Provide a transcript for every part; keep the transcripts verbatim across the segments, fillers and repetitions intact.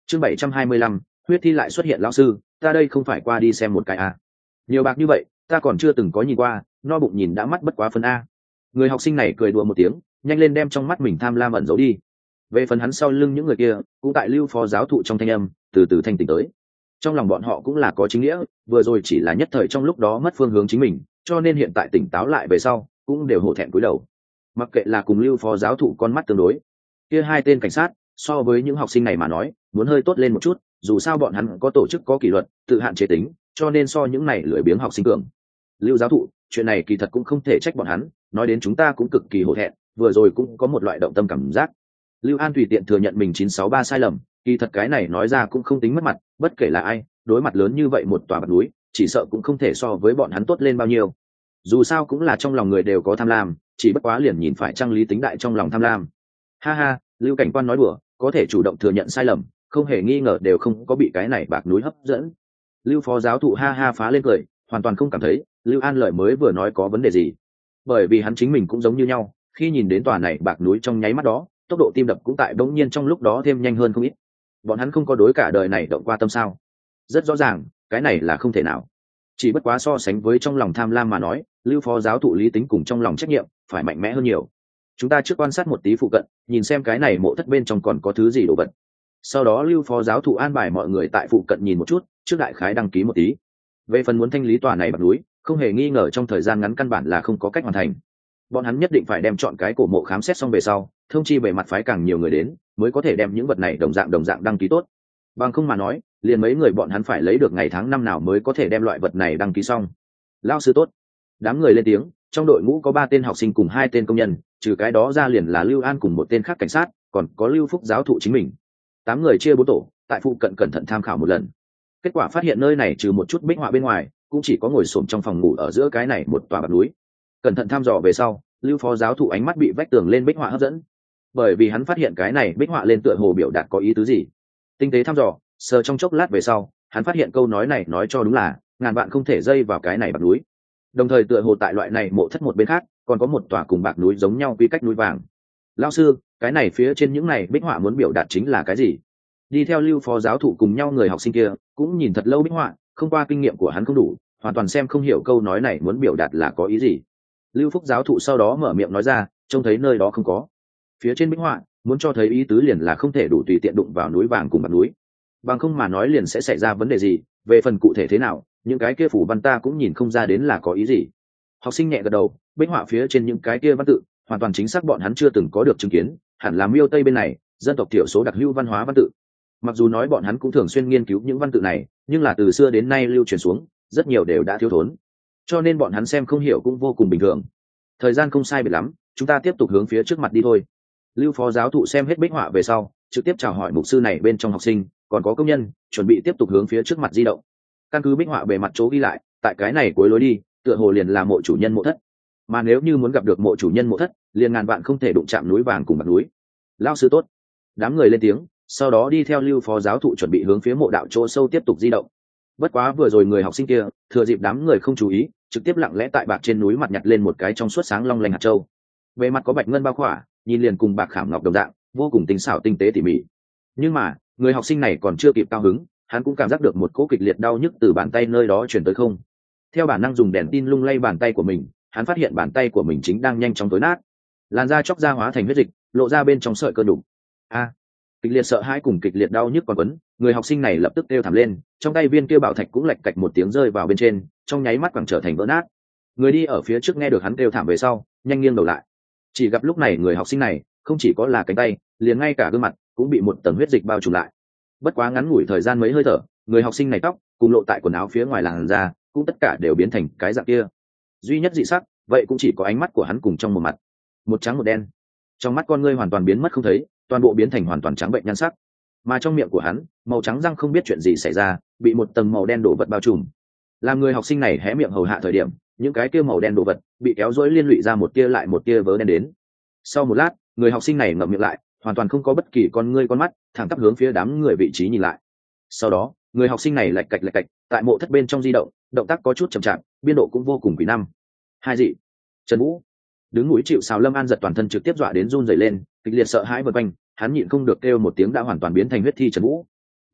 chương bảy trăm hai mươi lăm, huyết thi lại xuất hiện. Lão sư, ta đây không phải qua đi xem một cái à. Nhiều bạc như vậy ta còn chưa từng có nhìn qua, no bụng nhìn đã mắt bất quá phân a. Người học sinh này cười đùa một tiếng, nhanh lên đem trong mắt mình tham lam ẩn giấu đi. Về phần hắn sau lưng những người kia cũng tại lưu phó giáo thụ trong thanh âm từ từ thanh tỉnh tới. Trong lòng bọn họ cũng là có chính nghĩa, vừa rồi chỉ là nhất thời trong lúc đó mất phương hướng chính mình, cho nên hiện tại tỉnh táo lại về sau cũng đều hổ thẹn cúi đầu. Mặc kệ là cùng lưu phó giáo thụ con mắt tương đối, kia hai tên cảnh sát so với những học sinh này mà nói muốn hơi tốt lên một chút, dù sao bọn hắn có tổ chức có kỷ luật tự hạn chế tính, cho nên so những này lười biếng học sinh cường. Lưu giáo thụ, chuyện này kỳ thật cũng không thể trách bọn hắn, nói đến chúng ta cũng cực kỳ hổ thẹn, vừa rồi cũng có một loại động tâm cảm giác. Lưu An tùy tiện thừa nhận mình chín sáu ba sai lầm, kỳ thật cái này nói ra cũng không tính mất mặt, bất kể là ai đối mặt lớn như vậy một tòa bạt núi chỉ sợ cũng không thể so với bọn hắn tốt lên bao nhiêu. Dù sao cũng là trong lòng người đều có tham lam, chỉ bất quá liền nhìn phải trang lý tính đại trong lòng tham lam. Ha ha, Lưu cảnh quan nói đùa, có thể chủ động thừa nhận sai lầm, không hề nghi ngờ đều không có bị cái này bạc núi hấp dẫn. Lưu phó giáo thụ ha ha phá lên cười, hoàn toàn không cảm thấy Lưu An lời mới vừa nói có vấn đề gì, bởi vì hắn chính mình cũng giống như nhau, khi nhìn đến tòa này bạc núi trong nháy mắt đó tốc độ tim đập cũng tại bỗng nhiên trong lúc đó thêm nhanh hơn không ít. Bọn hắn không có đối cả đời này động qua tâm sao? Rất rõ ràng cái này là không thể nào. Chỉ bất quá so sánh với trong lòng tham lam mà nói, Lưu phó giáo thụ lý tính cùng trong lòng trách nhiệm phải mạnh mẽ hơn nhiều. Chúng ta trước quan sát một tí phụ cận, nhìn xem cái này mộ thất bên trong còn có thứ gì đồ vật. Sau đó Lưu phó giáo thụ an bài mọi người tại phụ cận nhìn một chút, trước đại khái đăng ký một tí. Về phần muốn thanh lý tòa này bạc núi, không hề nghi ngờ trong thời gian ngắn căn bản là không có cách hoàn thành. Bọn hắn nhất định phải đem chọn cái cổ mộ khám xét xong về sau, thông chi bề mặt phái càng nhiều người đến, mới có thể đem những vật này đồng dạng đồng dạng đăng ký tốt. Bằng không mà nói, liền mấy người bọn hắn phải lấy được ngày tháng năm nào mới có thể đem loại vật này đăng ký xong. Lao sư tốt. Đám người lên tiếng, trong đội ngũ có ba tên học sinh cùng hai tên công nhân, trừ cái đó ra liền là Lưu An cùng một tên khác cảnh sát, còn có Lưu Phúc giáo thụ chính mình. Tám người chia bốn tổ, tại phụ cận cẩn thận tham khảo một lần. Kết quả phát hiện nơi này trừ một chút bích họa bên ngoài, cũng chỉ có ngồi xổm trong phòng ngủ ở giữa cái này một tòa bạc núi. Cẩn thận thăm dò về sau, Lưu phó giáo thụ ánh mắt bị vách tường lên bích họa hấp dẫn, bởi vì hắn phát hiện cái này bích họa lên tựa hồ biểu đạt có ý tứ gì. Tinh tế thăm dò, sờ trong chốc lát về sau, hắn phát hiện câu nói này nói cho đúng là ngàn vạn không thể dây vào cái này bạc núi. Đồng thời tựa hồ tại loại này mộ thất một bên khác còn có một tòa cùng bạc núi giống nhau quy cách núi vàng. Lão sư, cái này phía trên những này bích họa muốn biểu đạt chính là cái gì? Đi theo Lưu phó giáo thụ cùng nhau người học sinh kia cũng nhìn thật lâu bích họa, không qua kinh nghiệm của hắn không đủ, hoàn toàn xem không hiểu câu nói này muốn biểu đạt là có ý gì. Lưu Phúc giáo thụ sau đó mở miệng nói ra, trông thấy nơi đó không có. Phía trên bích họa muốn cho thấy ý tứ liền là không thể đủ tùy tiện đụng vào núi vàng cùng bạc núi, bằng không mà nói liền sẽ xảy ra vấn đề gì. Về phần cụ thể thế nào, những cái kia phủ văn ta cũng nhìn không ra đến là có ý gì. Học sinh nhẹ gật đầu, bích họa phía trên những cái kia văn tự hoàn toàn chính xác bọn hắn chưa từng có được chứng kiến, hẳn là miêu tây bên này dân tộc thiểu số đặc hữu văn hóa văn tự. Mặc dù nói bọn hắn cũng thường xuyên nghiên cứu những văn tự này, nhưng là từ xưa đến nay lưu truyền xuống rất nhiều đều đã thiếu thốn, cho nên bọn hắn xem không hiểu cũng vô cùng bình thường. Thời gian không sai biệt lắm, chúng ta tiếp tục hướng phía trước mặt đi thôi. Lưu phó giáo thụ xem hết bích họa về sau, trực tiếp chào hỏi mục sư này bên trong học sinh còn có công nhân, chuẩn bị tiếp tục hướng phía trước mặt di động. Căn cứ bích họa bề mặt chỗ ghi lại, tại cái này cuối lối đi tựa hồ liền là mộ chủ nhân mộ thất, mà nếu như muốn gặp được mộ chủ nhân mộ thất liền ngàn vạn không thể đụng chạm núi vàng cùng bạc núi. Lão sư tốt. Đám người lên tiếng, sau đó đi theo Lưu phó giáo thụ chuẩn bị hướng phía mộ đạo chỗ sâu tiếp tục di động. Bất quá vừa rồi người học sinh kia thừa dịp đám người không chú ý, trực tiếp lặng lẽ tại bạc trên núi mặt nhặt lên một cái trong suốt sáng long lanh hạt châu. Bề mặt có bạch ngân bao khỏa, nhìn liền cùng bạc khảm ngọc đồng dạng, vô cùng tinh xảo tinh tế tỉ mỉ. Nhưng mà người học sinh này còn chưa kịp cao hứng, hắn cũng cảm giác được một cỗ kịch liệt đau nhức từ bàn tay nơi đó chuyển tới không. Theo bản năng dùng đèn tin lung lay bàn tay của mình, hắn phát hiện bàn tay của mình chính đang nhanh chóng tối nát, làn da chóc ra hóa thành huyết dịch, lộ ra bên trong sợi cơ đục. A! Kịch liệt sợ hãi cùng kịch liệt đau nhức còn quấn, người học sinh này lập tức kêu thảm lên, trong tay viên kia bảo thạch cũng lạch cạch một tiếng rơi vào bên trên, trong nháy mắt quẳng trở thành vỡ nát. Người đi ở phía trước nghe được hắn kêu thảm về sau, nhanh nghiêng đầu lại, chỉ gặp lúc này người học sinh này không chỉ có là cánh tay, liền ngay cả gương mặt cũng bị một tầng huyết dịch bao trùm lại. Bất quá ngắn ngủi thời gian mấy hơi thở, người học sinh này tóc cùng lộ tại quần áo phía ngoài làn da cũng tất cả đều biến thành cái dạng kia. Duy nhất dị sắc vậy cũng chỉ có ánh mắt của hắn cùng trong một mặt, một trắng một đen. Trong mắt con ngươi hoàn toàn biến mất không thấy, toàn bộ biến thành hoàn toàn trắng bệnh nhan sắc, mà trong miệng của hắn màu trắng răng không biết chuyện gì xảy ra, bị một tầng màu đen đổ vật bao trùm. Làm người học sinh này hé miệng hầu hạ thời điểm, những cái kia màu đen đổ vật bị kéo dối liên lụy ra một tia lại một tia vớ đen đến. Sau một lát, người học sinh này ngậm miệng lại, hoàn toàn không có bất kỳ con ngươi con mắt, thẳng tắp hướng phía đám người vị trí nhìn lại. Sau đó người học sinh này lạch cạch lạch cạch tại mộ thất bên trong di động, động tác có chút chậm chạp, biên độ cũng vô cùng quỷ năm. Hai dị. Trần Vũ đứng núi chịu sào Lâm An giật toàn thân trực tiếp dọa đến run rẩy lên, kịch liệt sợ hãi vượt quanh, hắn nhịn không được kêu một tiếng đã hoàn toàn biến thành huyết thi Trần Vũ.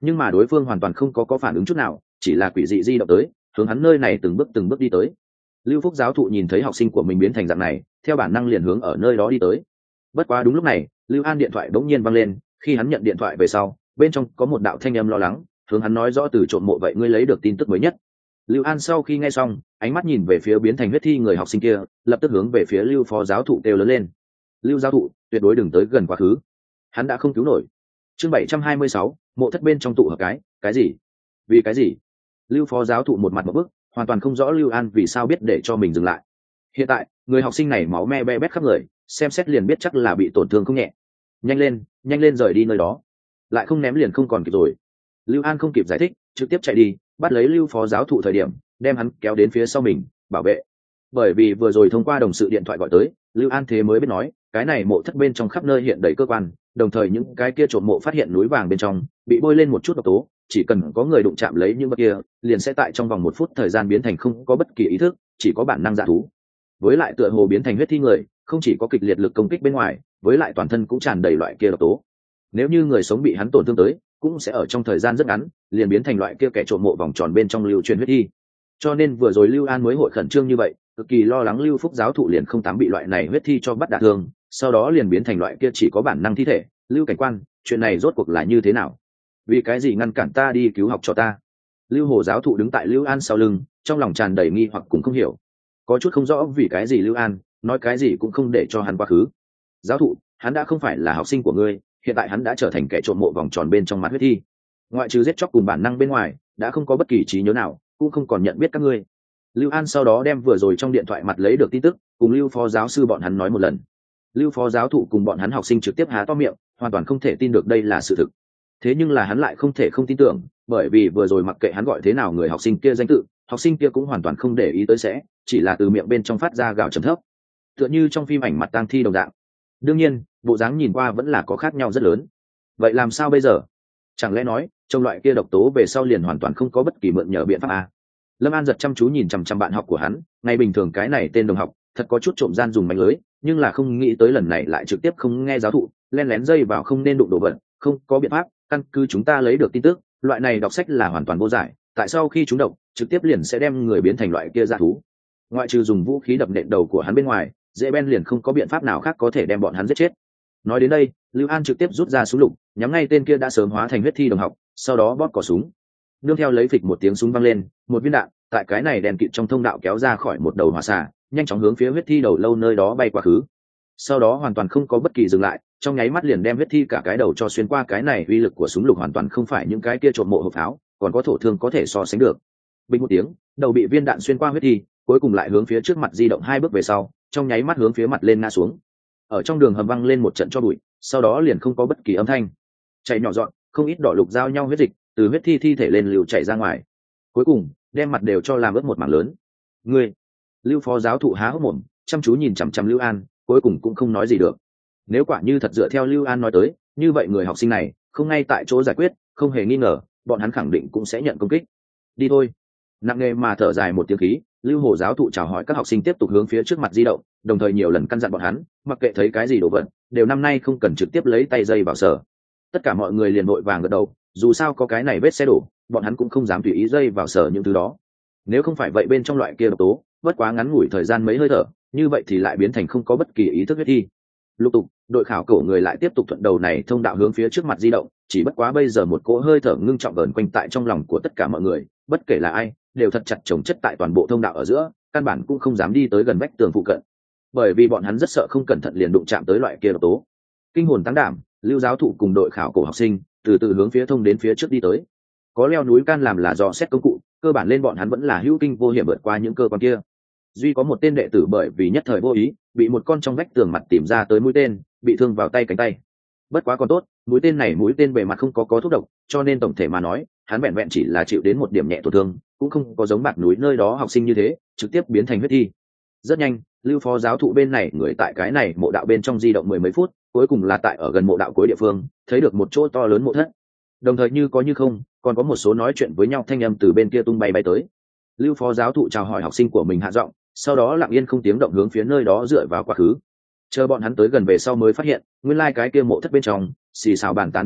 nhưng mà đối phương hoàn toàn không có có phản ứng chút nào, chỉ là quỷ dị di động tới hướng hắn nơi này từng bước từng bước đi tới. Lưu Phúc giáo thụ nhìn thấy học sinh của mình biến thành dạng này, theo bản năng liền hướng ở nơi đó đi tới. Bất quá đúng lúc này, Lưu An điện thoại bỗng nhiên vang lên, khi hắn nhận điện thoại về sau, bên trong có một đạo thanh âm lo lắng, hướng hắn nói rõ từ trộm mộ vậy ngươi lấy được tin tức mới nhất. Lưu An sau khi nghe xong, ánh mắt nhìn về phía biến thành huyết thi người học sinh kia, lập tức hướng về phía Lưu phó giáo thụ kêu lớn lên. Lưu giáo thụ, tuyệt đối đừng tới gần quá khứ. Hắn đã không cứu nổi. Chương bảy trăm hai mươi sáu, mộ thất bên trong tụ hợp cái, cái gì? Vì cái gì? Lưu phó giáo thụ một mặt một bức, hoàn toàn không rõ Lưu An vì sao biết để cho mình dừng lại. Hiện tại, người học sinh này máu me be bét khắp người, xem xét liền biết chắc là bị tổn thương không nhẹ. Nhanh lên, nhanh lên rời đi nơi đó. Lại không ném liền không còn kịp rồi. Lưu An không kịp giải thích, trực tiếp chạy đi, bắt lấy Lưu phó giáo thụ thời điểm, đem hắn kéo đến phía sau mình, bảo vệ. Bởi vì vừa rồi thông qua đồng sự điện thoại gọi tới, Lưu An thế mới biết nói, cái này mộ thất bên trong khắp nơi hiện đầy cơ quan, đồng thời những cái kia trộm mộ phát hiện núi vàng bên trong bị bôi lên một chút độc tố, chỉ cần có người đụng chạm lấy những vật kia, liền sẽ tại trong vòng một phút thời gian biến thành không có bất kỳ ý thức, chỉ có bản năng dạ thú. Với lại tựa hồ biến thành huyết thi người, không chỉ có kịch liệt lực công kích bên ngoài, với lại toàn thân cũng tràn đầy loại kia độc tố. Nếu như người sống bị hắn tổn thương tới, cũng sẽ ở trong thời gian rất ngắn liền biến thành loại kia kẻ trộm mộ vòng tròn bên trong lưu truyền huyết thi. Cho nên vừa rồi Lưu An mới hội khẩn trương như vậy, cực kỳ lo lắng Lưu Phúc giáo thụ liền không tám bị loại này huyết thi cho bắt đả thương, sau đó liền biến thành loại kia chỉ có bản năng thi thể. Lưu cảnh quan, chuyện này rốt cuộc là như thế nào? Vì cái gì ngăn cản ta đi cứu học cho ta? Lưu Hồ giáo thụ đứng tại Lưu An sau lưng, trong lòng tràn đầy nghi hoặc cũng không hiểu, có chút không rõ vì cái gì Lưu An nói cái gì cũng không để cho hắn quá khứ. Giáo thụ, hắn đã không phải là học sinh của ngươi, hiện tại hắn đã trở thành kẻ trộm mộ vòng tròn bên trong mặt huyết thi, ngoại trừ giết chóc cùng bản năng bên ngoài, đã không có bất kỳ trí nhớ nào, cũng không còn nhận biết các ngươi. Lưu An sau đó đem vừa rồi trong điện thoại mặt lấy được tin tức cùng Lưu phó giáo sư bọn hắn nói một lần. Lưu phó giáo thụ cùng bọn hắn học sinh trực tiếp há to miệng, hoàn toàn không thể tin được đây là sự thực. Thế nhưng là hắn lại không thể không tin tưởng, bởi vì vừa rồi mặc kệ hắn gọi thế nào người học sinh kia danh tự, học sinh kia cũng hoàn toàn không để ý tới, sẽ chỉ là từ miệng bên trong phát ra gào trầm thấp, tựa như trong phim ảnh mặt tang thi đồng dạng. Đương nhiên, bộ dáng nhìn qua vẫn là có khác nhau rất lớn. Vậy làm sao bây giờ? Chẳng lẽ nói trong loại kia độc tố về sau liền hoàn toàn không có bất kỳ mượn nhờ biện pháp à? Lâm An giật chăm chú nhìn chằm chằm bạn học của hắn, ngày bình thường cái này tên đồng học thật có chút trộm gian dùng mánh lưới, nhưng là không nghĩ tới lần này lại trực tiếp không nghe giáo thụ, len lén dây vào không nên đụng đồ vật. Không có biện pháp, căn cứ chúng ta lấy được tin tức, loại này đọc sách là hoàn toàn vô giải, tại sao khi chúng độc trực tiếp liền sẽ đem người biến thành loại kia dã thú. Ngoại trừ dùng vũ khí đập nện đầu của hắn bên ngoài, dễ ben liền không có biện pháp nào khác có thể đem bọn hắn giết chết. Nói đến đây, Lưu An trực tiếp rút ra súng lục, nhắm ngay tên kia đã sớm hóa thành huyết thi đồng học, sau đó bóp cò súng. Nương theo lấy phịch một tiếng súng vang lên, một viên đạn tại cái này đèn kịt trong thông đạo kéo ra khỏi một đầu hỏa xà, nhanh chóng hướng phía huyết thi đầu lâu nơi đó bay qua khứ. Sau đó hoàn toàn không có bất kỳ dừng lại, trong nháy mắt liền đem huyết thi cả cái đầu cho xuyên qua. Cái này uy lực của súng lục hoàn toàn không phải những cái kia trộm mộ hộp pháo, còn có thổ thương có thể so sánh được. Bình một tiếng, đầu bị viên đạn xuyên qua huyết thi, cuối cùng lại hướng phía trước mặt di động hai bước về sau, trong nháy mắt hướng phía mặt lên ngã xuống. Ở trong đường hầm văng lên một trận cho bụi, sau đó liền không có bất kỳ âm thanh. Chảy nhỏ dọn, không ít đỏ lục giao nhau huyết dịch từ huyết thi thi thể lên lưu chảy ra ngoài, cuối cùng đem mặt đều cho làm ướt một mảng lớn. Ngươi, Lưu phó giáo thụ há hốc mồm, chăm chú nhìn chằm chằm Lưu An, cuối cùng cũng không nói gì được. Nếu quả như thật dựa theo Lưu An nói tới, như vậy người học sinh này không ngay tại chỗ giải quyết, không hề nghi ngờ, bọn hắn khẳng định cũng sẽ nhận công kích. Đi thôi. Nặng nề mà thở dài một tiếng khí, Lưu Hồ giáo thụ chào hỏi các học sinh tiếp tục hướng phía trước mặt di động, đồng thời nhiều lần căn dặn bọn hắn, mặc kệ thấy cái gì đồ vật, đều năm nay không cần trực tiếp lấy tay dây vào sở. Tất cả mọi người liền vội vàng gật đầu, dù sao có cái này vết xe đổ, bọn hắn cũng không dám tùy ý dây vào sở những thứ đó. Nếu không phải vậy bên trong loại kia độc tố, bất quá ngắn ngủi thời gian mấy hơi thở, như vậy thì lại biến thành không có bất kỳ ý thức huyết thi. Lục tục, đội khảo cổ người lại tiếp tục thuận đầu này thông đạo hướng phía trước mặt di động, chỉ bất quá bây giờ một cỗ hơi thở ngưng trọng vờn quanh tại trong lòng của tất cả mọi người, bất kể là ai, đều thật chặt chồng chất tại toàn bộ thông đạo ở giữa, căn bản cũng không dám đi tới gần vách tường phụ cận, bởi vì bọn hắn rất sợ không cẩn thận liền đụng chạm tới loại kia độc tố. Kinh hồn tăng đảm, Lưu giáo thụ cùng đội khảo cổ học sinh từ từ hướng phía thông đến phía trước đi tới. Có leo núi can làm là dò xét công cụ, cơ bản lên bọn hắn vẫn là hữu kinh vô hiểm vượt qua những cơ quan kia. Duy có một tên đệ tử bởi vì nhất thời vô ý, bị một con trong vách tường mặt tìm ra tới mũi tên, bị thương vào tay cánh tay. Bất quá còn tốt, mũi tên này mũi tên bề mặt không có có thuốc độc, cho nên tổng thể mà nói, hắn vẹn vẹn chỉ là chịu đến một điểm nhẹ tổn thương, cũng không có giống bạc núi nơi đó học sinh như thế, trực tiếp biến thành huyết thi. Rất nhanh, Lưu phó giáo thụ bên này người tại cái này mộ đạo bên trong di động mười mấy phút, cuối cùng là tại ở gần mộ đạo cuối địa phương, thấy được một chỗ to lớn mộ thất. Đồng thời như có như không, còn có một số nói chuyện với nhau thanh âm từ bên kia tung bay bay tới. Lưu phó giáo thụ chào hỏi học sinh của mình hạ giọng, sau đó lặng yên không tiếng động hướng phía nơi đó dựa vào quá khứ. Chờ bọn hắn tới gần về sau mới phát hiện, nguyên lai cái kia mộ thất bên trong xì xào bàn tán nói chuyện,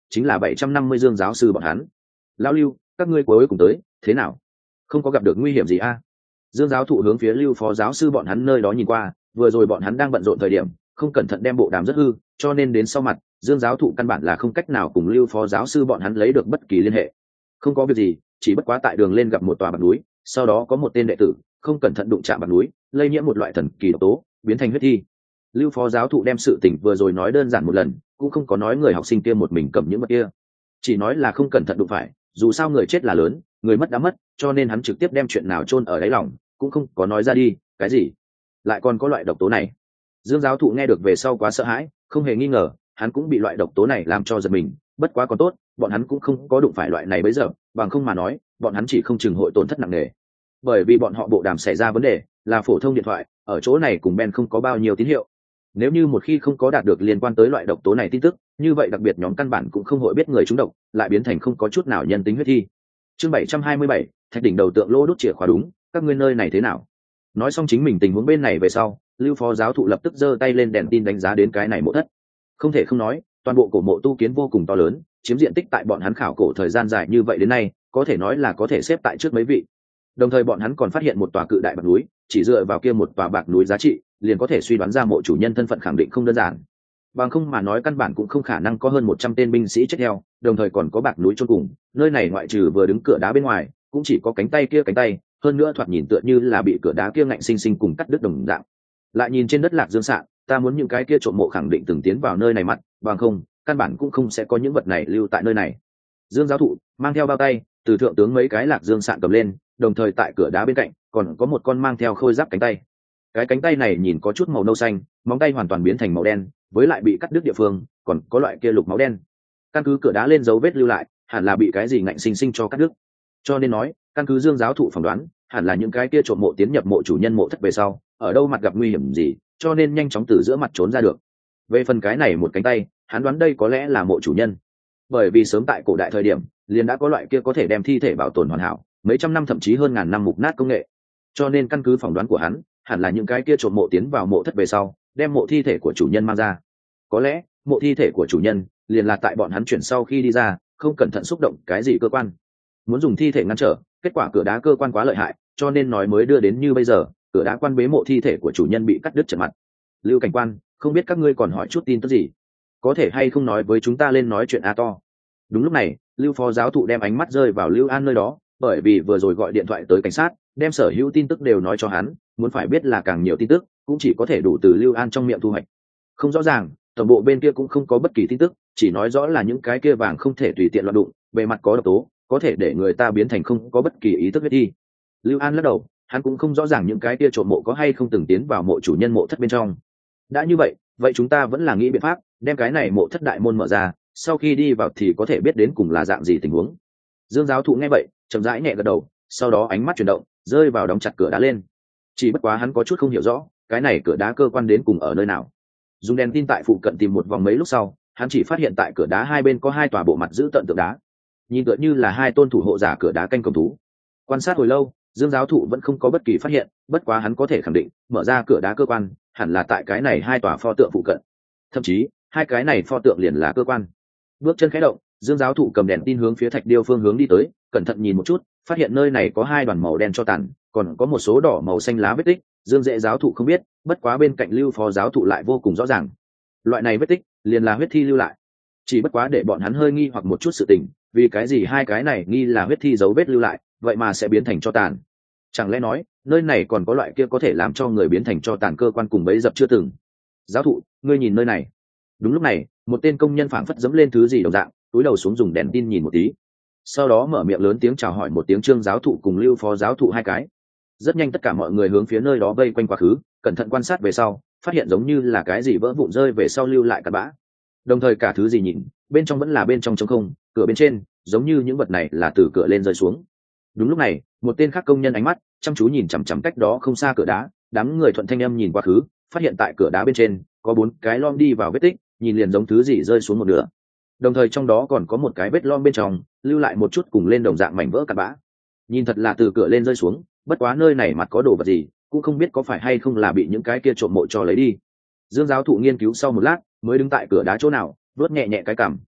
chính là bảy trăm năm mươi Dương giáo sư bọn hắn. Lão Lưu, các ngươi cuối cùng tới, thế nào? Không có gặp được nguy hiểm gì a? Dương giáo thụ hướng phía Lưu phó giáo sư bọn hắn nơi đó nhìn qua, vừa rồi bọn hắn đang bận rộn thời điểm, không cẩn thận đem bộ đàm rất hư, cho nên đến sau mặt, Dương giáo thụ căn bản là không cách nào cùng Lưu phó giáo sư bọn hắn lấy được bất kỳ liên hệ. Không có việc gì, chỉ bất quá tại đường lên gặp một tòa bạc núi, sau đó có một tên đệ tử không cẩn thận đụng chạm bạc núi, lây nhiễm một loại thần kỳ độc tố, biến thành huyết thi. Lưu phó giáo thụ đem sự tình vừa rồi nói đơn giản một lần, cũng không có nói người học sinh kia một mình cầm những vật kia, chỉ nói là không cẩn thận đụng phải, dù sao người chết là lớn, người mất đã mất, cho nên hắn trực tiếp đem chuyện nào chôn ở đáy lòng, cũng không có nói ra đi. Cái gì lại còn có loại độc tố này? Dương giáo thụ nghe được về sau quá sợ hãi, không hề nghi ngờ hắn cũng bị loại độc tố này làm cho giật mình, bất quá còn tốt bọn hắn cũng không có đụng phải loại này bấy giờ, bằng không mà nói bọn hắn chỉ không chừng hội tổn thất nặng nề, bởi vì bọn họ bộ đàm xảy ra vấn đề là phổ thông điện thoại, ở chỗ này cùng Ben không có bao nhiêu tín hiệu. Nếu như một khi không có đạt được liên quan tới loại độc tố này tin tức, như vậy đặc biệt nhóm căn bản cũng không hội biết người trúng độc, lại biến thành không có chút nào nhân tính huyết thi. Chương bảy trăm hai mươi bảy, thạch đỉnh đầu tượng lô đốt chìa khóa. Đúng, các ngươi nơi này thế nào? Nói xong chính mình tình huống bên này về sau, Lưu phó giáo thụ lập tức giơ tay lên đèn tin đánh giá đến cái này mộ thất. Không thể không nói, toàn bộ cổ mộ tu kiến vô cùng to lớn, chiếm diện tích tại bọn hắn khảo cổ thời gian dài như vậy đến nay, có thể nói là có thể xếp tại trước mấy vị. Đồng thời bọn hắn còn phát hiện một tòa cự đại bạc núi, chỉ dựa vào kia một tòa bạc núi giá trị, liền có thể suy đoán ra mộ chủ nhân thân phận khẳng định không đơn giản. Bằng không mà nói căn bản cũng không khả năng có hơn một trăm tên binh sĩ chết theo, đồng thời còn có bạc núi chôn cùng, nơi này ngoại trừ vừa đứng cửa đá bên ngoài, cũng chỉ có cánh tay kia cánh tay, hơn nữa thoạt nhìn tựa như là bị cửa đá kia ngạnh sinh sinh cùng cắt đứt đồng dạng. Lại nhìn trên đất lạc dương sạn, ta muốn những cái kia trộm mộ khẳng định từng tiến vào nơi này mặt, bằng không, căn bản cũng không sẽ có những vật này lưu tại nơi này. Dương giáo thụ mang theo bao tay, từ thượng tướng mấy cái lạc dương sạn cầm lên, đồng thời tại cửa đá bên cạnh còn có một con mang theo khôi giáp cánh tay. Cái cánh tay này nhìn có chút màu nâu xanh, móng tay hoàn toàn biến thành màu đen, với lại bị cắt đứt địa phương còn có loại kia lục máu đen. Căn cứ cửa đá lên dấu vết lưu lại, hẳn là bị cái gì ngạnh sinh sinh cho cắt đứt. Cho nên nói, căn cứ Dương giáo thụ phỏng đoán, hẳn là những cái kia trộm mộ tiến nhập mộ chủ nhân mộ thất về sau, ở đâu mặt gặp nguy hiểm gì, cho nên nhanh chóng từ giữa mặt trốn ra được. Về phần cái này một cánh tay, hắn đoán đây có lẽ là mộ chủ nhân, bởi vì sớm tại cổ đại thời điểm, liền đã có loại kia có thể đem thi thể bảo tồn hoàn hảo, mấy trăm năm thậm chí hơn ngàn năm mục nát công nghệ. Cho nên căn cứ phỏng đoán của hắn, hẳn là những cái kia trộm mộ tiến vào mộ thất về sau, đem mộ thi thể của chủ nhân mang ra. Có lẽ mộ thi thể của chủ nhân liền là tại bọn hắn chuyển sau khi đi ra, không cẩn thận xúc động cái gì cơ quan, muốn dùng thi thể ngăn trở, kết quả cửa đá cơ quan quá lợi hại, cho nên nói mới đưa đến như bây giờ, cửa đá quan bế mộ thi thể của chủ nhân bị cắt đứt trận mặt. Lưu cảnh quan, không biết các ngươi còn hỏi chút tin tức gì, có thể hay không nói với chúng ta lên nói chuyện a to. Đúng lúc này, Lưu phó giáo thụ đem ánh mắt rơi vào Lưu An nơi đó, bởi vì vừa rồi gọi điện thoại tới cảnh sát, đem sở hữu tin tức đều nói cho hắn, muốn phải biết là càng nhiều tin tức, cũng chỉ có thể đủ từ Lưu An trong miệng thu hoạch. Không rõ ràng, tổng bộ bên kia cũng không có bất kỳ tin tức, chỉ nói rõ là những cái kia vàng không thể tùy tiện loạn đụng, bề mặt có độc tố, có thể để người ta biến thành không có bất kỳ ý thức huyết thi. Lưu An lắc đầu, hắn cũng không rõ ràng những cái kia trộm mộ có hay không từng tiến vào mộ chủ nhân mộ thất bên trong. Đã như vậy, vậy chúng ta vẫn là nghĩ biện pháp, đem cái này mộ thất đại môn mở ra, sau khi đi vào thì có thể biết đến cùng là dạng gì tình huống. Dương giáo thụ nghe vậy, chậm rãi nhẹ gật đầu, sau đó ánh mắt chuyển động, rơi vào đóng chặt cửa đá lên. Chỉ bất quá hắn có chút không hiểu rõ, cái này cửa đá cơ quan đến cùng ở nơi nào. Dùng đèn tin tại phụ cận tìm một vòng mấy lúc sau, hắn chỉ phát hiện tại cửa đá hai bên có hai tòa bộ mặt giữ tận tượng đá, nhìn tựa như là hai tôn thủ hộ giả cửa đá canh cầm thú. Quan sát hồi lâu, Dương giáo thụ vẫn không có bất kỳ phát hiện, bất quá hắn có thể khẳng định, mở ra cửa đá cơ quan, hẳn là tại cái này hai tòa pho tượng phụ cận. Thậm chí, hai cái này pho tượng liền là cơ quan. Bước chân khẽ động, Dương giáo thụ cầm đèn tin hướng phía thạch điêu phương hướng đi tới, cẩn thận nhìn một chút, phát hiện nơi này có hai đoàn màu đen cho tàn, còn có một số đỏ màu xanh lá vết tích. Dương dễ giáo thụ không biết, bất quá bên cạnh Lưu phó giáo thụ lại vô cùng rõ ràng. Loại này vết tích liền là huyết thi lưu lại. Chỉ bất quá để bọn hắn hơi nghi hoặc một chút sự tình, vì cái gì hai cái này nghi là huyết thi dấu vết lưu lại, vậy mà sẽ biến thành cho tàn? Chẳng lẽ nói, nơi này còn có loại kia có thể làm cho người biến thành cho tàn cơ quan cùng bấy dập chưa từng? Giáo thụ, ngươi nhìn nơi này. Đúng lúc này, một tên công nhân phảng phất dẫm lên thứ gì đồng dạng, túi đầu xuống dùng đèn tin nhìn một tí, sau đó mở miệng lớn tiếng chào hỏi một tiếng Trương giáo thụ cùng Lưu phó giáo thụ hai cái. Rất nhanh tất cả mọi người hướng phía nơi đó vây quanh quá khứ, cẩn thận quan sát về sau, phát hiện giống như là cái gì vỡ vụn rơi về sau lưu lại cặn bã. Đồng thời cả thứ gì nhìn, bên trong vẫn là bên trong trống không, cửa bên trên, giống như những vật này là từ cửa lên rơi xuống. Đúng lúc này, một tên khác công nhân ánh mắt chăm chú nhìn chằm chằm cách đó không xa cửa đá, đám người thuận thanh âm nhìn quá khứ, phát hiện tại cửa đá bên trên có bốn cái lom đi vào vết tích, nhìn liền giống thứ gì rơi xuống một nửa. Đồng thời trong đó còn có một cái vết lom bên trong, lưu lại một chút cùng lên đồng dạng mảnh vỡ cặn bã. Nhìn thật là từ cửa lên rơi xuống, bất quá nơi này mặt có đồ vật gì, cũng không biết có phải hay không là bị những cái kia trộm mộ cho lấy đi. Dương giáo thụ nghiên cứu sau một lát, mới đứng tại cửa đá chỗ nào, vớt nhẹ nhẹ cái cằm,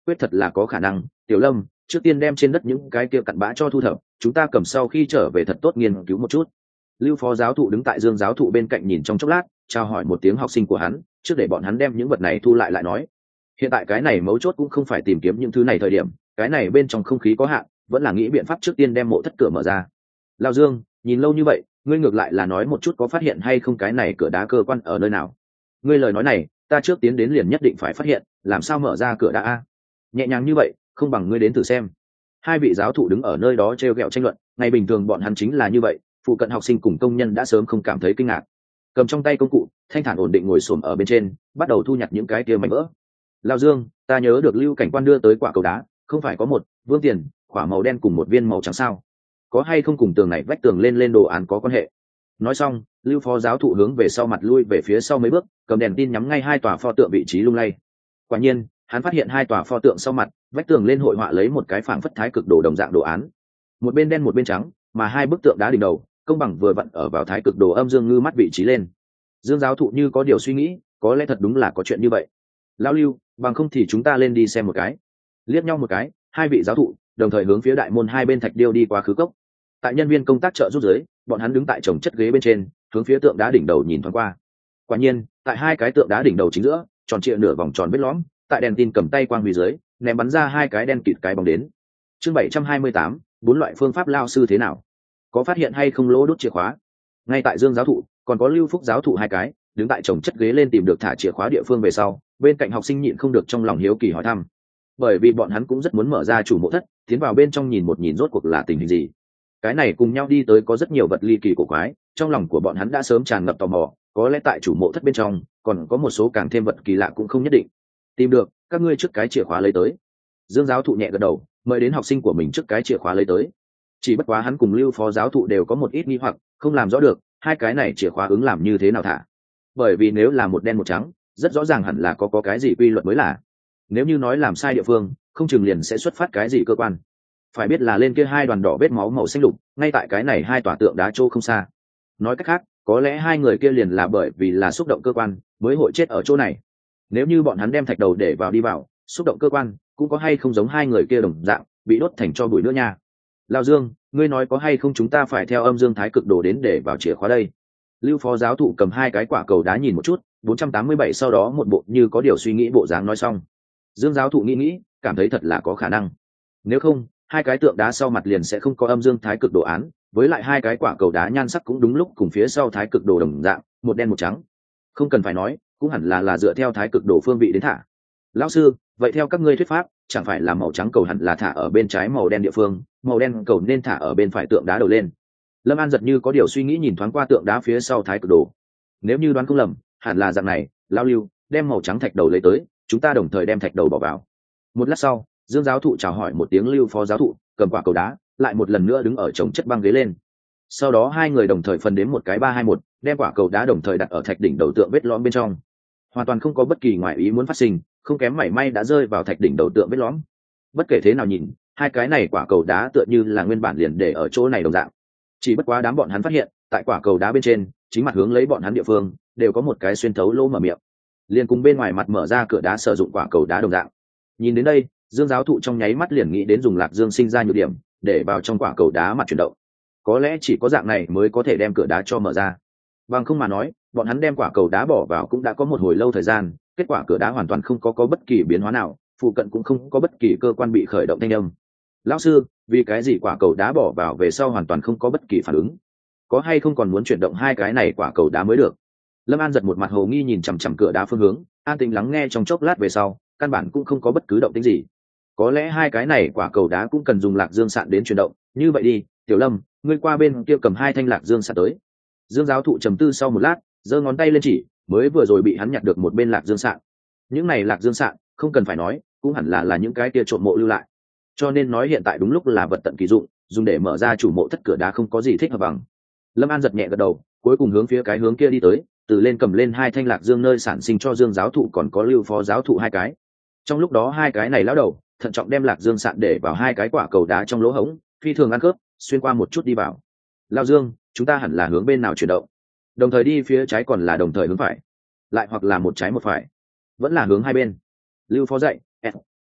quyết thật là có khả năng. Tiểu Lâm, trước tiên đem trên đất những cái kia cặn bã cho thu thập, chúng ta cầm sau khi trở về thật tốt nghiên cứu một chút. Lưu phó giáo thụ đứng tại Dương giáo thụ bên cạnh nhìn trong chốc lát, chào hỏi một tiếng học sinh của hắn, trước để bọn hắn đem những vật này thu lại lại nói. Hiện tại cái này mấu chốt cũng không phải tìm kiếm những thứ này thời điểm, cái này bên trong không khí có hạn, vẫn là nghĩ biện pháp trước tiên đem mộ thất cửa mở ra. Lão Dương, nhìn lâu như vậy, ngươi ngược lại là nói một chút có phát hiện hay không cái này cửa đá cơ quan ở nơi nào? Ngươi lời nói này, ta trước tiến đến liền nhất định phải phát hiện, làm sao mở ra cửa đá a? Nhẹ nhàng như vậy, không bằng ngươi đến thử xem. Hai vị giáo thụ đứng ở nơi đó trêu ghẹo tranh luận, ngày bình thường bọn hắn chính là như vậy, phụ cận học sinh cùng công nhân đã sớm không cảm thấy kinh ngạc. Cầm trong tay công cụ, thanh thản ổn định ngồi xổm ở bên trên, bắt đầu thu nhặt những cái kia mảnh vỡ. Lão Dương, ta nhớ được Lưu cảnh quan đưa tới quả cầu đá, không phải có một vương tiền, quả màu đen cùng một viên màu trắng sao? Có hay không cùng tường này vách tường lên lên đồ án có quan hệ? Nói xong, Lưu phó giáo thụ hướng về sau mặt lui về phía sau mấy bước, cầm đèn tin nhắm ngay hai tòa pho tượng vị trí lung lay. Quả nhiên, hắn phát hiện hai tòa pho tượng sau mặt, vách tường lên hội họa lấy một cái phảng phất thái cực đồ đồng dạng đồ án. Một bên đen một bên trắng, mà hai bức tượng đá đỉnh đầu, công bằng vừa vặn ở vào thái cực đồ âm dương ngư mắt vị trí lên. Dương giáo thụ như có điều suy nghĩ, có lẽ thật đúng là có chuyện như vậy. Lão Lưu, bằng không thì chúng ta lên đi xem một cái. Liếc nhau một cái, hai vị giáo thụ đồng thời hướng phía đại môn hai bên thạch điêu đi qua khứ cốc. Tại nhân viên công tác trợ giúp dưới, bọn hắn đứng tại chồng chất ghế bên trên, hướng phía tượng đá đỉnh đầu nhìn thoáng qua. Quả nhiên, tại hai cái tượng đá đỉnh đầu chính giữa, tròn trịa nửa vòng tròn vết lõm, tại đèn tin cầm tay quang huy dưới, ném bắn ra hai cái đen kịt cái bóng đến. Chương bảy trăm hai mươi tám, bốn loại phương pháp lao sư thế nào? Có phát hiện hay không lỗ đốt chìa khóa? Ngay tại Dương giáo thụ, còn có Lưu Phúc giáo thụ hai cái, đứng tại chồng chất ghế lên tìm được thả chìa khóa địa phương về sau, bên cạnh học sinh nhịn không được trong lòng hiếu kỳ hỏi thăm. Bởi vì bọn hắn cũng rất muốn mở ra chủ mộ thất, tiến vào bên trong nhìn một nhìn rốt cuộc là tình hình gì. Cái này cùng nhau đi tới có rất nhiều vật ly kỳ cổ quái, trong lòng của bọn hắn đã sớm tràn ngập tò mò, có lẽ tại chủ mộ thất bên trong còn có một số càng thêm vật kỳ lạ cũng không nhất định. Tìm được, các ngươi trước cái chìa khóa lấy tới. Dương giáo thụ nhẹ gật đầu, mời đến học sinh của mình trước cái chìa khóa lấy tới. Chỉ bất quá hắn cùng Lưu phó giáo thụ đều có một ít nghi hoặc, không làm rõ được hai cái này chìa khóa ứng làm như thế nào thả. Bởi vì nếu là một đen một trắng, rất rõ ràng hẳn là có có cái gì quy luật mới là. Nếu như nói làm sai địa phương, không chừng liền sẽ xuất phát cái gì cơ quan. Phải biết là lên kia hai đoàn đỏ vết máu màu xanh lục, ngay tại cái này hai tòa tượng đá trô không xa. Nói cách khác, có lẽ hai người kia liền là bởi vì là xúc động cơ quan mới hội chết ở chỗ này. Nếu như bọn hắn đem thạch đầu để vào đi vào, xúc động cơ quan cũng có hay không giống hai người kia đồng dạng bị đốt thành cho bụi nữa nha. Lão Dương, ngươi nói có hay không chúng ta phải theo âm dương thái cực đồ đến để vào chìa khóa đây? Lưu phó giáo thụ cầm hai cái quả cầu đá nhìn một chút, bốn trăm tám mươi bảy sau đó một bộ như có điều suy nghĩ bộ dáng nói xong. Dương giáo thụ nghĩ nghĩ, cảm thấy thật là có khả năng. Nếu không, hai cái tượng đá sau mặt liền sẽ không có âm dương thái cực đồ án, với lại hai cái quả cầu đá nhan sắc cũng đúng lúc cùng phía sau thái cực đồ đồng dạng, một đen một trắng. Không cần phải nói, cũng hẳn là là dựa theo thái cực đồ phương vị đến thả. Lão sư, vậy theo các ngươi thuyết pháp, chẳng phải là màu trắng cầu hẳn là thả ở bên trái màu đen địa phương, màu đen cầu nên thả ở bên phải tượng đá đầu lên. Lâm An giật như có điều suy nghĩ nhìn thoáng qua tượng đá phía sau thái cực đồ. Nếu như đoán không lầm, hẳn là dạng này. Lão Lưu, đem màu trắng thạch đầu lấy tới, chúng ta đồng thời đem thạch đầu bỏ vào. Một lát sau, Dương giáo thụ chào hỏi một tiếng Lưu phó giáo thụ, cầm quả cầu đá, lại một lần nữa đứng ở chồng chất băng ghế lên. Sau đó hai người đồng thời phân đến một cái ba hai một, đem quả cầu đá đồng thời đặt ở thạch đỉnh đầu tượng vết lõm bên trong. Hoàn toàn không có bất kỳ ngoại ý muốn phát sinh, không kém mảy may đã rơi vào thạch đỉnh đầu tượng vết lõm. Bất kể thế nào nhìn, hai cái này quả cầu đá tựa như là nguyên bản liền để ở chỗ này đồng dạng. Chỉ bất quá đám bọn hắn phát hiện, tại quả cầu đá bên trên, chính mặt hướng lấy bọn hắn địa phương, đều có một cái xuyên thấu lỗ mở miệng, liền cùng bên ngoài mặt mở ra cửa đá sử dụng quả cầu đá đồng dạng. Nhìn đến đây, Dương giáo thụ trong nháy mắt liền nghĩ đến dùng lạc dương sinh ra nhược điểm để vào trong quả cầu đá mặt chuyển động. Có lẽ chỉ có dạng này mới có thể đem cửa đá cho mở ra. Bằng không mà nói, bọn hắn đem quả cầu đá bỏ vào cũng đã có một hồi lâu thời gian, kết quả cửa đá hoàn toàn không có có bất kỳ biến hóa nào, phụ cận cũng không có bất kỳ cơ quan bị khởi động thanh âm. Lão sư, vì cái gì quả cầu đá bỏ vào về sau hoàn toàn không có bất kỳ phản ứng? Có hay không còn muốn chuyển động hai cái này quả cầu đá mới được? Lâm An giật một mặt hồ nghi nhìn chằm chằm cửa đá phương hướng, an tĩnh lắng nghe trong chốc lát về sau, căn bản cũng không có bất cứ động tĩnh gì. Có lẽ hai cái này quả cầu đá cũng cần dùng lạc dương sạn đến chuyển động. Như vậy đi, Tiểu Lâm, ngươi qua bên kia cầm hai thanh lạc dương sạn tới. Dương giáo thụ trầm tư sau một lát, giơ ngón tay lên chỉ, mới vừa rồi bị hắn nhặt được một bên lạc dương sạn. Những này lạc dương sạn, không cần phải nói, cũng hẳn là là những cái kia trộm mộ lưu lại. Cho nên nói hiện tại đúng lúc là vật tận kỳ dụng, dùng để mở ra chủ mộ thất cửa đá không có gì thích hợp bằng. Lâm An giật nhẹ gật đầu, cuối cùng hướng phía cái hướng kia đi tới, từ lên cầm lên hai thanh lạc dương nơi sản sinh cho Dương giáo thụ còn có Lưu phó giáo thụ hai cái. Trong lúc đó hai cái này lão đầu thận trọng đem lạc dương sạn để vào hai cái quả cầu đá trong lỗ hổng, phi thường ăn khớp, xuyên qua một chút đi vào. Lão Dương, chúng ta hẳn là hướng bên nào chuyển động? Đồng thời đi phía trái còn là đồng thời hướng phải, lại hoặc là một trái một phải, vẫn là hướng hai bên? Lưu phó dạy, thu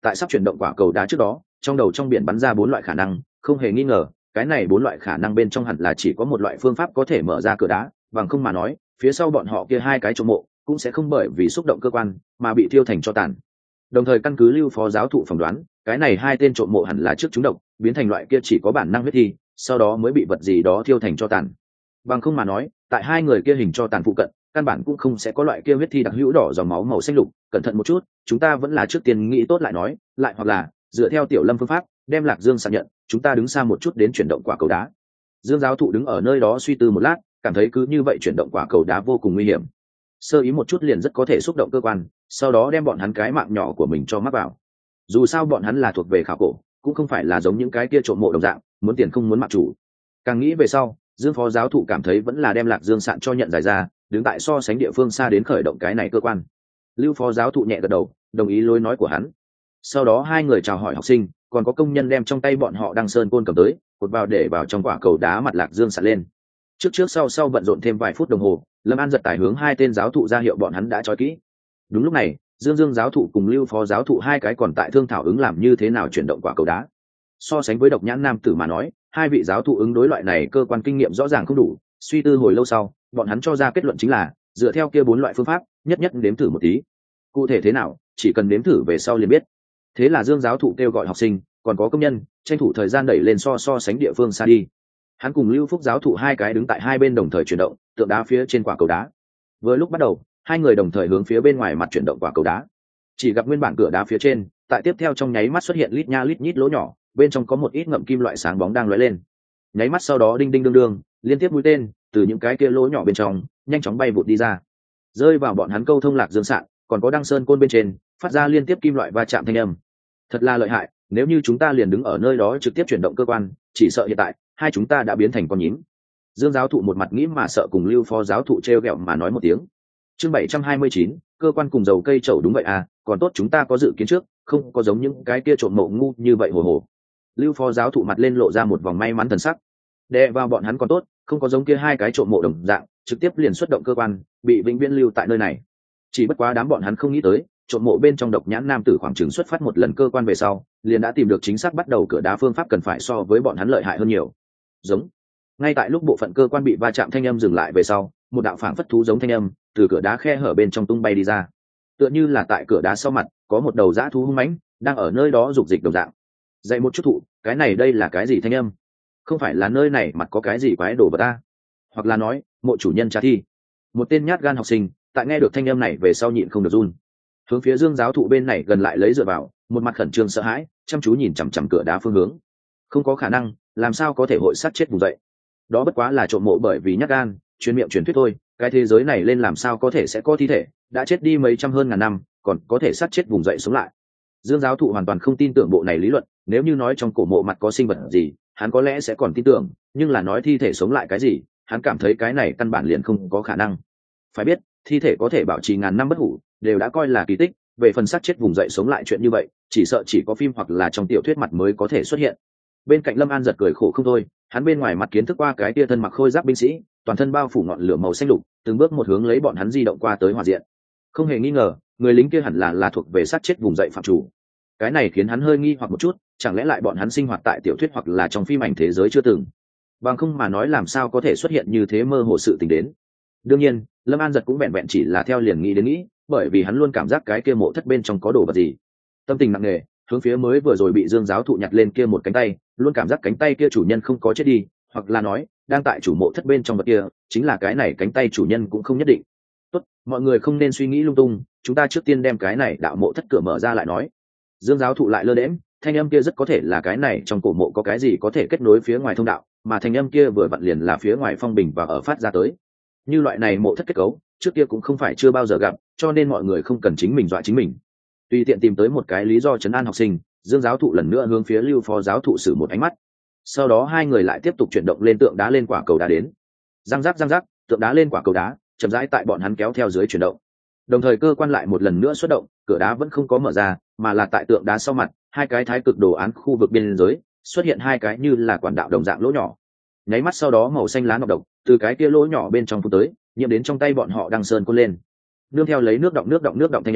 tại sắp chuyển động quả cầu đá trước đó, trong đầu trong biển bắn ra bốn loại khả năng, không hề nghi ngờ cái này bốn loại khả năng bên trong hẳn là chỉ có một loại phương pháp có thể mở ra cửa đá, bằng không mà nói phía sau bọn họ kia hai cái trộm mộ cũng sẽ không bởi vì xúc động cơ quan mà bị thiêu thành cho tàn. Đồng thời căn cứ Lưu phó giáo thụ phỏng đoán, cái này hai tên trộm mộ hẳn là trước chúng độc biến thành loại kia chỉ có bản năng huyết thi, sau đó mới bị vật gì đó thiêu thành cho tàn. Bằng không mà nói tại hai người kia hình cho tàn phụ cận căn bản cũng không sẽ có loại kia huyết thi đặc hữu đỏ dòng máu màu xanh lục. Cẩn thận một chút, chúng ta vẫn là trước tiên nghĩ tốt lại nói, lại hoặc là dựa theo Tiểu Lâm phương pháp đem Lạc Dương xác nhận, chúng ta đứng xa một chút đến chuyển động quả cầu đá. Dương giáo thụ đứng ở nơi đó suy tư một lát, cảm thấy cứ như vậy chuyển động quả cầu đá vô cùng nguy hiểm, sơ ý một chút liền rất có thể xúc động cơ quan, sau đó đem bọn hắn cái mạng nhỏ của mình cho mắc vào. Dù sao bọn hắn là thuộc về khảo cổ, cũng không phải là giống những cái kia trộm mộ đồng dạng muốn tiền không muốn mạng chủ. Càng nghĩ về sau, Dương phó giáo thụ cảm thấy vẫn là đem Lạc Dương sạn cho nhận giải ra, đứng tại so sánh địa phương xa đến khởi động cái này cơ quan. Lưu phó giáo thụ nhẹ gật đầu, đồng ý lối nói của hắn. Sau đó hai người chào hỏi học sinh, còn có công nhân đem trong tay bọn họ đăng sơn côn cầm tới, cột vào để vào trong quả cầu đá mặt Lạc Dương sạn lên. Trước trước sau sau bận rộn thêm vài phút đồng hồ, Lâm An giật tài hướng hai tên giáo thụ ra hiệu bọn hắn đã trói kỹ. Đúng lúc này, Dương Dương giáo thụ cùng Lưu phó giáo thụ hai cái còn tại thương thảo ứng làm như thế nào chuyển động quả cầu đá. So sánh với độc nhãn nam tử mà nói, hai vị giáo thụ ứng đối loại này cơ quan kinh nghiệm rõ ràng không đủ. Suy tư hồi lâu sau, bọn hắn cho ra kết luận chính là dựa theo kia bốn loại phương pháp, nhất nhất nếm thử một tí. Cụ thể thế nào, chỉ cần nếm thử về sau liền biết. Thế là Dương giáo thụ kêu gọi học sinh, còn có công nhân, tranh thủ thời gian đẩy lên so so sánh địa phương xa đi. Hắn cùng Lưu Phúc giáo thụ hai cái đứng tại hai bên đồng thời chuyển động tượng đá phía trên quả cầu đá. Vừa lúc bắt đầu, hai người đồng thời hướng phía bên ngoài mặt chuyển động quả cầu đá. Chỉ gặp nguyên bản cửa đá phía trên, tại tiếp theo trong nháy mắt xuất hiện lít nha lít nhít lỗ nhỏ, bên trong có một ít ngậm kim loại sáng bóng đang lóe lên. Nháy mắt sau đó đinh đinh đương đương, liên tiếp mũi tên từ những cái kia lỗ nhỏ bên trong nhanh chóng bay vụt đi ra, rơi vào bọn hắn câu thông Lạc Dương sạn, còn có đăng sơn côn bên trên, phát ra liên tiếp kim loại va chạm thanh âm. Thật là lợi hại, nếu như chúng ta liền đứng ở nơi đó trực tiếp chuyển động cơ quan, chỉ sợ hiện tại hai chúng ta đã biến thành con nhím. Dương giáo thụ một mặt nghĩ mà sợ cùng Lưu phó giáo thụ treo gẹo mà nói một tiếng. Chương bảy trăm hai mươi chín, cơ quan cùng dầu cây chậu, đúng vậy à, còn tốt chúng ta có dự kiến trước, không có giống những cái kia trộm mộ ngu như vậy hồ hồ. Lưu phó giáo thụ mặt lên lộ ra một vòng may mắn thần sắc. Đè vào bọn hắn còn tốt, không có giống kia hai cái trộm mộ đồng dạng, trực tiếp liền xuất động cơ quan, bị vĩnh viễn lưu tại nơi này. Chỉ bất quá đám bọn hắn không nghĩ tới, trộm mộ bên trong độc nhãn nam tử khoảng chừng xuất phát một lần cơ quan về sau, liền đã tìm được chính xác bắt đầu cửa đá phương pháp cần phải so với bọn hắn lợi hại hơn nhiều. Giống. Ngay tại lúc bộ phận cơ quan bị va chạm thanh âm dừng lại về sau, một đạo phảng phất thú giống thanh âm từ cửa đá khe hở bên trong tung bay đi ra. Tựa như là tại cửa đá sau mặt có một đầu dã thú hung mãnh đang ở nơi đó rục dịch đồng dạng. Dậy một chút thụ, cái này đây là cái gì thanh âm? Không phải là nơi này mặt có cái gì quái đồ vật ta? Hoặc là nói, mộ chủ nhân trả thi. Một tên nhát gan học sinh, tại nghe được thanh âm này về sau nhịn không được run. Hướng phía Dương giáo thụ bên này gần lại lấy dựa vào, một mặt khẩn trương sợ hãi, chăm chú nhìn chằm chằm cửa đá phương hướng. Không có khả năng, làm sao có thể hội sát chết vùng dậy? Đó bất quá là trộm mộ bởi vì nhát gan, truyền miệng truyền thuyết thôi, cái thế giới này lên làm sao có thể sẽ có thi thể, đã chết đi mấy trăm hơn ngàn năm, còn có thể sát chết vùng dậy sống lại. Dương giáo thụ hoàn toàn không tin tưởng bộ này lý luận, nếu như nói trong cổ mộ mặt có sinh vật gì, hắn có lẽ sẽ còn tin tưởng, nhưng là nói thi thể sống lại cái gì, hắn cảm thấy cái này căn bản liền không có khả năng. Phải biết, thi thể có thể bảo trì ngàn năm bất hủ, đều đã coi là kỳ tích, về phần sát chết vùng dậy sống lại chuyện như vậy, chỉ sợ chỉ có phim hoặc là trong tiểu thuyết mặt mới có thể xuất hiện. Bên cạnh Lâm An giật cười khổ không thôi, hắn bên ngoài mặt kiến thức qua cái tia thân mặc khôi giáp binh sĩ, toàn thân bao phủ ngọn lửa màu xanh lục, từng bước một hướng lấy bọn hắn di động qua tới hỏa diện. Không hề nghi ngờ, người lính kia hẳn là là thuộc về sát chết vùng dậy phạm chủ. Cái này khiến hắn hơi nghi hoặc một chút, chẳng lẽ lại bọn hắn sinh hoạt tại tiểu thuyết hoặc là trong phim ảnh thế giới chưa từng. Bằng không mà nói làm sao có thể xuất hiện như thế mơ hồ sự tình đến. Đương nhiên, Lâm An giật cũng vẹn vẹn chỉ là theo liền nghĩ đến nghĩ, bởi vì hắn luôn cảm giác cái kia mộ thất bên trong có đồ vật gì. Tâm tình nặng nề, hướng phía mới vừa rồi bị Dương giáo thụ nhặt lên kia một cánh tay, luôn cảm giác cánh tay kia chủ nhân không có chết đi, hoặc là nói đang tại chủ mộ thất bên trong vật kia chính là cái này cánh tay chủ nhân cũng không nhất định. Tốt, mọi người không nên suy nghĩ lung tung, chúng ta trước tiên đem cái này đạo mộ thất cửa mở ra lại nói. Dương giáo thụ lại lơ đễm, thanh âm kia rất có thể là cái này trong cổ mộ có cái gì có thể kết nối phía ngoài thông đạo, mà thanh âm kia vừa vặn liền là phía ngoài phong bình và ở phát ra tới. Như loại này mộ thất kết cấu trước kia cũng không phải chưa bao giờ gặp, cho nên mọi người không cần chính mình dọa chính mình. Tùy tiện tìm tới một cái lý do trấn an học sinh, Dương giáo thụ lần nữa hướng phía Lưu phó giáo thụ sử một ánh mắt. Sau đó hai người lại tiếp tục chuyển động lên tượng đá lên quả cầu đá đến. Răng rắc răng rắc, tượng đá lên quả cầu đá, chậm rãi tại bọn hắn kéo theo dưới chuyển động. Đồng thời cơ quan lại một lần nữa xuất động, cửa đá vẫn không có mở ra, mà là tại tượng đá sau mặt, hai cái thái cực đồ án khu vực biên giới, xuất hiện hai cái như là quản đạo đồng dạng lỗ nhỏ. Nháy mắt sau đó màu xanh lá nọc độc từ cái kia lỗ nhỏ bên trong phun tới, nhiễm đến trong tay bọn họ đang sơn côn lên. Nương theo lấy nước động nước động nước động thanh âm,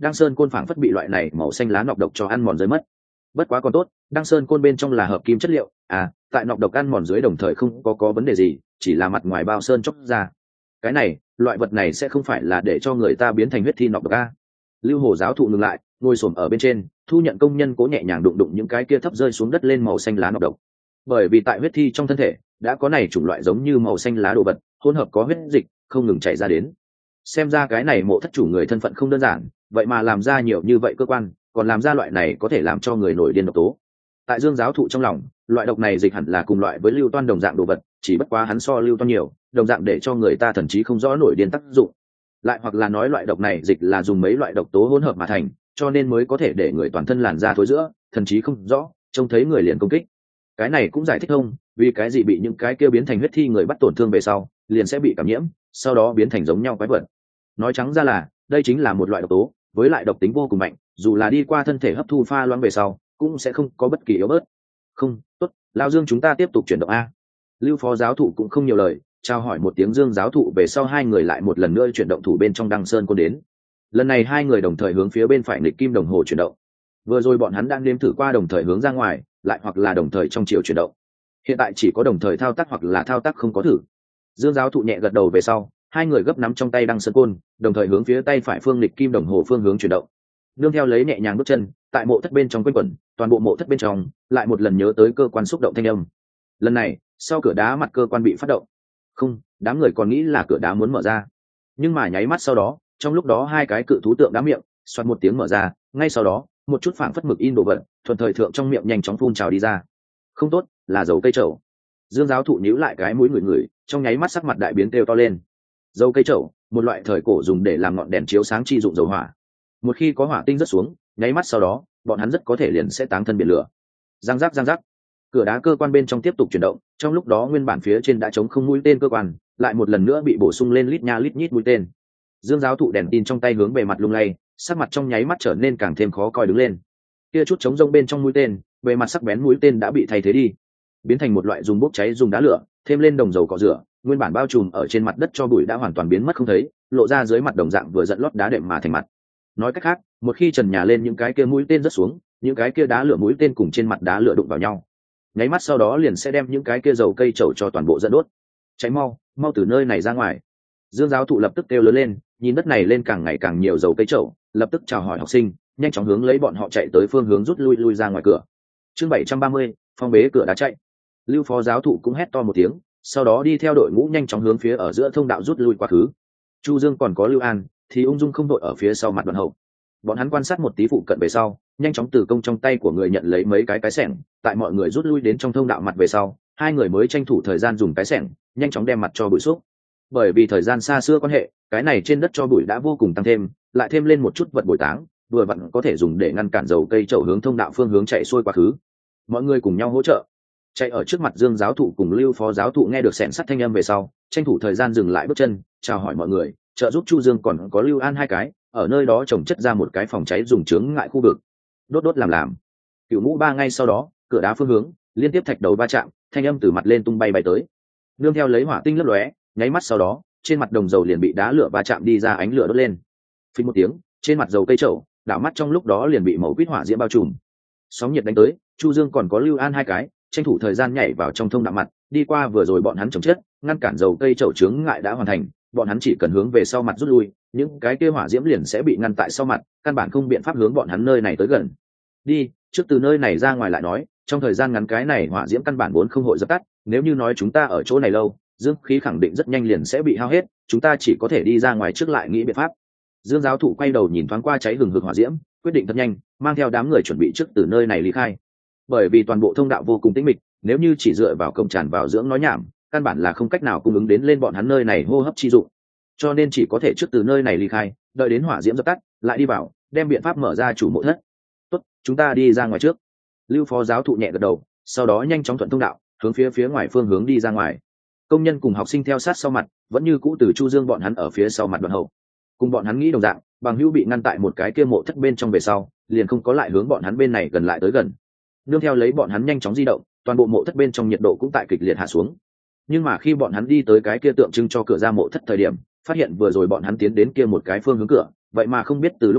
đăng sơn côn phảng phất bị loại này màu xanh lá nọc độc cho ăn mòn rơi mất. Bất quá còn tốt, đăng sơn côn bên trong là hợp kim chất liệu, à tại nọc độc ăn mòn dưới đồng thời không có có vấn đề gì, chỉ là mặt ngoài bao sơn chóc ra. Cái này loại vật này sẽ không phải là để cho người ta biến thành huyết thi nọc độc a. Lưu Hồ giáo thụ ngừng lại, ngồi xổm ở bên trên, thu nhận công nhân cố nhẹ nhàng đụng đụng những cái kia thấp rơi xuống đất lên màu xanh lá nọc độc. Bởi vì tại huyết thi trong thân thể đã có này chủng loại giống như màu xanh lá đồ vật hỗn hợp có huyết dịch không ngừng chảy ra đến. Xem ra cái này mộ thất chủ người thân phận không đơn giản, vậy mà làm ra nhiều như vậy cơ quan, còn làm ra loại này có thể làm cho người nổi điên độc tố. Tại Dương giáo thụ trong lòng, loại độc này dịch hẳn là cùng loại với lưu toan đồng dạng đồ vật, chỉ bất quá hắn so lưu toan nhiều, đồng dạng để cho người ta thần trí không rõ nổi điên tác dụng. Lại hoặc là nói loại độc này dịch là dùng mấy loại độc tố hỗn hợp mà thành, cho nên mới có thể để người toàn thân làn da thối rữa, thần trí không rõ, trông thấy người liền công kích. Cái này cũng giải thích không, vì cái gì bị những cái kia biến thành huyết thi người bắt tổn thương về sau, liền sẽ bị cảm nhiễm, sau đó biến thành giống nhau quái vật. Nói trắng ra là, đây chính là một loại độc tố, với lại độc tính vô cùng mạnh, dù là đi qua thân thể hấp thu pha loãng về sau, cũng sẽ không có bất kỳ yếu bớt. Không, tốt, lão Dương chúng ta tiếp tục chuyển động a. Lưu phó giáo thụ cũng không nhiều lời, chào hỏi một tiếng Dương giáo thụ về sau hai người lại một lần nữa chuyển động thủ bên trong đăng sơn côn đến. Lần này hai người đồng thời hướng phía bên phải nghịch kim đồng hồ chuyển động. Vừa rồi bọn hắn đang nếm thử qua đồng thời hướng ra ngoài, lại hoặc là đồng thời trong chiều chuyển động. Hiện tại chỉ có đồng thời thao tác hoặc là thao tác không có thử. Dương giáo thụ nhẹ gật đầu về sau, hai người gấp nắm trong tay đăng sơn côn, đồng thời hướng phía tay phải phương nghịch kim đồng hồ phương hướng chuyển động. Nương theo lấy nhẹ nhàng bước chân, tại mộ thất bên trong quanh quẩn, toàn bộ mộ thất bên trong lại một lần nhớ tới cơ quan xúc động thanh âm. Lần này, sau cửa đá mặt cơ quan bị phát động. Không, đám người còn nghĩ là cửa đá muốn mở ra, nhưng mà nháy mắt sau đó, trong lúc đó hai cái cự thú tượng đá miệng xoát một tiếng mở ra, ngay sau đó một chút phảng phất mực in đồ vật thuận thời thượng trong miệng nhanh chóng phun trào đi ra. Không tốt, là dầu cây trầu. Dương giáo thụ nhíu lại cái mũi người người, trong nháy mắt sắc mặt đại biến kêu to lên. Dầu cây trầu, một loại thời cổ dùng để làm ngọn đèn chiếu sáng chi dụng dầu hỏa. Một khi có hỏa tinh rớt xuống, nháy mắt sau đó bọn hắn rất có thể liền sẽ táng thân biển lửa. Giang giác giang giác, cửa đá cơ quan bên trong tiếp tục chuyển động, trong lúc đó nguyên bản phía trên đã chống không mũi tên cơ quan lại một lần nữa bị bổ sung lên lít nha lít nhít mũi tên. Dương giáo thụ đèn tin trong tay hướng bề mặt lung lay, sắc mặt trong nháy mắt trở nên càng thêm khó coi đứng lên. Kia chút chống rông bên trong mũi tên, bề mặt sắc bén mũi tên đã bị thay thế đi, biến thành một loại dùng bốc cháy dùng đá lửa thêm lên đồng dầu cọ rửa, nguyên bản bao trùm ở trên mặt đất cho bụi đã hoàn toàn biến mất không thấy, lộ ra dưới mặt đồng dạng vừa giận lót đá đệm mà thành mặt. Nói cách khác, một khi trần nhà lên những cái kia mũi tên rớt xuống, những cái kia đá lửa mũi tên cùng trên mặt đá lửa đụng vào nhau, nháy mắt sau đó liền sẽ đem những cái kia dầu cây trầu cho toàn bộ dẫn đốt. Cháy mau, mau từ nơi này ra ngoài. Dương giáo thụ lập tức kêu lớn lên, nhìn đất này lên càng ngày càng nhiều dầu cây trầu, lập tức chào hỏi học sinh, nhanh chóng hướng lấy bọn họ chạy tới phương hướng rút lui lui ra ngoài cửa. Chương bảy trăm ba mươi, phong bế cửa đá chạy. Lưu phó giáo thụ cũng hét to một tiếng, sau đó đi theo đội ngũ nhanh chóng hướng phía ở giữa thông đạo rút lui quá khứ. Chu Dương còn có Lưu An thì ung dung không đội ở phía sau mặt đoạn hậu. Bọn hắn quan sát một tí phụ cận về sau, nhanh chóng từ công trong tay của người nhận lấy mấy cái cái xẻng, tại mọi người rút lui đến trong thông đạo mặt về sau, hai người mới tranh thủ thời gian dùng cái xẻng nhanh chóng đem mặt cho bụi xúc. Bởi vì thời gian xa xưa quan hệ, cái này trên đất cho bụi đã vô cùng tăng thêm, lại thêm lên một chút vật bồi táng, vừa vặn có thể dùng để ngăn cản dầu cây trầu hướng thông đạo phương hướng chạy xuôi quá khứ. Mọi người cùng nhau hỗ trợ. Chạy ở trước mặt Dương giáo thụ cùng Lưu phó giáo thụ nghe được xẻng sắt thanh âm về sau, tranh thủ thời gian dừng lại bước chân, chào hỏi mọi người, trợ giúp Chu Dương còn có Lưu An hai cái, ở nơi đó trồng chất ra một cái phòng cháy dùng chướng ngại khu vực. Đốt đốt làm làm. Cửu Ngũ Ba ngay sau đó, cửa đá phương hướng, liên tiếp thạch đầu va chạm, thanh âm từ mặt lên tung bay bay tới. Nương theo lấy hỏa tinh lấp lóe, nháy mắt sau đó, trên mặt đồng dầu liền bị đá lửa va chạm đi ra ánh lửa đốt lên. Phình một tiếng, trên mặt dầu cây trầu, đảo mắt trong lúc đó liền bị màu quýt hỏa diễm bao trùm. Sóng nhiệt đánh tới, Chu Dương còn có Lưu An hai cái, tranh thủ thời gian nhảy vào trong thông đạo mặt, đi qua vừa rồi bọn hắn chống chết, ngăn cản dầu cây trầu chướng ngại đã hoàn thành, bọn hắn chỉ cần hướng về sau mặt rút lui, những cái kia hỏa diễm liền sẽ bị ngăn tại sau mặt, căn bản không biện pháp hướng bọn hắn nơi này tới gần. Đi, trước từ nơi này ra ngoài lại nói, trong thời gian ngắn cái này hỏa diễm căn bản vốn không hội dập tắt, nếu như nói chúng ta ở chỗ này lâu, dương khí khẳng định rất nhanh liền sẽ bị hao hết, chúng ta chỉ có thể đi ra ngoài trước lại nghĩ biện pháp. Dương giáo thụ quay đầu nhìn thoáng qua cháy hừng hực hỏa diễm, quyết định thật nhanh, mang theo đám người chuẩn bị trước từ nơi này ly khai. Bởi vì toàn bộ thông đạo vô cùng tĩnh mịch, nếu như chỉ dựa vào công tràn vào dưỡng nói nhảm, căn bản là không cách nào cung ứng đến lên bọn hắn nơi này hô hấp chi dụng, cho nên chỉ có thể trước từ nơi này ly khai, đợi đến hỏa diễm dập tắt lại đi vào, đem biện pháp mở ra chủ mộ thất. Tốt, chúng ta đi ra ngoài trước. Lưu phó giáo thụ nhẹ gật đầu, sau đó nhanh chóng thuận thông đạo hướng phía phía ngoài phương hướng đi ra ngoài. Công nhân cùng học sinh theo sát sau mặt, vẫn như cũ từ Chu Dương bọn hắn ở phía sau mặt đoạn hậu. Cùng bọn hắn nghĩ đồng dạng, Bằng Hữu bị ngăn tại một cái kia mộ thất bên trong về sau, liền không có lại hướng bọn hắn bên này gần lại tới gần. Nương theo lấy bọn hắn nhanh chóng di động, toàn bộ mộ thất bên trong nhiệt độ cũng tại kịch liệt hạ xuống. Nhưng mà khi bọn hắn đi tới cái kia tượng trưng cho cửa ra mộ thất thời điểm, phát hiện vừa rồi bọn hắn tiến đến kia một cái phương hướng cửa, vậy mà không biết từ lúc nào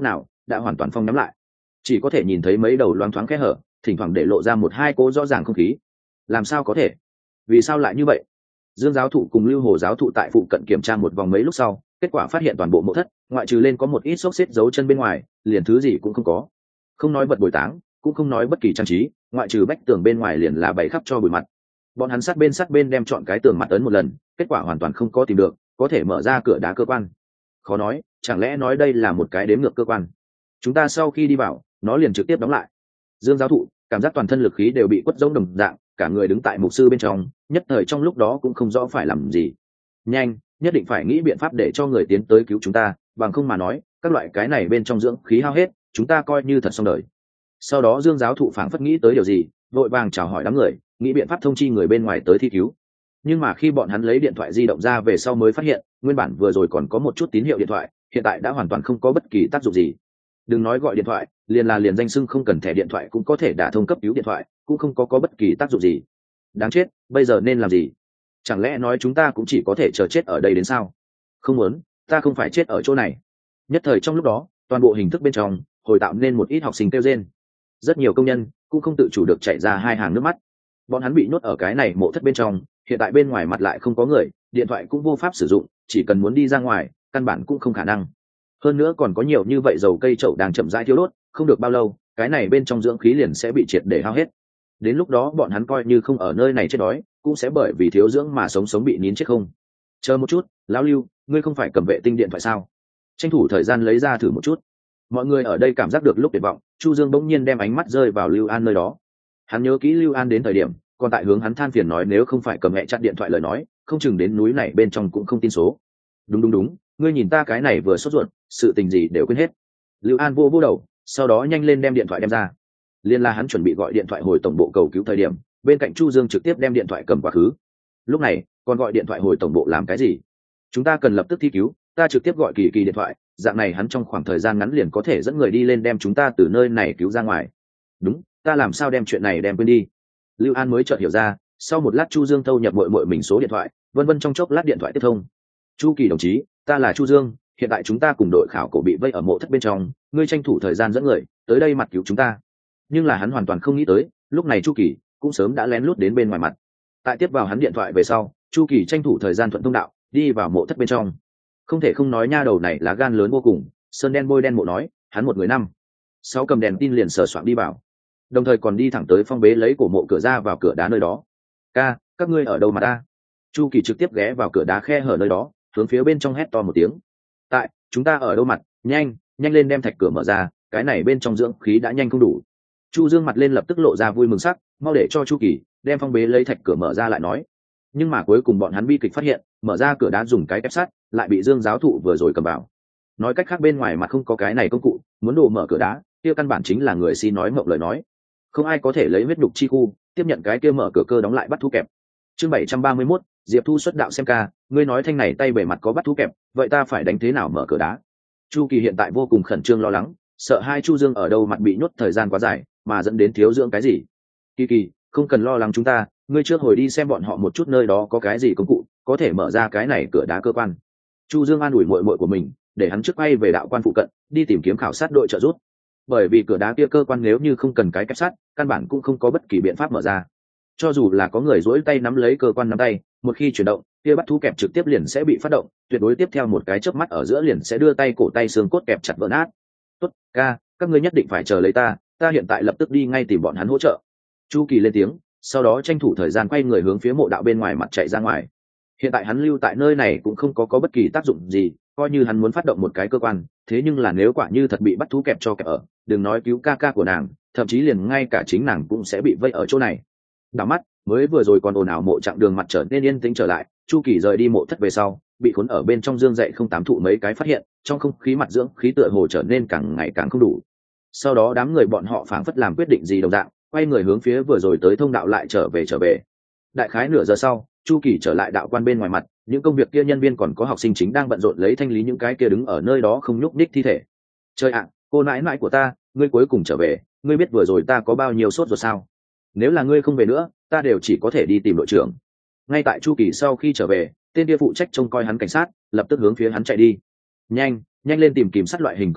đã hoàn toàn phong nhắm lại, chỉ có thể nhìn thấy mấy đầu loáng thoáng kẽ hở, thỉnh thoảng để lộ ra một hai cỗ rõ ràng không khí. Làm sao có thể? Vì sao lại như vậy? Dương giáo thụ cùng Lưu Hồ giáo thụ tại phụ cận kiểm tra một vòng mấy lúc sau, kết quả phát hiện toàn bộ mộ thất, ngoại trừ lên có một ít xốc xếp dấu chân bên ngoài, liền thứ gì cũng không có. Không nói vật bồi táng, cũng không nói bất kỳ trang trí, ngoại trừ vách tường bên ngoài liền là bày khắp cho bụi mặt. Bọn hắn sát bên sát bên đem chọn cái tường mặt ấn một lần, kết quả hoàn toàn không có tìm được có thể mở ra cửa đá cơ quan. Khó nói, chẳng lẽ nói đây là một cái đếm ngược cơ quan? Chúng ta sau khi đi vào, nó liền trực tiếp đóng lại. Dương giáo thụ cảm giác toàn thân lực khí đều bị quất giống đồng dạng, cả người đứng tại mục sư bên trong, nhất thời trong lúc đó cũng không rõ phải làm gì. Nhanh, nhất định phải nghĩ biện pháp để cho người tiến tới cứu chúng ta, bằng không mà nói các loại cái này bên trong dưỡng khí hao hết, chúng ta coi như thật xong đời. Sau đó Dương giáo thụ phảng phất nghĩ tới điều gì, vội vàng chào hỏi đám người, nghĩ biện pháp thông chi người bên ngoài tới thi cứu. Nhưng mà khi bọn hắn lấy điện thoại di động ra về sau mới phát hiện, nguyên bản vừa rồi còn có một chút tín hiệu điện thoại, hiện tại đã hoàn toàn không có bất kỳ tác dụng gì. Đừng nói gọi điện thoại, liền là liền danh xưng không cần thẻ điện thoại cũng có thể đả thông cấp cứu điện thoại, cũng không có có bất kỳ tác dụng gì. Đáng chết, bây giờ nên làm gì? Chẳng lẽ nói chúng ta cũng chỉ có thể chờ chết ở đây đến sao? Không muốn, ta không phải chết ở chỗ này. Nhất thời trong lúc đó, toàn bộ hình thức bên trong hồi tạo nên một ít học sinh kêu rên. Rất nhiều công nhân cũng không tự chủ được chạy ra hai hàng nước mắt. Bọn hắn bị nhốt ở cái này mộ thất bên trong, hiện tại bên ngoài mặt lại không có người, điện thoại cũng vô pháp sử dụng, chỉ cần muốn đi ra ngoài căn bản cũng không khả năng. Hơn nữa còn có nhiều như vậy dầu cây trậu đang chậm rãi thiêu đốt, không được bao lâu cái này bên trong dưỡng khí liền sẽ bị triệt để hao hết. Đến lúc đó bọn hắn coi như không ở nơi này chết đói, cũng sẽ bởi vì thiếu dưỡng mà sống sống bị nín chết không. Chờ một chút, lão Lưu, ngươi không phải cầm vệ tinh điện thoại sao? Tranh thủ thời gian lấy ra thử một chút. Mọi người ở đây cảm giác được lúc tuyệt vọng, Chu Dương bỗng nhiên đem ánh mắt rơi vào Lưu An nơi đó. Hắn nhớ kỹ Lưu An đến thời điểm còn tại hướng hắn than phiền nói nếu không phải cầm mẹ chặn điện thoại lời nói, không chừng đến núi này bên trong cũng không tin số. Đúng đúng đúng, ngươi nhìn ta cái này vừa sốt ruột, sự tình gì đều quên hết. Lưu An vô vô đầu, sau đó nhanh lên đem điện thoại đem ra. Liên là hắn chuẩn bị gọi điện thoại hồi tổng bộ cầu cứu thời điểm, bên cạnh Chu Dương trực tiếp đem điện thoại cầm quá khứ. Lúc này còn gọi điện thoại hồi tổng bộ làm cái gì? Chúng ta cần lập tức thi cứu, ta trực tiếp gọi Kỳ Kỳ điện thoại, dạng này hắn trong khoảng thời gian ngắn liền có thể dẫn người đi lên đem chúng ta từ nơi này cứu ra ngoài. Đúng, ta làm sao đem chuyện này đem quên đi. Lưu An mới chợt hiểu ra, sau một lát Chu Dương thâu nhập mội mội mình số điện thoại, vân vân trong chốc lát điện thoại tiếp thông. Chu Kỳ đồng chí, ta là Chu Dương, hiện tại chúng ta cùng đội khảo cổ bị vây ở mộ thất bên trong, ngươi tranh thủ thời gian dẫn người tới đây mặt cứu chúng ta. Nhưng là hắn hoàn toàn không nghĩ tới, lúc này Chu Kỳ cũng sớm đã lén lút đến bên ngoài mặt. Tại tiếp vào hắn điện thoại về sau, Chu Kỳ tranh thủ thời gian thuận thông đạo đi vào mộ thất bên trong. Không thể không nói nha đầu này là gan lớn vô cùng, sơn đen bôi đen mộ nói hắn một người năm sáu cầm đèn tin liền sờ soạn đi vào, đồng thời còn đi thẳng tới phong bế lấy cổ mộ cửa ra vào cửa đá nơi đó. Ca, các ngươi ở đâu mà ta? Chu Kỳ trực tiếp ghé vào cửa đá khe hở nơi đó, hướng phía bên trong hét to một tiếng. Tại, chúng ta ở đâu mặt, nhanh, nhanh lên đem thạch cửa mở ra, cái này bên trong dưỡng khí đã nhanh không đủ. Chu Dương mặt lên lập tức lộ ra vui mừng sắc, mau để cho Chu Kỳ đem phong bế lấy thạch cửa mở ra lại nói. Nhưng mà cuối cùng bọn hắn bi kịch phát hiện, mở ra cửa đá dùng cái kép sắt, lại bị Dương giáo thụ vừa rồi cầm vào. Nói cách khác bên ngoài mặt không có cái này công cụ, muốn đổ mở cửa đá, kia căn bản chính là người si nói mộng lời nói. Không ai có thể lấy huyết đục chi khu tiếp nhận cái kia mở cửa cơ đóng lại bắt thú kẹp. Chương bảy trăm ba mươi mốt, Diệp Thu xuất đạo xem ca, ngươi nói thanh này tay bề mặt có bắt thú kẹp, vậy ta phải đánh thế nào mở cửa đá? Chu Kỳ hiện tại vô cùng khẩn trương lo lắng, sợ hai Chu Dương ở đâu mặt bị nhốt thời gian quá dài, mà dẫn đến thiếu dưỡng cái gì. Kỳ Kỳ, không cần lo lắng chúng ta, ngươi trước hồi đi xem bọn họ một chút nơi đó có cái gì công cụ có thể mở ra cái này cửa đá cơ quan. Chu Dương an ủi muội muội của mình, để hắn trước quay về đạo quan phụ cận đi tìm kiếm khảo sát đội trợ giúp, bởi vì cửa đá kia cơ quan nếu như không cần cái kép sắt, căn bản cũng không có bất kỳ biện pháp mở ra. Cho dù là có người duỗi tay nắm lấy cơ quan nắm tay, một khi chuyển động, kia bắt thú kẹp trực tiếp liền sẽ bị phát động, tuyệt đối tiếp theo một cái chớp mắt ở giữa liền sẽ đưa tay cổ tay xương cốt kẹp chặt vỡ nát. Tốt, ca, các ngươi nhất định phải chờ lấy ta, ta hiện tại lập tức đi ngay tìm bọn hắn hỗ trợ. Chu Kỳ lên tiếng, sau đó tranh thủ thời gian quay người hướng phía mộ đạo bên ngoài mặt chạy ra ngoài. Hiện tại hắn lưu tại nơi này cũng không có có bất kỳ tác dụng gì, coi như hắn muốn phát động một cái cơ quan, thế nhưng là nếu quả như thật bị bắt thú kẹp cho kẹp ở, đừng nói cứu ca ca của nàng, thậm chí liền ngay cả chính nàng cũng sẽ bị vây ở chỗ này. Đảo mắt, mới vừa rồi còn ồn ào mộ chặng đường mặt trở nên yên tĩnh trở lại, Chu Kỳ rời đi mộ thất về sau, bị cuốn ở bên trong dương dậy không tám thụ mấy cái phát hiện, trong không khí mặt dưỡng khí tựa hồ trở nên càng ngày càng không đủ. Sau đó đám người bọn họ phảng phất làm quyết định gì đồng dạng, quay người hướng phía vừa rồi tới thông đạo lại trở về trở về. Đại khái nửa giờ sau, Chu Kỳ trở lại đạo quan bên ngoài mặt, những công việc kia nhân viên còn có học sinh chính đang bận rộn lấy thanh lý những cái kia đứng ở nơi đó không nhúc nhích thi thể. Trời ạ, cô nãi nãi của ta, ngươi cuối cùng trở về, ngươi biết vừa rồi ta có bao nhiêu sốt rồi sao? Nếu là ngươi không về nữa, ta đều chỉ có thể đi tìm đội trưởng. Ngay tại Chu Kỳ sau khi trở về, tên kia phụ trách trông coi hắn cảnh sát lập tức hướng phía hắn chạy đi. Nhanh, nhanh lên tìm kìm sắt loại hình công cụ,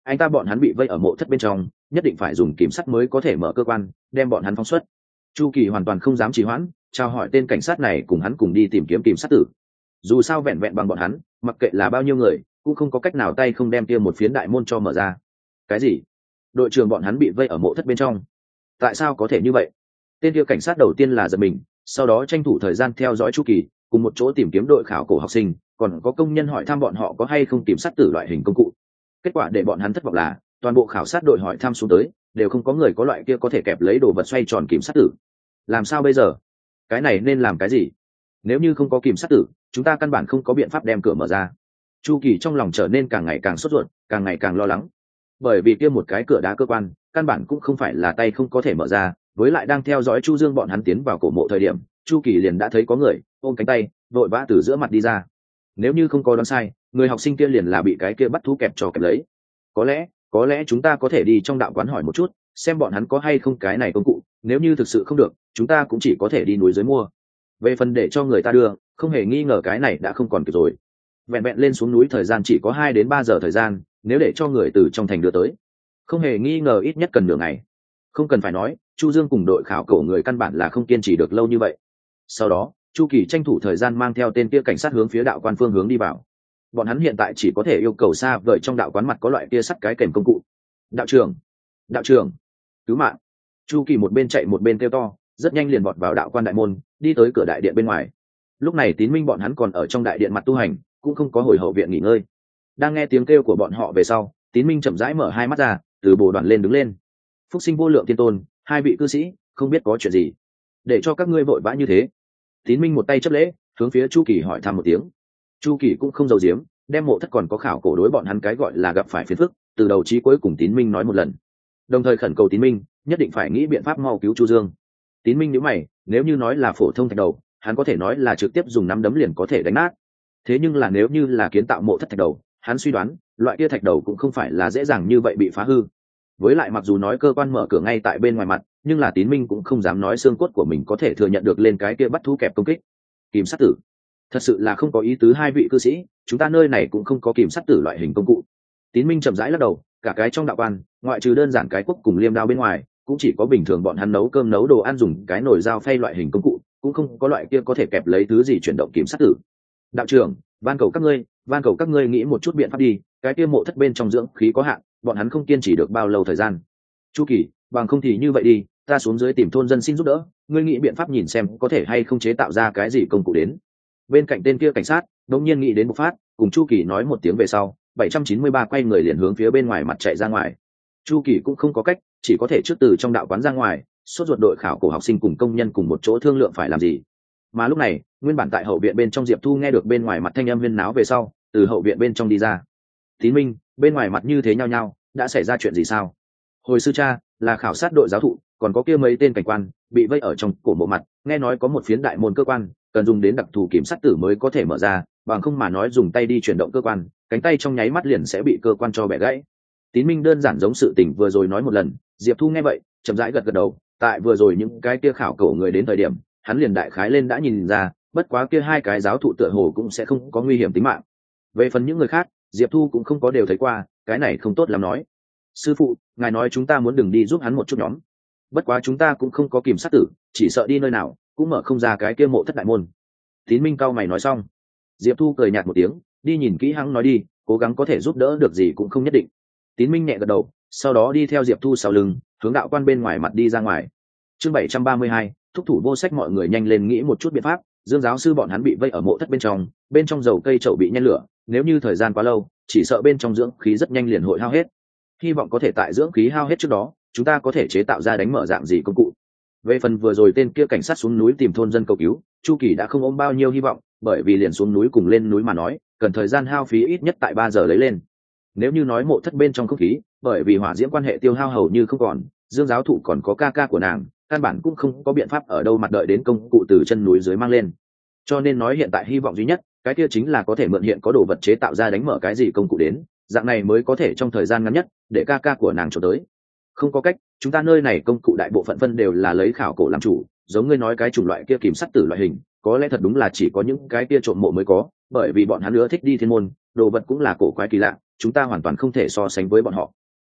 anh ta bọn hắn bị vây ở mộ thất bên trong, nhất định phải dùng kìm sắt mới có thể mở cơ quan đem bọn hắn phóng xuất. Chu Kỳ hoàn toàn không dám trì hoãn, chào hỏi tên cảnh sát này cùng hắn cùng đi tìm kiếm kìm sắt tử. Dù sao vẹn vẹn bằng bọn hắn, mặc kệ là bao nhiêu người cũng không có cách nào tay không đem kia một phiến đại môn cho mở ra. Cái gì? Đội trưởng bọn hắn bị vây ở mộ thất bên trong? Tại sao có thể như vậy? Tên kia cảnh sát đầu tiên là giật mình, sau đó tranh thủ thời gian theo dõi Chu Kỳ, cùng một chỗ tìm kiếm đội khảo cổ học sinh, còn có công nhân hỏi thăm bọn họ có hay không kìm sắt tử loại hình công cụ. Kết quả để bọn hắn thất vọng là toàn bộ khảo sát đội hỏi thăm xuống tới đều không có người có loại kia có thể kẹp lấy đồ vật xoay tròn kìm sắt tử. Làm sao bây giờ? Cái này nên làm cái gì? Nếu như không có kìm sắt tử, chúng ta căn bản không có biện pháp đem cửa mở ra. Chu Kỳ trong lòng trở nên càng ngày càng sốt ruột, càng ngày càng lo lắng, bởi vì kia một cái cửa đá cơ quan căn bản cũng không phải là tay không có thể mở ra. Với lại đang theo dõi Chu Dương bọn hắn tiến vào cổ mộ thời điểm, Chu Kỳ liền đã thấy có người ôm cánh tay vội vã từ giữa mặt đi ra. Nếu như không có đoán sai, người học sinh kia liền là bị cái kia bắt thú kẹp cho kẹp lấy. Có lẽ có lẽ chúng ta có thể đi trong đạo quán hỏi một chút xem bọn hắn có hay không cái này công cụ, nếu như thực sự không được chúng ta cũng chỉ có thể đi núi dưới mua. Về phần để cho người ta đưa, không hề nghi ngờ cái này đã không còn kịp rồi. Vẹn vẹn lên xuống núi thời gian chỉ có hai đến ba giờ thời gian, nếu để cho người từ trong thành đưa tới, không hề nghi ngờ ít nhất cần nửa ngày. Không cần phải nói, Chu Dương cùng đội khảo cổ người căn bản là không kiên trì được lâu như vậy. Sau đó Chu Kỳ tranh thủ thời gian mang theo tên kia cảnh sát hướng phía đạo quan phương hướng đi vào. Bọn hắn hiện tại chỉ có thể yêu cầu xa vời trong đạo quán mặt có loại kia sắt cái kèm công cụ. Đạo trưởng, đạo trưởng, cứu mạng! Chu Kỳ một bên chạy một bên kêu to, rất nhanh liền vọt vào đạo quan đại môn, đi tới cửa đại điện bên ngoài. Lúc này Tín Minh bọn hắn còn ở trong đại điện mặt tu hành, cũng không có hồi hậu viện nghỉ ngơi. Đang nghe tiếng kêu của bọn họ về sau, Tín Minh chậm rãi mở hai mắt ra, từ bồ đoàn lên đứng lên. Phúc sinh vô lượng tiên tôn, hai vị cư sĩ, không biết có chuyện gì để cho các ngươi vội vã như thế? Tín Minh một tay chấp lễ, hướng phía Chu Kỳ hỏi thăm một tiếng. Chu Kỳ cũng không giấu giếm, đem mộ thất còn có khảo cổ đối bọn hắn cái gọi là gặp phải phiền phức từ đầu chí cuối cùng Tín Minh nói một lần, đồng thời khẩn cầu Tín Minh nhất định phải nghĩ biện pháp mau cứu Chu Dương. Tín Minh nhíu mày, nếu như nói là phổ thông thạch đầu, hắn có thể nói là trực tiếp dùng nắm đấm liền có thể đánh nát. Thế nhưng là nếu như là kiến tạo mộ thất thạch đầu, hắn suy đoán loại kia thạch đầu cũng không phải là dễ dàng như vậy bị phá hư. Với lại mặc dù nói cơ quan mở cửa ngay tại bên ngoài mặt, nhưng là Tín Minh cũng không dám nói xương cốt của mình có thể thừa nhận được lên cái kia bắt thú kẹp công kích. Kìm sắt tử, thật sự là không có ý tứ hai vị cư sĩ, chúng ta nơi này cũng không có kìm sắt tử loại hình công cụ. Tín Minh chậm rãi lắc đầu, cả cái trong đạo quan, ngoại trừ đơn giản cái cuốc cùng liêm đao bên ngoài, cũng chỉ có bình thường bọn hắn nấu cơm nấu đồ ăn dùng cái nồi dao phay loại hình công cụ, cũng không có loại kia có thể kẹp lấy thứ gì chuyển động kìm sắt tử. Đạo trưởng, van cầu các ngươi, van cầu các ngươi nghĩ một chút biện pháp đi, cái kia mộ thất bên trong dưỡng khí có hạn, bọn hắn không kiên trì được bao lâu thời gian. Chu Kỳ, bằng không thì như vậy đi, ta xuống dưới tìm thôn dân xin giúp đỡ, ngươi nghĩ biện pháp nhìn xem có thể hay không chế tạo ra cái gì công cụ đến. Bên cạnh tên kia cảnh sát đột nhiên nghĩ đến một phát, cùng Chu Kỳ nói một tiếng về sau, bảy trăm chín mươi ba quay người liền hướng phía bên ngoài mặt chạy ra ngoài. Chu Kỳ cũng không có cách, chỉ có thể trước từ trong đạo quán ra ngoài, sốt ruột đội khảo cổ học sinh cùng công nhân cùng một chỗ thương lượng phải làm gì. Mà lúc này, nguyên bản tại hậu viện bên trong Diệp Thu nghe được bên ngoài mặt thanh âm huyên náo về sau, từ hậu viện bên trong đi ra. Tín Minh, bên ngoài mặt như thế nhao nhao, đã xảy ra chuyện gì sao? Hồi sư cha, là khảo sát đội giáo thụ, còn có kia mấy tên cảnh quan bị vây ở trong cổ mộ mặt, nghe nói có một phiến đại môn cơ quan cần dùng đến đặc thù kiểm sát tử mới có thể mở ra, bằng không mà nói dùng tay đi chuyển động cơ quan, cánh tay trong nháy mắt liền sẽ bị cơ quan cho bẻ gãy. Tín Minh đơn giản giống sự tình vừa rồi nói một lần. Diệp Thu nghe vậy chậm rãi gật gật đầu, tại vừa rồi những cái kia khảo cổ người đến thời điểm, hắn liền đại khái lên đã nhìn ra, bất quá kia hai cái giáo thụ tựa hồ cũng sẽ không có nguy hiểm tính mạng. Về phần những người khác, Diệp Thu cũng không có đều thấy qua, cái này không tốt lắm nói. Sư phụ, ngài nói chúng ta muốn đừng đi giúp hắn một chút nhóm, bất quá chúng ta cũng không có kìm sát tử, chỉ sợ đi nơi nào cũng mở không ra cái kia mộ thất đại môn. Tín Minh cao mày nói xong, Diệp Thu cười nhạt một tiếng, đi nhìn kỹ hắn nói đi, cố gắng có thể giúp đỡ được gì cũng không nhất định. Tín Minh nhẹ gật đầu, sau đó đi theo Diệp Thu sau lưng, hướng đạo quan bên ngoài mặt đi ra ngoài. Chương bảy trăm ba mươi hai, thúc thủ vô sách, mọi người nhanh lên nghĩ một chút biện pháp. Dương giáo sư bọn hắn bị vây ở mộ thất bên trong, bên trong dầu cây chậu bị nhen lửa, nếu như thời gian quá lâu, chỉ sợ bên trong dưỡng khí rất nhanh liền hội hao hết. Hy vọng có thể tại dưỡng khí hao hết trước đó, chúng ta có thể chế tạo ra đánh mở dạng gì công cụ. Về phần vừa rồi tên kia cảnh sát xuống núi tìm thôn dân cầu cứu, Chu Kỳ đã không ôm bao nhiêu hy vọng, bởi vì liền xuống núi cùng lên núi mà nói, cần thời gian hao phí ít nhất tại ba giờ lấy lên. Nếu như nói mộ thất bên trong không khí, bởi vì hỏa diễm quan hệ tiêu hao hầu như không còn, Dương giáo thụ còn có ca ca của nàng, căn bản cũng không có biện pháp ở đâu mặt đợi đến công cụ từ chân núi dưới mang lên. Cho nên nói hiện tại hy vọng duy nhất, cái kia chính là có thể mượn hiện có đồ vật chế tạo ra đánh mở cái gì công cụ đến, dạng này mới có thể trong thời gian ngắn nhất để ca ca của nàng trốn tới. Không có cách, chúng ta nơi này công cụ đại bộ phận phân đều là lấy khảo cổ làm chủ, giống ngươi nói cái chủng loại kia kìm sắt tử loại hình, có lẽ thật đúng là chỉ có những cái kia trộm mộ mới có, bởi vì bọn hắn nữa thích đi thiên môn, đồ vật cũng là cổ quái kỳ lạ, chúng ta hoàn toàn không thể so sánh với bọn họ.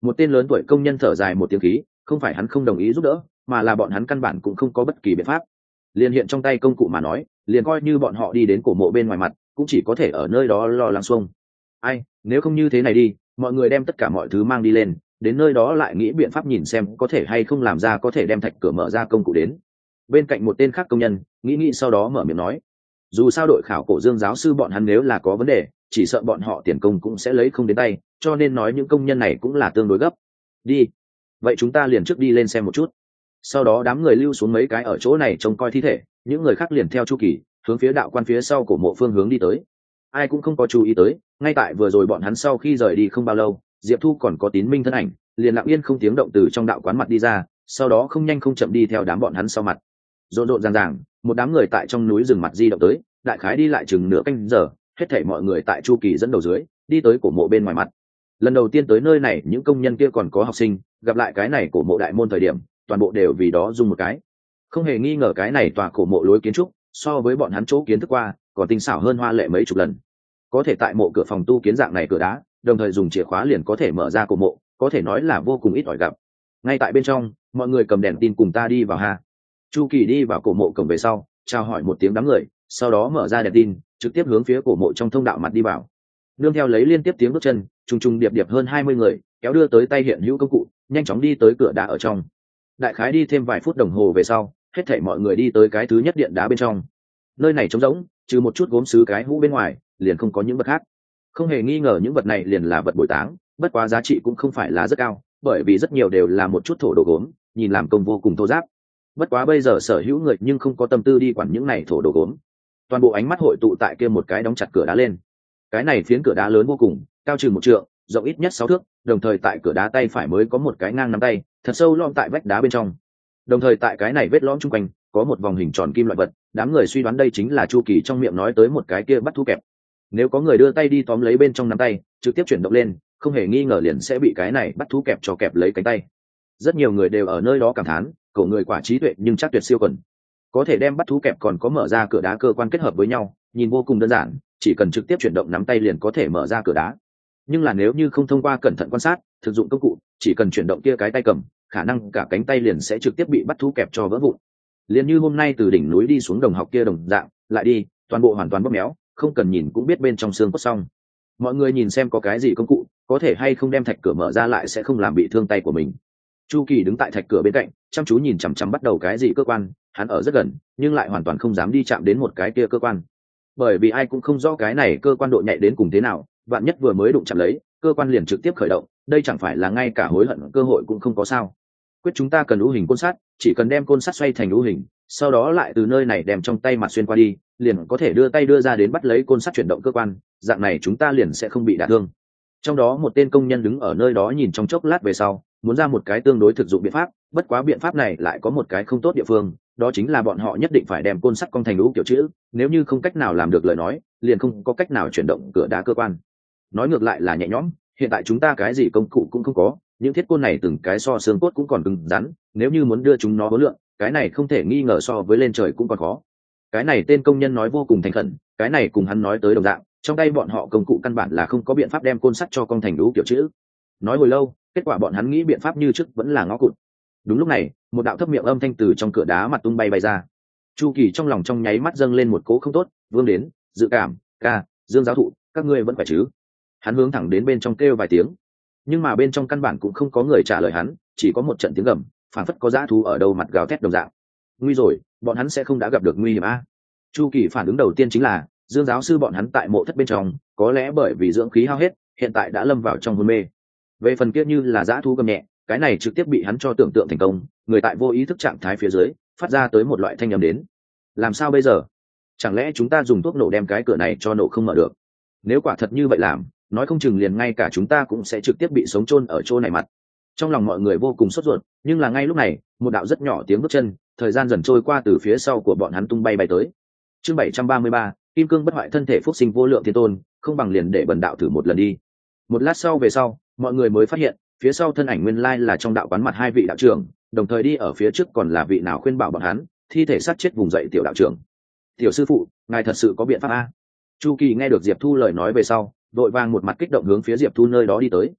Một tên lớn tuổi công nhân thở dài một tiếng khí, không phải hắn không đồng ý giúp đỡ, mà là bọn hắn căn bản cũng không có bất kỳ biện pháp. Liền hiện trong tay công cụ mà nói, liền coi như bọn họ đi đến cổ mộ bên ngoài mặt, cũng chỉ có thể ở nơi đó lo lắng xuông. Ai, nếu không như thế này đi, mọi người đem tất cả mọi thứ mang đi lên, đến nơi đó lại nghĩ biện pháp nhìn xem có thể hay không làm ra có thể đem thạch cửa mở ra công cụ đến. Bên cạnh một tên khác công nhân nghĩ nghĩ sau đó mở miệng nói, dù sao đội khảo cổ Dương giáo sư bọn hắn nếu là có vấn đề, chỉ sợ bọn họ tiền công cũng sẽ lấy không đến tay, cho nên nói những công nhân này cũng là tương đối gấp. Đi, vậy chúng ta liền trước đi lên xem một chút. Sau đó đám người lưu xuống mấy cái ở chỗ này trông coi thi thể, những người khác liền theo chu kỳ hướng phía đạo quan phía sau cổ mộ phương hướng đi tới. Ai cũng không có chú ý tới, ngay tại vừa rồi bọn hắn sau khi rời đi không bao lâu, Diệp Thu còn có Tín Minh thân ảnh liền lặng yên không tiếng động từ trong đạo quán mặt đi ra, sau đó không nhanh không chậm đi theo đám bọn hắn sau mặt. Rộn rộn ràng ràng, một đám người tại trong núi rừng mặt di động tới, đại khái đi lại chừng nửa canh giờ, hết thảy mọi người tại chu kỳ dẫn đầu dưới đi tới cổ mộ bên ngoài mặt. Lần đầu tiên tới nơi này, những công nhân kia còn có học sinh, gặp lại cái này cổ mộ đại môn thời điểm, toàn bộ đều vì đó rung một cái. Không hề nghi ngờ cái này tòa cổ mộ lối kiến trúc so với bọn hắn chỗ kiến thức qua còn tinh xảo hơn hoa lệ mấy chục lần. Có thể tại mộ cửa phòng tu kiến dạng này cửa đá, đồng thời dùng chìa khóa liền có thể mở ra cổ mộ, có thể nói là vô cùng ít ỏi gặp. Ngay tại bên trong, mọi người cầm đèn tin cùng ta đi vào ha. Chu Kỳ đi vào cổ mộ cổng về sau, chào hỏi một tiếng đám người, sau đó mở ra đèn tin, trực tiếp hướng phía cổ mộ trong thông đạo mặt đi vào. Nương theo lấy liên tiếp tiếng bước chân, trùng trùng điệp điệp hơn hai mươi người kéo đưa tới tay hiện hữu công cụ, nhanh chóng đi tới cửa đá ở trong. Đại khái đi thêm vài phút đồng hồ về sau, hết thảy mọi người đi tới cái thứ nhất điện đá bên trong. Nơi này trống rỗng, trừ một chút gốm sứ cái hũ bên ngoài, liền không có những vật khác. Không hề nghi ngờ những vật này liền là vật bồi táng, bất quá giá trị cũng không phải là rất cao, bởi vì rất nhiều đều là một chút thổ đồ gốm, nhìn làm công vô cùng thô ráp. Bất quá bây giờ sở hữu người nhưng không có tâm tư đi quản những này thổ đồ gốm. Toàn bộ ánh mắt hội tụ tại kia một cái đóng chặt cửa đá lên. Cái này phiến cửa đá lớn vô cùng, cao chừng một trượng, rộng ít nhất sáu thước, đồng thời tại cửa đá tay phải mới có một cái ngang nắm tay, thật sâu lõm tại vách đá bên trong. Đồng thời tại cái này vết lõm chung quanh có một vòng hình tròn kim loại vật, đám người suy đoán đây chính là Chu Kỳ trong miệng nói tới một cái kia bắt thú kẹp. Nếu có người đưa tay đi tóm lấy bên trong nắm tay, trực tiếp chuyển động lên, không hề nghi ngờ liền sẽ bị cái này bắt thú kẹp cho kẹp lấy cánh tay. Rất nhiều người đều ở nơi đó cảm thán, cậu người quả trí tuệ nhưng chắc tuyệt siêu quần. Có thể đem bắt thú kẹp còn có mở ra cửa đá cơ quan kết hợp với nhau, nhìn vô cùng đơn giản, chỉ cần trực tiếp chuyển động nắm tay liền có thể mở ra cửa đá. Nhưng là nếu như không thông qua cẩn thận quan sát, thực dụng công cụ, chỉ cần chuyển động kia cái tay cầm, khả năng cả cánh tay liền sẽ trực tiếp bị bắt thú kẹp cho vỡ vụn. Liền như hôm nay từ đỉnh núi đi xuống đồng học kia đồng dạng, lại đi, toàn bộ hoàn toàn bóp méo, không cần nhìn cũng biết bên trong xương cốt xong. Mọi người nhìn xem có cái gì công cụ, có thể hay không đem thạch cửa mở ra lại sẽ không làm bị thương tay của mình. Chu Kỳ đứng tại thạch cửa bên cạnh, chăm chú nhìn chằm chằm bắt đầu cái gì cơ quan, hắn ở rất gần, nhưng lại hoàn toàn không dám đi chạm đến một cái kia cơ quan. Bởi vì ai cũng không rõ cái này cơ quan độ nhạy đến cùng thế nào, vạn nhất vừa mới đụng chạm lấy, cơ quan liền trực tiếp khởi động, đây chẳng phải là ngay cả hối hận cơ hội cũng không có sao. Quyết chúng ta cần u hình côn sắt, chỉ cần đem côn sắt xoay thành u hình, sau đó lại từ nơi này đem trong tay mặt xuyên qua đi, liền có thể đưa tay đưa ra đến bắt lấy côn sắt chuyển động cơ quan, dạng này chúng ta liền sẽ không bị đả thương. Trong đó một tên công nhân đứng ở nơi đó nhìn trong chốc lát về sau, muốn ra một cái tương đối thực dụng biện pháp, bất quá biện pháp này lại có một cái không tốt địa phương, đó chính là bọn họ nhất định phải đem côn sắt cong thành u kiểu chữ, nếu như không cách nào làm được lời nói, liền không có cách nào chuyển động cửa đá cơ quan. Nói ngược lại là nhẹ nhõm, hiện tại chúng ta cái gì công cụ cũng không có, những thiết côn này từng cái so xương cốt cũng còn cứng rắn, nếu như muốn đưa chúng nó hối lượng, cái này không thể nghi ngờ so với lên trời cũng còn khó. Cái này tên công nhân nói vô cùng thành khẩn, cái này cùng hắn nói tới đồng dạng, trong tay bọn họ công cụ căn bản là không có biện pháp đem côn sắt cho cong thành đủ kiểu chữ. Nói hồi lâu, kết quả bọn hắn nghĩ biện pháp như trước vẫn là ngõ cụt. Đúng lúc này, một đạo thấp miệng âm thanh từ trong cửa đá mặt tung bay bay ra. Chu Kỳ trong lòng trong nháy mắt dâng lên một cỗ không tốt, vương đến, dự cảm, ca, Dương giáo thụ, các ngươi vẫn khỏe chứ? Hắn hướng thẳng đến bên trong kêu vài tiếng, nhưng mà bên trong căn bản cũng không có người trả lời hắn, chỉ có một trận tiếng gầm, phản phất có dã thú ở đâu mặt gào thét đồng dạng. Nguy rồi, bọn hắn sẽ không đã gặp được nguy hiểm a? Chu Kỳ phản ứng đầu tiên chính là Dương giáo sư bọn hắn tại mộ thất bên trong, có lẽ bởi vì dưỡng khí hao hết, hiện tại đã lâm vào trong hôn mê. Về phần kia như là dã thú gầm nhẹ, cái này trực tiếp bị hắn cho tưởng tượng thành công, người tại vô ý thức trạng thái phía dưới, phát ra tới một loại thanh âm đến. Làm sao bây giờ? Chẳng lẽ chúng ta dùng thuốc nổ đem cái cửa này cho nổ không mở được? Nếu quả thật như vậy làm, nói không chừng liền ngay cả chúng ta cũng sẽ trực tiếp bị sống chôn ở chỗ này mặt. Trong lòng mọi người vô cùng sốt ruột, nhưng là ngay lúc này, một đạo rất nhỏ tiếng bước chân, thời gian dần trôi qua từ phía sau của bọn hắn tung bay bay tới. Chương bảy trăm ba mươi ba, kim cương bất hoại thân thể phúc sinh vô lượng thiên tôn, không bằng liền để bần đạo thử một lần đi. Một lát sau về sau, mọi người mới phát hiện, phía sau thân ảnh nguyên lai là trong đạo quán mặt hai vị đạo trưởng, đồng thời đi ở phía trước còn là vị nào khuyên bảo bọn hắn, thi thể sát chết vùng dậy tiểu đạo trưởng. Tiểu sư phụ, ngài thật sự có biện pháp a? Chu Kỳ nghe được Diệp Thu lời nói về sau, đội vàng một mặt kích động hướng phía Diệp Thu nơi đó đi tới.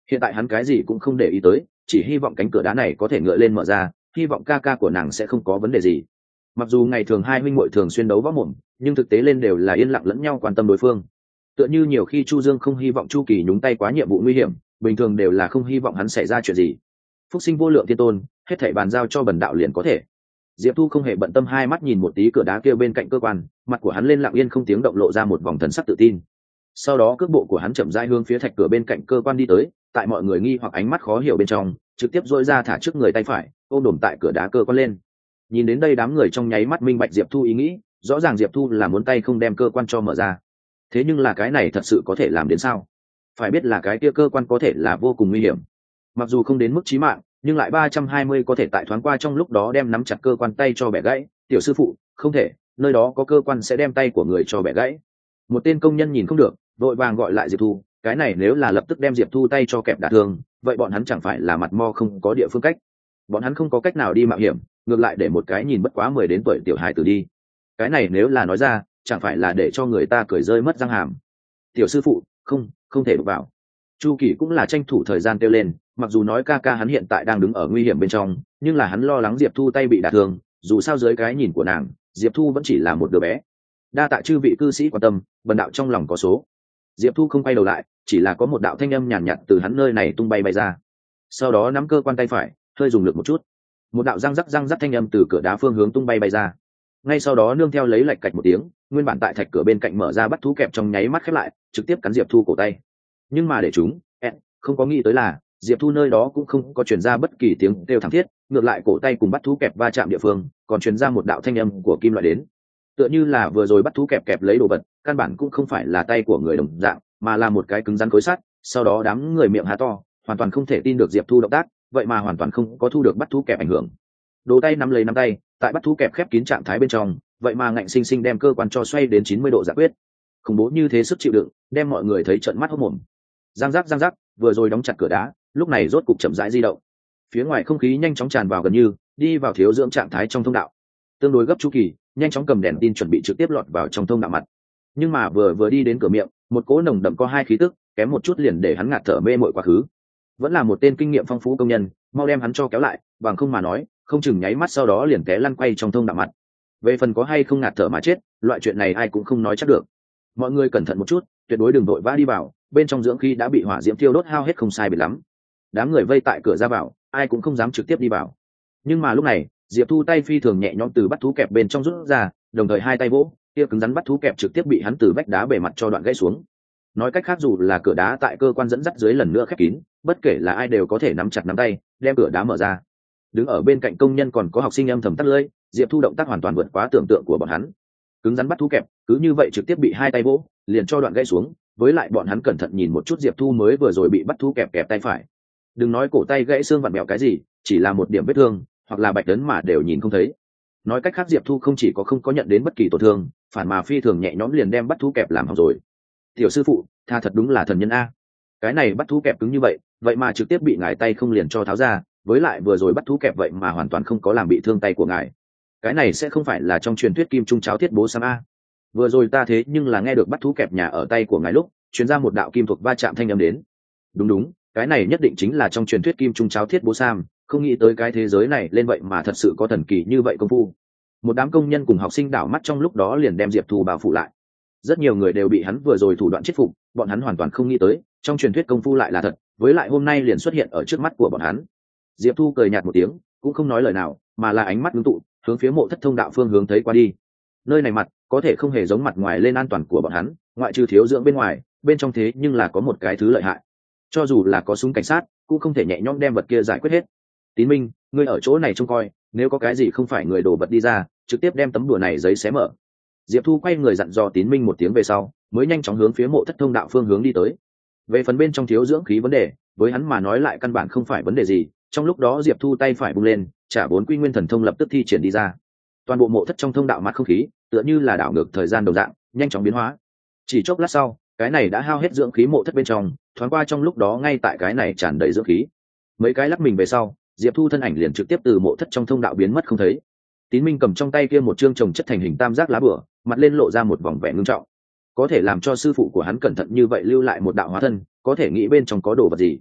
Hiện tại hắn cái gì cũng không để ý tới, chỉ hy vọng cánh cửa đá này có thể ngựa lên mở ra, hy vọng ca ca của nàng sẽ không có vấn đề gì. Mặc dù ngày thường hai huynh muội thường xuyên đấu võ mồm, nhưng thực tế lên đều là yên lặng lẫn nhau quan tâm đối phương. Tựa như nhiều khi Chu Dương không hy vọng Chu Kỳ nhúng tay quá nhiệm vụ nguy hiểm, bình thường đều là không hy vọng hắn xảy ra chuyện gì. Phúc sinh vô lượng thiên tôn, hết thảy bàn giao cho bần đạo liền có thể. Diệp Thu không hề bận tâm, hai mắt nhìn một tí cửa đá kia bên cạnh cơ quan, mặt của hắn lên lặng yên không tiếng động lộ ra một vòng thần sắc tự tin. Sau đó cước bộ của hắn chậm rãi hướng phía thạch cửa bên cạnh cơ quan đi tới, tại mọi người nghi hoặc ánh mắt khó hiểu bên trong, trực tiếp duỗi ra thả trước người tay phải, ôm đổm tại cửa đá cơ quan lên. Nhìn đến đây đám người trong nháy mắt minh bạch Diệp Thu ý nghĩ, rõ ràng Diệp Thu là muốn tay không đem cơ quan cho mở ra. Thế nhưng là cái này thật sự có thể làm đến sao? Phải biết là cái kia cơ quan có thể là vô cùng nguy hiểm. Mặc dù không đến mức chí mạng, nhưng lại ba trăm hai mươi có thể tại thoáng qua trong lúc đó đem nắm chặt cơ quan tay cho bẻ gãy. Tiểu sư phụ, không thể, nơi đó có cơ quan sẽ đem tay của người cho bẻ gãy. Một tên công nhân nhìn không được, vội vàng gọi lại Diệp Thu, cái này nếu là lập tức đem Diệp Thu tay cho kẹp đả thương, vậy bọn hắn chẳng phải là mặt mo không có địa phương cách. Bọn hắn không có cách nào đi mạo hiểm, ngược lại để một cái nhìn bất quá mười đến tuổi tiểu hài tử đi. Cái này nếu là nói ra, chẳng phải là để cho người ta cười rơi mất răng hàm. Tiểu sư phụ, không, không thể đụng vào. Chu Kỳ cũng là tranh thủ thời gian kêu lên, mặc dù nói ca ca hắn hiện tại đang đứng ở nguy hiểm bên trong, nhưng là hắn lo lắng Diệp Thu tay bị đả thương, dù sao dưới cái nhìn của nàng, Diệp Thu vẫn chỉ là một đứa bé. Đa tạ chư vị cư sĩ quan tâm, bần đạo trong lòng có số. Diệp Thu không quay đầu lại, chỉ là có một đạo thanh âm nhàn nhạt, nhạt từ hắn nơi này tung bay bay ra. Sau đó nắm cơ quan tay phải, hơi dùng lực một chút, một đạo răng rắc răng rắc thanh âm từ cửa đá phương hướng tung bay bay ra. Ngay sau đó nương theo lấy lạch cạch một tiếng, nguyên bản tại thạch cửa bên cạnh mở ra bắt thú kẹp trong nháy mắt khép lại, trực tiếp cắn Diệp Thu cổ tay. Nhưng mà để chúng, không có nghĩ tới là Diệp Thu nơi đó cũng không có truyền ra bất kỳ tiếng kêu thảm thiết, ngược lại cổ tay cùng bắt thú kẹp va chạm địa phương, còn truyền ra một đạo thanh âm của kim loại đến. Tựa như là vừa rồi bắt thú kẹp kẹp lấy đồ vật, căn bản cũng không phải là tay của người đồng dạng, mà là một cái cứng rắn khối sắt. Sau đó đám người miệng há to, hoàn toàn không thể tin được Diệp Thu động tác, vậy mà hoàn toàn không có thu được bắt thú kẹp ảnh hưởng. Đồ tay nắm lấy nắm tay, tại bắt thú kẹp khép kín trạng thái bên trong, vậy mà ngạnh sinh sinh đem cơ quan cho xoay đến chín mươi độ giải quyết. Khủng bố như thế sức chịu đựng, đem mọi người thấy trợn mắt hốt mồm. Giang giác giang giác, vừa rồi đóng chặt cửa đá, lúc này rốt cục chậm rãi di động. Phía ngoài không khí nhanh chóng tràn vào gần như đi vào thiếu dưỡng trạng thái trong thông đạo. Tương đối gấp Chu Kỳ nhanh chóng cầm đèn tin chuẩn bị trực tiếp lọt vào trong thông đạo mặt. Nhưng mà vừa vừa đi đến cửa miệng, một cỗ nồng đậm có hai khí tức, kém một chút liền để hắn ngạt thở mê mội quá khứ. Vẫn là một tên kinh nghiệm phong phú công nhân, mau đem hắn cho kéo lại, bằng không mà nói, không chừng nháy mắt sau đó liền té lăn quay trong thông đạo mặt. Về phần có hay không ngạt thở mà chết, loại chuyện này ai cũng không nói chắc được. Mọi người cẩn thận một chút, tuyệt đối đừng vội vã đi vào, bên trong dưỡng khí đã bị hỏa diễm thiêu đốt hao hết không sai biệt lắm. Đám người vây tại cửa ra vào, ai cũng không dám trực tiếp đi vào. Nhưng mà lúc này, Diệp Thu tay phi thường nhẹ nhõm từ bắt thú kẹp bên trong rút ra, đồng thời hai tay vỗ, kia cứng rắn bắt thú kẹp trực tiếp bị hắn từ vách đá bề mặt cho đoạn gãy xuống. Nói cách khác, dù là cửa đá tại cơ quan dẫn dắt dưới lần nữa khép kín, bất kể là ai đều có thể nắm chặt nắm tay, đem cửa đá mở ra. Đứng ở bên cạnh công nhân còn có học sinh âm thầm tắt lưỡi, Diệp Thu động tác hoàn toàn vượt quá tưởng tượng của bọn hắn. Cứng rắn bắt thú kẹp, cứ như vậy trực tiếp bị hai tay vỗ, liền cho đoạn gãy xuống, với lại bọn hắn cẩn thận nhìn một chút Diệp Thu mới vừa rồi bị bắt thú kẹp kẹp tay phải. Đừng nói cổ tay gãy xương vặn mèo cái gì, chỉ là một điểm vết thương hoặc là bạch đấn mà đều nhìn không thấy. Nói cách khác, Diệp Thu không chỉ có không có nhận đến bất kỳ tổn thương, phản mà phi thường nhẹ nhõm liền đem bắt thú kẹp làm hỏng rồi. Tiểu sư phụ, tha thật đúng là thần nhân a. Cái này bắt thú kẹp cứng như vậy, vậy mà trực tiếp bị ngài tay không liền cho tháo ra, với lại vừa rồi bắt thú kẹp vậy mà hoàn toàn không có làm bị thương tay của ngài. Cái này sẽ không phải là trong truyền thuyết kim trung cháo thiết bố sam a. Vừa rồi ta thế nhưng là nghe được bắt thú kẹp nhà ở tay của ngài lúc truyền ra một đạo kim thuộc va chạm thanh âm đến. Đúng đúng, cái này nhất định chính là trong truyền thuyết kim trung cháo thiết bố sam, không nghĩ tới cái thế giới này lên vậy mà thật sự có thần kỳ như vậy công phu. Một đám công nhân cùng học sinh đảo mắt trong lúc đó liền đem Diệp Thu bao phủ lại. Rất nhiều người đều bị hắn vừa rồi thủ đoạn chết phục, bọn hắn hoàn toàn không nghĩ tới trong truyền thuyết công phu lại là thật, với lại hôm nay liền xuất hiện ở trước mắt của bọn hắn. Diệp Thu cười nhạt một tiếng, cũng không nói lời nào, mà là ánh mắt ngưng tụ hướng phía mộ thất thông đạo phương hướng thấy qua đi. Nơi này mặt có thể không hề giống mặt ngoài lên an toàn của bọn hắn, ngoại trừ thiếu dưỡng bên ngoài, bên trong thế nhưng là có một cái thứ lợi hại. Cho dù là có súng cảnh sát cũng không thể nhẹ nhõm đem vật kia giải quyết hết. Tín Minh, ngươi ở chỗ này trông coi, nếu có cái gì không phải người đổ vật đi ra, trực tiếp đem tấm đùa này giấy xé mở. Diệp Thu quay người dặn dò Tín Minh một tiếng về sau, mới nhanh chóng hướng phía mộ thất thông đạo phương hướng đi tới. Về phần bên trong thiếu dưỡng khí vấn đề, với hắn mà nói lại căn bản không phải vấn đề gì. Trong lúc đó Diệp Thu tay phải bung lên, trả bốn quy nguyên thần thông lập tức thi triển đi ra. Toàn bộ mộ thất trong thông đạo mặt không khí tựa như là đảo ngược thời gian đồng dạng, nhanh chóng biến hóa. Chỉ chốc lát sau, cái này đã hao hết dưỡng khí mộ thất bên trong, thoáng qua trong lúc đó ngay tại cái này tràn đầy dưỡng khí. Mấy cái lắc mình về sau, Diệp Thu thân ảnh liền trực tiếp từ mộ thất trong thông đạo biến mất không thấy. Tín Minh cầm trong tay kia một chương trồng chất thành hình tam giác lá bửa, mặt lên lộ ra một vòng vẻ ngưng trọng. Có thể làm cho sư phụ của hắn cẩn thận như vậy lưu lại một đạo hóa thân, có thể nghĩ bên trong có đồ vật gì.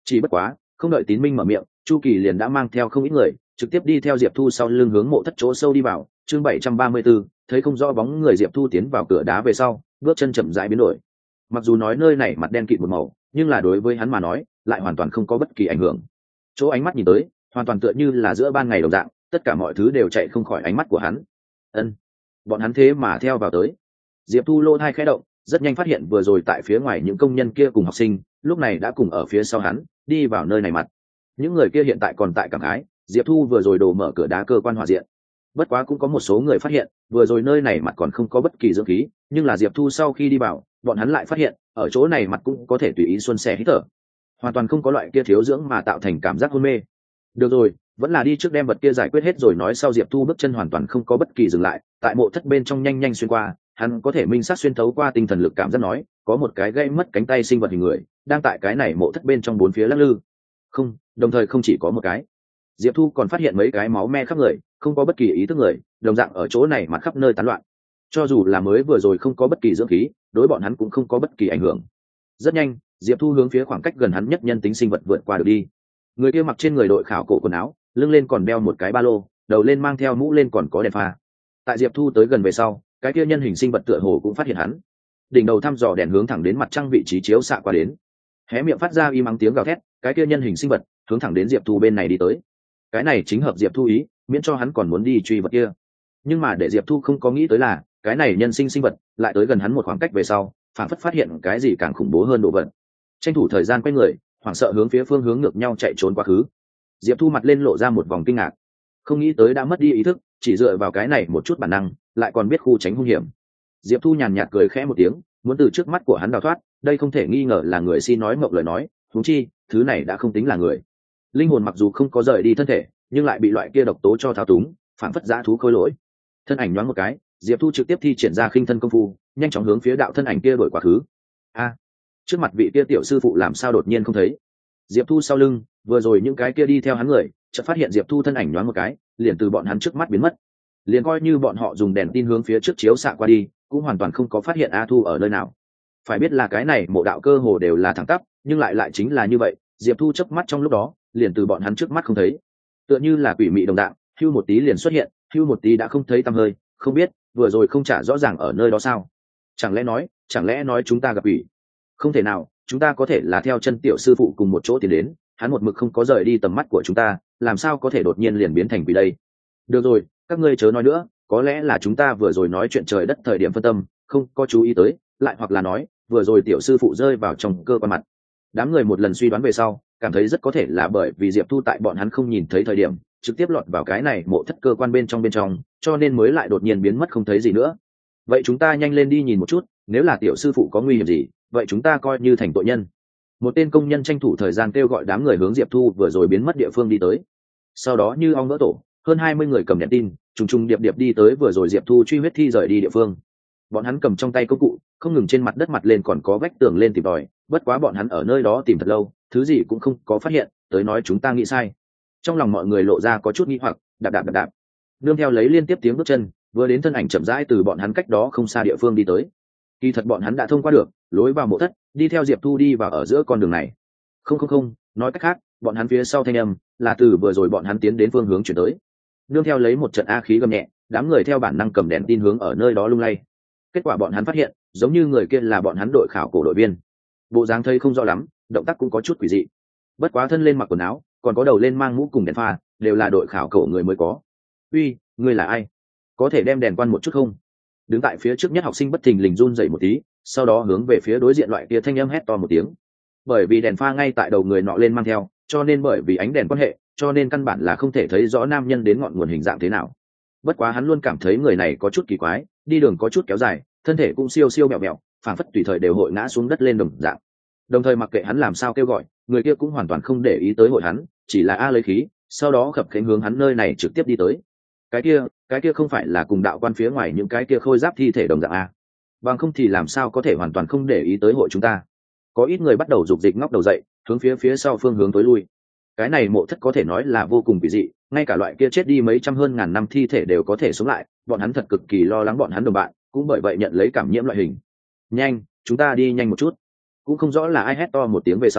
Chỉ bất quá không đợi Tín Minh mở miệng, Chu Kỳ liền đã mang theo không ít người trực tiếp đi theo Diệp Thu sau lưng hướng mộ thất chỗ sâu đi vào. Chương bảy trăm ba mươi 734, thấy không rõ bóng người Diệp Thu tiến vào cửa đá về sau, bước chân chậm rãi biến đổi. Mặc dù nói nơi này mặt đen kịt một màu, nhưng là đối với hắn mà nói lại hoàn toàn không có bất kỳ ảnh hưởng. Chỗ ánh mắt nhìn tới hoàn toàn tựa như là giữa ban ngày đồng dạng, tất cả mọi thứ đều chạy không khỏi ánh mắt của hắn. Ân, bọn hắn thế mà theo vào tới. Diệp Thu lô thai khẽ động, rất nhanh phát hiện vừa rồi tại phía ngoài những công nhân kia cùng học sinh lúc này đã cùng ở phía sau hắn đi vào nơi này mặt. Những người kia hiện tại còn tại cảm khái Diệp Thu vừa rồi đổ mở cửa đá cơ quan hỏa diện. Bất quá cũng có một số người phát hiện vừa rồi nơi này mặt còn không có bất kỳ dưỡng khí, nhưng là Diệp Thu sau khi đi vào, bọn hắn lại phát hiện ở chỗ này mặt cũng có thể tùy ý xuân xẻ hít thở, hoàn toàn không có loại kia thiếu dưỡng mà tạo thành cảm giác hôn mê. Được rồi, vẫn là đi trước đem vật kia giải quyết hết rồi nói sau. Diệp Thu bước chân hoàn toàn không có bất kỳ dừng lại, tại mộ thất bên trong nhanh nhanh xuyên qua. Hắn có thể minh sát xuyên thấu qua tinh thần lực cảm giác nói có một cái gây mất cánh tay sinh vật hình người đang tại cái này mộ thất bên trong bốn phía lắc lư. Không, đồng thời không chỉ có một cái, Diệp Thu còn phát hiện mấy cái máu me khắp người, không có bất kỳ ý thức người đồng dạng ở chỗ này mà khắp nơi tán loạn. Cho dù là mới vừa rồi không có bất kỳ dưỡng khí, đối bọn hắn cũng không có bất kỳ ảnh hưởng. Rất nhanh, Diệp Thu hướng phía khoảng cách gần hắn nhất nhân tính sinh vật vượt qua được đi. Người kia mặc trên người đội khảo cổ quần áo, lưng lên còn đeo một cái ba lô, đầu lên mang theo mũ lên còn có đèn pha. Tại Diệp Thu tới gần về sau, cái kia nhân hình sinh vật tựa hồ cũng phát hiện hắn, đỉnh đầu thăm dò đèn hướng thẳng đến mặt trăng vị trí chiếu xạ qua đến, hé miệng phát ra im ắng tiếng gào thét. Cái kia nhân hình sinh vật hướng thẳng đến Diệp Thu bên này đi tới. Cái này chính hợp Diệp Thu ý, miễn cho hắn còn muốn đi truy vật kia. Nhưng mà để Diệp Thu không có nghĩ tới là cái này nhân sinh sinh vật lại tới gần hắn một khoảng cách về sau, phản phất phát hiện cái gì càng khủng bố hơn đồ vật, tranh thủ thời gian quay người, hoảng sợ hướng phía phương hướng ngược nhau chạy trốn quá khứ. Diệp Thu mặt lên lộ ra một vòng kinh ngạc, không nghĩ tới đã mất đi ý thức, chỉ dựa vào cái này một chút bản năng lại còn biết khu tránh hung hiểm. Diệp Thu nhàn nhạt cười khẽ một tiếng, muốn từ trước mắt của hắn đào thoát, đây không thể nghi ngờ là người si nói mộng lời nói, huống chi thứ này đã không tính là người. Linh hồn mặc dù không có rời đi thân thể, nhưng lại bị loại kia độc tố cho thao túng, phản phất dã thú khôi lỗi. Thân ảnh nhoáng một cái, Diệp Thu trực tiếp thi triển ra khinh thân công phu, nhanh chóng hướng phía đạo thân ảnh kia đổi quá khứ. A, trước mặt vị kia tiểu sư phụ làm sao đột nhiên không thấy? Diệp Thu sau lưng, vừa rồi những cái kia đi theo hắn người, chợt phát hiện Diệp Thu thân ảnh nhoáng một cái, liền từ bọn hắn trước mắt biến mất. Liền coi như bọn họ dùng đèn tin hướng phía trước chiếu xạ qua đi, cũng hoàn toàn không có phát hiện A Thu ở nơi nào. Phải biết là cái này mộ đạo cơ hồ đều là thẳng tắp, nhưng lại lại chính là như vậy, Diệp Thu chớp mắt trong lúc đó, liền từ bọn hắn trước mắt không thấy. Tựa như là quỷ mị đồng dạng, hưu một tí liền xuất hiện, hưu một tí đã không thấy tăm hơi, không biết vừa rồi không trả rõ ràng ở nơi đó sao? Chẳng lẽ nói, chẳng lẽ nói chúng ta gặp quỷ? Không thể nào, chúng ta có thể là theo chân tiểu sư phụ cùng một chỗ tiến đến, hắn một mực không có rời đi tầm mắt của chúng ta, làm sao có thể đột nhiên liền biến thành quỷ đây? Được rồi, các ngươi chớ nói nữa, có lẽ là chúng ta vừa rồi nói chuyện trời đất thời điểm phân tâm, không có chú ý tới, lại hoặc là nói vừa rồi tiểu sư phụ rơi vào trong cơ quan mặt. Đám người một lần suy đoán về sau, cảm thấy rất có thể là bởi vì Diệp Thu tại bọn hắn không nhìn thấy thời điểm trực tiếp lọt vào cái này mộ thất cơ quan bên trong bên trong, cho nên mới lại đột nhiên biến mất không thấy gì nữa. Vậy chúng ta nhanh lên đi nhìn một chút, nếu là tiểu sư phụ có nguy hiểm gì, vậy chúng ta coi như thành tội nhân. Một tên công nhân tranh thủ thời gian kêu gọi đám người hướng Diệp Thu vừa rồi biến mất địa phương đi tới. Sau đó như ong vỡ tổ, hơn hai mươi người cầm đèn tin trùng trùng điệp điệp đi tới vừa rồi Diệp Thu truy huyết thi rời đi địa phương. Bọn hắn cầm trong tay công cụ, không ngừng trên mặt đất mặt lên còn có vách tường lên tìm tòi, bất quá bọn hắn ở nơi đó tìm thật lâu, thứ gì cũng không có phát hiện, tới nói chúng ta nghĩ sai. Trong lòng mọi người lộ ra có chút nghi hoặc, đạp đạp đạp đạp, nương theo lấy liên tiếp tiếng bước chân, vừa đến thân ảnh chậm rãi từ bọn hắn cách đó không xa địa phương đi tới. Kỳ thật bọn hắn đã thông qua được lối vào mộ thất, đi theo Diệp Thu đi vào ở giữa con đường này. Không không không, nói cách khác, bọn hắn phía sau thanh âm là từ vừa rồi bọn hắn tiến đến phương hướng chuyển tới. Nương theo lấy một trận a khí gầm nhẹ, đám người theo bản năng cầm đèn tin hướng ở nơi đó lung lay. Kết quả bọn hắn phát hiện, giống như người kia là bọn hắn đội khảo cổ đội viên. Bộ dáng thấy không rõ lắm, động tác cũng có chút quỷ dị. Bất quá thân lên mặc quần áo, còn có đầu lên mang mũ cùng đèn pha, đều là đội khảo cổ người mới có. Uy, ngươi là ai? Có thể đem đèn quan một chút không? Đứng tại phía trước nhất học sinh bất thình lình run dậy một tí, sau đó hướng về phía đối diện loại kia thanh âm hét to một tiếng. Bởi vì đèn pha ngay tại đầu người nọ lên mang theo, cho nên bởi vì ánh đèn quan hệ, cho nên căn bản là không thể thấy rõ nam nhân đến ngọn nguồn hình dạng thế nào. Bất quá hắn luôn cảm thấy người này có chút kỳ quái, đi đường có chút kéo dài, thân thể cũng siêu siêu mẹo mẹo, phảng phất tùy thời đều hội ngã xuống đất lên đồng dạng. Đồng thời mặc kệ hắn làm sao kêu gọi, người kia cũng hoàn toàn không để ý tới hội hắn, chỉ là a lấy khí, sau đó khập khiễng hướng hắn nơi này trực tiếp đi tới. Cái kia, cái kia không phải là cùng đạo quan phía ngoài những cái kia khôi giáp thi thể đồng dạng a? Bằng không thì làm sao có thể hoàn toàn không để ý tới hội chúng ta? Có ít người bắt đầu rục dịch ngóc đầu dậy, hướng phía phía sau phương hướng tối lui. Cái này mộ thất có thể nói là vô cùng kỳ dị, ngay cả loại kia chết đi mấy trăm hơn ngàn năm thi thể đều có thể sống lại, bọn hắn thật cực kỳ lo lắng bọn hắn đồng bạn, cũng bởi vậy nhận lấy cảm nhiễm loại hình. Nhanh, chúng ta đi nhanh một chút. Cũng không rõ là ai hét to một tiếng về sau,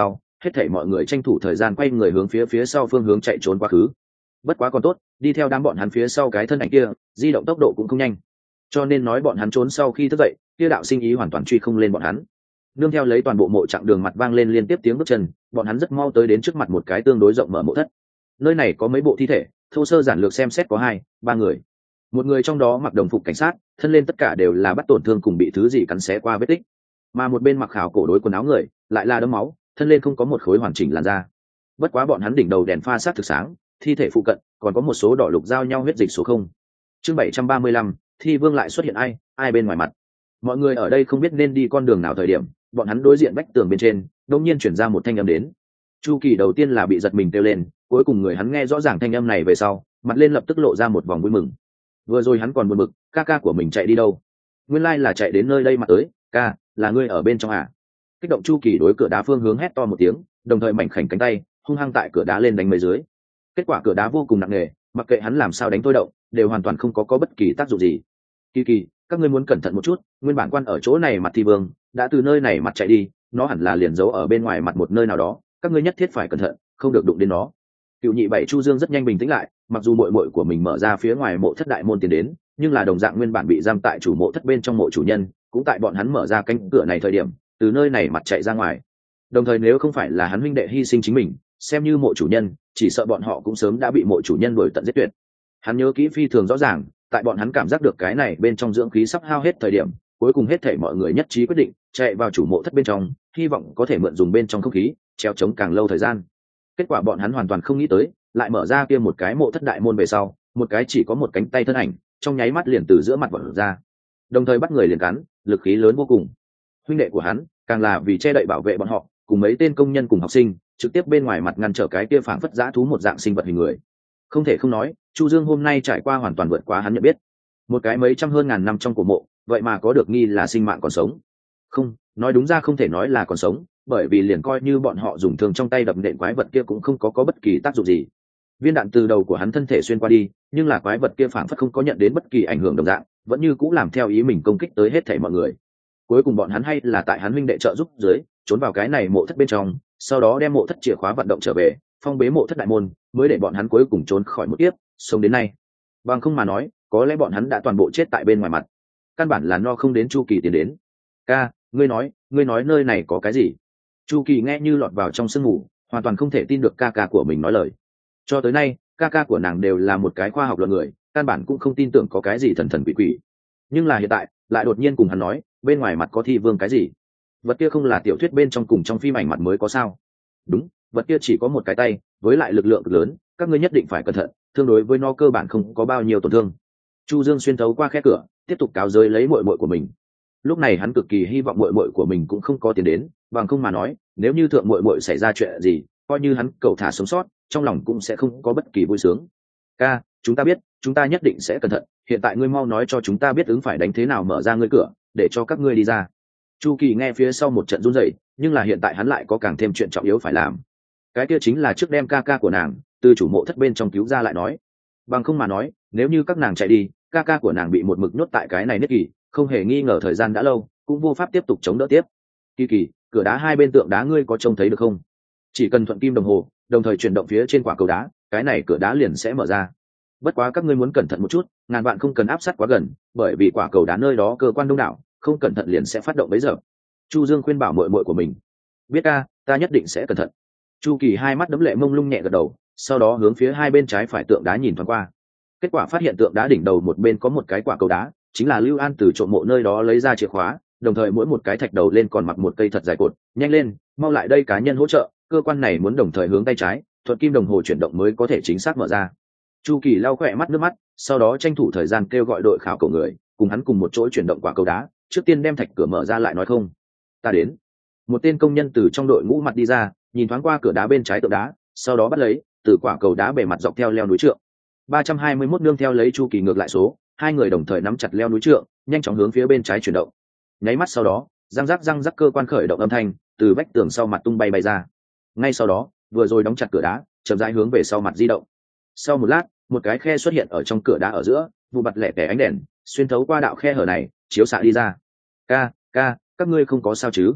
hết thảy mọi người tranh thủ thời gian quay người hướng phía phía sau phương hướng chạy trốn quá khứ. Bất quá còn tốt, đi theo đám bọn hắn phía sau cái thân ảnh kia, di động tốc độ cũng không nhanh, cho nên nói bọn hắn trốn sau khi thức dậy, kia đạo sinh ý hoàn toàn truy không lên bọn hắn. Nương theo lấy toàn bộ mộ chặng đường mặt vang lên liên tiếp tiếng bước chân, bọn hắn rất mau tới đến trước mặt một cái tương đối rộng mở mộ thất. Nơi này có mấy bộ thi thể, thô sơ giản lược xem xét có hai ba người. Một người trong đó mặc đồng phục cảnh sát, thân lên tất cả đều là bắt tổn thương cùng bị thứ gì cắn xé qua vết tích, mà một bên mặc khảo cổ đối quần áo người lại là đấm máu, thân lên không có một khối hoàn chỉnh làn da. Bất quá bọn hắn đỉnh đầu đèn pha sát thực sáng, thi thể phụ cận còn có một số đỏ lục giao nhau huyết dịch số không. Chương bảy trăm ba mươi lăm, thi vương lại xuất hiện, ai ai bên ngoài mặt. Mọi người ở đây không biết nên đi con đường nào thời điểm, bọn hắn đối diện vách tường bên trên đột nhiên chuyển ra một thanh âm đến. Chu Kỳ đầu tiên là bị giật mình kêu lên, cuối cùng người hắn nghe rõ ràng thanh âm này về sau, mặt lên lập tức lộ ra một vòng vui mừng. Vừa rồi hắn còn buồn bực, ca ca của mình chạy đi đâu? Nguyên lai là chạy đến nơi đây mà tới, ca, là ngươi ở bên trong à? Kích động Chu Kỳ đối cửa đá phương hướng hét to một tiếng, đồng thời mảnh khảnh cánh tay hung hăng tại cửa đá lên đánh mấy dưới. Kết quả cửa đá vô cùng nặng nề, mặc kệ hắn làm sao đánh thôi động, đều hoàn toàn không có có bất kỳ tác dụng gì. Kỳ Kỳ, các ngươi muốn cẩn thận một chút, nguyên bản quan ở chỗ này mặt thi vương đã từ nơi này mặt chạy đi, nó hẳn là liền giấu ở bên ngoài mặt một nơi nào đó, các ngươi nhất thiết phải cẩn thận, không được đụng đến nó. Cựu nhị bảy Chu Dương rất nhanh bình tĩnh lại, mặc dù muội muội của mình mở ra phía ngoài mộ thất đại môn tiến đến, nhưng là đồng dạng nguyên bản bị giam tại chủ mộ thất bên trong mộ chủ nhân, cũng tại bọn hắn mở ra cánh cửa này thời điểm, từ nơi này mặt chạy ra ngoài. Đồng thời nếu không phải là hắn huynh đệ hy sinh chính mình, xem như mộ chủ nhân, chỉ sợ bọn họ cũng sớm đã bị mộ chủ nhân đuổi tận giết tuyệt. Hắn nhớ kỹ phi thường rõ ràng, tại bọn hắn cảm giác được cái này bên trong dưỡng khí sắp hao hết thời điểm, cuối cùng hết thảy mọi người nhất trí quyết định chạy vào chủ mộ thất bên trong, hy vọng có thể mượn dùng bên trong không khí treo chống càng lâu thời gian. Kết quả bọn hắn hoàn toàn không nghĩ tới, lại mở ra kia một cái mộ thất đại môn về sau, một cái chỉ có một cánh tay thân ảnh trong nháy mắt liền từ giữa mặt vọt ra, đồng thời bắt người liền cắn, lực khí lớn vô cùng. Huynh đệ của hắn càng là vì che đậy bảo vệ bọn họ, cùng mấy tên công nhân cùng học sinh trực tiếp bên ngoài mặt ngăn trở cái kia phảng phất dã thú một dạng sinh vật hình người. Không thể không nói, Chu Dương hôm nay trải qua hoàn toàn vượt quá hắn nhận biết. Một cái mấy trăm hơn ngàn năm trong cổ mộ, vậy mà có được nghi là sinh mạng còn sống. Không, nói đúng ra không thể nói là còn sống, bởi vì liền coi như bọn họ dùng thương trong tay đập nện quái vật kia cũng không có có bất kỳ tác dụng gì. Viên đạn từ đầu của hắn thân thể xuyên qua đi, nhưng là quái vật kia phảng phất không có nhận đến bất kỳ ảnh hưởng đồng dạng, vẫn như cũ làm theo ý mình công kích tới hết thảy mọi người. Cuối cùng bọn hắn hay là tại hắn huynh đệ trợ giúp dưới, trốn vào cái này mộ thất bên trong, sau đó đem mộ thất chìa khóa vận động trở về, phong bế mộ thất đại môn, mới để bọn hắn cuối cùng trốn khỏi một kiếp, sống đến nay. Bằng không mà nói, có lẽ bọn hắn đã toàn bộ chết tại bên ngoài mặt. Căn bản là no không đến Chu Kỳ tiến đến. Ca, ngươi nói, ngươi nói nơi này có cái gì? Chu Kỳ nghe như lọt vào trong sương mù, hoàn toàn không thể tin được ca ca của mình nói lời. Cho tới nay, ca ca của nàng đều là một cái khoa học luận người, căn bản cũng không tin tưởng có cái gì thần thần quỷ quỷ. Nhưng là hiện tại, lại đột nhiên cùng hắn nói, bên ngoài mặt có thi vương cái gì? Vật kia không là tiểu thuyết bên trong cùng trong phim ảnh mặt mới có sao? Đúng, vật kia chỉ có một cái tay, với lại lực lượng cực lớn, các ngươi nhất định phải cẩn thận, tương đối với nó cơ bản không có bao nhiêu tổn thương. Chu Dương xuyên thấu qua khe cửa, tiếp tục cáo giới lấy muội muội của mình. Lúc này hắn cực kỳ hy vọng muội muội của mình cũng không có tiền đến, bằng không mà nói, nếu như thượng muội muội xảy ra chuyện gì, coi như hắn cầu thả sống sót, trong lòng cũng sẽ không có bất kỳ vui sướng. Ca, chúng ta biết, chúng ta nhất định sẽ cẩn thận, hiện tại ngươi mau nói cho chúng ta biết ứng phải đánh thế nào mở ra ngươi cửa, để cho các ngươi đi ra. Chu Kỳ nghe phía sau một trận run rẩy, nhưng là hiện tại hắn lại có càng thêm chuyện trọng yếu phải làm. Cái kia chính là trước đem ca ca của nàng từ chủ mộ thất bên trong cứu ra lại nói. Bằng không mà nói, nếu như các nàng chạy đi, ca ca của nàng bị một mực nhốt tại cái này niết kỳ, không hề nghi ngờ thời gian đã lâu, cũng vô pháp tiếp tục chống đỡ tiếp. Kỳ Kỳ, cửa đá hai bên tượng đá ngươi có trông thấy được không? Chỉ cần thuận kim đồng hồ, đồng thời chuyển động phía trên quả cầu đá, cái này cửa đá liền sẽ mở ra. Bất quá các ngươi muốn cẩn thận một chút, ngàn vạn không cần áp sát quá gần, bởi vì quả cầu đá nơi đó cơ quan đông đảo, không cẩn thận liền sẽ phát động bấy giờ. Chu Dương khuyên bảo muội muội của mình. Biết ca, ta nhất định sẽ cẩn thận. Chu Kỳ hai mắt đấm lệ mông lung nhẹ gật đầu, sau đó hướng phía hai bên trái phải tượng đá nhìn thoáng qua. Kết quả phát hiện tượng đá đỉnh đầu một bên có một cái quả cầu đá, chính là Lưu An từ trộm mộ nơi đó lấy ra chìa khóa, đồng thời mỗi một cái thạch đầu lên còn mặc một cây thật dài cột. Nhanh lên, mau lại đây cá nhân hỗ trợ, cơ quan này muốn đồng thời hướng tay trái, thuận kim đồng hồ chuyển động mới có thể chính xác mở ra. Chu Kỳ lau khỏe mắt nước mắt, sau đó tranh thủ thời gian kêu gọi đội khảo cổ người, cùng hắn cùng một chỗ chuyển động quả cầu đá, trước tiên đem thạch cửa mở ra lại nói không. Ta đến. Một tên công nhân từ trong đội ngũ mặt đi ra, nhìn thoáng qua cửa đá bên trái tượng đá, sau đó bắt lấy từ quả cầu đá bề mặt dọc theo leo núi trượng. ba trăm hai mươi mốt nương theo lấy Chu Kỳ ngược lại số, hai người đồng thời nắm chặt leo núi trượng, nhanh chóng hướng phía bên trái chuyển động. Nháy mắt sau đó, răng rắc răng rắc cơ quan khởi động âm thanh từ vách tường sau mặt tung bay bay ra. Ngay sau đó, vừa rồi đóng chặt cửa đá, chậm rãi hướng về sau mặt di động. Sau một lát, một cái khe xuất hiện ở trong cửa đá ở giữa, vụ mặt lẻ tẻ ánh đèn xuyên thấu qua đạo khe hở này, chiếu xạ đi ra. Ca, ca, các ngươi không có sao chứ?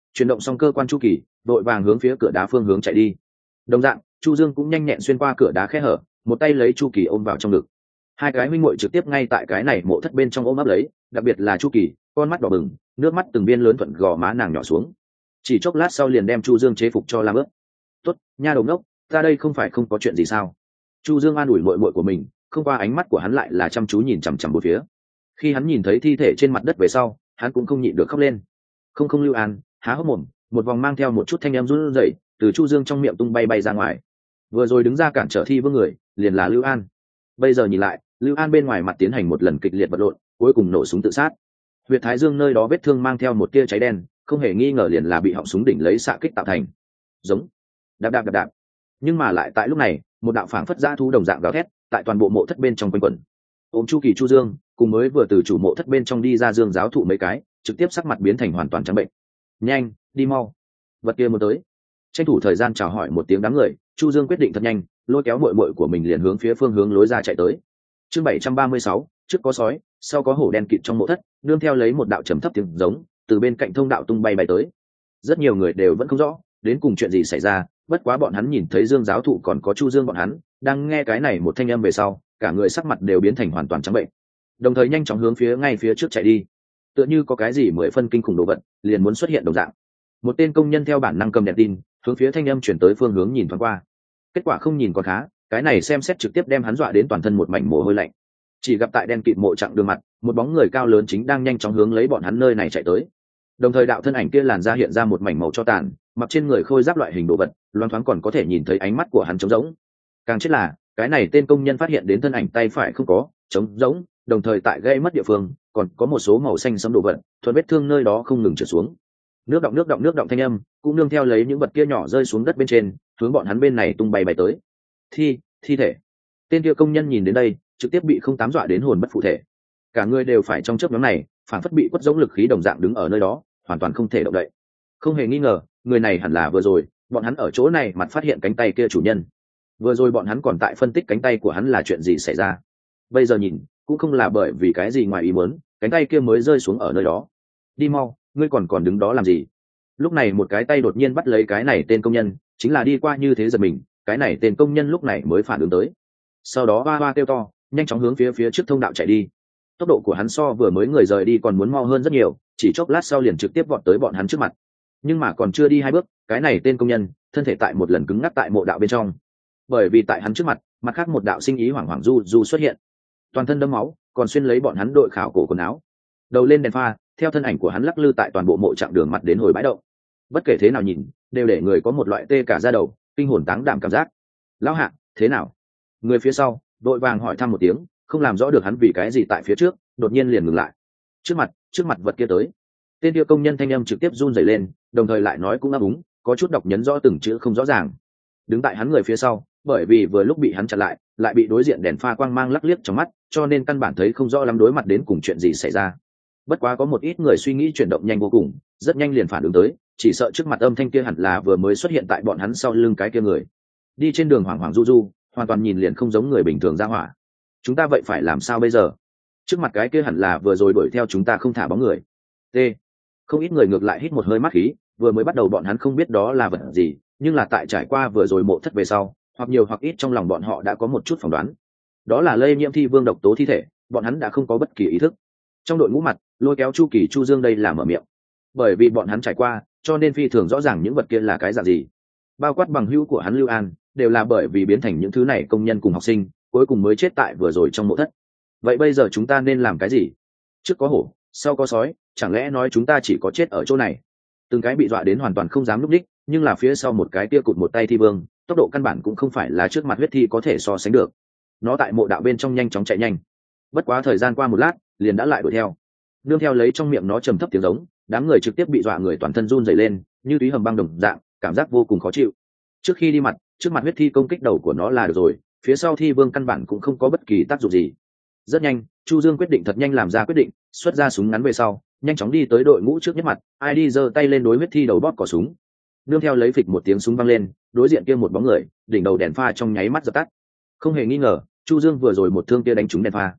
chuyển động xong cơ quan chu kỳ đội vàng hướng phía cửa đá phương hướng chạy đi. Đồng dạng Chu Dương cũng nhanh nhẹn xuyên qua cửa đá khe hở, một tay lấy chu kỳ ôm vào trong ngực. Hai cái huynh muội trực tiếp ngay tại cái này mộ thất bên trong ôm ấp lấy, đặc biệt là chu kỳ, con mắt đỏ bừng, nước mắt từng viên lớn thuận gò má nàng nhỏ xuống. Chỉ chốc lát sau liền đem Chu Dương chế phục cho làm ướt. Tốt, nha đầu ngốc, ta đây không phải không có chuyện gì sao? Chu Dương an ủi muội muội của mình, không qua ánh mắt của hắn lại là chăm chú nhìn chằm chằm bốn phía. Khi hắn nhìn thấy thi thể trên mặt đất về sau, hắn cũng không nhịn được khóc lên. Không không Lưu An, há hốc mồm, một vòng mang theo một chút thanh âm run rẩy từ Chu Dương trong miệng tung bay bay ra ngoài. Vừa rồi đứng ra cản trở thi vương người, liền là Lưu An. Bây giờ nhìn lại, Lưu An bên ngoài mặt tiến hành một lần kịch liệt vật lộn, cuối cùng nổ súng tự sát. Huyệt thái dương nơi đó vết thương mang theo một tia cháy đen, không hề nghi ngờ liền là bị họng súng đỉnh lấy xạ kích tạo thành. Giống, đạp đạp đạp đạp. Nhưng mà lại tại lúc này, một đạo phảng phất dã thú đồng dạng gào thét, tại toàn bộ mộ thất bên trong quanh quẩn. Ôm Chu Kỳ Chu Dương, cùng mới vừa từ chủ mộ thất bên trong đi ra Dương giáo thụ mấy cái, trực tiếp sắc mặt biến thành hoàn toàn trắng bệnh. Nhanh, đi mau, vật kia muốn tới. Tranh thủ thời gian chào hỏi một tiếng đám người, Chu Dương quyết định thật nhanh, lôi kéo muội muội của mình liền hướng phía phương hướng lối ra chạy tới. Chương bảy trăm ba mươi sáu, trước có sói, sau có hổ đen kịt trong mộ thất, nương theo lấy một đạo trầm thấp tiếng giống, từ bên cạnh thông đạo tung bay bay tới. Rất nhiều người đều vẫn không rõ đến cùng chuyện gì xảy ra, bất quá bọn hắn nhìn thấy Dương giáo thụ còn có Chu Dương bọn hắn, đang nghe cái này một thanh âm về sau, cả người sắc mặt đều biến thành hoàn toàn trắng bệnh. Đồng thời nhanh chóng hướng phía ngay phía trước chạy đi. Tựa như có cái gì mười phân kinh khủng đồ vật liền muốn xuất hiện đồng dạng. Một tên công nhân theo bản năng cầm đèn tin, hướng phía thanh âm chuyển tới phương hướng nhìn thoáng qua. Kết quả không nhìn còn khá, cái này xem xét trực tiếp đem hắn dọa đến toàn thân một mảnh mồ hôi lạnh. Chỉ gặp tại đen kịt mộ chặng đường mặt, một bóng người cao lớn chính đang nhanh chóng hướng lấy bọn hắn nơi này chạy tới. Đồng thời đạo thân ảnh kia làn ra hiện ra một mảnh màu cho tàn, mặc trên người khôi giáp loại hình đồ vật, loáng thoáng còn có thể nhìn thấy ánh mắt của hắn trống rỗng. Càng chết là, cái này tên công nhân phát hiện đến thân ảnh tay phải không có, trống rỗng, đồng thời tại gây mất địa phương, còn có một số màu xanh sẫm đồ vật, thuận vết thương nơi đó không ngừng trượt xuống. Nước động nước động nước động thanh âm, cũng nương theo lấy những vật kia nhỏ rơi xuống đất bên trên, hướng bọn hắn bên này tung bay bay tới. Thi, thi thể. Tên kia công nhân nhìn đến đây, trực tiếp bị không tám dọa đến hồn bất phụ thể. Cả người đều phải trong chớp nhoáng này, phản phất bị quất giống lực khí đồng dạng đứng ở nơi đó, hoàn toàn không thể động đậy. Không hề nghi ngờ, người này hẳn là vừa rồi, bọn hắn ở chỗ này mặt phát hiện cánh tay kia chủ nhân. Vừa rồi bọn hắn còn tại phân tích cánh tay của hắn là chuyện gì xảy ra. Bây giờ nhìn, cũng không là bởi vì cái gì ngoài ý muốn, cánh tay kia mới rơi xuống ở nơi đó. Đi mau, ngươi còn còn đứng đó làm gì? Lúc này một cái tay đột nhiên bắt lấy cái này tên công nhân, chính là đi qua như thế giật mình, cái này tên công nhân lúc này mới phản ứng tới. Sau đó hoa hoa kêu to, nhanh chóng hướng phía phía trước thông đạo chạy đi. Tốc độ của hắn so vừa mới người rời đi còn muốn mau hơn rất nhiều, chỉ chốc lát sau liền trực tiếp vọt tới bọn hắn trước mặt. Nhưng mà còn chưa đi hai bước, cái này tên công nhân thân thể tại một lần cứng ngắc tại mộ đạo bên trong. Bởi vì tại hắn trước mặt, mặt khác một đạo sinh ý hoảng hoảng du du xuất hiện, toàn thân đẫm máu, còn xuyên lấy bọn hắn đội khảo cổ quần áo, đầu lên đèn pha, theo thân ảnh của hắn lắc lư tại toàn bộ mộ trạng đường mặt đến hồi bãi động. Bất kể thế nào nhìn, đều để người có một loại tê cả da đầu, kinh hồn táng đảm cảm giác. Lão Hạ, thế nào? Người phía sau đội vàng hỏi thăm một tiếng, không làm rõ được hắn vì cái gì tại phía trước, đột nhiên liền ngừng lại. Trước mặt, trước mặt vật kia tới. Tên kia công nhân thanh âm trực tiếp run rẩy lên, đồng thời lại nói cũng ấp úng, có chút đọc nhấn rõ từng chữ không rõ ràng. Đứng tại hắn người phía sau, bởi vì vừa lúc bị hắn chặn lại, lại bị đối diện đèn pha quang mang lắc liếc trong mắt, cho nên căn bản thấy không rõ lắm đối mặt đến cùng chuyện gì xảy ra. Bất quá có một ít người suy nghĩ chuyển động nhanh vô cùng, rất nhanh liền phản ứng tới, chỉ sợ trước mặt âm thanh kia hẳn là vừa mới xuất hiện tại bọn hắn sau lưng cái kia người. Đi trên đường hoảng hoảng du du, hoàn toàn nhìn liền không giống người bình thường ra hỏa. Chúng ta vậy phải làm sao bây giờ? Trước mặt cái kia hẳn là vừa rồi đuổi theo chúng ta không thả bóng người. T. Không ít người ngược lại hít một hơi mát khí, vừa mới bắt đầu bọn hắn không biết đó là vật gì, nhưng là tại trải qua vừa rồi mộ thất về sau, hoặc nhiều hoặc ít trong lòng bọn họ đã có một chút phỏng đoán. Đó là lây nhiễm thi vương độc tố thi thể, bọn hắn đã không có bất kỳ ý thức. Trong đội ngũ mặt, lôi kéo Chu Kỳ Chu Dương đây là mở miệng. Bởi vì bọn hắn trải qua, cho nên phi thường rõ ràng những vật kia là cái dạng gì. Bao quát bằng hữu của hắn Lưu An, đều là bởi vì biến thành những thứ này công nhân cùng học sinh, cuối cùng mới chết tại vừa rồi trong mộ thất. Vậy bây giờ chúng ta nên làm cái gì? Trước có hổ, sau có sói, chẳng lẽ nói chúng ta chỉ có chết ở chỗ này? Từng cái bị dọa đến hoàn toàn không dám núp đích, nhưng là phía sau một cái tia cụt một tay thi vương, tốc độ căn bản cũng không phải là trước mặt huyết thi có thể so sánh được. Nó tại mộ đạo bên trong nhanh chóng chạy nhanh. Bất quá thời gian qua một lát, liền đã lại đuổi theo. Nương theo lấy trong miệng nó trầm thấp tiếng giống, đám người trực tiếp bị dọa người toàn thân run rẩy lên, như túy hầm băng đồng dạng, cảm giác vô cùng khó chịu. Trước khi đi mặt, trước mặt huyết thi công kích đầu của nó là được rồi, phía sau thi vương căn bản cũng không có bất kỳ tác dụng gì. Rất nhanh, Chu Dương quyết định thật nhanh làm ra quyết định, xuất ra súng ngắn về sau, nhanh chóng đi tới đội ngũ trước nhất mặt, ai đi giơ tay lên đối huyết thi đầu bóp cò súng. Nương theo lấy phịch một tiếng súng vang lên, đối diện kia một bóng người, đỉnh đầu đèn pha trong nháy mắt dập tắt. Không hề nghi ngờ, Chu Dương vừa rồi một thương kia đánh trúng đèn pha.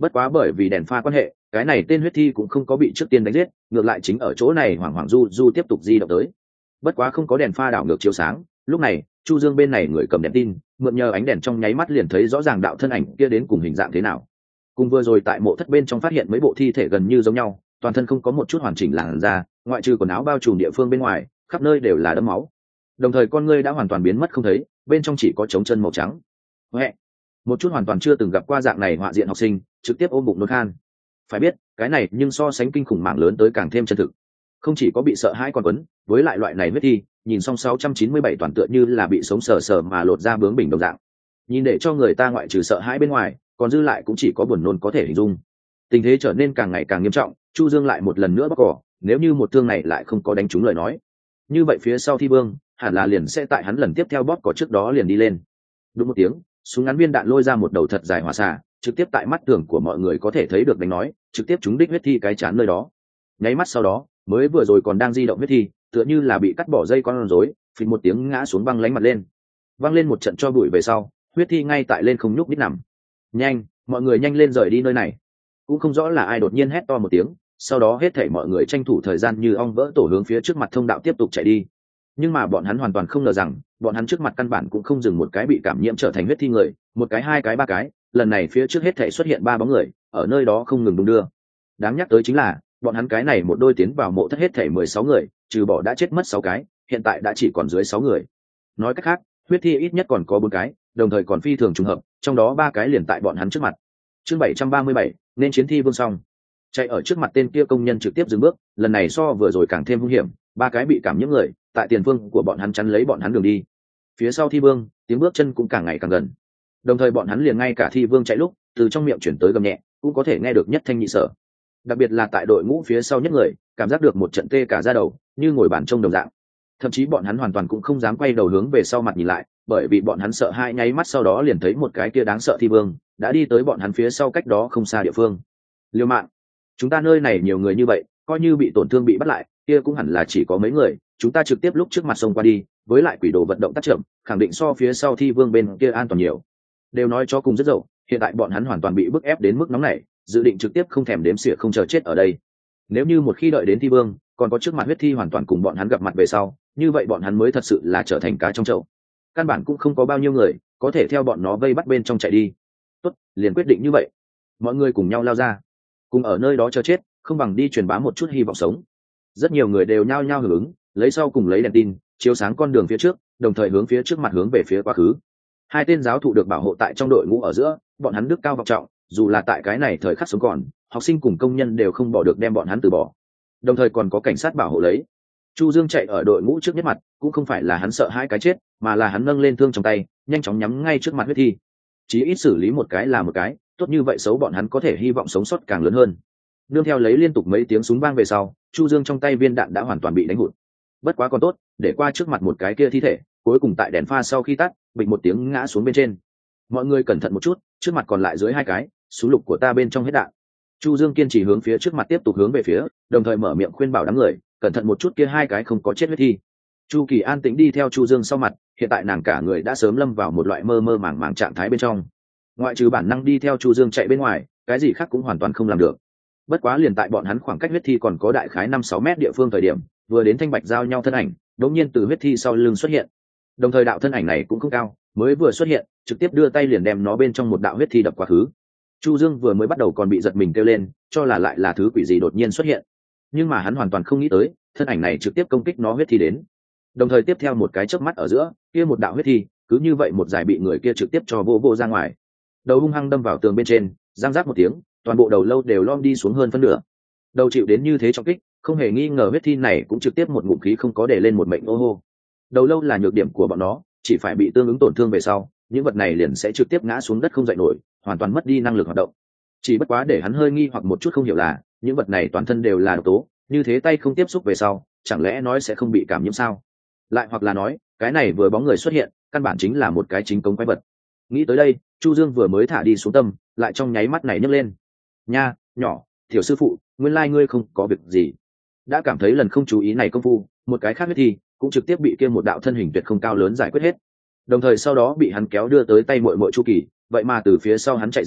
bất quá bởi vì đèn pha quan hệ, cái này tên huyết thi cũng không có bị trước tiên đánh giết, ngược lại chính ở chỗ này hoảng hoảng du du tiếp tục di động tới. Bất quá không có đèn pha đảo ngược chiếu sáng, lúc này Chu Dương bên này người cầm đèn tin mượn nhờ ánh đèn trong nháy mắt liền thấy rõ ràng đạo thân ảnh kia đến cùng hình dạng thế nào. Cùng vừa rồi tại mộ thất bên trong phát hiện mấy bộ thi thể gần như giống nhau, toàn thân không có một chút hoàn chỉnh làn da, ngoại trừ quần áo bao trùm địa phương bên ngoài, khắp nơi đều là đẫm máu. Đồng thời con ngươi đã hoàn toàn biến mất không thấy, bên trong chỉ có trống chân màu trắng. Huệ, một chút hoàn toàn chưa từng gặp qua dạng này họa diện học sinh, trực tiếp ôm bụng nôn khan. Phải biết, cái này nhưng so sánh kinh khủng mạng lớn tới càng thêm chân thực. Không chỉ có bị sợ hãi còn quấn, với lại loại này huyết thi, nhìn xong sáu trăm chín mươi bảy toàn tựa như là bị sống sờ sờ mà lột ra bướng bình đồng dạng. Nhìn để cho người ta ngoại trừ sợ hãi bên ngoài, còn dư lại cũng chỉ có buồn nôn có thể hình dung. Tình thế trở nên càng ngày càng nghiêm trọng, Chu Dương lại một lần nữa bóc cỏ, nếu như một thương này lại không có đánh trúng lời nói, như vậy phía sau thi vương hẳn là liền sẽ tại hắn lần tiếp theo bóp cỏ trước đó liền đi lên. Đúng một tiếng, súng ngắn viên đạn lôi ra một đầu thật dài hỏa xạ, trực tiếp tại mắt tưởng của mọi người có thể thấy được đánh nói, trực tiếp trúng đích huyết thi cái chán nơi đó. Nháy mắt sau đó, mới vừa rồi còn đang di động huyết thi, tựa như là bị cắt bỏ dây con rối, phịch một tiếng ngã xuống băng lánh mặt lên. Văng lên một trận cho bụi về sau, huyết thi ngay tại lên không nhúc nhích nằm. Nhanh, mọi người nhanh lên rời đi nơi này. Cũng không rõ là ai đột nhiên hét to một tiếng, sau đó hết thảy mọi người tranh thủ thời gian như ong vỡ tổ hướng phía trước mặt thông đạo tiếp tục chạy đi. Nhưng mà bọn hắn hoàn toàn không ngờ rằng, bọn hắn trước mặt căn bản cũng không dừng một cái bị cảm nhiễm trở thành huyết thi người, một cái hai cái ba cái, lần này phía trước hết thảy xuất hiện ba bóng người, ở nơi đó không ngừng đung đưa. Đáng nhắc tới chính là, bọn hắn cái này một đôi tiến vào mộ thất hết thảy mười sáu người, trừ bỏ đã chết mất sáu cái, hiện tại đã chỉ còn dưới sáu người. Nói cách khác, huyết thi ít nhất còn có bốn cái, đồng thời còn phi thường trùng hợp, trong đó ba cái liền tại bọn hắn trước mặt. Chương bảy trăm ba mươi bảy, nên chiến thi vương xong. Chạy ở trước mặt tên kia công nhân trực tiếp dừng bước, lần này so vừa rồi càng thêm hung hiểm, ba cái bị cảm nhiễm người, tại tiền phương của bọn hắn chắn lấy bọn hắn đường đi. Phía sau thi vương, tiếng bước chân cũng càng ngày càng gần. Đồng thời bọn hắn liền ngay cả thi vương chạy lúc, từ trong miệng chuyển tới gầm nhẹ, cũng có thể nghe được nhất thanh nhị sở. Đặc biệt là tại đội ngũ phía sau nhất người, cảm giác được một trận tê cả da đầu, như ngồi bàn trông đồng dạng. Thậm chí bọn hắn hoàn toàn cũng không dám quay đầu hướng về sau mặt nhìn lại, bởi vì bọn hắn sợ hai nháy mắt sau đó liền thấy một cái kia đáng sợ thi vương đã đi tới bọn hắn phía sau cách đó không xa địa phương. Liêu mạng, chúng ta nơi này nhiều người như vậy, coi như bị tổn thương bị bắt lại, kia cũng hẳn là chỉ có mấy người, chúng ta trực tiếp lúc trước mặt sông qua đi, với lại quỷ đồ vận động tác chậm, khẳng định so phía sau thi vương bên kia an toàn nhiều. Đều nói cho cùng rất dậu, hiện tại bọn hắn hoàn toàn bị bức ép đến mức nóng này, dự định trực tiếp không thèm đếm xỉa không chờ chết ở đây. Nếu như một khi đợi đến thi vương, còn có trước mặt huyết thi hoàn toàn cùng bọn hắn gặp mặt về sau, như vậy bọn hắn mới thật sự là trở thành cá trong chậu. Căn bản cũng không có bao nhiêu người có thể theo bọn nó vây bắt bên trong chạy đi. Tốt, liền quyết định như vậy. Mọi người cùng nhau lao ra, cùng ở nơi đó chờ chết, không bằng đi truyền bá một chút hy vọng sống. Rất nhiều người đều nhao nhao hưởng ứng, lấy sau cùng lấy đèn tin chiếu sáng con đường phía trước, đồng thời hướng phía trước mặt hướng về phía quá khứ. Hai tên giáo thụ được bảo hộ tại trong đội ngũ ở giữa, bọn hắn đức cao vọng trọng, dù là tại cái này thời khắc sống còn, học sinh cùng công nhân đều không bỏ được đem bọn hắn từ bỏ. Đồng thời còn có cảnh sát bảo hộ lấy. Chu Dương chạy ở đội ngũ trước nhất mặt, cũng không phải là hắn sợ hai cái chết, mà là hắn nâng lên thương trong tay, nhanh chóng nhắm ngay trước mặt huyết thi. Chí ít xử lý một cái là một cái, tốt như vậy xấu bọn hắn có thể hy vọng sống sót càng lớn hơn. Nương theo lấy liên tục mấy tiếng súng vang về sau, Chu Dương trong tay viên đạn đã hoàn toàn bị đánh hụt. Bất quá còn tốt, để qua trước mặt một cái kia thi thể, cuối cùng tại đèn pha sau khi tắt, bịch một tiếng ngã xuống bên trên. Mọi người cẩn thận một chút, trước mặt còn lại dưới hai cái, súng lục của ta bên trong hết đạn. Chu Dương kiên trì hướng phía trước mặt tiếp tục hướng về phía, đồng thời mở miệng khuyên bảo đám người, cẩn thận một chút kia hai cái không có chết huyết thi. Chu Kỳ an tĩnh đi theo Chu Dương sau mặt, hiện tại nàng cả người đã sớm lâm vào một loại mơ mơ màng màng trạng thái bên trong. Ngoại trừ bản năng đi theo Chu Dương chạy bên ngoài, cái gì khác cũng hoàn toàn không làm được. Bất quá liền tại bọn hắn khoảng cách huyết thi còn có đại khái năm sáu mét địa phương thời điểm, vừa đến thanh bạch giao nhau thân ảnh, đột nhiên từ huyết thi sau lưng xuất hiện. Đồng thời đạo thân ảnh này cũng không cao, mới vừa xuất hiện, trực tiếp đưa tay liền đem nó bên trong một đạo huyết thi đập quá khứ. Chu Dương vừa mới bắt đầu còn bị giật mình kêu lên, cho là lại là thứ quỷ gì đột nhiên xuất hiện. Nhưng mà hắn hoàn toàn không nghĩ tới, thân ảnh này trực tiếp công kích nó huyết thi đến. Đồng thời tiếp theo một cái chớp mắt ở giữa, kia một đạo huyết thi, cứ như vậy một giải bị người kia trực tiếp cho vô vô ra ngoài. Đầu hung hăng đâm vào tường bên trên, răng rác một tiếng, toàn bộ đầu lâu đều lom đi xuống hơn phân nửa. Đầu chịu đến như thế trọng kích, không hề nghi ngờ huyết thi này cũng trực tiếp một ngụm khí không có để lên một mệnh ô hô. Đầu lâu là nhược điểm của bọn nó, chỉ phải bị tương ứng tổn thương về sau, những vật này liền sẽ trực tiếp ngã xuống đất không dậy nổi, hoàn toàn mất đi năng lực hoạt động. Chỉ bất quá để hắn hơi nghi hoặc một chút không hiểu là, những vật này toàn thân đều là độc tố, như thế tay không tiếp xúc về sau, chẳng lẽ nói sẽ không bị cảm nhiễm sao? Lại hoặc là nói, cái này vừa bóng người xuất hiện, căn bản chính là một cái chính cống quái vật. Nghĩ tới đây, Chu Dương vừa mới thả đi xuống tâm, lại trong nháy mắt này nhấc lên. Nha, nhỏ, tiểu sư phụ, nguyên lai ngươi không có việc gì. Đã cảm thấy lần không chú ý này công phu, một cái khác huyết thi cũng trực tiếp bị kia một đạo thân hình tuyệt không cao lớn giải quyết hết. Đồng thời sau đó bị hắn kéo đưa tới tay muội muội Chu Kỳ, vậy mà từ phía sau hắn chạy ra,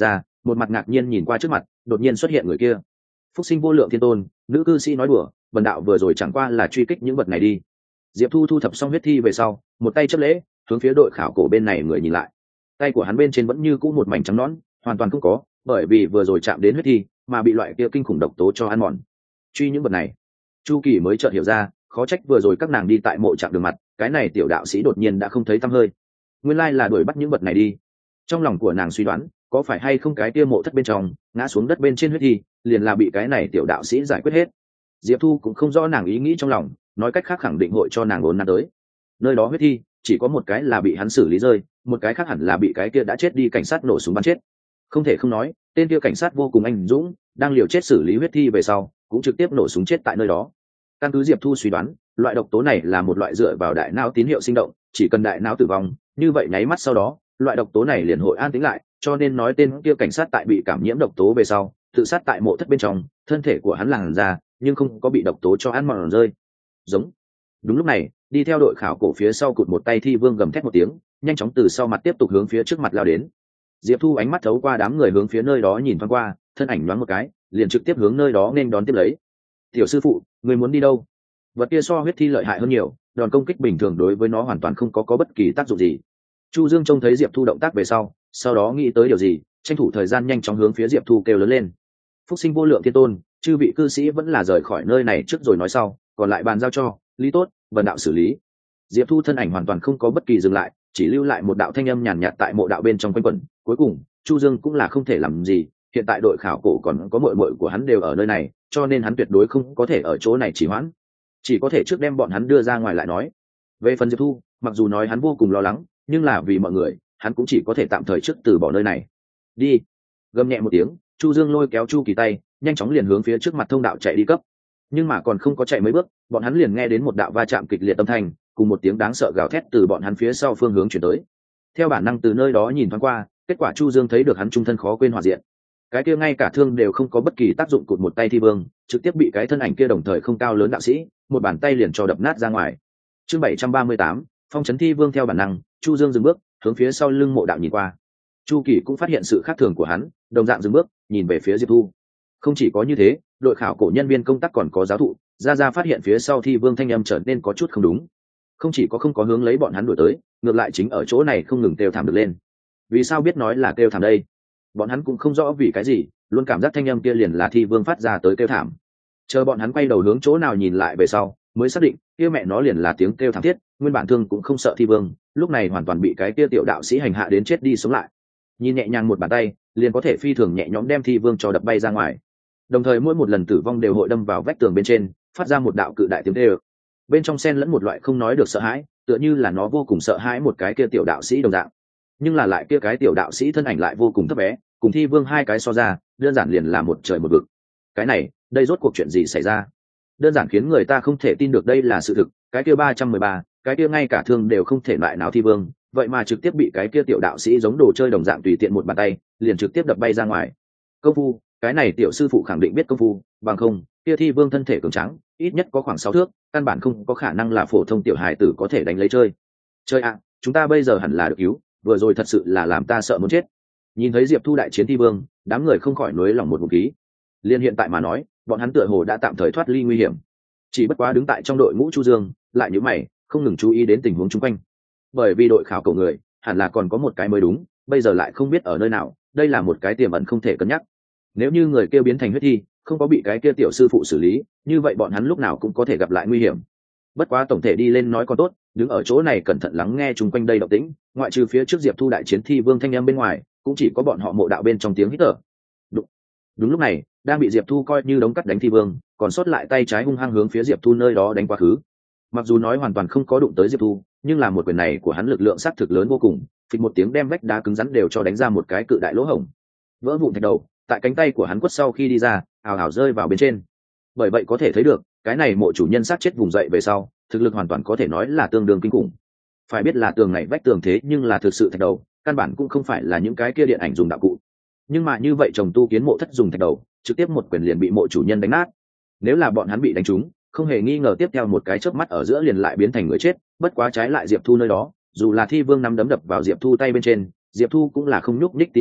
một mặt ngạc nhiên nhìn qua trước mặt đột nhiên xuất hiện người kia. Phúc sinh vô lượng thiên tôn, nữ cư sĩ nói đùa, bần đạo vừa rồi chẳng qua là truy kích những vật này đi. Diệp Thu thu thập xong huyết thi về sau, một tay chấp lễ hướng phía đội khảo cổ bên này người nhìn lại. Tay của hắn bên trên vẫn như cũ một mảnh trắng nõn, hoàn toàn không có, bởi vì vừa rồi chạm đến huyết thi mà bị loại kia kinh khủng độc tố cho ăn mòn. Truy những vật này, Chu Kỳ mới chợt hiểu ra, khó trách vừa rồi các nàng đi tại mộ chạm đường mặt, cái này tiểu đạo sĩ đột nhiên đã không thấy tăm hơi. Nguyên lai là đuổi bắt những vật này đi. Trong lòng của nàng suy đoán, có phải hay không cái kia mộ thất bên trong ngã xuống đất bên trên huyết thi, liền là bị cái này tiểu đạo sĩ giải quyết hết. Diệp Thu cũng không rõ nàng ý nghĩ trong lòng, nói cách khác khẳng định hội cho nàng ốn nắn tới. Nơi đó huyết thi chỉ có một cái là bị hắn xử lý rơi, một cái khác hẳn là bị cái kia đã chết đi cảnh sát nổ súng bắn chết. Không thể không nói, tên kia cảnh sát vô cùng anh dũng, đang liều chết xử lý huyết thi về sau cũng trực tiếp nổ súng chết tại nơi đó. Căn cứ Diệp Thu suy đoán, loại độc tố này là một loại dựa vào đại não tín hiệu sinh động, chỉ cần đại não tử vong, như vậy nháy mắt sau đó loại độc tố này liền hội an tĩnh lại, cho nên nói tên kia cảnh sát tại bị cảm nhiễm độc tố về sau tự sát tại mộ thất bên trong, thân thể của hắn làn ra nhưng không có bị độc tố cho ăn mòn rơi. Giống. Đúng lúc này, đi theo đội khảo cổ phía sau cụt một tay thi vương gầm thét một tiếng, nhanh chóng từ sau mặt tiếp tục hướng phía trước mặt lao đến. Diệp Thu ánh mắt thấu qua đám người hướng phía nơi đó nhìn thoáng qua, thân ảnh nhoáng một cái liền trực tiếp hướng nơi đó nên đón tiếp lấy. Tiểu sư phụ, người muốn đi đâu? Vật kia so huyết thi lợi hại hơn nhiều, đòn công kích bình thường đối với nó hoàn toàn không có có bất kỳ tác dụng gì. Chu Dương trông thấy Diệp Thu động tác về sau, sau đó nghĩ tới điều gì, tranh thủ thời gian nhanh chóng hướng phía Diệp Thu kêu lớn lên. Phúc sinh vô lượng thiên tôn, chư vị cư sĩ vẫn là rời khỏi nơi này trước rồi nói sau, còn lại bàn giao cho Lý Tốt, vần đạo xử lý. Diệp Thu thân ảnh hoàn toàn không có bất kỳ dừng lại, chỉ lưu lại một đạo thanh âm nhàn nhạt tại mộ đạo bên trong quanh quẩn. Cuối cùng Chu Dương cũng là không thể làm gì, hiện tại đội khảo cổ còn có muội muội của hắn đều ở nơi này, cho nên hắn tuyệt đối không có thể ở chỗ này trì hoãn, chỉ có thể trước đem bọn hắn đưa ra ngoài lại nói. Về phần Diệp Thu, mặc dù nói hắn vô cùng lo lắng, nhưng là vì mọi người, hắn cũng chỉ có thể tạm thời trước từ bỏ nơi này. Đi. Gầm nhẹ một tiếng, Chu Dương lôi kéo Chu Kỳ tay, nhanh chóng liền hướng phía trước mặt thông đạo chạy đi cấp. Nhưng mà còn không có chạy mấy bước, bọn hắn liền nghe đến một đạo va chạm kịch liệt âm thanh, cùng một tiếng đáng sợ gào thét từ bọn hắn phía sau phương hướng chuyển tới. Theo bản năng từ nơi đó nhìn thoáng qua, kết quả Chu Dương thấy được hắn trung thân khó quên hòa diện. Cái kia ngay cả thương đều không có bất kỳ tác dụng, cụt một tay thi vương trực tiếp bị cái thân ảnh kia đồng thời không cao lớn đạo sĩ một bàn tay liền cho đập nát ra ngoài. Chương bảy trăm ba mươi tám, phong trấn thi vương. Theo bản năng, Chu Dương dừng bước, hướng phía sau lưng mộ đạo nhìn qua. Chu Kỳ cũng phát hiện sự khác thường của hắn, đồng dạng dừng bước, nhìn về phía Diệp Thu. Không chỉ có như thế, đội khảo cổ nhân viên công tác còn có giáo thụ, ra ra phát hiện phía sau thi vương thanh âm trở nên có chút không đúng. Không chỉ có không có hướng lấy bọn hắn đuổi tới, ngược lại chính ở chỗ này không ngừng kêu thảm được lên. Vì sao biết nói là kêu thảm đây? Bọn hắn cũng không rõ vì cái gì, luôn cảm giác thanh âm kia liền là thi vương phát ra tới kêu thảm. Chờ bọn hắn quay đầu hướng chỗ nào nhìn lại về sau, mới xác định kia mẹ nó liền là tiếng kêu thảm thiết. Nguyên bản thương cũng không sợ thi vương, lúc này hoàn toàn bị cái kia tiểu đạo sĩ hành hạ đến chết đi sống lại. Nhìn nhẹ nhàng một bàn tay, liền có thể phi thường nhẹ nhõm đem thi vương cho đập bay ra ngoài. Đồng thời mỗi một lần tử vong đều hội đâm vào vách tường bên trên, phát ra một đạo cự đại tiếng kêu. Bên trong xen lẫn một loại không nói được sợ hãi, tựa như là nó vô cùng sợ hãi một cái kia tiểu đạo sĩ đồng dạng. Nhưng là lại kia cái tiểu đạo sĩ thân ảnh lại vô cùng thấp bé, cùng thi vương hai cái so ra, đơn giản liền là một trời một vực. Cái này, đây rốt cuộc chuyện gì xảy ra? Đơn giản khiến người ta không thể tin được đây là sự thực. Cái kia ba trăm mười ba, cái kia ngay cả thương đều không thể loại nào thi vương, vậy mà trực tiếp bị cái kia tiểu đạo sĩ giống đồ chơi đồng dạng tùy tiện một bàn tay liền trực tiếp đập bay ra ngoài. Công phu, cái này tiểu sư phụ khẳng định biết công phu, bằng không kia thi vương thân thể cường tráng, ít nhất có khoảng sáu thước, căn bản không có khả năng là phổ thông tiểu hài tử có thể đánh lấy chơi. Chơi ạ, à, chúng ta bây giờ hẳn là được cứu, vừa rồi thật sự là làm ta sợ muốn chết. Nhìn thấy Diệp Thu đại chiến thi vương, đám người không khỏi nuối lòng một ngụm khí. Liên hiện tại mà nói, bọn hắn tựa hồ đã tạm thời thoát ly nguy hiểm. Chỉ bất quá đứng tại trong đội ngũ Chu Dương, lại nhíu mày, không ngừng chú ý đến tình huống xung quanh. Bởi vì đội khảo cổ người, hẳn là còn có một cái mới đúng, bây giờ lại không biết ở nơi nào, đây là một cái tiềm ẩn không thể cân nhắc. Nếu như người kia biến thành huyết thi, không có bị cái kia tiểu sư phụ xử lý, như vậy bọn hắn lúc nào cũng có thể gặp lại nguy hiểm. Bất quá tổng thể đi lên nói còn tốt, đứng ở chỗ này cẩn thận lắng nghe chung quanh đây động tĩnh, ngoại trừ phía trước Diệp Thu đại chiến thi vương thanh âm bên ngoài, cũng chỉ có bọn họ mộ đạo bên trong tiếng hít thở. Đúng, đúng lúc này, đang bị Diệp Thu coi như đống cắt đánh thi vương, còn sót lại tay trái hung hăng hướng phía Diệp Thu nơi đó đánh quá khứ. Mặc dù nói hoàn toàn không có đụng tới Diệp Thu, nhưng là một quyền này của hắn lực lượng sát thực lớn vô cùng, phịch một tiếng đem vách đá cứng rắn đều cho đánh ra một cái cự đại lỗ hổng. Vỡ vụn thạch đầu, tại cánh tay của hắn quất sau khi đi ra, ào ào rơi vào bên trên. Bởi vậy có thể thấy được, cái này mộ chủ nhân sát chết vùng dậy về sau, thực lực hoàn toàn có thể nói là tương đương kinh khủng. Phải biết là tường này vách tường thế nhưng là thực sự thạch đầu, căn bản cũng không phải là những cái kia điện ảnh dùng đạo cụ. Nhưng mà như vậy chồng tu kiến mộ thất dùng thạch đầu, trực tiếp một quyền liền bị mộ chủ nhân đánh nát. Nếu là bọn hắn bị đánh trúng, không hề nghi ngờ tiếp theo một cái chớp mắt ở giữa liền lại biến thành người chết. Bất quá trái lại Diệp Thu nơi đó, dù là thi vương nắm đấm đập vào Diệp Thu tay bên trên, Diệp Thu cũng là không nhúc nhích tí nào,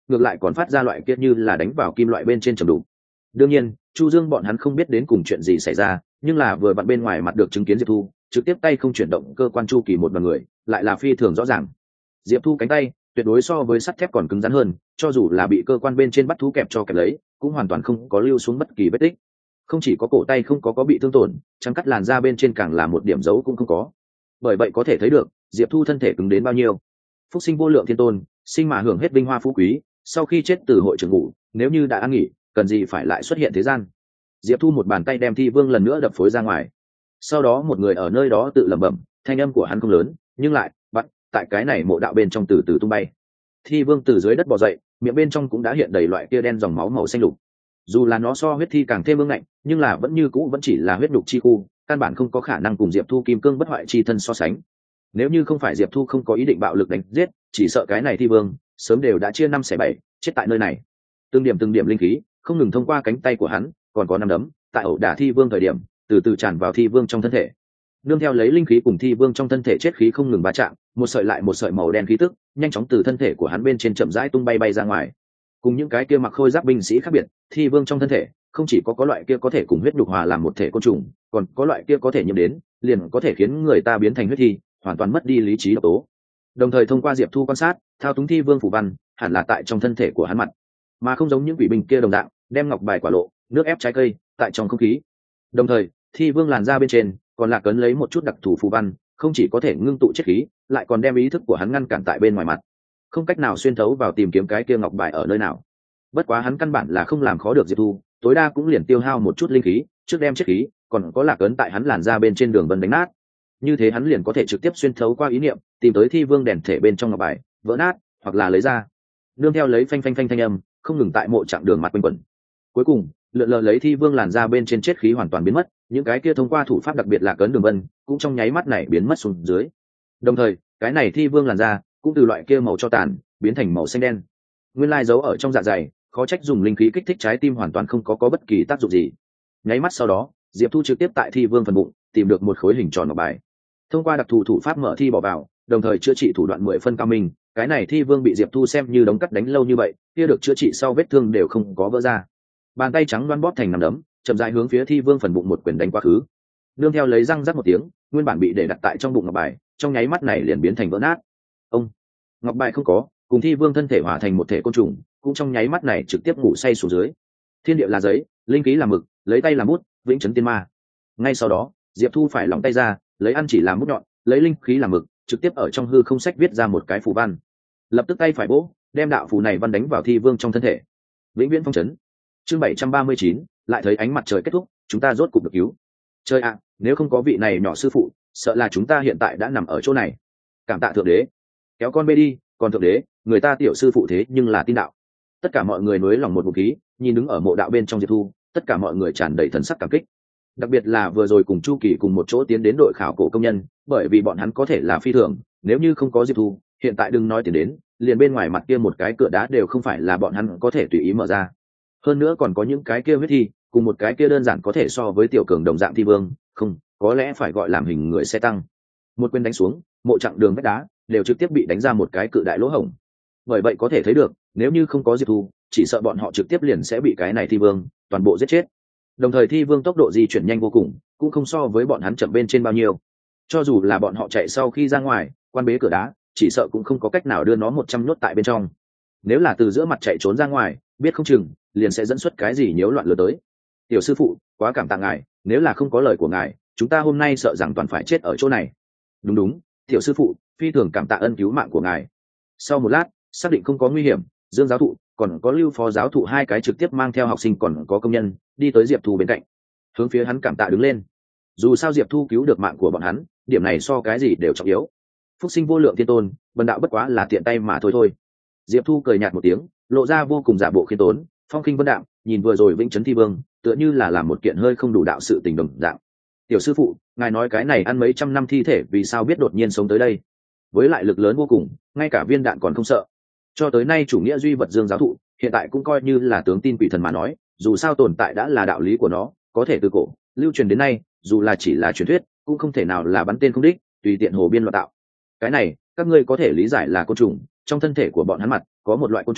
ngược lại còn phát ra loại kia như là đánh vào kim loại bên trên trầm đủ. Đương nhiên Chu Dương bọn hắn không biết đến cùng chuyện gì xảy ra, nhưng là vừa vặn bên ngoài mặt được chứng kiến Diệp Thu trực tiếp tay không chuyển động cơ quan chu kỳ một đoàn người, lại là phi thường rõ ràng. Diệp Thu cánh tay tuyệt đối so với sắt thép còn cứng rắn hơn, cho dù là bị cơ quan bên trên bắt thú kẹp cho kẹp lấy cũng hoàn toàn không có lưu xuống bất kỳ vết tích. Không chỉ có cổ tay không có có bị thương tổn, trắng cắt làn da bên trên càng là một điểm dấu cũng không có. Bởi vậy có thể thấy được Diệp Thu thân thể cứng đến bao nhiêu. Phúc sinh vô lượng thiên tôn, sinh mà hưởng hết vinh hoa phú quý, sau khi chết từ hội trưởng ngủ, nếu như đã ăn nghỉ cần gì phải lại xuất hiện thế gian. Diệp Thu một bàn tay đem Thi Vương lần nữa đập phối ra ngoài. Sau đó một người ở nơi đó tự lẩm bẩm, thanh âm của hắn không lớn nhưng lại bắt tại cái này mộ đạo bên trong từ từ tung bay. Thi Vương từ dưới đất bò dậy, miệng bên trong cũng đã hiện đầy loại kia đen dòng máu màu xanh lục. Dù là nó so huyết thi càng thêm ương ngạnh, nhưng là vẫn như cũ vẫn chỉ là huyết đục chi khu, căn bản không có khả năng cùng Diệp Thu kim cương bất hoại chi thân so sánh. Nếu như không phải Diệp Thu không có ý định bạo lực đánh giết, chỉ sợ cái này Thi Vương sớm đều đã chia năm xẻ bảy, chết tại nơi này. Từng điểm từng điểm linh khí không ngừng thông qua cánh tay của hắn, còn có năm đấm tại ẩu đả Thi Vương thời điểm từ từ tràn vào Thi Vương trong thân thể. Nương theo lấy linh khí cùng Thi Vương trong thân thể chết khí không ngừng va chạm, một sợi lại một sợi màu đen khí tức nhanh chóng từ thân thể của hắn bên trên chậm rãi tung bay bay ra ngoài. Cùng những cái kia mặc khôi giáp binh sĩ khác biệt, Thi Vương trong thân thể không chỉ có có loại kia có thể cùng huyết nhục hòa làm một thể côn trùng, còn có loại kia có thể nhiễm đến liền có thể khiến người ta biến thành huyết thi, hoàn toàn mất đi lý trí độc tố. Đồng thời thông qua Diệp Thu quan sát, thao túng Thi Vương phù văn hẳn là tại trong thân thể của hắn mặt, mà không giống những quỷ binh kia đồng dạng đem ngọc bài quả lộ, nước ép trái cây tại trong không khí. Đồng thời Thi Vương làn ra bên trên còn là cấn lấy một chút đặc thù phù văn, không chỉ có thể ngưng tụ chất khí, lại còn đem ý thức của hắn ngăn cản tại bên ngoài mặt, không cách nào xuyên thấu vào tìm kiếm cái kia ngọc bài ở nơi nào. Bất quá hắn căn bản là không làm khó được Diệp Thu, tối đa cũng liền tiêu hao một chút linh khí trước đem chất khí còn có lạc ấn tại hắn làn ra bên trên đường vân đánh nát. Như thế hắn liền có thể trực tiếp xuyên thấu qua ý niệm tìm tới Thi Vương đèn thể bên trong ngọc bài, vỡ nát hoặc là lấy ra. Nương theo lấy phanh phanh phanh thanh âm không ngừng tại mộ trạng đường mặt quanh quẩn. Cuối cùng lượn lờ lấy Thi Vương làn ra bên trên chết khí hoàn toàn biến mất, những cái kia thông qua thủ pháp đặc biệt là cấn đường vân cũng trong nháy mắt này biến mất xuống dưới. Đồng thời cái này Thi Vương làn da cũng từ loại kia màu cho tàn biến thành màu xanh đen, nguyên lai giấu ở trong dạ dày, khó trách dùng linh khí kích thích trái tim hoàn toàn không có có bất kỳ tác dụng gì. Nháy mắt sau đó Diệp Thu trực tiếp tại Thi Vương phần bụng tìm được một khối hình tròn ngọc bài, thông qua đặc thù thủ pháp mở thi bỏ vào, đồng thời chữa trị thủ đoạn mười phân cao minh. Cái này Thi Vương bị Diệp Thu xem như đống cắt đánh lâu như vậy, kia được chữa trị sau vết thương đều không có vỡ ra. Bàn tay trắng đoan bóp thành nắm đấm, chậm rãi hướng phía Thi Vương phần bụng một quyền đánh quá khứ. Nương theo lấy răng rắc một tiếng, nguyên bản bị để đặt tại trong bụng ngọc bài trong nháy mắt này liền biến thành vỡ nát. Ông ngọc bài không có, cùng Thi Vương thân thể hòa thành một thể côn trùng cũng trong nháy mắt này trực tiếp ngủ say xuống dưới. Thiên địa là giấy, linh khí là mực, lấy tay làm bút, vĩnh chấn tiên ma. Ngay sau đó Diệp Thu phải lỏng tay ra, lấy ăn chỉ làm bút nhọn, lấy linh khí làm mực, trực tiếp ở trong hư không sách viết ra một cái phù văn. Lập tức tay phải vỗ, đem đạo phù này văn đánh vào Thi Vương trong thân thể. Vĩnh viễn phong chấn. Chương bảy trăm ba mươi chín, lại thấy ánh mặt trời kết thúc, chúng ta rốt cục được cứu. Trời ạ, nếu không có vị này nhỏ sư phụ, sợ là chúng ta hiện tại đã nằm ở chỗ này. Cảm tạ thượng đế. Kéo con bê đi, còn thượng đế, người ta tiểu sư phụ thế nhưng là tin đạo. Tất cả mọi người nuối lòng một ngụm khí, nhìn đứng ở mộ đạo bên trong Diệp Thu, tất cả mọi người tràn đầy thần sắc cảm kích. Đặc biệt là vừa rồi cùng Chu Kỳ cùng một chỗ tiến đến đội khảo cổ công nhân, bởi vì bọn hắn có thể là phi thường, nếu như không có Diệp Thu, hiện tại đừng nói tiến đến, liền bên ngoài mặt kia một cái cửa đá đều không phải là bọn hắn có thể tùy ý mở ra. Hơn nữa còn có những cái kia huyết thi, cùng một cái kia đơn giản có thể so với tiểu cường đồng dạng Thi Vương, không, có lẽ phải gọi làm hình người xe tăng. Một quyền đánh xuống, mộ chặng đường vách đá đều trực tiếp bị đánh ra một cái cự đại lỗ hổng. Bởi vậy có thể thấy được, nếu như không có Diệp Thu, chỉ sợ bọn họ trực tiếp liền sẽ bị cái này Thi Vương toàn bộ giết chết. Đồng thời Thi Vương tốc độ di chuyển nhanh vô cùng, cũng không so với bọn hắn chậm bên trên bao nhiêu. Cho dù là bọn họ chạy sau khi ra ngoài, quan bế cửa đá, chỉ sợ cũng không có cách nào đưa nó một trăm nhốt tại bên trong. Nếu là từ giữa mặt chạy trốn ra ngoài, biết không chừng liền sẽ dẫn xuất cái gì nhiễu loạn lừa tới. Tiểu sư phụ, quá cảm tạ ngài, nếu là không có lời của ngài, chúng ta hôm nay sợ rằng toàn phải chết ở chỗ này. Đúng đúng, tiểu sư phụ, phi thường cảm tạ ân cứu mạng của ngài. Sau một lát, xác định không có nguy hiểm, Dương giáo thụ còn có Lưu phó giáo thụ hai cái trực tiếp mang theo học sinh còn có công nhân đi tới Diệp Thu bên cạnh, hướng phía hắn cảm tạ đứng lên. Dù sao Diệp Thu cứu được mạng của bọn hắn, điểm này so cái gì đều trọng yếu. Phúc sinh vô lượng thiên tôn, bần đạo bất quá là tiện tay mà thôi thôi. Diệp Thu cười nhạt một tiếng, lộ ra vô cùng giả bộ khiêm tốn, phong khinh vân đạm, nhìn vừa rồi Vĩnh Chấn Thi Vương tựa như là làm một kiện hơi không đủ đạo sự tình đồng dạng. Tiểu sư phụ, ngài nói cái này ăn mấy trăm năm thi thể vì sao biết đột nhiên sống tới đây, với lại lực lớn vô cùng, ngay cả viên đạn còn không sợ. Cho tới nay chủ nghĩa duy vật Dương giáo thụ hiện tại cũng coi như là tướng tin quỷ thần mà nói, dù sao tồn tại đã là đạo lý của nó, có thể từ cổ lưu truyền đến nay, dù là chỉ là truyền thuyết cũng không thể nào là bắn tên không đích, tùy tiện hồ biên loạn tạo. Cái này các ngươi có thể lý giải là côn trùng, trong thân thể của bọn hắn mặt có một loại côn trùng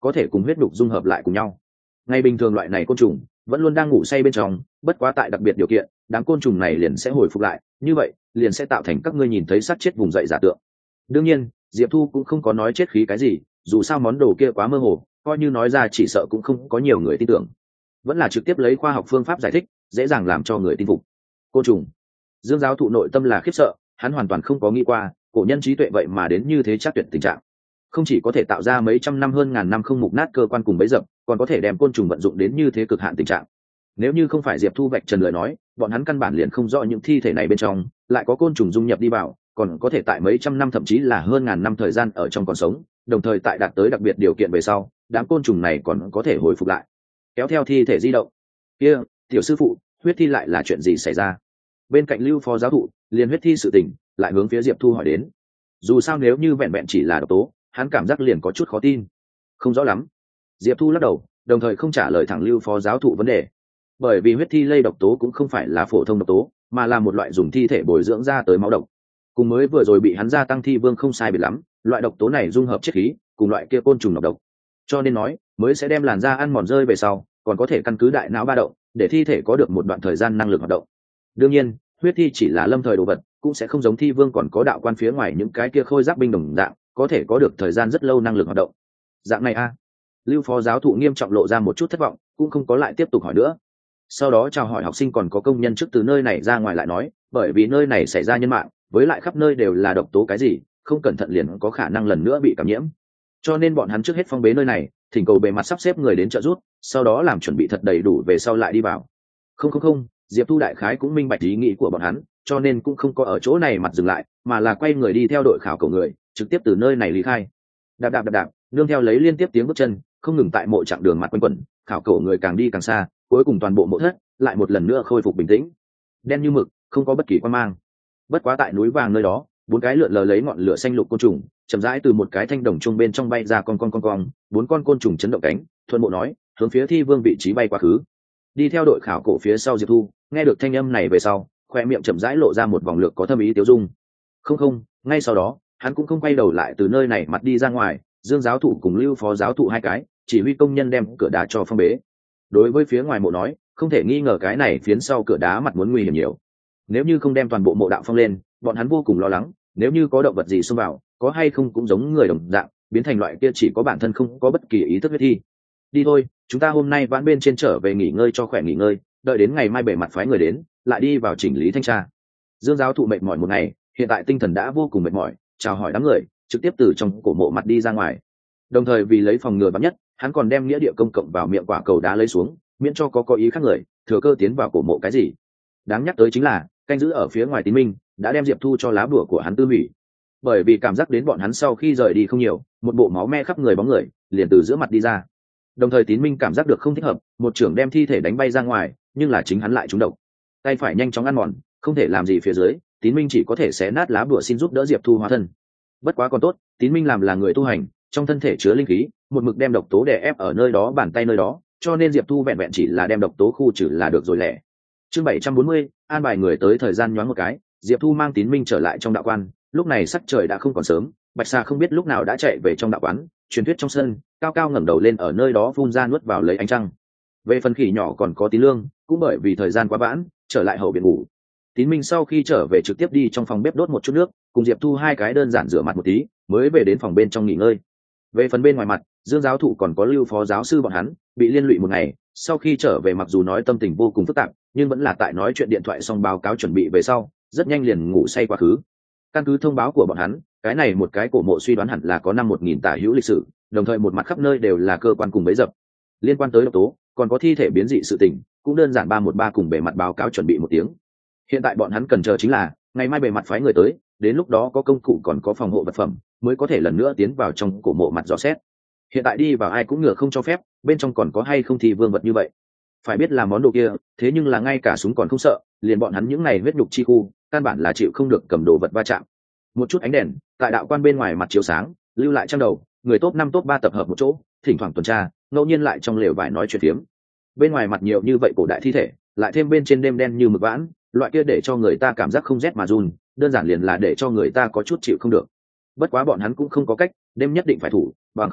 có thể cùng huyết đục dung hợp lại cùng nhau. Ngay bình thường loại này côn trùng vẫn luôn đang ngủ say bên trong, bất quá tại đặc biệt điều kiện, đám côn trùng này liền sẽ hồi phục lại, như vậy liền sẽ tạo thành các ngươi nhìn thấy xác chết vùng dậy giả tượng. Đương nhiên Diệp Thu cũng không có nói chết khí cái gì, dù sao món đồ kia quá mơ hồ, coi như nói ra chỉ sợ cũng không có nhiều người tin tưởng, vẫn là trực tiếp lấy khoa học phương pháp giải thích, dễ dàng làm cho người tin phục. Côn trùng. Dương giáo thụ nội tâm là khiếp sợ, hắn hoàn toàn không có nghĩ qua cổ nhân trí tuệ vậy mà đến như thế chắc tuyệt tình trạng, không chỉ có thể tạo ra mấy trăm năm hơn ngàn năm không mục nát cơ quan cùng bấy dập, còn có thể đem côn trùng vận dụng đến như thế cực hạn tình trạng. Nếu như không phải Diệp Thu vạch trần lời nói, bọn hắn căn bản liền không rõ những thi thể này bên trong lại có côn trùng dung nhập đi vào, còn có thể tại mấy trăm năm thậm chí là hơn ngàn năm thời gian ở trong còn sống, đồng thời tại đạt tới đặc biệt điều kiện về sau, đám côn trùng này còn có thể hồi phục lại, kéo theo thi thể di động. Kia, tiểu sư phụ, huyết thi lại là chuyện gì xảy ra? Bên cạnh Lưu phó giáo thụ liền huyết thi sự tình lại hướng phía Diệp Thu hỏi đến. Dù sao nếu như vẹn vẹn chỉ là độc tố, hắn cảm giác liền có chút khó tin. Không rõ lắm. Diệp Thu lắc đầu, đồng thời không trả lời thẳng Lưu phó giáo thụ vấn đề. Bởi vì huyết thi lây độc tố cũng không phải là phổ thông độc tố, mà là một loại dùng thi thể bồi dưỡng ra tới máu độc. Cùng mới vừa rồi bị hắn gia tăng thi vương không sai biệt lắm, loại độc tố này dung hợp chất khí cùng loại kia côn trùng độc độc. Cho nên nói, mới sẽ đem làn da ăn mòn rơi về sau, còn có thể căn cứ đại não ba động, để thi thể có được một đoạn thời gian năng lực hoạt động. Đương nhiên, huyết thi chỉ là lâm thời đồ vật, cũng sẽ không giống thi vương còn có đạo quan phía ngoài những cái kia khôi giáp binh đồng dạng, có thể có được thời gian rất lâu năng lực hoạt động. Dạng này a. Lưu phó giáo thụ nghiêm trọng lộ ra một chút thất vọng, cũng không có lại tiếp tục hỏi nữa. Sau đó chào hỏi học sinh còn có công nhân trước từ nơi này ra ngoài lại nói, bởi vì nơi này xảy ra nhân mạng, với lại khắp nơi đều là độc tố cái gì, không cẩn thận liền có khả năng lần nữa bị cảm nhiễm. Cho nên bọn hắn trước hết phong bế nơi này, thỉnh cầu bề mặt sắp xếp người đến trợ giúp, sau đó làm chuẩn bị thật đầy đủ về sau lại đi vào. Không không không, Diệp Thu đại khái cũng minh bạch ý nghĩ của bọn hắn, cho nên cũng không có ở chỗ này mặt dừng lại, mà là quay người đi theo đội khảo cổ người, trực tiếp từ nơi này lý khai. Đạp đạp đạp đạp, nương theo lấy liên tiếp tiếng bước chân, không ngừng tại mộ chặng đường mặt quanh quẩn, khảo cổ người càng đi càng xa, cuối cùng toàn bộ mộ thất lại một lần nữa khôi phục bình tĩnh, đen như mực, không có bất kỳ quan mang. Bất quá tại núi vàng nơi đó, bốn cái lượn lờ lấy ngọn lửa xanh lục côn trùng chậm rãi từ một cái thanh đồng trung bên trong bay ra, con con con con bốn con côn trùng chấn động cánh, thuận bộ nói hướng phía thi vương vị trí bay quá khứ. Đi theo đội khảo cổ phía sau Diệp Thu nghe được thanh âm này về sau, khoe miệng chậm rãi lộ ra một vòng lược có thâm ý tiêu dung. Không không, ngay sau đó hắn cũng không quay đầu lại từ nơi này mặt đi ra ngoài. Dương giáo thụ cùng Lưu phó giáo thụ hai cái chỉ huy công nhân đem cửa đá cho phong bế. Đối với phía ngoài mộ nói, không thể nghi ngờ cái này phiến sau cửa đá mặt muốn nguy hiểm nhiều. Nếu như không đem toàn bộ mộ đạo phong lên, bọn hắn vô cùng lo lắng, nếu như có động vật gì xông vào, có hay không cũng giống người đồng dạng, biến thành loại kia chỉ có bản thân không có bất kỳ ý thức huyết thi. Đi thôi, chúng ta hôm nay vãn bên trên trở về nghỉ ngơi cho khỏe nghỉ ngơi, đợi đến ngày mai bề mặt phái người đến, lại đi vào chỉnh lý thanh tra. Dương giáo thụ mệt mỏi một ngày, hiện tại tinh thần đã vô cùng mệt mỏi, chào hỏi đám người, trực tiếp từ trong cổ mộ mặt đi ra ngoài. Đồng thời vì lấy phòng ngừa vắn nhất, hắn còn đem nghĩa địa công cộng vào miệng quả cầu đá lấy xuống, miễn cho có có ý khác người thừa cơ tiến vào cổ mộ cái gì. Đáng nhắc tới chính là canh giữ ở phía ngoài Tín Minh đã đem Diệp Thu cho lá bùa của hắn tư hủy, bởi vì cảm giác đến bọn hắn sau khi rời đi không nhiều, một bộ máu me khắp người bóng người liền từ giữa mặt đi ra. Đồng thời Tín Minh cảm giác được không thích hợp, một trưởng đem thi thể đánh bay ra ngoài, nhưng là chính hắn lại trúng độc, tay phải nhanh chóng ăn mòn, không thể làm gì phía dưới, Tín Minh chỉ có thể xé nát lá bùa xin giúp đỡ Diệp Thu hóa thân. Bất quá còn tốt, Tín Minh làm là người tu hành, trong thân thể chứa linh khí, một mực đem độc tố đè ép ở nơi đó bàn tay nơi đó, cho nên Diệp Thu vẹn vẹn chỉ là đem độc tố khu trừ là được rồi lẻ. Chương bảy trăm bốn mươi, an bài người tới thời gian nhoáng một cái, Diệp Thu mang Tín Minh trở lại trong đạo quan, lúc này sắc trời đã không còn sớm, Bạch Sa không biết lúc nào đã chạy về trong đạo quán, truyền thuyết trong sân, cao cao ngẩng đầu lên ở nơi đó phun ra nuốt vào lấy ánh trăng. Về phần khỉ nhỏ còn có Tín Lương, cũng bởi vì thời gian quá vãn, trở lại hậu viện ngủ. Tín Minh sau khi trở về trực tiếp đi trong phòng bếp đốt một chút nước, cùng Diệp Thu hai cái đơn giản rửa mặt một tí, mới về đến phòng bên trong nghỉ ngơi. Về phần bên ngoài mặt, Dương giáo thụ còn có Lưu phó giáo sư bọn hắn bị liên lụy một ngày, sau khi trở về mặc dù nói tâm tình vô cùng phức tạp, nhưng vẫn là tại nói chuyện điện thoại xong báo cáo chuẩn bị về sau, rất nhanh liền ngủ say quá khứ. Căn cứ thông báo của bọn hắn, cái này một cái cổ mộ suy đoán hẳn là có năm một nghìn tả hữu lịch sử, đồng thời một mặt khắp nơi đều là cơ quan cùng bấy dập. Liên quan tới độc tố, còn có thi thể biến dị sự tình, cũng đơn giản ba một ba cùng bề mặt báo cáo chuẩn bị một tiếng. Hiện tại bọn hắn cần chờ chính là ngày mai bề mặt phái người tới, đến lúc đó có công cụ còn có phòng hộ vật phẩm, mới có thể lần nữa tiến vào trong cổ mộ mặt dò xét. Hiện tại đi vào ai cũng ngừa không cho phép, bên trong còn có hay không thì vương vật như vậy. Phải biết là món đồ kia, thế nhưng là ngay cả súng còn không sợ, liền bọn hắn những này huyết nhục chi khu, căn bản là chịu không được cầm đồ vật va chạm. Một chút ánh đèn tại đạo quan bên ngoài mặt chiếu sáng, lưu lại trang đầu, người top năm top ba tập hợp một chỗ, thỉnh thoảng tuần tra, ngẫu nhiên lại trong lều vải nói chuyện phiếm. Bên ngoài mặt nhiều như vậy cổ đại thi thể, lại thêm bên trên đêm đen như mực vãn, loại kia để cho người ta cảm giác không rét mà run, đơn giản liền là để cho người ta có chút chịu không được. Bất quá bọn hắn cũng không có cách, đêm nhất định phải thủ, bằng không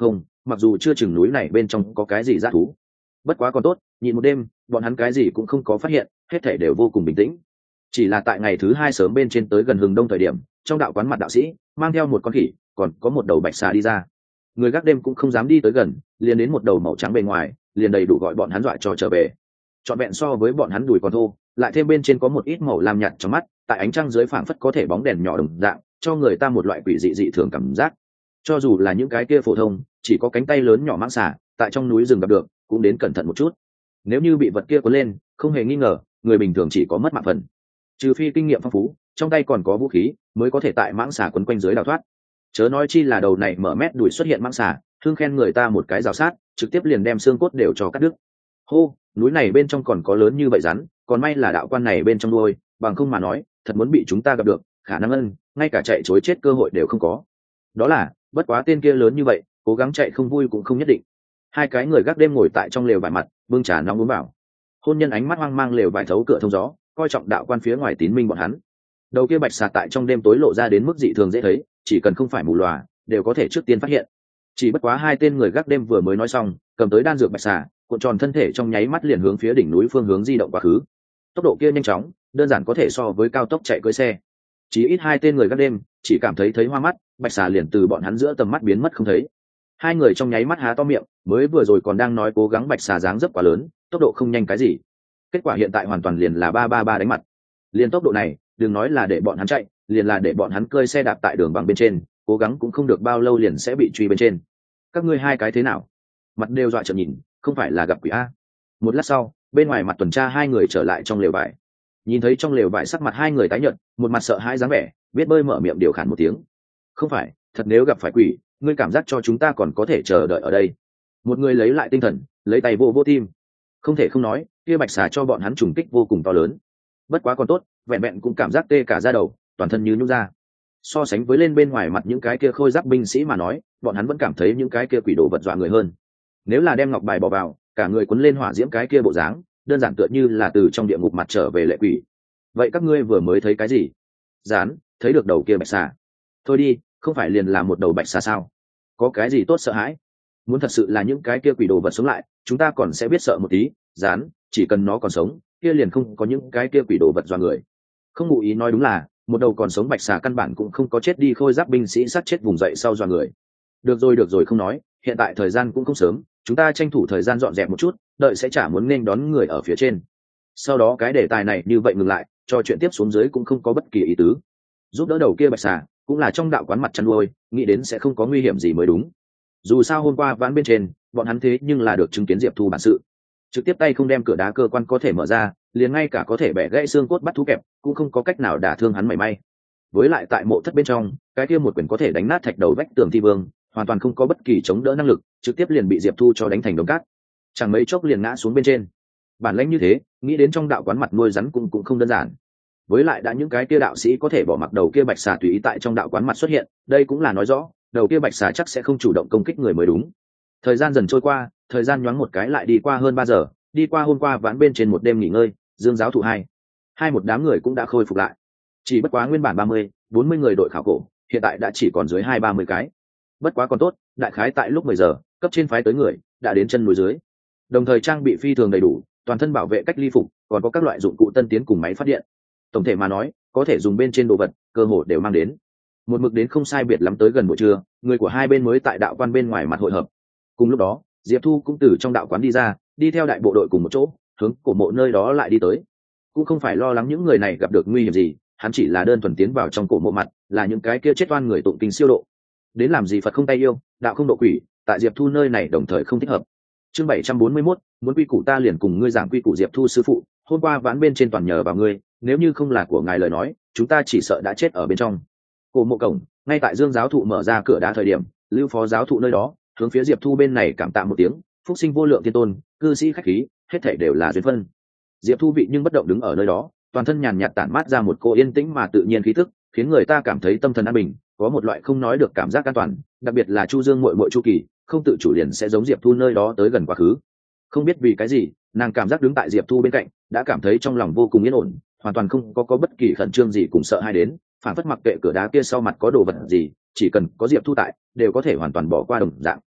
mặc dù chưa chừng núi này bên trong có cái gì dã thú. Bất quá còn tốt, nhịn một đêm bọn hắn cái gì cũng không có phát hiện, hết thảy đều vô cùng bình tĩnh. Chỉ là tại ngày thứ hai sớm bên trên tới gần hừng đông thời điểm, trong đạo quán mặt đạo sĩ mang theo một con khỉ, còn có một đầu bạch xà đi ra. Người gác đêm cũng không dám đi tới gần, liền đến một đầu màu trắng bề ngoài, liền đầy đủ gọi bọn hắn dọa cho trở về. Trọn vẹn so với bọn hắn đùi còn thô, lại thêm bên trên có một ít màu lam nhạt trong mắt, tại ánh trăng dưới phảng phất có thể bóng đèn nhỏ đồng dạng, cho người ta một loại quỷ dị dị thường cảm giác. Cho dù là những cái kia phổ thông, chỉ có cánh tay lớn nhỏ mãng xà, tại trong núi rừng gặp được, cũng đến cẩn thận một chút. Nếu như bị vật kia cuốn lên, không hề nghi ngờ, người bình thường chỉ có mất mạng phần. Trừ phi kinh nghiệm phong phú, trong tay còn có vũ khí, mới có thể tại mãng xà quấn quanh dưới đào thoát. Chớ nói chi là đầu này mở mét đuổi xuất hiện mãng xà, thương khen người ta một cái rào sát, trực tiếp liền đem xương cốt đều cho cắt đứt. Hô, núi này bên trong còn có lớn như vậy rắn, còn may là đạo quan này bên trong đuôi, bằng không mà nói, thật muốn bị chúng ta gặp được, khả năng ân, ngay cả chạy trối chết cơ hội đều không có. Đó là, bất quá tên kia lớn như vậy, cố gắng chạy không vui cũng không nhất định. Hai cái người gác đêm ngồi tại trong lều vải mặt, bưng trà nóng uống vào. Hôn nhân ánh mắt hoang mang lều vải thấu cửa thông gió, coi trọng đạo quan phía ngoài tín minh bọn hắn. Đầu kia bạch xà tại trong đêm tối lộ ra đến mức dị thường dễ thấy, chỉ cần không phải mù lòa, đều có thể trước tiên phát hiện. Chỉ bất quá hai tên người gác đêm vừa mới nói xong, cầm tới đan dược bạch xà, cuộn tròn thân thể trong nháy mắt liền hướng phía đỉnh núi phương hướng di động quá khứ. Tốc độ kia nhanh chóng, đơn giản có thể so với cao tốc chạy cưỡi xe. Chỉ ít hai tên người gác đêm chỉ cảm thấy thấy hoa mắt, bạch xà liền từ bọn hắn giữa tầm mắt biến mất không thấy. Hai người trong nháy mắt há to miệng, mới vừa rồi còn đang nói cố gắng bạch xà dáng dấp quá lớn, tốc độ không nhanh cái gì. Kết quả hiện tại hoàn toàn liền là ba ba ba đánh mặt. Liền tốc độ này, đừng nói là để bọn hắn chạy, liền là để bọn hắn cơi xe đạp tại đường bằng bên trên, cố gắng cũng không được bao lâu liền sẽ bị truy bên trên. Các ngươi hai cái thế nào? Mặt đều dọa trợn nhìn, không phải là gặp quỷ a? Một lát sau, bên ngoài mặt tuần tra hai người trở lại trong lều vải. Nhìn thấy trong lều vải sắc mặt hai người tái nhợt, một mặt sợ hãi dáng vẻ, biết bơi mở miệng điều khản một tiếng. Không phải, thật nếu gặp phải quỷ, ngươi cảm giác cho chúng ta còn có thể chờ đợi ở đây. Một người lấy lại tinh thần, lấy tay vô vô tim. Không thể không nói, kia bạch xà cho bọn hắn trùng kích vô cùng to lớn. Bất quá còn tốt, vẹn vẹn cũng cảm giác tê cả da đầu, toàn thân như nhũ ra. So sánh với lên bên ngoài mặt những cái kia khôi giáp binh sĩ mà nói, bọn hắn vẫn cảm thấy những cái kia quỷ đồ vật dọa người hơn. Nếu là đem ngọc bài bỏ vào, cả người cuốn lên hỏa diễm cái kia bộ dáng, đơn giản tựa như là từ trong địa ngục mặt trở về lệ quỷ. Vậy các ngươi vừa mới thấy cái gì? Dán, thấy được đầu kia bạch xà. Thôi đi, không phải liền là một đầu bạch xà sao? Có cái gì tốt sợ hãi? Muốn thật sự là những cái kia quỷ đồ vật sống lại, chúng ta còn sẽ biết sợ một tí. Dán, chỉ cần nó còn sống, kia liền không có những cái kia quỷ đồ vật dọa người. Không ngụ ý nói đúng là, một đầu còn sống bạch xà căn bản cũng không có chết đi khôi giáp binh sĩ sát chết vùng dậy sau dọa người. Được rồi được rồi không nói, hiện tại thời gian cũng không sớm, chúng ta tranh thủ thời gian dọn dẹp một chút, đợi sẽ chả muốn nên đón người ở phía trên. Sau đó cái đề tài này như vậy ngừng lại, cho chuyện tiếp xuống dưới cũng không có bất kỳ ý tứ. Giúp đỡ đầu kia bạch xà, cũng là trong đạo quán mặt chăn nuôi, nghĩ đến sẽ không có nguy hiểm gì mới đúng. Dù sao hôm qua ván bên trên, bọn hắn thế nhưng là được chứng kiến Diệp Thu bản sự. Trực tiếp tay không đem cửa đá cơ quan có thể mở ra, liền ngay cả có thể bẻ gãy xương cốt bắt thú kẹp, cũng không có cách nào đả thương hắn mảy may. Với lại tại mộ thất bên trong, cái kia một quyền có thể đánh nát thạch đầu vách tường thi vương, hoàn toàn không có bất kỳ chống đỡ năng lực, trực tiếp liền bị Diệp Thu cho đánh thành đống cát. Chẳng mấy chốc liền ngã xuống bên trên. Bản lãnh như thế, nghĩ đến trong đạo quán mặt nuôi rắn cũng cũng không đơn giản. Với lại đã những cái kia đạo sĩ có thể bỏ mặc đầu kia bạch xà tùy ý tại trong đạo quán mặt xuất hiện, đây cũng là nói rõ, đầu kia bạch xà chắc sẽ không chủ động công kích người mới đúng. Thời gian dần trôi qua, thời gian nhoáng một cái lại đi qua hơn ba giờ, đi qua hôm qua ván bên trên một đêm nghỉ ngơi, Dương giáo thụ hai, hai một đám người cũng đã khôi phục lại. Chỉ bất quá nguyên bản ba mươi, bốn mươi người đội khảo cổ, hiện tại đã chỉ còn dưới hai ba mươi cái. Bất quá còn tốt, đại khái tại lúc mười giờ, cấp trên phái tới người đã đến chân núi dưới. Đồng thời trang bị phi thường đầy đủ, toàn thân bảo vệ cách ly phục, còn có các loại dụng cụ tân tiến cùng máy phát điện. Tổng thể mà nói, có thể dùng bên trên đồ vật, cơ hội đều mang đến. Một mực đến không sai biệt lắm tới gần buổi trưa, người của hai bên mới tại đạo quan bên ngoài mặt hội hợp. Cùng lúc đó, Diệp Thu cũng từ trong đạo quán đi ra, đi theo đại bộ đội cùng một chỗ, hướng cổ mộ nơi đó lại đi tới. Cũng không phải lo lắng những người này gặp được nguy hiểm gì, hắn chỉ là đơn thuần tiến vào trong cổ mộ mặt, là những cái kia chết oan người tụng kinh siêu độ. Đến làm gì Phật không tay yêu, đạo không độ quỷ, tại Diệp Thu nơi này đồng thời không thích hợp. Chương bảy trăm bốn mươi mốt, muốn quy củ ta liền cùng ngươi giảng quy củ. Diệp Thu sư phụ, hôm qua ván bên trên toàn nhờ vào ngươi, nếu như không là của ngài lời nói, chúng ta chỉ sợ đã chết ở bên trong. Cổ mộ cổng, ngay tại Dương giáo thụ mở ra cửa đá thời điểm, Lưu phó giáo thụ nơi đó, hướng phía Diệp Thu bên này cảm tạ một tiếng, phúc sinh vô lượng thiên tôn, cư sĩ khách khí, hết thảy đều là duyên phân. Diệp Thu vị nhưng bất động đứng ở nơi đó, toàn thân nhàn nhạt tản mát ra một cô yên tĩnh mà tự nhiên khí tức, khiến người ta cảm thấy tâm thần an bình, có một loại không nói được cảm giác an toàn, đặc biệt là Chu Dương muội muội Chu Kỳ, không tự chủ liền sẽ giống Diệp Thu nơi đó tới gần quá khứ. Không biết vì cái gì, nàng cảm giác đứng tại Diệp Thu bên cạnh, đã cảm thấy trong lòng vô cùng yên ổn, hoàn toàn không có có bất kỳ khẩn trương gì cùng sợ hãi đến, phản phất mặc kệ cửa đá kia sau mặt có đồ vật gì, chỉ cần có Diệp Thu tại, đều có thể hoàn toàn bỏ qua đồng dạng.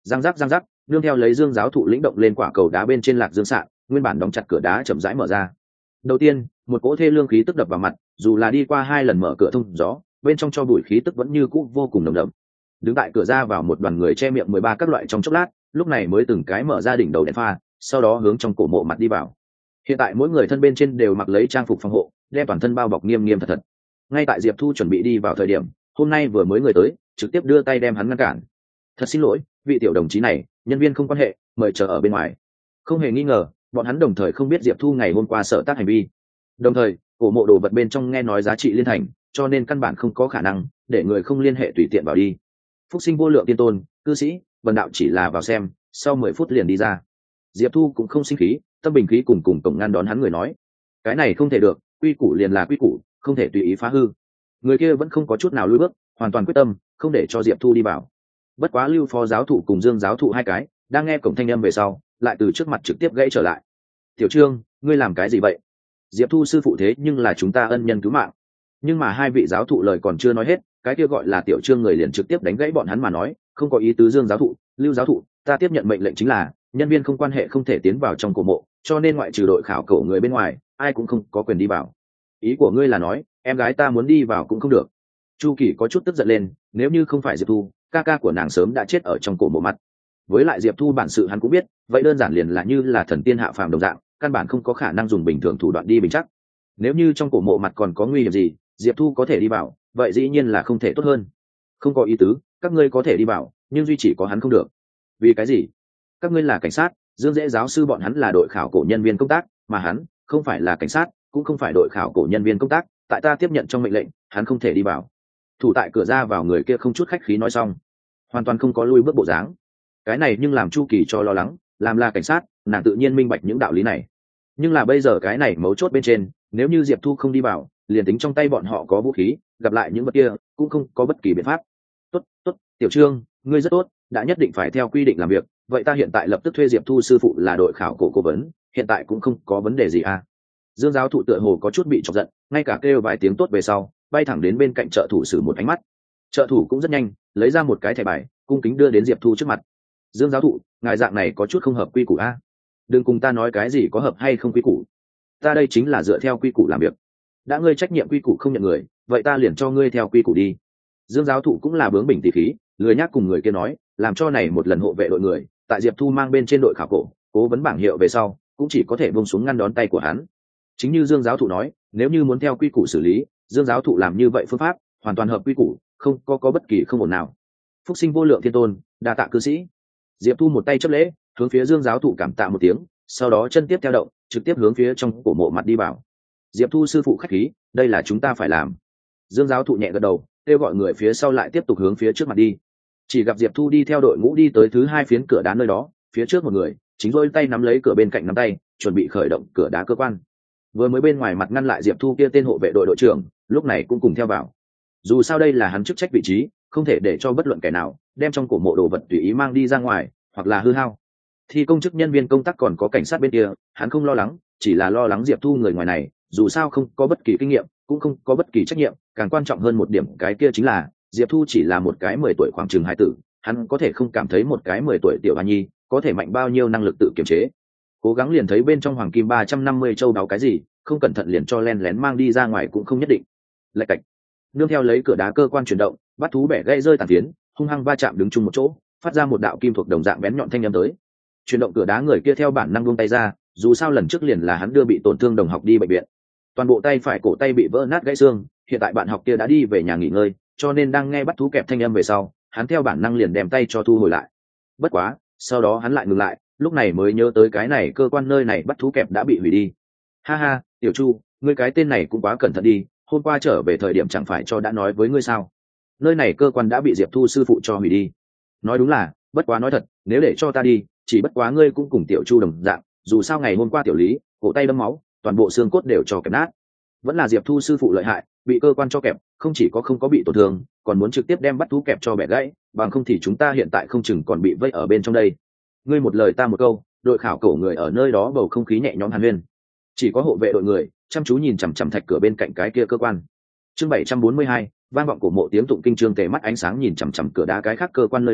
Giang giác giang giác, nương theo lấy Dương giáo thụ lĩnh động lên quả cầu đá bên trên lạc dương sạn, nguyên bản đóng chặt cửa đá chậm rãi mở ra. Đầu tiên, một cỗ thê lương khí tức đập vào mặt, dù là đi qua hai lần mở cửa thông gió, bên trong cho bụi khí tức vẫn như cũ vô cùng nồng đậm. Đứng tại cửa ra vào một đoàn người che miệng mười ba các loại trong chốc lát, lúc này mới từng cái mở ra đỉnh đầu đèn pha, sau đó hướng trong cổ mộ mặt đi vào. Hiện tại mỗi người thân bên trên đều mặc lấy trang phục phòng hộ, đem toàn thân bao bọc nghiêm nghiêm thật thật. Ngay tại Diệp Thu chuẩn bị đi vào thời điểm, hôm nay vừa mới người tới, trực tiếp đưa tay đem hắn ngăn cản. Thật xin lỗi, vị tiểu đồng chí này, nhân viên không quan hệ, mời chờ ở bên ngoài. Không hề nghi ngờ, bọn hắn đồng thời không biết Diệp Thu ngày hôm qua sợ tác hành vi. Đồng thời, cổ mộ đồ vật bên trong nghe nói giá trị liên thành, cho nên căn bản không có khả năng để người không liên hệ tùy tiện vào đi. Phúc sinh vô lượng tiên tôn, cư sĩ, vần đạo chỉ là vào xem, sau mười phút liền đi ra. Diệp Thu cũng không sinh khí, tâm bình khí cùng cùng cổng ngăn đón hắn người nói, cái này không thể được, quy củ liền là quy củ, không thể tùy ý phá hư. Người kia vẫn không có chút nào lùi bước, hoàn toàn quyết tâm không để cho Diệp Thu đi vào. Bất quá Lưu phó giáo thụ cùng Dương giáo thụ hai cái đang nghe cổng thanh âm về sau, lại từ trước mặt trực tiếp gãy trở lại. Tiểu Trương, ngươi làm cái gì vậy? Diệp Thu sư phụ thế nhưng là chúng ta ân nhân cứu mạng. Nhưng mà hai vị giáo thụ lời còn chưa nói hết, cái kia gọi là Tiểu Trương người liền trực tiếp đánh gãy bọn hắn mà nói, không có ý tứ. Dương giáo thụ, Lưu giáo thụ, ta tiếp nhận mệnh lệnh chính là nhân viên không quan hệ không thể tiến vào trong cổ mộ, cho nên ngoại trừ đội khảo cổ người bên ngoài, ai cũng không có quyền đi vào. Ý của ngươi là nói em gái ta muốn đi vào cũng không được? Chu Kỳ có chút tức giận lên, nếu như không phải Diệp Thu, ca ca của nàng sớm đã chết ở trong cổ mộ mặt. Với lại Diệp Thu bản sự hắn cũng biết, vậy đơn giản liền là như là thần tiên hạ phàm đồng dạng, căn bản không có khả năng dùng bình thường thủ đoạn đi bình chắc. Nếu như trong cổ mộ mặt còn có nguy hiểm gì, Diệp Thu có thể đi vào, vậy dĩ nhiên là không thể tốt hơn. Không có ý tứ, các ngươi có thể đi vào, nhưng duy chỉ có hắn không được. Vì cái gì? Các ngươi là cảnh sát, Dương Dễ giáo sư bọn hắn là đội khảo cổ nhân viên công tác, mà hắn không phải là cảnh sát, cũng không phải đội khảo cổ nhân viên công tác, tại ta tiếp nhận trong mệnh lệnh, hắn không thể đi vào. Thủ tại cửa ra vào người kia không chút khách khí nói xong, hoàn toàn không có lui bước bộ dáng. Cái này nhưng làm Chu Kỳ cho lo lắng, làm là cảnh sát, nàng tự nhiên minh bạch những đạo lý này. Nhưng là bây giờ cái này mấu chốt bên trên, nếu như Diệp Thu không đi vào, liền tính trong tay bọn họ có vũ khí, gặp lại những vật kia cũng không có bất kỳ biện pháp. Tốt, tốt, Tiểu Trương, ngươi rất tốt, đã nhất định phải theo quy định làm việc, vậy ta hiện tại lập tức thuê Diệp Thu sư phụ là đội khảo cổ cố vấn, hiện tại cũng không có vấn đề gì à? Dương giáo thụ tựa hồ có chút bị chọc giận, ngay cả kêu vài tiếng tốt về sau, bay thẳng đến bên cạnh trợ thủ sử một ánh mắt. Trợ thủ cũng rất nhanh lấy ra một cái thẻ bài, cung kính đưa đến Diệp Thu trước mặt. Dương giáo thụ, ngài dạng này có chút không hợp quy củ a. Đừng cùng ta nói cái gì có hợp hay không quy củ, ta đây chính là dựa theo quy củ làm việc. Đã ngươi trách nhiệm quy củ không nhận người, vậy ta liền cho ngươi theo quy củ đi. Dương giáo thụ cũng là bướng bỉnh tỉ khí, lười nhác cùng người kia nói, làm cho này một lần hộ vệ đội người tại Diệp Thu mang bên trên đội khảo cổ cố vấn bảng hiệu về sau, cũng chỉ có thể buông xuống ngăn đón tay của hắn. Chính như Dương giáo thụ nói, nếu như muốn theo quy củ xử lý, Dương giáo thụ làm như vậy phương pháp hoàn toàn hợp quy củ, không có có bất kỳ không ổn nào. Phúc sinh vô lượng thiên tôn, đa tạ cư sĩ. Diệp Thu một tay chấp lễ, hướng phía Dương giáo thụ cảm tạ một tiếng, sau đó chân tiếp theo động, trực tiếp hướng phía trong cổ mộ mặt đi vào. Diệp Thu sư phụ khách khí, đây là chúng ta phải làm. Dương giáo thụ nhẹ gật đầu, kêu gọi người phía sau lại tiếp tục hướng phía trước mặt đi. Chỉ gặp Diệp Thu đi theo đội ngũ đi tới thứ hai phiến cửa đá nơi đó, phía trước một người chính rôi tay nắm lấy cửa bên cạnh nắm tay, chuẩn bị khởi động cửa đá cơ quan. Vừa mới bên ngoài mặt ngăn lại Diệp Thu kia tên hộ vệ đội đội trưởng, lúc này cũng cùng theo vào. Dù sao đây là hắn chức trách vị trí, không thể để cho bất luận kẻ nào đem trong cổ mộ đồ vật tùy ý mang đi ra ngoài, hoặc là hư hao. Thì công chức nhân viên công tác còn có cảnh sát bên kia, hắn không lo lắng, chỉ là lo lắng Diệp Thu người ngoài này, dù sao không có bất kỳ kinh nghiệm, cũng không có bất kỳ trách nhiệm, càng quan trọng hơn một điểm cái kia chính là Diệp Thu chỉ là một cái mười tuổi khoảng chừng hải tử, hắn có thể không cảm thấy một cái mười tuổi tiểu hoa nhi có thể mạnh bao nhiêu năng lực tự kiềm chế. Cố gắng liền thấy bên trong hoàng kim ba trăm năm mươi châu đáo cái gì, không cẩn thận liền cho len lén mang đi ra ngoài cũng không nhất định. Lạch cạch, nương theo lấy cửa đá cơ quan chuyển động, bắt thú bẻ gãy rơi tàn phiến, hung hăng va chạm đứng chung một chỗ, phát ra một đạo kim thuộc đồng dạng bén nhọn thanh âm tới. Chuyển động cửa đá người kia theo bản năng buông tay ra, dù sao lần trước liền là hắn đưa bị tổn thương đồng học đi bệnh viện, toàn bộ tay phải cổ tay bị vỡ nát gãy xương, hiện tại bạn học kia đã đi về nhà nghỉ ngơi, cho nên đang nghe bắt thú kẹp thanh âm về sau, hắn theo bản năng liền đem tay cho thu hồi lại. Bất quá sau đó hắn lại ngừng lại, lúc này mới nhớ tới cái này cơ quan nơi này bắt thú kẹp đã bị hủy đi. Ha ha, Tiểu Chu, ngươi cái tên này cũng quá cẩn thận đi, hôm qua trở về thời điểm chẳng phải cho đã nói với ngươi sao, nơi này cơ quan đã bị Diệp Thu sư phụ cho hủy đi. Nói đúng là, bất quá nói thật, nếu để cho ta đi, chỉ bất quá ngươi cũng cùng Tiểu Chu đồng dạng, dù sao ngày hôm qua Tiểu Lý cổ tay đâm máu, toàn bộ xương cốt đều cho kẹp nát. Vẫn là Diệp Thu sư phụ lợi hại, bị cơ quan cho kẹp, không chỉ có không có bị tổn thương, còn muốn trực tiếp đem bắt thú kẹp cho bẻ gãy, bằng không thì chúng ta hiện tại không chừng còn bị vây ở bên trong đây. Ngươi một lời ta một câu, đội khảo cổ người ở nơi đó bầu không khí nhẹ nhõm hàn huyên. Chỉ có hộ vệ đội người chăm chú nhìn chằm chằm thạch cửa bên cạnh cái kia cơ quan. Chương bảy trăm bốn mươi hai, vang vọng cổ mộ tiếng tụng kinh chương tề mắt ánh sáng nhìn chằm chằm cửa đá cái khác cơ quan nơi đó,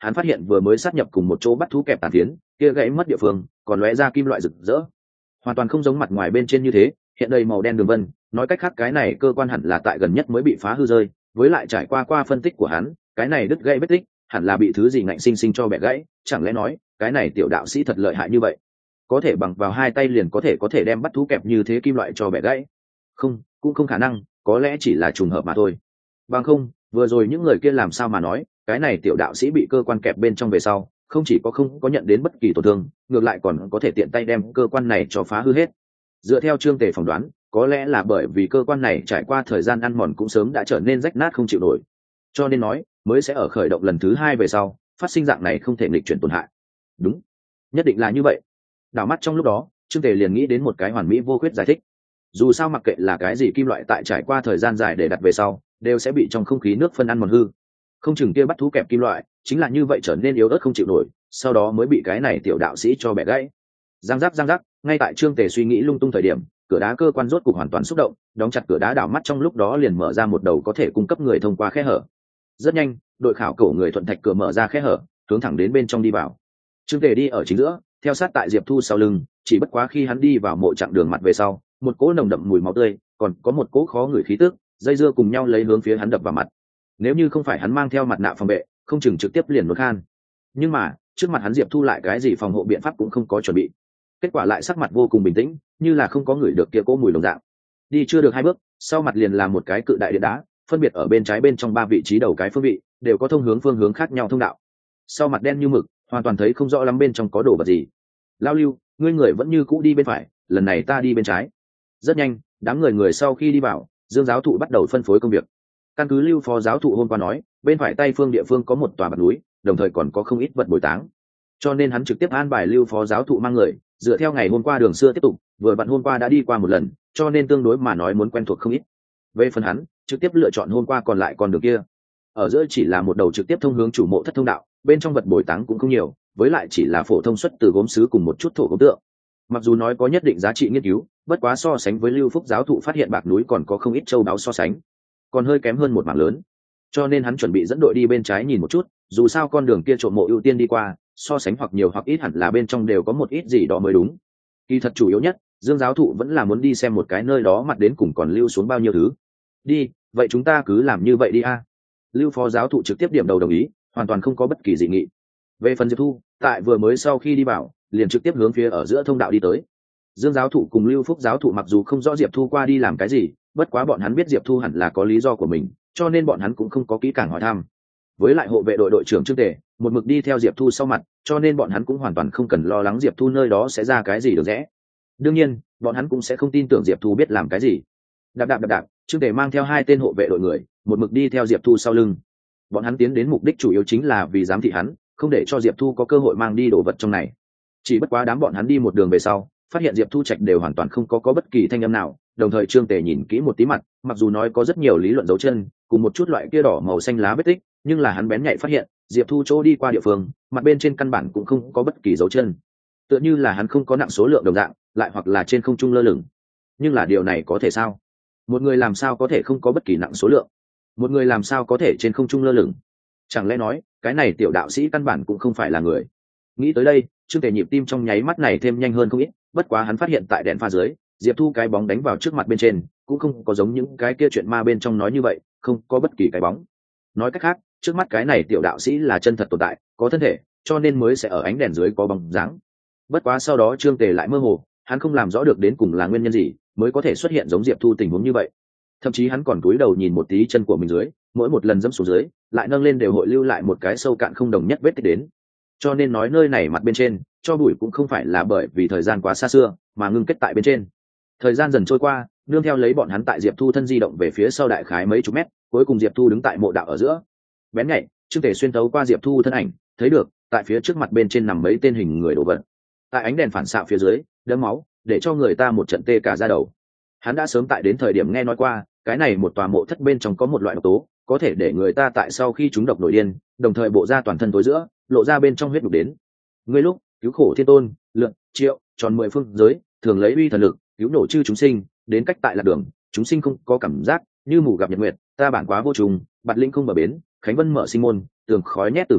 hắn phát hiện vừa mới sát nhập cùng một chỗ bắt thú kẹp tàn tiến kia gãy mất địa phương còn lóe ra kim loại rực rỡ, hoàn toàn không giống mặt ngoài bên trên như thế hiện đầy màu đen đường vân. Nói cách khác cái này cơ quan hẳn là tại gần nhất mới bị phá hư rơi, với lại trải qua qua phân tích của hắn, cái này đứt gãy vết tích hẳn là bị thứ gì ngạnh sinh sinh cho bẻ gãy. Chẳng lẽ nói cái này tiểu đạo sĩ thật lợi hại như vậy, có thể bằng vào hai tay liền có thể có thể đem bắt thú kẹp như thế kim loại cho bẻ gãy? Không, cũng không khả năng, có lẽ chỉ là trùng hợp mà thôi. Bằng không vừa rồi những người kia làm sao mà nói cái này tiểu đạo sĩ bị cơ quan kẹp bên trong về sau không chỉ có không có nhận đến bất kỳ tổn thương, ngược lại còn có thể tiện tay đem cơ quan này cho phá hư hết. Dựa theo Trương Tề phỏng đoán, có lẽ là bởi vì cơ quan này trải qua thời gian ăn mòn cũng sớm đã trở nên rách nát không chịu nổi, cho nên nói mới sẽ ở khởi động lần thứ hai về sau phát sinh dạng này không thể nghịch chuyển tổn hại. Đúng, nhất định là như vậy. Đảo mắt trong lúc đó, Trương Tề liền nghĩ đến một cái hoàn mỹ vô khuyết giải thích. Dù sao mặc kệ là cái gì kim loại tại trải qua thời gian dài để đặt về sau đều sẽ bị trong không khí nước phân ăn mòn hư, không chừng kia bắt thú kẹp kim loại chính là như vậy trở nên yếu ớt không chịu nổi, sau đó mới bị cái này tiểu đạo sĩ cho bẻ gãy. Giang giác giang giác, ngay tại Trương Tề suy nghĩ lung tung thời điểm, cửa đá cơ quan rốt cục hoàn toàn xúc động, đóng chặt cửa đá, đảo mắt trong lúc đó liền mở ra một đầu có thể cung cấp người thông qua khe hở. Rất nhanh, đội khảo cổ người thuận thạch cửa mở ra khe hở, hướng thẳng đến bên trong đi vào. Trương Tề đi ở chính giữa, theo sát tại Diệp Thu sau lưng, chỉ bất quá khi hắn đi vào mộ chặng đường mặt về sau, một cỗ nồng đậm mùi máu tươi, còn có một cỗ khó ngửi khí tức, dây dưa cùng nhau lấy hướng phía hắn đập vào mặt. Nếu như không phải hắn mang theo mặt nạ phòng vệ, không chừng trực tiếp liền nuốt khan. Nhưng mà, trước mặt hắn Diệp Thu lại cái gì phòng hộ biện pháp cũng không có chuẩn bị. Kết quả lại sắc mặt vô cùng bình tĩnh, như là không có người được kia cỗ mùi đồng dạng. Đi chưa được hai bước, sau mặt liền là một cái cự đại điện đá, phân biệt ở bên trái bên trong ba vị trí đầu cái phương vị, đều có thông hướng phương hướng khác nhau thông đạo. Sau mặt đen như mực, hoàn toàn thấy không rõ lắm bên trong có đồ vật gì. Lao Lưu, ngươi người vẫn như cũ đi bên phải, lần này ta đi bên trái. Rất nhanh, đám người người sau khi đi vào, Dương giáo thụ bắt đầu phân phối công việc. Căn cứ Lưu phó giáo thụ hôm qua nói, bên phải tay phương địa phương có một tòa bạt núi, đồng thời còn có không ít vật bồi táng, cho nên hắn trực tiếp an bài Lưu phó giáo thụ mang người dựa theo ngày hôm qua đường xưa tiếp tục, vừa vặn hôm qua đã đi qua một lần, cho nên tương đối mà nói muốn quen thuộc không ít. Về phần hắn, trực tiếp lựa chọn hôm qua còn lại con đường kia, ở giữa chỉ là một đầu trực tiếp thông hướng chủ mộ thất thông đạo, bên trong vật bồi táng cũng không nhiều, với lại chỉ là phổ thông xuất từ gốm sứ cùng một chút thổ gốm tượng. Mặc dù nói có nhất định giá trị nghiên cứu, bất quá so sánh với Lưu Phúc giáo thụ phát hiện bạc núi còn có không ít châu báu so sánh, còn hơi kém hơn một mảng lớn, cho nên hắn chuẩn bị dẫn đội đi bên trái nhìn một chút, dù sao con đường kia trộm mộ ưu tiên đi qua, so sánh hoặc nhiều hoặc ít hẳn là bên trong đều có một ít gì đó mới đúng. Kỳ thật chủ yếu nhất, Dương giáo thụ vẫn là muốn đi xem một cái nơi đó mặt đến cùng còn lưu xuống bao nhiêu thứ. Đi, vậy chúng ta cứ làm như vậy đi a. Lưu phó giáo thụ trực tiếp điểm đầu đồng ý, hoàn toàn không có bất kỳ dị nghị. Về phần Diệp Thu, tại vừa mới sau khi đi vào, liền trực tiếp hướng phía ở giữa thông đạo đi tới. Dương giáo thụ cùng Lưu Phúc giáo thụ mặc dù không rõ Diệp Thu qua đi làm cái gì, bất quá bọn hắn biết Diệp Thu hẳn là có lý do của mình, cho nên bọn hắn cũng không có kỹ càng hỏi thăm. Với lại hộ vệ đội đội trưởng Trương Tề một mực đi theo Diệp Thu sau mặt, cho nên bọn hắn cũng hoàn toàn không cần lo lắng Diệp Thu nơi đó sẽ ra cái gì được rẽ. Đương nhiên, bọn hắn cũng sẽ không tin tưởng Diệp Thu biết làm cái gì. Đạp đạp đạp đạp, Trương Tề mang theo hai tên hộ vệ đội người, một mực đi theo Diệp Thu sau lưng. Bọn hắn tiến đến mục đích chủ yếu chính là vì giám thị hắn, không để cho Diệp Thu có cơ hội mang đi đồ vật trong này. Chỉ bất quá đám bọn hắn đi một đường về sau, phát hiện Diệp Thu Trạch đều hoàn toàn không có có bất kỳ thanh âm nào, đồng thời Trương Tề nhìn kỹ một tí mặt, mặc dù nói có rất nhiều lý luận dấu chân, cùng một chút loại kia đỏ màu xanh lá vết tích, nhưng là hắn bén nhạy phát hiện, Diệp Thu chỗ đi qua địa phương, mặt bên trên căn bản cũng không có bất kỳ dấu chân, tựa như là hắn không có nặng số lượng đồng dạng, lại hoặc là trên không trung lơ lửng. Nhưng là điều này có thể sao? Một người làm sao có thể không có bất kỳ nặng số lượng? Một người làm sao có thể trên không trung lơ lửng? Chẳng lẽ nói, cái này tiểu đạo sĩ căn bản cũng không phải là người? Nghĩ tới đây, Trương Tề nhịp tim trong nháy mắt này thêm nhanh hơn không ít, bất quá hắn phát hiện tại đèn pha dưới, Diệp Thu cái bóng đánh vào trước mặt bên trên, cũng không có giống những cái kia chuyện ma bên trong nói như vậy, không có bất kỳ cái bóng. Nói cách khác, trước mắt cái này tiểu đạo sĩ là chân thật tồn tại, có thân thể, cho nên mới sẽ ở ánh đèn dưới có bóng dáng. Bất quá sau đó Trương Tề lại mơ hồ, hắn không làm rõ được đến cùng là nguyên nhân gì mới có thể xuất hiện giống Diệp Thu tình huống như vậy. Thậm chí hắn còn cúi đầu nhìn một tí chân của mình dưới, mỗi một lần dẫm xuống dưới, lại nâng lên đều hội lưu lại một cái sâu cạn không đồng nhất vết tích đến. Cho nên nói nơi này mặt bên trên, cho bụi cũng không phải là bởi vì thời gian quá xa xưa, mà ngưng kết tại bên trên. Thời gian dần trôi qua, nương theo lấy bọn hắn tại Diệp Thu thân di động về phía sau đại khái mấy chục mét, cuối cùng Diệp Thu đứng tại mộ đạo ở giữa. Bén nhạy, Trương Tề xuyên tấu qua Diệp Thu thân ảnh, thấy được, tại phía trước mặt bên trên nằm mấy tên hình người đổ vật. Tại ánh đèn phản xạ phía dưới, đẫm máu, để cho người ta một trận tê cả da đầu. Hắn đã sớm tại đến thời điểm nghe nói qua, cái này một tòa mộ thất bên trong có một loại độc tố, có thể để người ta tại sau khi chúng độc nổi điên, đồng thời bộ ra toàn thân tối giữa, lộ ra bên trong huyết đục đến. Ngươi lúc cứu khổ thiên tôn, lượng, triệu, tròn mười phương giới, thường lấy uy thần lực, cứu nổ chư chúng sinh, đến cách tại lạc đường, chúng sinh không có cảm giác, như mù gặp nhật nguyệt, ta bản quá vô trùng, bạt linh không bờ bến, khánh vân mở sinh môn, tường khói nhét tử hộ,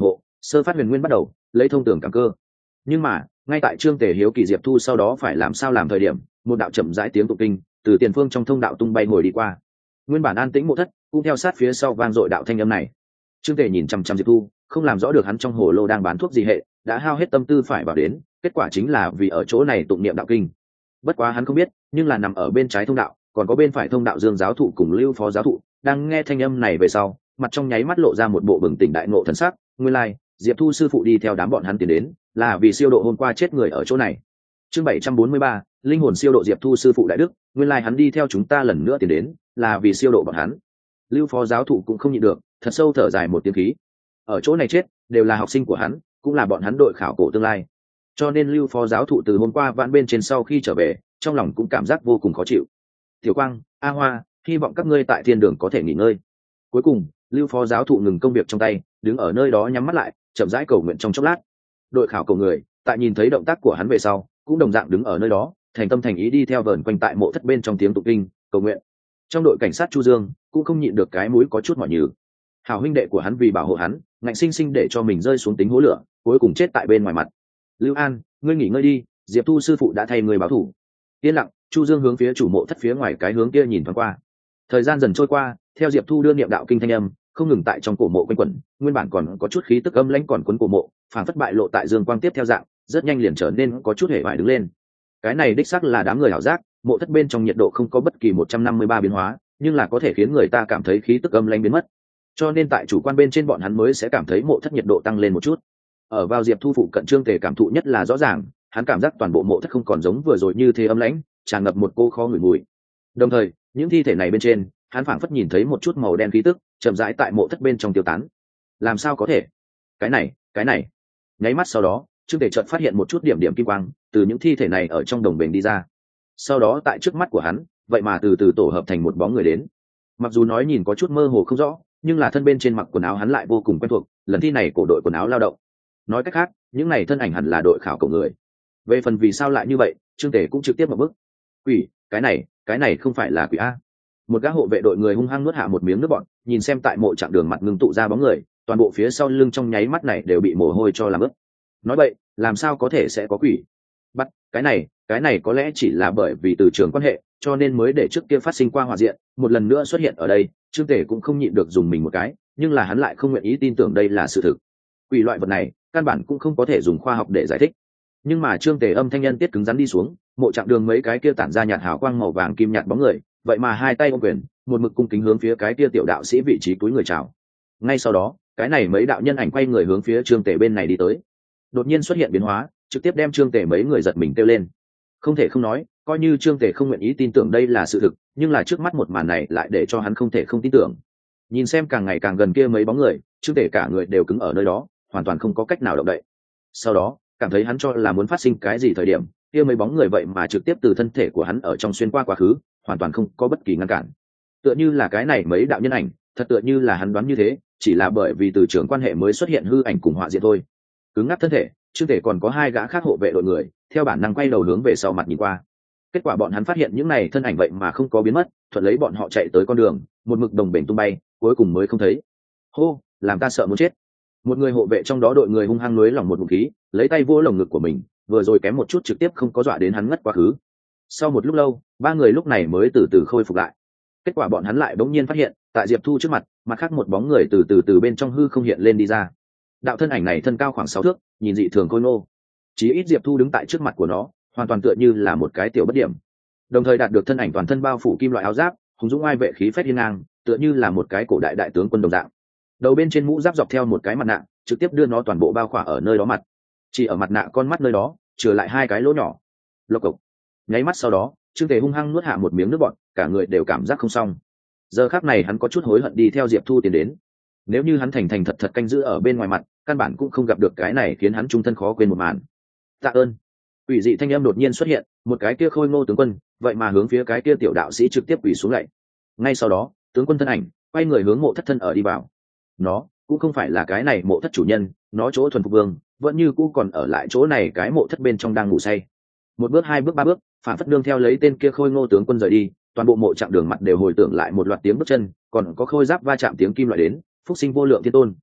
sơ phát huyền nguyên bắt đầu lấy thông tưởng cảm cơ. Nhưng mà ngay tại trương tề hiếu kỳ diệp thu sau đó phải làm sao làm thời điểm, một đạo chậm rãi tiếng tụng kinh từ tiền phương trong thông đạo tung bay ngồi đi qua. Nguyên bản an tĩnh mộ thất cũng theo sát phía sau vang dội đạo thanh âm này. Trương tề nhìn chăm chăm diệp thu, không làm rõ được hắn trong hồ lô đang bán thuốc gì hệ, đã hao hết tâm tư phải vào đến, kết quả chính là vì ở chỗ này tụng niệm đạo kinh. Bất quá hắn không biết, nhưng là nằm ở bên trái thông đạo còn có bên phải thông đạo Dương giáo thụ cùng Lưu phó giáo thụ đang nghe thanh âm này về sau, mặt trong nháy mắt lộ ra một bộ bừng tỉnh đại ngộ thần sắc. Nguyên lai like, Diệp Thu sư phụ đi theo đám bọn hắn tiến đến là vì siêu độ hôm qua chết người ở chỗ này. Chương bảy trăm bốn mươi ba, linh hồn siêu độ Diệp Thu sư phụ đại đức. Nguyên lai like, hắn đi theo chúng ta lần nữa tiến đến là vì siêu độ bọn hắn. Lưu phó giáo thụ cũng không nhịn được, thật sâu thở dài một tiếng khí. Ở chỗ này chết đều là học sinh của hắn, cũng là bọn hắn đội khảo cổ tương lai, cho nên Lưu phó giáo thụ từ hôm qua vãn bên trên sau khi trở về, trong lòng cũng cảm giác vô cùng khó chịu. Tiểu Quang, A Hoa, hy vọng các ngươi tại thiên đường có thể nghỉ ngơi. Cuối cùng Lưu phó giáo thụ ngừng công việc trong tay, đứng ở nơi đó nhắm mắt lại, chậm rãi cầu nguyện trong chốc lát. Đội khảo cổ người tại nhìn thấy động tác của hắn về sau, cũng đồng dạng đứng ở nơi đó, thành tâm thành ý đi theo vờn quanh tại mộ thất bên trong tiếng tụng kinh cầu nguyện. Trong đội cảnh sát Chu Dương cũng không nhịn được cái mũi có chút mỏi nhừ. Hảo huynh đệ của hắn vì bảo hộ hắn, ngạnh sinh sinh để cho mình rơi xuống tính hố lửa, cuối cùng chết tại bên ngoài mặt. Lưu An, ngươi nghỉ ngơi đi, Diệp Thu sư phụ đã thay người báo thủ. Yên lặng, Chu Dương hướng phía chủ mộ thất phía ngoài cái hướng kia nhìn thoáng qua. Thời gian dần trôi qua, theo Diệp Thu đưa niệm đạo kinh thanh âm không ngừng tại trong cổ mộ quanh quẩn, nguyên bản còn có chút khí tức âm lãnh còn cuốn cổ mộ, phản phất bại lộ tại dương quang tiếp theo dạng, rất nhanh liền trở nên có chút hề bại đứng lên. Cái này đích xác là đám người hảo giác, mộ thất bên trong nhiệt độ không có bất kỳ một trăm năm mươi ba biến hóa, nhưng là có thể khiến người ta cảm thấy khí tức âm lãnh biến mất. Cho nên tại chủ quan bên trên bọn hắn mới sẽ cảm thấy mộ thất nhiệt độ tăng lên một chút. Ở vào Diệp Thu phụ cận Trương Tề cảm thụ nhất là rõ ràng, hắn cảm giác toàn bộ mộ thất không còn giống vừa rồi như thế âm lãnh, tràn ngập một cô khó ngửi mùi. Đồng thời, những thi thể này bên trên, hắn phảng phất nhìn thấy một chút màu đen khí tức, chậm rãi tại mộ thất bên trong tiêu tán. Làm sao có thể? Cái này, cái này. Nháy mắt sau đó, Trương Tề chợt phát hiện một chút điểm điểm kim quang từ những thi thể này ở trong đồng bền đi ra. Sau đó tại trước mắt của hắn, vậy mà từ từ tổ hợp thành một bóng người đến. Mặc dù nói nhìn có chút mơ hồ không rõ, nhưng là thân bên trên mặc quần áo hắn lại vô cùng quen thuộc, lần thi này của đội quần áo lao động. Nói cách khác, những này thân ảnh hẳn là đội khảo cổ người. Về phần vì sao lại như vậy, Trương Tề cũng trực tiếp một bước. Quỷ, cái này, cái này không phải là quỷ a. Một gã hộ vệ đội người hung hăng nuốt hạ một miếng nước bọt, nhìn xem tại mộ trạng đường mặt ngưng tụ ra bóng người, toàn bộ phía sau lưng trong nháy mắt này đều bị mồ hôi cho làm ướt. Nói vậy, làm sao có thể sẽ có quỷ? Bắt, cái này, cái này có lẽ chỉ là bởi vì từ trường quan hệ, cho nên mới để trước kia phát sinh qua hòa diện, một lần nữa xuất hiện ở đây. Trương Tề cũng không nhịn được dùng mình một cái, nhưng là hắn lại không nguyện ý tin tưởng đây là sự thực. Quỷ loại vật này, căn bản cũng không có thể dùng khoa học để giải thích. Nhưng mà Trương Tề âm thanh nhân tiết cứng rắn đi xuống, mộ trạng đường mấy cái kia tản ra nhạt hào quang màu vàng kim nhạt bóng người, vậy mà hai tay ôm quyền, một mực cung kính hướng phía cái kia tiểu đạo sĩ vị trí túi người chào. Ngay sau đó, cái này mấy đạo nhân ảnh quay người hướng phía Trương Tề bên này đi tới. Đột nhiên xuất hiện biến hóa, trực tiếp đem Trương Tề mấy người giật mình kêu lên. Không thể không nói, coi như Trương Tề không nguyện ý tin tưởng đây là sự thực, nhưng là trước mắt một màn này lại để cho hắn không thể không tin tưởng. Nhìn xem càng ngày càng gần kia mấy bóng người, Trương Tề cả người đều cứng ở nơi đó, hoàn toàn không có cách nào động đậy. Sau đó, cảm thấy hắn cho là muốn phát sinh cái gì thời điểm, kia mấy bóng người vậy mà trực tiếp từ thân thể của hắn ở trong xuyên qua quá khứ, hoàn toàn không có bất kỳ ngăn cản. Tựa như là cái này mấy đạo nhân ảnh, thật tựa như là hắn đoán như thế, chỉ là bởi vì từ trường quan hệ mới xuất hiện hư ảnh cùng họa diện thôi. Cứng ngắc thân thể, Trương Tề còn có hai gã khác hộ vệ đội người, theo bản năng quay đầu hướng về sau mặt nhìn qua. Kết quả bọn hắn phát hiện những này thân ảnh vậy mà không có biến mất, thuận lấy bọn họ chạy tới con đường, một mực đồng bền tung bay, cuối cùng mới không thấy. Hô, làm ta sợ muốn chết. Một người hộ vệ trong đó đội người hung hăng nuối lòng một ngụm khí, lấy tay vỗ lồng ngực của mình, vừa rồi kém một chút trực tiếp không có dọa đến hắn ngất quá khứ. Sau một lúc lâu, ba người lúc này mới từ từ khôi phục lại. Kết quả bọn hắn lại bỗng nhiên phát hiện, tại Diệp Thu trước mặt, mặt khác một bóng người từ từ từ bên trong hư không hiện lên đi ra. Đạo thân ảnh này thân cao khoảng sáu thước, nhìn dị thường khôi ngô. Chí ít Diệp Thu đứng tại trước mặt của nó, hoàn toàn tựa như là một cái tiểu bất điểm. Đồng thời đạt được thân ảnh toàn thân bao phủ kim loại áo giáp, hùng dũng oai vệ khí phách hiên ngang, tựa như là một cái cổ đại đại tướng quân đồng dạng. Đầu bên trên mũ giáp dọc theo một cái mặt nạ, trực tiếp đưa nó toàn bộ bao khỏa ở nơi đó mặt. Chỉ ở mặt nạ con mắt nơi đó, trừ lại hai cái lỗ nhỏ. Lộc cộc. Nháy mắt sau đó, Trương Tề hung hăng nuốt hạ một miếng nước bọt, cả người đều cảm giác không xong. Giờ khắc này hắn có chút hối hận đi theo Diệp Thu tiến đến. Nếu như hắn thành thành thật thật canh giữ ở bên ngoài mặt, căn bản cũng không gặp được cái này khiến hắn trung thân khó quên một màn. Tạ ơn. Quỷ dị thanh âm đột nhiên xuất hiện, một cái kia khôi ngô tướng quân, vậy mà hướng phía cái kia tiểu đạo sĩ trực tiếp quỳ xuống lạy. Ngay sau đó, tướng quân thân ảnh quay người hướng mộ thất thân ở đi vào. Nó cũng không phải là cái này mộ thất chủ nhân, nó chỗ thuần phục vương, vẫn như cũ còn ở lại chỗ này cái mộ thất bên trong đang ngủ say. Một bước hai bước ba bước, phản phất đương theo lấy tên kia khôi ngô tướng quân rời đi, toàn bộ mộ trạng đường mặt đều hồi tưởng lại một loạt tiếng bước chân, còn có khôi giáp va chạm tiếng kim loại đến, phúc sinh vô lượng thiên tôn.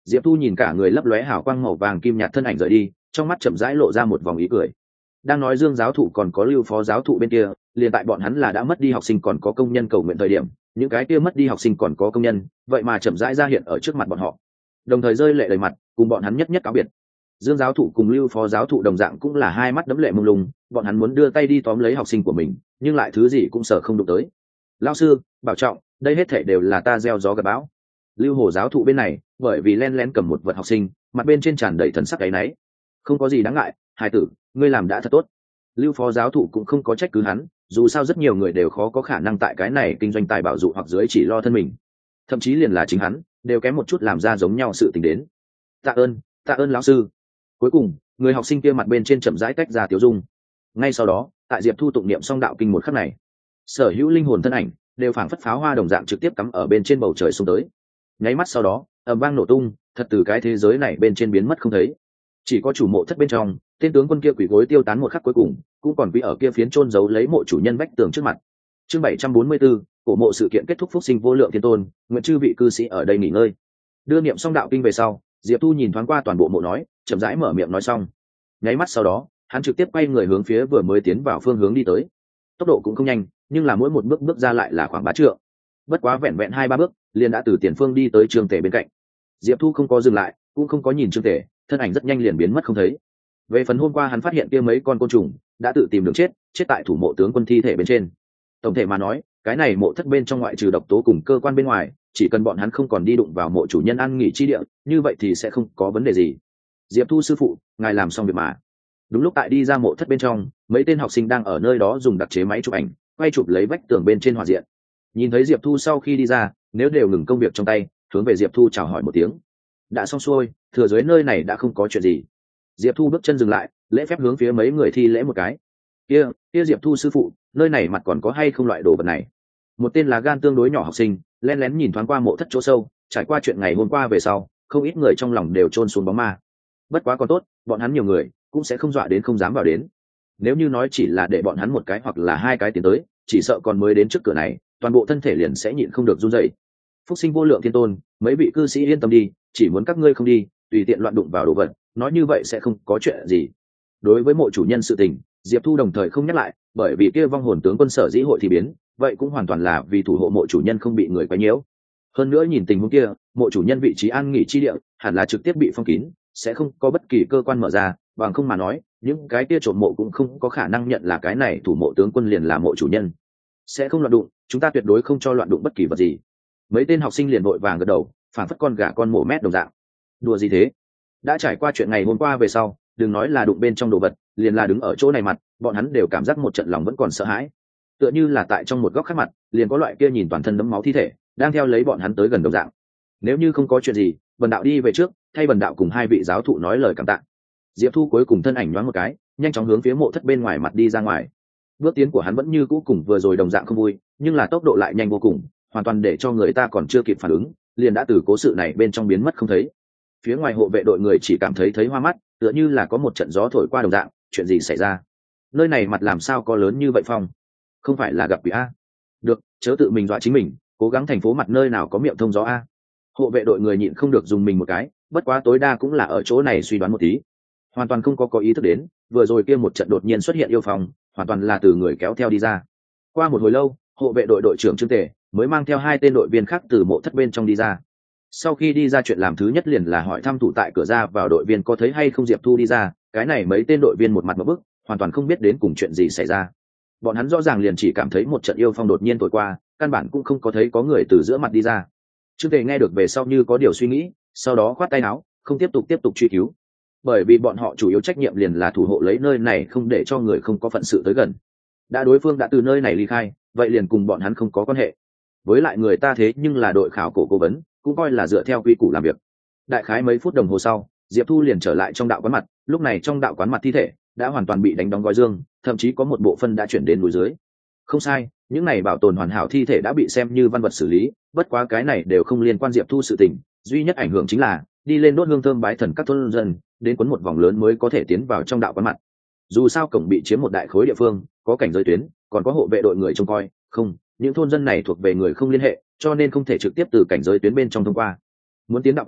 Diệp Thu nhìn cả người lấp lóe hào quang màu vàng kim nhạt thân ảnh rời đi, trong mắt chậm rãi lộ ra một vòng ý cười. Đang nói Dương giáo thụ còn có Lưu phó giáo thụ bên kia, liền tại bọn hắn là đã mất đi học sinh còn có công nhân cầu nguyện thời điểm, những cái kia mất đi học sinh còn có công nhân, vậy mà chậm rãi ra hiện ở trước mặt bọn họ, đồng thời rơi lệ đầy mặt, cùng bọn hắn nhất nhất cáo biệt. Dương giáo thụ cùng Lưu phó giáo thụ đồng dạng cũng là hai mắt đẫm lệ mông lung, bọn hắn muốn đưa tay đi tóm lấy học sinh của mình, nhưng lại thứ gì cũng sợ không đụng tới. Lão sư, bảo trọng, đây hết thảy đều là ta gieo gió gặt bão. Lưu hồ giáo thụ bên này, bởi vì len lén cầm một vật học sinh, mặt bên trên tràn đầy thần sắc áy náy. Không có gì đáng ngại, hài tử, ngươi làm đã thật tốt. Lưu phó giáo thụ cũng không có trách cứ hắn, dù sao rất nhiều người đều khó có khả năng tại cái này kinh doanh tài bảo dụ hoặc dưới chỉ lo thân mình, thậm chí liền là chính hắn đều kém một chút làm ra giống nhau sự tình đến. Tạ ơn, tạ ơn lão sư. Cuối cùng, người học sinh kia mặt bên trên chậm rãi tách ra tiểu dung. Ngay sau đó, tại Diệp Thu tụng niệm xong đạo kinh một khắc này, sở hữu linh hồn thân ảnh đều phảng phất pháo hoa đồng dạng trực tiếp cắm ở bên trên bầu trời xuống tới. Nháy mắt sau đó, ầm vang nổ tung, thật từ cái thế giới này bên trên biến mất không thấy. Chỉ có chủ mộ thất bên trong, tên tướng quân kia quỳ gối tiêu tán một khắc cuối cùng, cũng còn quỳ ở kia phiến chôn giấu lấy mộ chủ nhân vách tường trước mặt. Chương bảy trăm bốn mươi tư, cổ mộ sự kiện kết thúc, phúc sinh vô lượng thiên tôn, nguyện chư vị cư sĩ ở đây nghỉ ngơi. Đưa niệm xong đạo kinh về sau, Diệp Thu nhìn thoáng qua toàn bộ mộ nói, chậm rãi mở miệng nói xong. Nháy mắt sau đó, hắn trực tiếp quay người hướng phía vừa mới tiến vào phương hướng đi tới. Tốc độ cũng không nhanh, nhưng là mỗi một bước bước ra lại là khoảng ba trượng. Bất quá vẹn vẹn hai ba bước, liền đã từ tiền phương đi tới Trương Tề bên cạnh. Diệp Thu không có dừng lại, cũng không có nhìn Trương Tề, thân ảnh rất nhanh liền biến mất không thấy. Về phần hôm qua hắn phát hiện kia mấy con côn trùng đã tự tìm đường chết, chết tại thủ mộ tướng quân thi thể bên trên. Tổng thể mà nói, cái này mộ thất bên trong ngoại trừ độc tố cùng cơ quan bên ngoài, chỉ cần bọn hắn không còn đi đụng vào mộ chủ nhân ăn nghỉ chi địa, như vậy thì sẽ không có vấn đề gì. Diệp Thu sư phụ, ngài làm xong việc mà. Đúng lúc tại đi ra mộ thất bên trong, mấy tên học sinh đang ở nơi đó dùng đặc chế máy chụp ảnh, quay chụp lấy vách tường bên trên hòa diện. Nhìn thấy Diệp Thu sau khi đi ra, nếu đều ngừng công việc trong tay, hướng về Diệp Thu chào hỏi một tiếng. Đã xong xuôi, thừa dưới nơi này đã không có chuyện gì. Diệp Thu bước chân dừng lại, lễ phép hướng phía mấy người thi lễ một cái. Kia, kia Diệp Thu sư phụ, nơi này mặt còn có hay không loại đồ vật này? Một tên là gan tương đối nhỏ học sinh, lén lén nhìn thoáng qua mộ thất chỗ sâu, trải qua chuyện ngày hôm qua về sau, không ít người trong lòng đều chôn xuống bóng ma. Bất quá còn tốt, bọn hắn nhiều người, cũng sẽ không dọa đến không dám vào đến. Nếu như nói chỉ là để bọn hắn một cái hoặc là hai cái tiến tới, chỉ sợ còn mới đến trước cửa này, toàn bộ thân thể liền sẽ nhịn không được run rẩy. Phúc sinh vô lượng thiên tôn, mấy vị cư sĩ yên tâm đi, chỉ muốn các ngươi không đi, tùy tiện loạn đụng vào đồ vật, nói như vậy sẽ không có chuyện gì. Đối với mộ chủ nhân sự tình, Diệp Thu đồng thời không nhắc lại, bởi vì kia vong hồn tướng quân sở dĩ hội thì biến, vậy cũng hoàn toàn là vì thủ hộ mộ chủ nhân không bị người quấy nhiễu. Hơn nữa nhìn tình huống kia, mộ chủ nhân vị trí an nghỉ chi địa hẳn là trực tiếp bị phong kín, sẽ không có bất kỳ cơ quan mở ra, bằng không mà nói, những cái kia trộm mộ cũng không có khả năng nhận là cái này thủ mộ tướng quân liền là mộ chủ nhân. Sẽ không loạn đụng, chúng ta tuyệt đối không cho loạn đụng bất kỳ vật gì. Mấy tên học sinh liền vội vàng gật đầu, phản phất con gà con mổ mét đồng dạng. Đùa gì thế? Đã trải qua chuyện ngày hôm qua về sau, đừng nói là đụng bên trong đồ vật, liền là đứng ở chỗ này mặt, bọn hắn đều cảm giác một trận lòng vẫn còn sợ hãi. Tựa như là tại trong một góc khác mặt, liền có loại kia nhìn toàn thân đẫm máu thi thể, đang theo lấy bọn hắn tới gần đồng dạng. Nếu như không có chuyện gì, Bần đạo đi về trước, thay Bần đạo cùng hai vị giáo thụ nói lời cảm tạ. Diệp Thu cuối cùng thân ảnh nhoáng một cái, nhanh chóng hướng phía mộ thất bên ngoài mặt đi ra ngoài. Bước tiến của hắn vẫn như cũ cùng vừa rồi đồng dạng không vui, nhưng là tốc độ lại nhanh vô cùng, hoàn toàn để cho người ta còn chưa kịp phản ứng, liền đã từ cố sự này bên trong biến mất không thấy. Phía ngoài hộ vệ đội người chỉ cảm thấy thấy hoa mắt, tựa như là có một trận gió thổi qua đồng dạng, chuyện gì xảy ra? Nơi này mặt làm sao có lớn như vậy phong? Không phải là gặp quỷ a? Được, chớ tự mình dọa chính mình, cố gắng thành phố mặt nơi nào có miệng thông gió a. Hộ vệ đội người nhịn không được dùng mình một cái, bất quá tối đa cũng là ở chỗ này suy đoán một tí, hoàn toàn không có có ý thức đến, vừa rồi kia một trận đột nhiên xuất hiện yêu phong, hoàn toàn là từ người kéo theo đi ra. Qua một hồi lâu, hộ vệ đội đội trưởng Trương Tề mới mang theo hai tên đội viên khác từ mộ thất bên trong đi ra. Sau khi đi ra, chuyện làm thứ nhất liền là hỏi thăm thủ tại cửa ra vào đội viên có thấy hay không Diệp Thu đi ra. Cái này mấy tên đội viên một mặt một bức, hoàn toàn không biết đến cùng chuyện gì xảy ra. Bọn hắn rõ ràng liền chỉ cảm thấy một trận yêu phong đột nhiên thổi qua, căn bản cũng không có thấy có người từ giữa mặt đi ra. Trương Tề nghe được về sau như có điều suy nghĩ, sau đó khoát tay áo, không tiếp tục tiếp tục truy cứu, bởi vì bọn họ chủ yếu trách nhiệm liền là thủ hộ lấy nơi này, không để cho người không có phận sự tới gần. Đã đối phương đã từ nơi này ly khai, vậy liền cùng bọn hắn không có quan hệ. Với lại người ta thế nhưng là đội khảo cổ cố vấn, cũng coi là dựa theo quy củ làm việc. Đại khái mấy phút đồng hồ sau, Diệp Thu liền trở lại trong đạo quán mặt. Lúc này trong đạo quán mặt thi thể đã hoàn toàn bị đánh đóng gói dương, thậm chí có một bộ phân đã chuyển đến núi dưới. Không sai, những này bảo tồn hoàn hảo thi thể đã bị xem như văn vật xử lý, bất quá cái này đều không liên quan Diệp Thu sự tình, duy nhất ảnh hưởng chính là đi lên đốt hương thơm bái thần các thôn dân, đến cuốn một vòng lớn mới có thể tiến vào trong đạo quán mặt. Dù sao cổng bị chiếm một đại khối địa phương, có cảnh giới tuyến, còn có hộ vệ đội người trông coi, không, những thôn dân này thuộc về người không liên hệ, cho nên không thể trực tiếp từ cảnh giới tuyến bên trong thông qua. Muốn tiến đạo quan,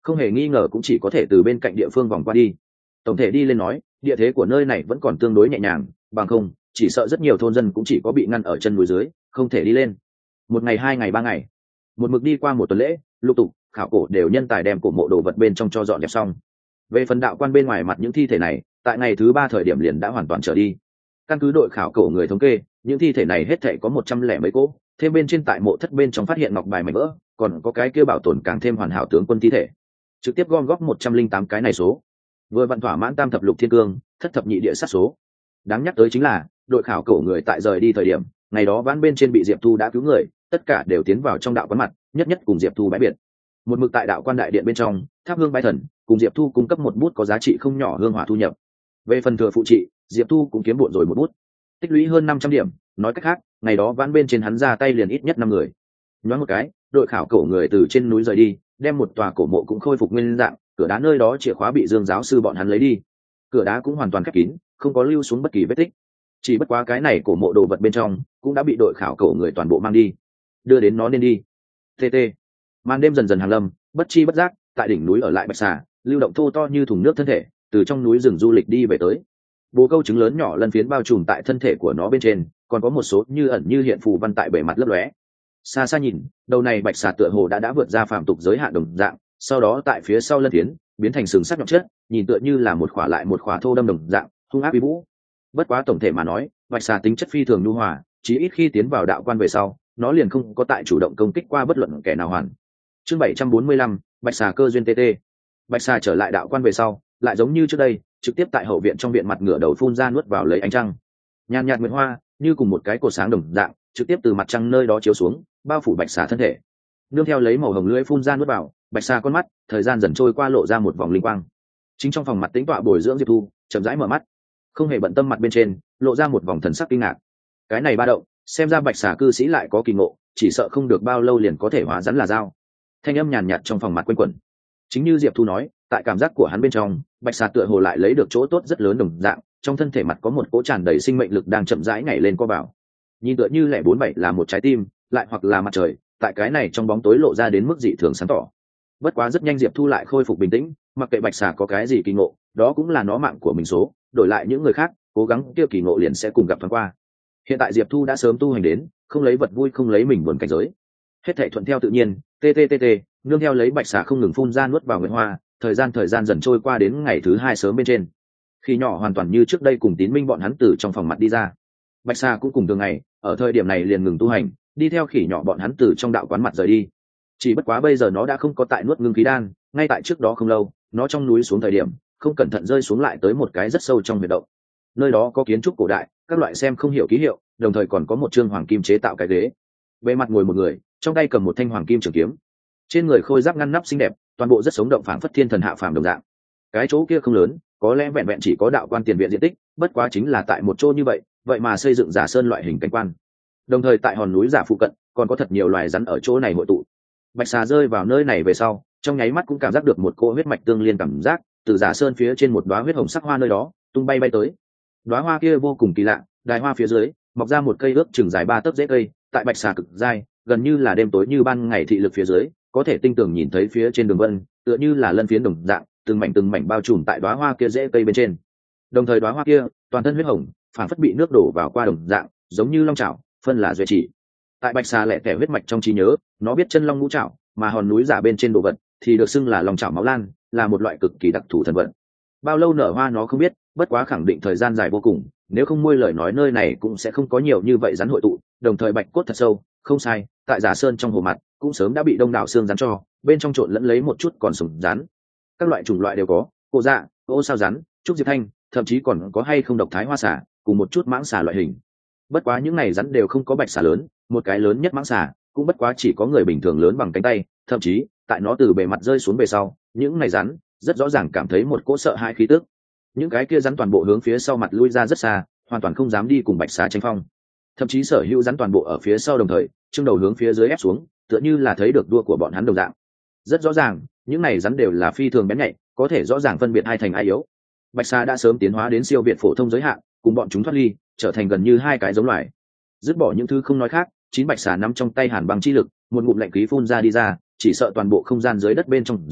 không hề nghi ngờ cũng chỉ có thể từ bên cạnh địa phương vòng qua đi. Tổng thể đi lên nói, địa thế của nơi này vẫn còn tương đối nhẹ nhàng, bằng không chỉ sợ rất nhiều thôn dân cũng chỉ có bị ngăn ở chân núi dưới, không thể đi lên. Một ngày, hai ngày, ba ngày, một mực đi qua một tuần lễ, lục tục khảo cổ đều nhân tài đem cổ mộ đồ vật bên trong cho dọn dẹp xong. Về phần đạo quan bên ngoài mặt những thi thể này, tại ngày thứ ba thời điểm liền đã hoàn toàn trở đi. Căn cứ đội khảo cổ người thống kê, những thi thể này hết thảy có một trăm lẻ mấy cỗ, thêm bên trên tại mộ thất bên trong phát hiện ngọc bài mảnh vỡ, còn có cái kia bảo tồn càng thêm hoàn hảo tướng quân thi thể, trực tiếp gom góp một trăm linh tám cái này số, vừa vặn thỏa mãn tam thập lục thiên cương, thất thập nhị địa sát số. Đáng nhắc tới chính là đội khảo cổ người tại rời đi thời điểm, ngày đó ván bên trên bị Diệp Thu đã cứu người, tất cả đều tiến vào trong đạo quán mặt, nhất nhất cùng Diệp Thu bái biệt. Một mực tại đạo quan đại điện bên trong tháp hương bái thần, cùng Diệp Thu cung cấp một bút có giá trị không nhỏ hương hỏa thu nhập. Về phần thừa phụ trị, Diệp Thu cũng kiếm bộn rồi một bút, tích lũy hơn năm trăm điểm. Nói cách khác, ngày đó ván bên trên hắn ra tay liền ít nhất năm người. Nói một cái, đội khảo cổ người từ trên núi rời đi, đem một tòa cổ mộ cũng khôi phục nguyên dạng, cửa đá nơi đó chìa khóa bị Dương giáo sư bọn hắn lấy đi, cửa đá cũng hoàn toàn khép kín, không có lưu xuống bất kỳ vết tích. Chỉ bất quá cái này cổ mộ đồ vật bên trong cũng đã bị đội khảo cổ người toàn bộ mang đi, đưa đến nó nên đi. tt màn đêm dần dần hàng lâm, bất chi bất giác tại đỉnh núi ở lại bạch xà lưu động thô to như thùng nước thân thể từ trong núi rừng du lịch đi về tới. Bồ câu trứng lớn nhỏ lân phiến bao trùm tại thân thể của nó bên trên, còn có một số như ẩn như hiện phù văn tại bề mặt lấp lóe. Xa xa nhìn, đầu này bạch xà tựa hồ đã đã vượt ra phàm tục giới hạn đồng dạng, sau đó tại phía sau lân phiến biến thành sừng sắc nhọn chất, nhìn tựa như là một khỏa lại một khỏa thô đâm đồng dạng, hung ác uy vũ. Bất quá tổng thể mà nói, bạch xà tính chất phi thường nhu hòa, chí ít khi tiến vào đạo quan về sau, nó liền không có tại chủ động công kích qua bất luận kẻ nào hoàn. Chương bảy trăm bốn mươi lăm, bạch xà cơ duyên tt. Bạch xà trở lại đạo quan về sau, lại giống như trước đây, trực tiếp tại hậu viện trong viện mặt ngửa đầu phun ra nuốt vào lấy ánh trăng. Nhàn nhạt nguyệt hoa, như cùng một cái cột sáng đồng dạng, trực tiếp từ mặt trăng nơi đó chiếu xuống, bao phủ bạch xà thân thể. Nương theo lấy màu hồng lưỡi phun ra nuốt vào, bạch xà con mắt, thời gian dần trôi qua lộ ra một vòng linh quang. Chính trong phòng mặt tĩnh tọa bồi dưỡng Diệp Thu, chậm rãi mở mắt, không hề bận tâm mặt bên trên, lộ ra một vòng thần sắc kinh ngạc. Cái này ba động, xem ra bạch xà cư sĩ lại có kỳ ngộ, chỉ sợ không được bao lâu liền có thể hóa rắn là dao. Thanh âm nhàn nhạt trong phòng mặt quanh quẩn. Chính như Diệp Thu nói, tại cảm giác của hắn bên trong, bạch xà tựa hồ lại lấy được chỗ tốt rất lớn đồng dạng, trong thân thể mặt có một cỗ tràn đầy sinh mệnh lực đang chậm rãi nhảy lên co vào. Nhìn tựa như lẻ bốn bảy là một trái tim, lại hoặc là mặt trời, tại cái này trong bóng tối lộ ra đến mức dị thường sáng tỏ. Bất quá rất nhanh Diệp Thu lại khôi phục bình tĩnh, mặc kệ bạch xà có cái gì kỳ ngộ, đó cũng là nó mạng của mình số, đổi lại những người khác, cố gắng kia kỳ ngộ liền sẽ cùng gặp thoáng qua. Hiện tại Diệp Thu đã sớm tu hành đến, không lấy vật vui không lấy mình buồn cảnh giới. Hết thảy thuận theo tự nhiên, tttt, nương theo lấy bạch xà không ngừng phun ra nuốt vào nguyệt hoa, thời gian thời gian dần trôi qua đến ngày thứ hai sớm bên trên. Khi nhỏ hoàn toàn như trước đây cùng Tín Minh bọn hắn từ trong phòng mặt đi ra. Bạch xà cũng cùng thường ngày, ở thời điểm này liền ngừng tu hành, đi theo khỉ nhỏ bọn hắn từ trong đạo quán mặt rời đi. Chỉ bất quá bây giờ nó đã không có tại nuốt ngưng khí đan, ngay tại trước đó không lâu, nó trong núi xuống thời điểm, không cẩn thận rơi xuống lại tới một cái rất sâu trong huyệt động. Nơi đó có kiến trúc cổ đại, các loại xem không hiểu ký hiệu, đồng thời còn có một trương hoàng kim chế tạo cái ghế. Bề mặt ngồi một người, trong tay cầm một thanh hoàng kim trường kiếm. Trên người khôi giáp ngăn nắp xinh đẹp, toàn bộ rất sống động phảng phất thiên thần hạ phàm đồng dạng. Cái chỗ kia không lớn, có lẽ vẹn vẹn chỉ có đạo quan tiền viện diện tích, bất quá chính là tại một chỗ như vậy, vậy mà xây dựng giả sơn loại hình cảnh quan. Đồng thời tại hòn núi giả phụ cận, còn có thật nhiều loài rắn ở chỗ này hội tụ. Bạch xà rơi vào nơi này về sau, trong nháy mắt cũng cảm giác được một cỗ huyết mạch tương liên cảm giác, từ giả sơn phía trên một đóa huyết hồng sắc hoa nơi đó tung bay bay tới. Đóa hoa kia vô cùng kỳ lạ, đài hoa phía dưới mọc ra một cây ước chừng dài ba tấc rễ cây, tại bạch xà cực dai, gần như là đêm tối như ban ngày thị lực phía dưới, có thể tinh tường nhìn thấy phía trên đường vân, tựa như là lân phiến đồng dạng, từng mảnh từng mảnh bao trùm tại đóa hoa kia rễ cây bên trên. Đồng thời đóa hoa kia, toàn thân huyết hồng, phản phất bị nước đổ vào qua đồng dạng, giống như long chảo, phân là duy chỉ. Tại bạch xà lẻ tẻ huyết mạch trong trí nhớ, nó biết chân long ngũ chảo, mà hòn núi giả bên trên đồ vật thì được xưng là long chảo máu lan, là một loại cực kỳ đặc thù thần vật. Bao lâu nở hoa nó không biết, bất quá khẳng định thời gian dài vô cùng, nếu không môi lời nói nơi này cũng sẽ không có nhiều như vậy rắn hội tụ. Đồng thời bạch cốt thật sâu, không sai, tại giả sơn trong hồ mặt cũng sớm đã bị đông đảo xương rắn cho, bên trong trộn lẫn lấy một chút còn sừng rắn. Các loại chủng loại đều có, cổ dạ, ô sao rắn, trúc diệp thanh, thậm chí còn có hay không độc thái hoa xả, cùng một chút mãng xả loại hình. Bất quá những này rắn đều không có bạch xả lớn, một cái lớn nhất mãng xả cũng bất quá chỉ có người bình thường lớn bằng cánh tay, thậm chí tại nó từ bề mặt rơi xuống về sau, những này rắn rất rõ ràng cảm thấy một cỗ sợ hãi khí tức. Những cái kia rắn toàn bộ hướng phía sau mặt lui ra rất xa, hoàn toàn không dám đi cùng bạch xà tranh phong. Thậm chí sở hữu rắn toàn bộ ở phía sau đồng thời trưng đầu hướng phía dưới ép xuống, tựa như là thấy được đua của bọn hắn đồng dạng. Rất rõ ràng, những này rắn đều là phi thường bén nhạy, có thể rõ ràng phân biệt ai thành ai yếu. Bạch xà đã sớm tiến hóa đến siêu việt phổ thông giới hạn, cùng bọn chúng thoát ly, trở thành gần như hai cái giống loài. Dứt bỏ những thứ không nói khác, chín bạch xà nắm trong tay hàn băng chi lực, một ngụm lạnh khí phun ra đi ra, chỉ sợ toàn bộ không gian dưới đất bên trong rắn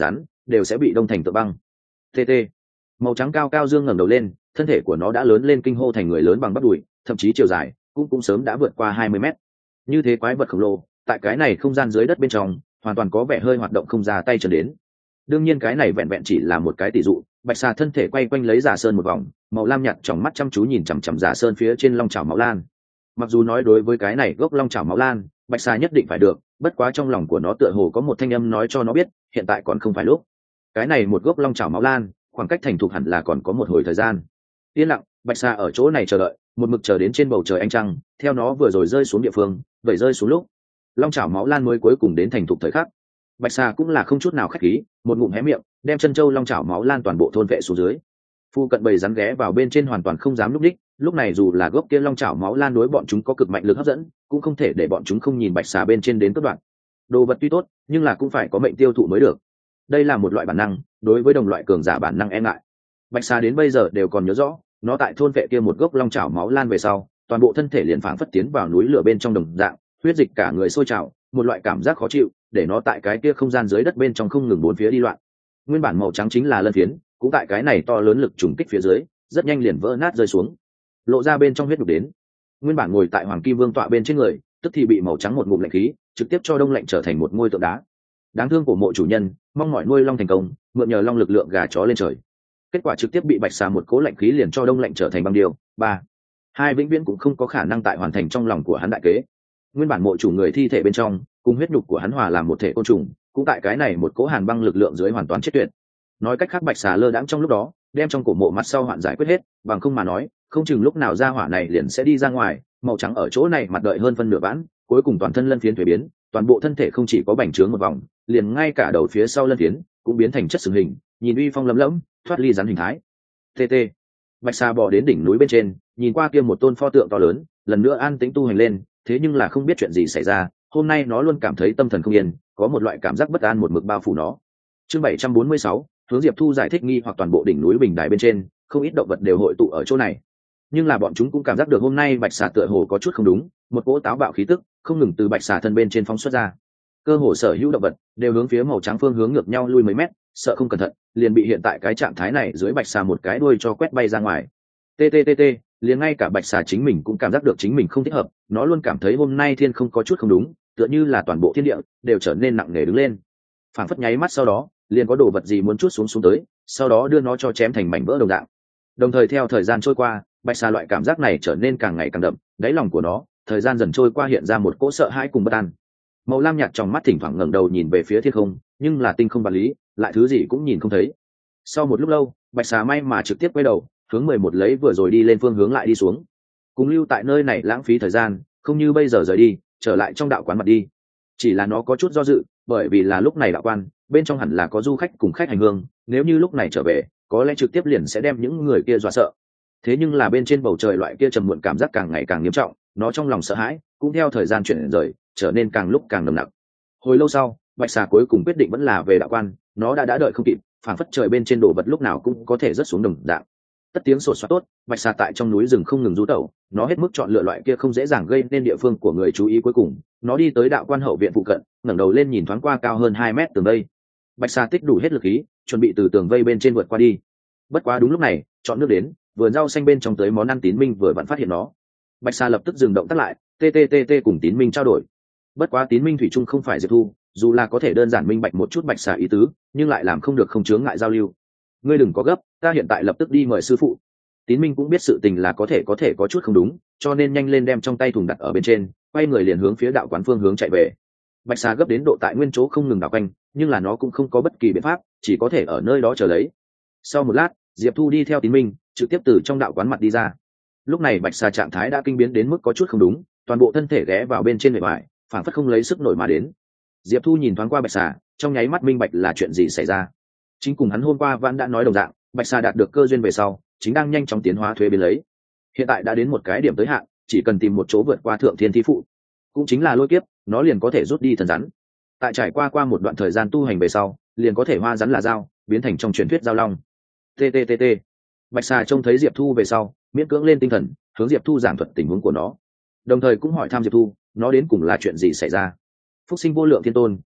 đều sẽ bị đông thành tự băng. tt Màu trắng cao cao dương ngẩng đầu lên, thân thể của nó đã lớn lên kinh hô thành người lớn bằng bắp đùi, thậm chí chiều dài cũng cũng sớm đã vượt qua hai mươi mét. Như thế quái vật khổng lồ tại cái này không gian dưới đất bên trong hoàn toàn có vẻ hơi hoạt động không ra tay chân đến. Đương nhiên cái này vẹn vẹn chỉ là một cái tỷ dụ. Bạch xà thân thể quay quanh lấy Giả Sơn một vòng, màu lam nhạt trong mắt chăm chú nhìn chằm chằm Giả Sơn phía trên long chảo máu lan. Mặc dù nói đối với cái này gốc long chảo máu lan, Bạch xà nhất định phải được, bất quá trong lòng của nó tựa hồ có một thanh âm nói cho nó biết, hiện tại còn không phải lúc. Cái này một gốc long chảo máu lan, khoảng cách thành thục hẳn là còn có một hồi thời gian. Yên lặng, Bạch xà ở chỗ này chờ đợi, một mực chờ đến trên bầu trời ánh trăng, theo nó vừa rồi rơi xuống địa phương, vậy rơi xuống lúc long chảo máu lan mới cuối cùng đến thành thục thời khắc. Bạch xà cũng là không chút nào khách khí, một ngụm hé miệng, đem chân châu long chảo máu lan toàn bộ thôn vệ xuống dưới. Phu cận bầy rắn ghé vào bên trên hoàn toàn không dám lúc đích, lúc này dù là gốc kia long chảo máu lan đối bọn chúng có cực mạnh lực hấp dẫn, cũng không thể để bọn chúng không nhìn bạch xà bên trên đến cất đoạn. Đồ vật tuy tốt, nhưng là cũng phải có mệnh tiêu thụ mới được. Đây là một loại bản năng, đối với đồng loại cường giả bản năng e ngại. Bạch xà đến bây giờ đều còn nhớ rõ, nó tại thôn vệ kia một gốc long chảo máu lan về sau, toàn bộ thân thể liền phảng phất tiến vào núi lửa bên trong đồng dạng, huyết dịch cả người sôi trào, một loại cảm giác khó chịu, để nó tại cái kia không gian dưới đất bên trong không ngừng bốn phía đi loạn. Nguyên bản màu trắng chính là lân phiến, cũng tại cái này to lớn lực trùng kích phía dưới, rất nhanh liền vỡ nát rơi xuống, lộ ra bên trong huyết đục đến. Nguyên bản ngồi tại hoàng kim vương tọa bên trên người, tức thì bị màu trắng một ngụm lạnh khí trực tiếp cho đông lạnh trở thành một ngôi tượng đá. Đáng thương của mộ chủ nhân, mong mỏi nuôi long thành công, mượn nhờ long lực lượng gà chó lên trời, kết quả trực tiếp bị bạch xà một cố lạnh khí liền cho đông lạnh trở thành băng điều. Ba, hai vĩnh viễn cũng không có khả năng tại hoàn thành trong lòng của hắn đại kế. Nguyên bản mộ chủ người thi thể bên trong, cùng huyết nhục của hắn hòa làm một thể côn trùng, cũng tại cái này một cố hàn băng lực lượng dưới hoàn toàn chết tuyệt. Nói cách khác, bạch xà lơ đãng trong lúc đó, đem trong cổ mộ mặt sau hoạn giải quyết hết, bằng không mà nói, không chừng lúc nào ra hỏa này liền sẽ đi ra ngoài, màu trắng ở chỗ này mặt đợi hơn phân nửa vãn, cuối cùng toàn thân lân phiến thuế biến, toàn bộ thân thể không chỉ có bành trướng một vòng, liền ngay cả đầu phía sau lân phiến cũng biến thành chất sừng hình, nhìn uy phong lấm lẫm, thoát ly rắn hình thái. tt Bạch xà bò đến đỉnh núi bên trên, nhìn qua kia một tôn pho tượng to lớn, lần nữa an tĩnh tu hành lên, thế nhưng là không biết chuyện gì xảy ra, hôm nay nó luôn cảm thấy tâm thần không yên, có một loại cảm giác bất an một mực bao phủ nó. Chương bảy trăm bốn mươi sáu, hướng Diệp Thu giải thích nghi hoặc toàn bộ đỉnh núi bình đài bên trên, không ít động vật đều hội tụ ở chỗ này. Nhưng là bọn chúng cũng cảm giác được hôm nay bạch xà tựa hồ có chút không đúng, một cỗ táo bạo khí tức không ngừng từ bạch xà thân bên trên phóng xuất ra. Cơ hồ sở hữu động vật đều hướng phía màu trắng phương hướng ngược nhau lui mấy mét, sợ không cẩn thận liền bị hiện tại cái trạng thái này dưới bạch xà một cái đuôi cho quét bay ra ngoài. Tttt liền ngay cả bạch xà chính mình cũng cảm giác được chính mình không thích hợp, nó luôn cảm thấy hôm nay thiên không có chút không đúng, tựa như là toàn bộ thiên địa đều trở nên nặng nề đứng lên. Phảng phất nháy mắt sau đó liền có đồ vật gì muốn chút xuống xuống tới, sau đó đưa nó cho chém thành mảnh vỡ đồng dạng. Đồng thời theo thời gian trôi qua, bạch xà loại cảm giác này trở nên càng ngày càng đậm, đáy lòng của nó thời gian dần trôi qua hiện ra một cỗ sợ hãi cùng bất an. Màu lam nhạt trong mắt thỉnh thoảng ngẩng đầu nhìn về phía thiên không, nhưng là tinh không vật lý lại thứ gì cũng nhìn không thấy. Sau một lúc lâu, bạch xà may mà trực tiếp quay đầu hướng mười một lấy vừa rồi đi lên phương hướng lại đi xuống, cùng lưu tại nơi này lãng phí thời gian, không như bây giờ rời đi trở lại trong đạo quán mặt đi. Chỉ là nó có chút do dự, bởi vì là lúc này đạo quan bên trong hẳn là có du khách cùng khách hành hương, nếu như lúc này trở về có lẽ trực tiếp liền sẽ đem những người kia dọa sợ. Thế nhưng là bên trên bầu trời loại kia trầm muộn cảm giác càng ngày càng nghiêm trọng, nó trong lòng sợ hãi cũng theo thời gian chuyển rời trở nên càng lúc càng nồng nặc. Hồi lâu sau, bạch xà cuối cùng quyết định vẫn là về đạo quan, nó đã đã đợi không kịp, phảng phất trời bên trên đồ vật lúc nào cũng có thể rớt xuống đồng dạng. Tất tiếng sột soạt tốt, bạch xà tại trong núi rừng không ngừng rú tẩu, nó hết mức chọn lựa loại kia không dễ dàng gây nên địa phương của người chú ý. Cuối cùng nó đi tới đạo quan hậu viện phụ cận, ngẩng đầu lên nhìn thoáng qua cao hơn hai mét tường vây. Bạch xà tích đủ hết lực khí, chuẩn bị từ tường vây bên trên vượt qua đi. Bất quá đúng lúc này, chọn nước đến, vườn rau xanh bên trong tới món ăn Tín Minh vừa vặn phát hiện nó. Bạch xà lập tức dừng động tác lại, tttt cùng Tín Minh trao đổi. Bất quá Tín Minh thủy chung không phải Diệp Thu, dù là có thể đơn giản minh bạch một chút bạch xà ý tứ, nhưng lại làm không được không chướng ngại giao lưu. Ngươi đừng có gấp, ta hiện tại lập tức đi mời sư phụ. Tín Minh cũng biết sự tình là có thể có thể có chút không đúng, cho nên nhanh lên đem trong tay thùng đặt ở bên trên, quay người liền hướng phía đạo quán phương hướng chạy về. Bạch xà gấp đến độ tại nguyên chỗ không ngừng đảo quanh, nhưng là nó cũng không có bất kỳ biện pháp, chỉ có thể ở nơi đó chờ lấy. Sau một lát, Diệp Thu đi theo Tín Minh trực tiếp từ trong đạo quán mặt đi ra. Lúc này bạch xà trạng thái đã kinh biến đến mức có chút không đúng, toàn bộ thân thể ghé vào bên trên bề ngoài, phản phất không lấy sức nổi mà đến. Diệp Thu nhìn thoáng qua bạch xà, trong nháy mắt minh bạch là chuyện gì xảy ra. Chính cùng hắn hôm qua vẫn đã nói đồng dạng, bạch xà đạt được cơ duyên về sau, chính đang nhanh chóng tiến hóa thuế biến lấy. Hiện tại đã đến một cái điểm tới hạn, chỉ cần tìm một chỗ vượt qua thượng thiên thi phụ, cũng chính là lôi kiếp, nó liền có thể rút đi thần rắn. Tại trải qua qua một đoạn thời gian tu hành về sau, liền có thể hoa rắn là dao, biến thành trong truyền thuyết giao long. Tttt bạch xà trông thấy Diệp Thu về sau, miễn cưỡng lên tinh thần, hướng Diệp Thu giảng thuật tình huống của nó, đồng thời cũng hỏi thăm Diệp Thu nó đến cùng là chuyện gì xảy ra. Phúc sinh vô lượng thiên tôn,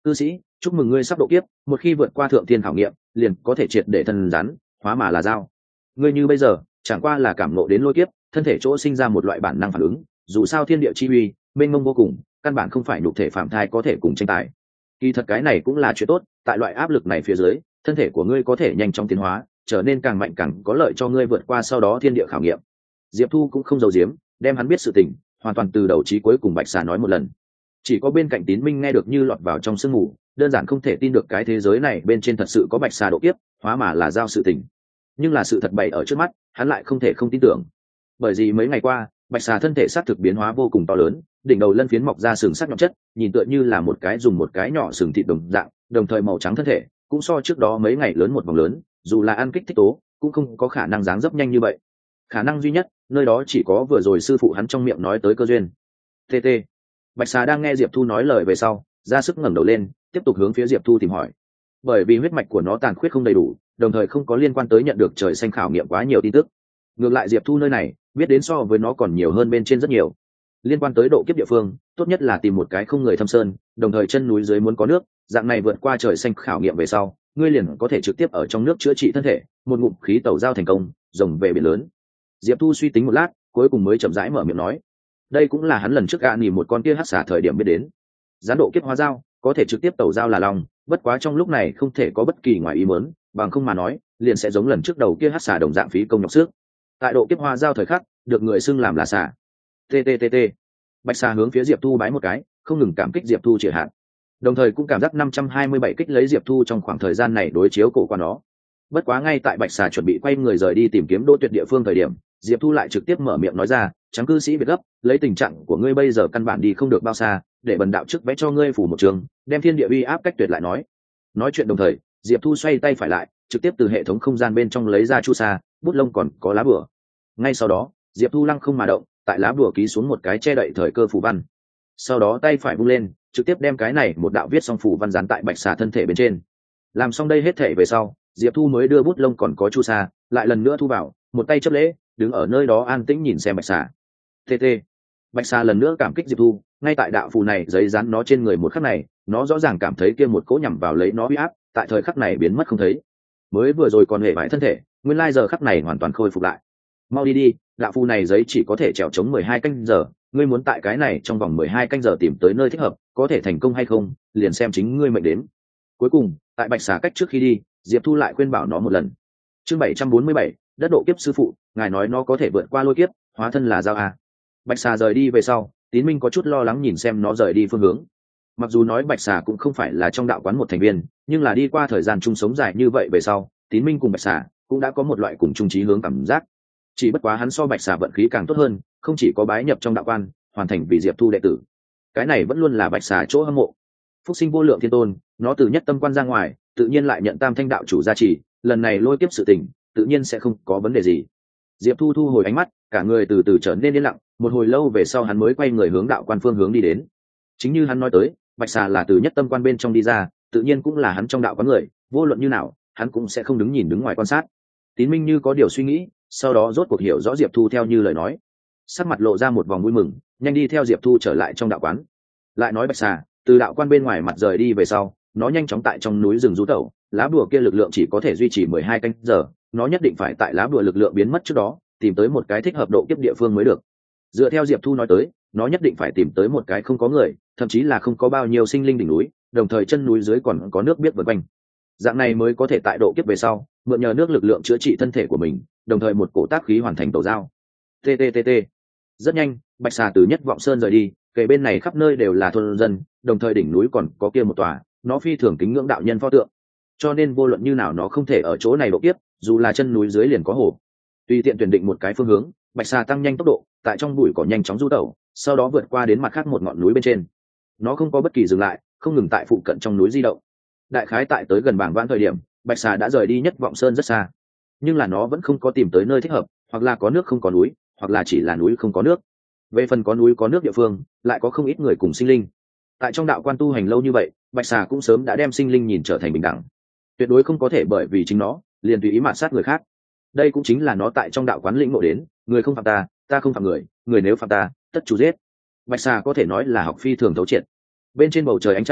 cư sĩ, chúc mừng ngươi sắp độ kiếp, một khi vượt qua thượng thiên khảo nghiệm liền có thể triệt để thân rắn hóa mà là dao. Ngươi như bây giờ chẳng qua là cảm nộ đến lôi kiếp, thân thể chỗ sinh ra một loại bản năng phản ứng, dù sao thiên địa chi uy mênh mông vô cùng, căn bản không phải nhục thể phạm thai có thể cùng tranh tài. Kỳ thật cái này cũng là chuyện tốt, tại loại áp lực này phía dưới thân thể của ngươi có thể nhanh chóng tiến hóa, trở nên càng mạnh càng có lợi cho ngươi vượt qua sau đó thiên địa khảo nghiệm. Diệp Thu cũng không giấu giếm, đem hắn biết sự tình hoàn toàn từ đầu chí cuối cùng Bạch Xà nói một lần. Chỉ có bên cạnh Tín Minh nghe được như lọt vào trong sương mù, đơn giản không thể tin được cái thế giới này bên trên thật sự có Bạch Xà độ kiếp hóa mà là giao sự tình. Nhưng là sự thật bày ở trước mắt, hắn lại không thể không tin tưởng. Bởi vì mấy ngày qua Bạch Xà thân thể xác thực biến hóa vô cùng to lớn, đỉnh đầu lân phiến mọc ra sừng sắc nhọn chất, nhìn tựa như là một cái dùng một cái nhỏ sừng thịt đồng dạng, đồng thời màu trắng thân thể cũng so trước đó mấy ngày lớn một vòng lớn, dù là ăn kích thích tố cũng không có khả năng dáng dấp nhanh như vậy. Khả năng duy nhất nơi đó chỉ có vừa rồi sư phụ hắn trong miệng nói tới cơ duyên. tt Bạch Xà đang nghe Diệp Thu nói lời về sau ra sức ngẩng đầu lên, tiếp tục hướng phía Diệp Thu tìm hỏi. Bởi vì huyết mạch của nó tàn khuyết không đầy đủ, đồng thời không có liên quan tới nhận được trời xanh khảo nghiệm quá nhiều tin tức. Ngược lại Diệp Thu nơi này biết đến so với nó còn nhiều hơn bên trên rất nhiều. Liên quan tới độ kiếp địa phương, tốt nhất là tìm một cái không người thâm sơn, đồng thời chân núi dưới muốn có nước, dạng này vượt qua trời xanh khảo nghiệm về sau, ngươi liền có thể trực tiếp ở trong nước chữa trị thân thể, một ngụm khí tẩu giao thành công, rồng về biển lớn. Diệp Thu suy tính một lát, cuối cùng mới chậm rãi mở miệng nói. Đây cũng là hắn lần trước gạ nỉ một con kia hắc xả thời điểm biết đến. Gián độ kiếp hóa giao, có thể trực tiếp tẩu giao là lòng, bất quá trong lúc này không thể có bất kỳ ngoài ý muốn, bằng không mà nói, liền sẽ giống lần trước đầu kia hắc xả đồng dạng phí công nhọc sức. Tại độ kiếp hóa giao thời khắc, được người xưng làm là xả. tttt Bạch Xà hướng phía Diệp Thu bái một cái, không ngừng cảm kích Diệp Thu triệt hạn, đồng thời cũng cảm giác năm trăm hai mươi bảy kích lấy Diệp Thu trong khoảng thời gian này đối chiếu cổ qua nó. Bất quá ngay tại Bạch Xà chuẩn bị quay người rời đi tìm kiếm Đỗ Tuyệt địa phương thời điểm, Diệp Thu lại trực tiếp mở miệng nói ra, "Trắng cư sĩ biệt gấp, lấy tình trạng của ngươi bây giờ căn bản đi không được bao xa, để bần đạo trước vẽ cho ngươi phủ một trường, đem thiên địa uy áp cách tuyệt lại nói." Nói chuyện đồng thời, Diệp Thu xoay tay phải lại, trực tiếp từ hệ thống không gian bên trong lấy ra chu sa, bút lông còn có lá bùa. Ngay sau đó, Diệp Thu lăng không mà động, tại lá bùa ký xuống một cái che đậy thời cơ phù văn. Sau đó tay phải vung lên, trực tiếp đem cái này một đạo viết xong phù văn dán tại Bạch Xà thân thể bên trên. Làm xong đây hết thể về sau, Diệp Thu mới đưa bút lông còn có chu sa lại lần nữa thu vào, một tay chấp lễ, đứng ở nơi đó an tĩnh nhìn xem Bạch Xà. tt Bạch Xà lần nữa cảm kích Diệp Thu, ngay tại đạo phù này giấy dán nó trên người một khắc này, nó rõ ràng cảm thấy kia một cỗ nhằm vào lấy nó uy áp, tại thời khắc này biến mất không thấy. Mới vừa rồi còn hề bại thân thể, nguyên lai giờ khắc này hoàn toàn khôi phục lại. Mau đi đi, đạo phù này giấy chỉ có thể trèo chống mười hai canh giờ, ngươi muốn tại cái này trong vòng mười hai canh giờ tìm tới nơi thích hợp, có thể thành công hay không, liền xem chính ngươi mệnh đến. Cuối cùng, tại Bạch Xà cách trước khi đi, Diệp Thu lại khuyên bảo nó một lần. Chương bảy trăm bốn mươi bảy, đất độ kiếp sư phụ, ngài nói nó có thể vượt qua lôi kiếp, hóa thân là giao à? Bạch Xà rời đi về sau, Tín Minh có chút lo lắng nhìn xem nó rời đi phương hướng. Mặc dù nói Bạch Xà cũng không phải là trong đạo quán một thành viên, nhưng là đi qua thời gian chung sống dài như vậy về sau, Tín Minh cùng Bạch Xà cũng đã có một loại cùng chung chí hướng cảm giác. Chỉ bất quá hắn so Bạch Xà vận khí càng tốt hơn, không chỉ có bái nhập trong đạo quan, hoàn thành vì Diệp Thu đệ tử. Cái này vẫn luôn là Bạch Xà chỗ hâm mộ. Phúc sinh vô lượng thiên tôn, nó từ nhất tâm quan ra ngoài, tự nhiên lại nhận Tam Thanh đạo chủ gia trì, lần này lôi kiếp sự tình, tự nhiên sẽ không có vấn đề gì. Diệp Thu thu hồi ánh mắt, cả người từ từ trở nên yên lặng, một hồi lâu về sau hắn mới quay người hướng đạo quan phương hướng đi đến. Chính như hắn nói tới, Bạch Xà là từ nhất tâm quan bên trong đi ra, tự nhiên cũng là hắn trong đạo quán người, vô luận như nào, hắn cũng sẽ không đứng nhìn đứng ngoài quan sát. Tín Minh như có điều suy nghĩ, sau đó rốt cuộc hiểu rõ Diệp Thu theo như lời nói, sắc mặt lộ ra một vòng vui mừng, nhanh đi theo Diệp Thu trở lại trong đạo quán. Lại nói Bạch Xà từ đạo quan bên ngoài mặt rời đi về sau, nó nhanh chóng tại trong núi rừng rú tẩu, lá bùa kia lực lượng chỉ có thể duy trì mười hai canh giờ, nó nhất định phải tại lá bùa lực lượng biến mất trước đó tìm tới một cái thích hợp độ kiếp địa phương mới được. Dựa theo Diệp Thu nói tới, nó nhất định phải tìm tới một cái không có người, thậm chí là không có bao nhiêu sinh linh đỉnh núi, đồng thời chân núi dưới còn có nước biết vần quanh. Dạng này mới có thể tại độ kiếp về sau, mượn nhờ nước lực lượng chữa trị thân thể của mình, đồng thời một cổ tác khí hoàn thành tổ giao. tttt Rất nhanh, Bạch Xà từ Nhất Vọng Sơn rời đi, kề bên này khắp nơi đều là thôn dân, đồng thời đỉnh núi còn có kia một tòa, nó phi thường kính ngưỡng đạo nhân pho tượng. Cho nên vô luận như nào nó không thể ở chỗ này độ kiếp, dù là chân núi dưới liền có hồ. Tùy tiện tuyển định một cái phương hướng, Bạch Xà tăng nhanh tốc độ, tại trong bụi cỏ nhanh chóng du tẩu, sau đó vượt qua đến mặt khác một ngọn núi bên trên. Nó không có bất kỳ dừng lại, không ngừng tại phụ cận trong núi di động. Đại khái tại tới gần Bảng Vãn thời điểm, Bạch Xà đã rời đi Nhất Vọng Sơn rất xa, nhưng là nó vẫn không có tìm tới nơi thích hợp, hoặc là có nước không có núi, hoặc là chỉ là núi không có nước. Về phần có núi có nước địa phương, lại có không ít người cùng sinh linh. Tại trong đạo quan tu hành lâu như vậy, Bạch Xà cũng sớm đã đem sinh linh nhìn trở thành bình đẳng, tuyệt đối không có thể bởi vì chính nó liền tùy ý mạt sát người khác. Đây cũng chính là nó tại trong đạo quán lĩnh ngộ đến, người không phạm ta, ta không phạm người, người nếu phạm ta, tất chủ giết. Bạch Xà có thể nói là học phi thường thấu triệt. Bên trên bầu trời ánh trăng,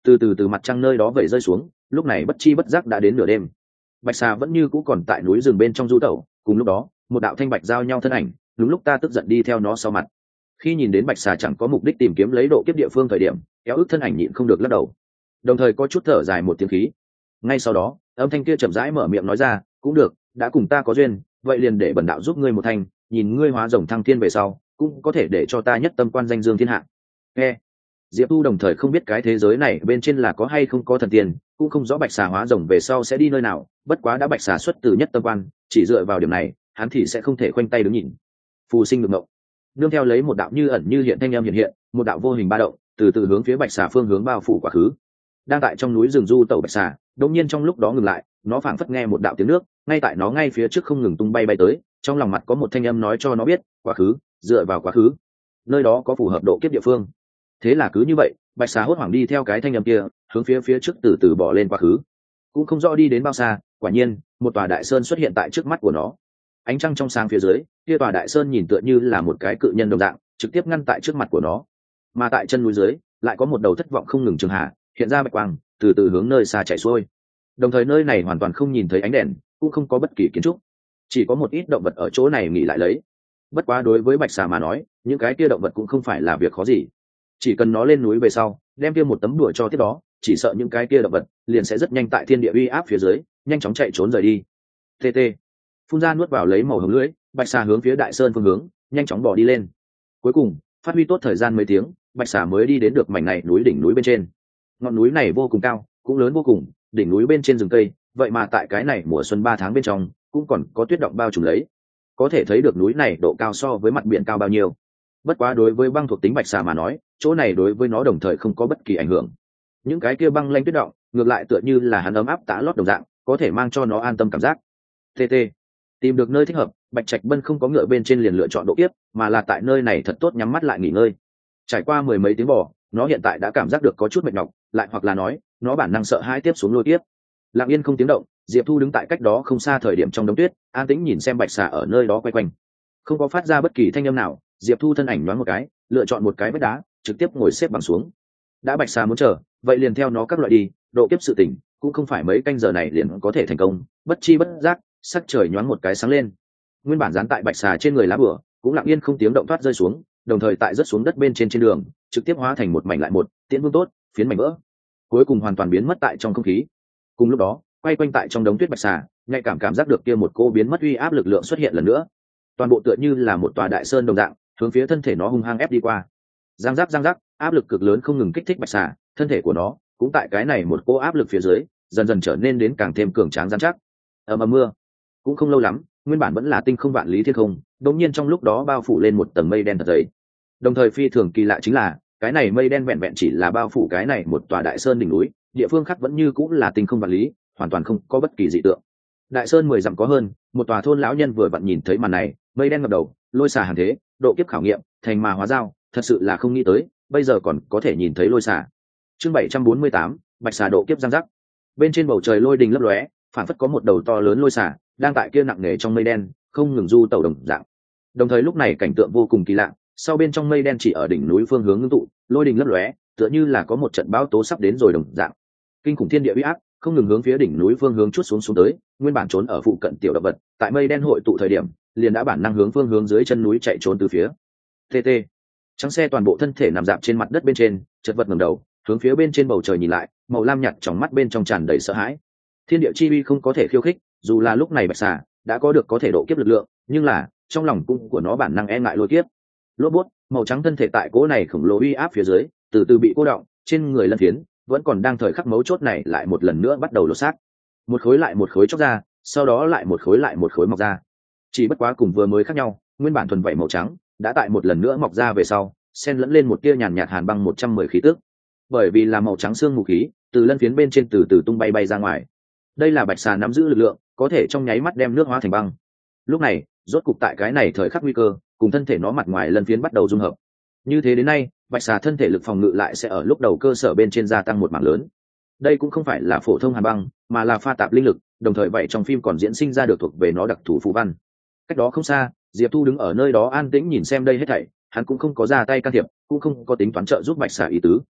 từ từ từ mặt trăng nơi đó vẩy rơi xuống, lúc này bất chi bất giác đã đến nửa đêm. Bạch xà vẫn như cũ còn tại núi rừng bên trong du tẩu, cùng lúc đó một đạo thanh bạch giao nhau thân ảnh đúng lúc ta tức giận đi theo nó sau mặt. Khi nhìn đến bạch xà chẳng có mục đích tìm kiếm lấy độ kiếp địa phương thời điểm, kéo ức thân ảnh nhịn không được lắc đầu, đồng thời có chút thở dài một tiếng khí. Ngay sau đó âm thanh kia chậm rãi mở miệng nói ra, cũng được, đã cùng ta có duyên, vậy liền để bần đạo giúp ngươi một thanh, nhìn ngươi hóa rồng thăng thiên về sau cũng có thể để cho ta nhất tâm quan danh dương thiên hạ. Nghe Diệp Tu đồng thời không biết cái thế giới này bên trên là có hay không có thần tiên, cũng không rõ bạch xà hóa rồng về sau sẽ đi nơi nào, bất quá đã bạch xà xuất từ nhất tâm quan, chỉ dựa vào điểm này hắn thì sẽ không thể khoanh tay đứng nhìn. Phù sinh được ngộng, nương theo lấy một đạo như ẩn như hiện thanh âm hiện hiện, một đạo vô hình ba động từ từ hướng phía bạch xà phương hướng bao phủ quá khứ. Đang tại trong núi rừng du tẩu bạch xà đột nhiên trong lúc đó ngừng lại, nó phảng phất nghe một đạo tiếng nước ngay tại nó ngay phía trước không ngừng tung bay bay tới, trong lòng mặt có một thanh âm nói cho nó biết quá khứ, dựa vào quá khứ, nơi đó có phù hợp độ kiếp địa phương. Thế là cứ như vậy bạch xà hốt hoảng đi theo cái thanh âm kia hướng phía phía trước từ từ bỏ lên quá khứ, cũng không rõ đi đến bao xa. Quả nhiên một tòa đại sơn xuất hiện tại trước mắt của nó, ánh trăng trong sáng phía dưới kia tòa đại sơn nhìn tựa như là một cái cự nhân đồng dạng trực tiếp ngăn tại trước mặt của nó, mà tại chân núi dưới lại có một đầu thất vọng không ngừng trường hạ hiện ra bạch quang từ từ hướng nơi xa chảy xuôi. Đồng thời nơi này hoàn toàn không nhìn thấy ánh đèn, cũng không có bất kỳ kiến trúc, chỉ có một ít động vật ở chỗ này nghỉ lại lấy. Bất quá đối với bạch xà mà nói, những cái kia động vật cũng không phải là việc khó gì, chỉ cần nó lên núi về sau đem kia một tấm đùa cho tiếp đó, chỉ sợ những cái kia động vật liền sẽ rất nhanh tại thiên địa uy áp phía dưới nhanh chóng chạy trốn rời đi. tt Phun ra nuốt vào lấy màu hồng lưỡi, bạch xà hướng phía đại sơn phương hướng nhanh chóng bỏ đi lên. Cuối cùng phát huy tốt thời gian mấy tiếng, bạch xà mới đi đến được mảnh này núi đỉnh núi bên trên. Ngọn núi này vô cùng cao, cũng lớn vô cùng, đỉnh núi bên trên rừng cây, vậy mà tại cái này mùa xuân ba tháng bên trong cũng còn có tuyết động bao trùm lấy, có thể thấy được núi này độ cao so với mặt biển cao bao nhiêu. Bất quá đối với băng thuộc tính bạch xà mà nói, chỗ này đối với nó đồng thời không có bất kỳ ảnh hưởng. Những cái kia băng lanh tuyết động ngược lại tựa như là hắn ấm áp tã lót đồng dạng, có thể mang cho nó an tâm cảm giác. tt Tìm được nơi thích hợp, bạch trạch bân không có ngựa bên trên liền lựa chọn độ kiếp, mà là tại nơi này thật tốt nhắm mắt lại nghỉ ngơi. Trải qua mười mấy tiếng bò, nó hiện tại đã cảm giác được có chút mệt nhọc, lại hoặc là nói nó bản năng sợ hãi tiếp xuống lôi tiếp. Lặng yên không tiếng động, Diệp Thu đứng tại cách đó không xa thời điểm trong đống tuyết, an tĩnh nhìn xem bạch xà ở nơi đó quay quanh, không có phát ra bất kỳ thanh âm nào. Diệp Thu thân ảnh nhoáng một cái, lựa chọn một cái vách đá, trực tiếp ngồi xếp bằng xuống. Đã bạch xà muốn chờ, vậy liền theo nó các loại đi, độ kiếp sự tình cũng không phải mấy canh giờ này liền có thể thành công. Bất chi bất giác, sắc trời nhoáng một cái sáng lên. Nguyên bản dán tại bạch xà trên người lá bửa cũng lặng yên không tiếng động thoát rơi xuống, đồng thời tại rớt xuống đất bên trên trên đường, trực tiếp hóa thành một mảnh lại một tiễn vương tốt phiến mảnh vỡ, cuối cùng hoàn toàn biến mất tại trong không khí. Cùng lúc đó, quay quanh tại trong đống tuyết bạch xà nhạy cảm cảm giác được kia một cô biến mất uy áp lực lượng xuất hiện lần nữa, toàn bộ tựa như là một tòa đại sơn đồng dạng hướng phía thân thể nó hung hăng ép đi qua. Giang giác giang giác, áp lực cực lớn không ngừng kích thích bạch xà, thân thể của nó cũng tại cái này một cô áp lực phía dưới dần dần trở nên đến càng thêm cường tráng rắn chắc. ầm ầm mưa cũng không lâu lắm, nguyên bản vẫn là tinh không vạn lý thiên không đống nhiên trong lúc đó bao phủ lên một tầng mây đen thật dày. Đồng thời phi thường kỳ lạ chính là cái này mây đen vẹn vẹn chỉ là bao phủ cái này một tòa đại sơn đỉnh núi, địa phương khác vẫn như cũng là tinh không vạn lý, hoàn toàn không có bất kỳ dị tượng. Đại sơn mười dặm có hơn, một tòa thôn lão nhân vừa vặn nhìn thấy màn này, mây đen ngập đầu, lôi xà hàng thế, độ kiếp khảo nghiệm, thành mà hóa dao, thật sự là không nghĩ tới, bây giờ còn có thể nhìn thấy lôi xà. Chương bảy trăm bốn mươi tám, bạch xà độ kiếp giang giác. Bên trên bầu trời lôi đình lấp lóe, phản phất có một đầu to lớn lôi xà đang tại kia nặng nề trong mây đen, không ngừng du tẩu đồng dạng. Đồng thời lúc này cảnh tượng vô cùng kỳ lạ, sau bên trong mây đen chỉ ở đỉnh núi phương hướng ngưng tụ, lôi đình lấp lóe, tựa như là có một trận bão tố sắp đến rồi đồng dạng. Kinh khủng thiên địa uy áp không ngừng hướng phía đỉnh núi phương hướng chuốt xuống xuống tới, nguyên bản trốn ở phụ cận tiểu động vật, tại mây đen hội tụ thời điểm, liền đã bản năng hướng phương hướng dưới chân núi chạy trốn từ phía. tt Trắng xe toàn bộ thân thể nằm dạp trên mặt đất bên trên, chật vật ngẩng đầu, hướng phía bên trên bầu trời nhìn lại, màu lam nhạt trong mắt bên trong tràn đầy sợ hãi. Thiên địa chi uy không có thể khiêu khích, dù là lúc này bạch xà đã có được có thể độ kiếp lực lượng, nhưng là trong lòng cung của nó bản năng e ngại lôi kiếp. Lốp bút, màu trắng thân thể tại cỗ này khổng lồ uy áp phía dưới, từ từ bị cô động, trên người lân phiến vẫn còn đang thời khắc mấu chốt này lại một lần nữa bắt đầu lột xác, một khối lại một khối chóc ra, sau đó lại một khối lại một khối mọc ra. Chỉ bất quá cùng vừa mới khác nhau, nguyên bản thuần vảy màu trắng đã tại một lần nữa mọc ra về sau, xen lẫn lên một tia nhàn nhạt hàn băng một trăm mười khí tức. Bởi vì là màu trắng xương mù khí, từ lân phiến bên trên từ từ tung bay bay ra ngoài. Đây là bạch xà nắm giữ lực lượng, có thể trong nháy mắt đem nước hóa thành băng. Lúc này, rốt cục tại cái này thời khắc nguy cơ, cùng thân thể nó mặt ngoài lân phiến bắt đầu dung hợp. Như thế đến nay, bạch xà thân thể lực phòng ngự lại sẽ ở lúc đầu cơ sở bên trên gia tăng một mảng lớn. Đây cũng không phải là phổ thông hàn băng, mà là pha tạp linh lực, đồng thời vậy trong phim còn diễn sinh ra được thuộc về nó đặc thù phù văn. Cách đó không xa, Diệp Thu đứng ở nơi đó an tĩnh nhìn xem đây hết thảy, hắn cũng không có ra tay can thiệp, cũng không có tính toán trợ giúp bạch xà ý tứ.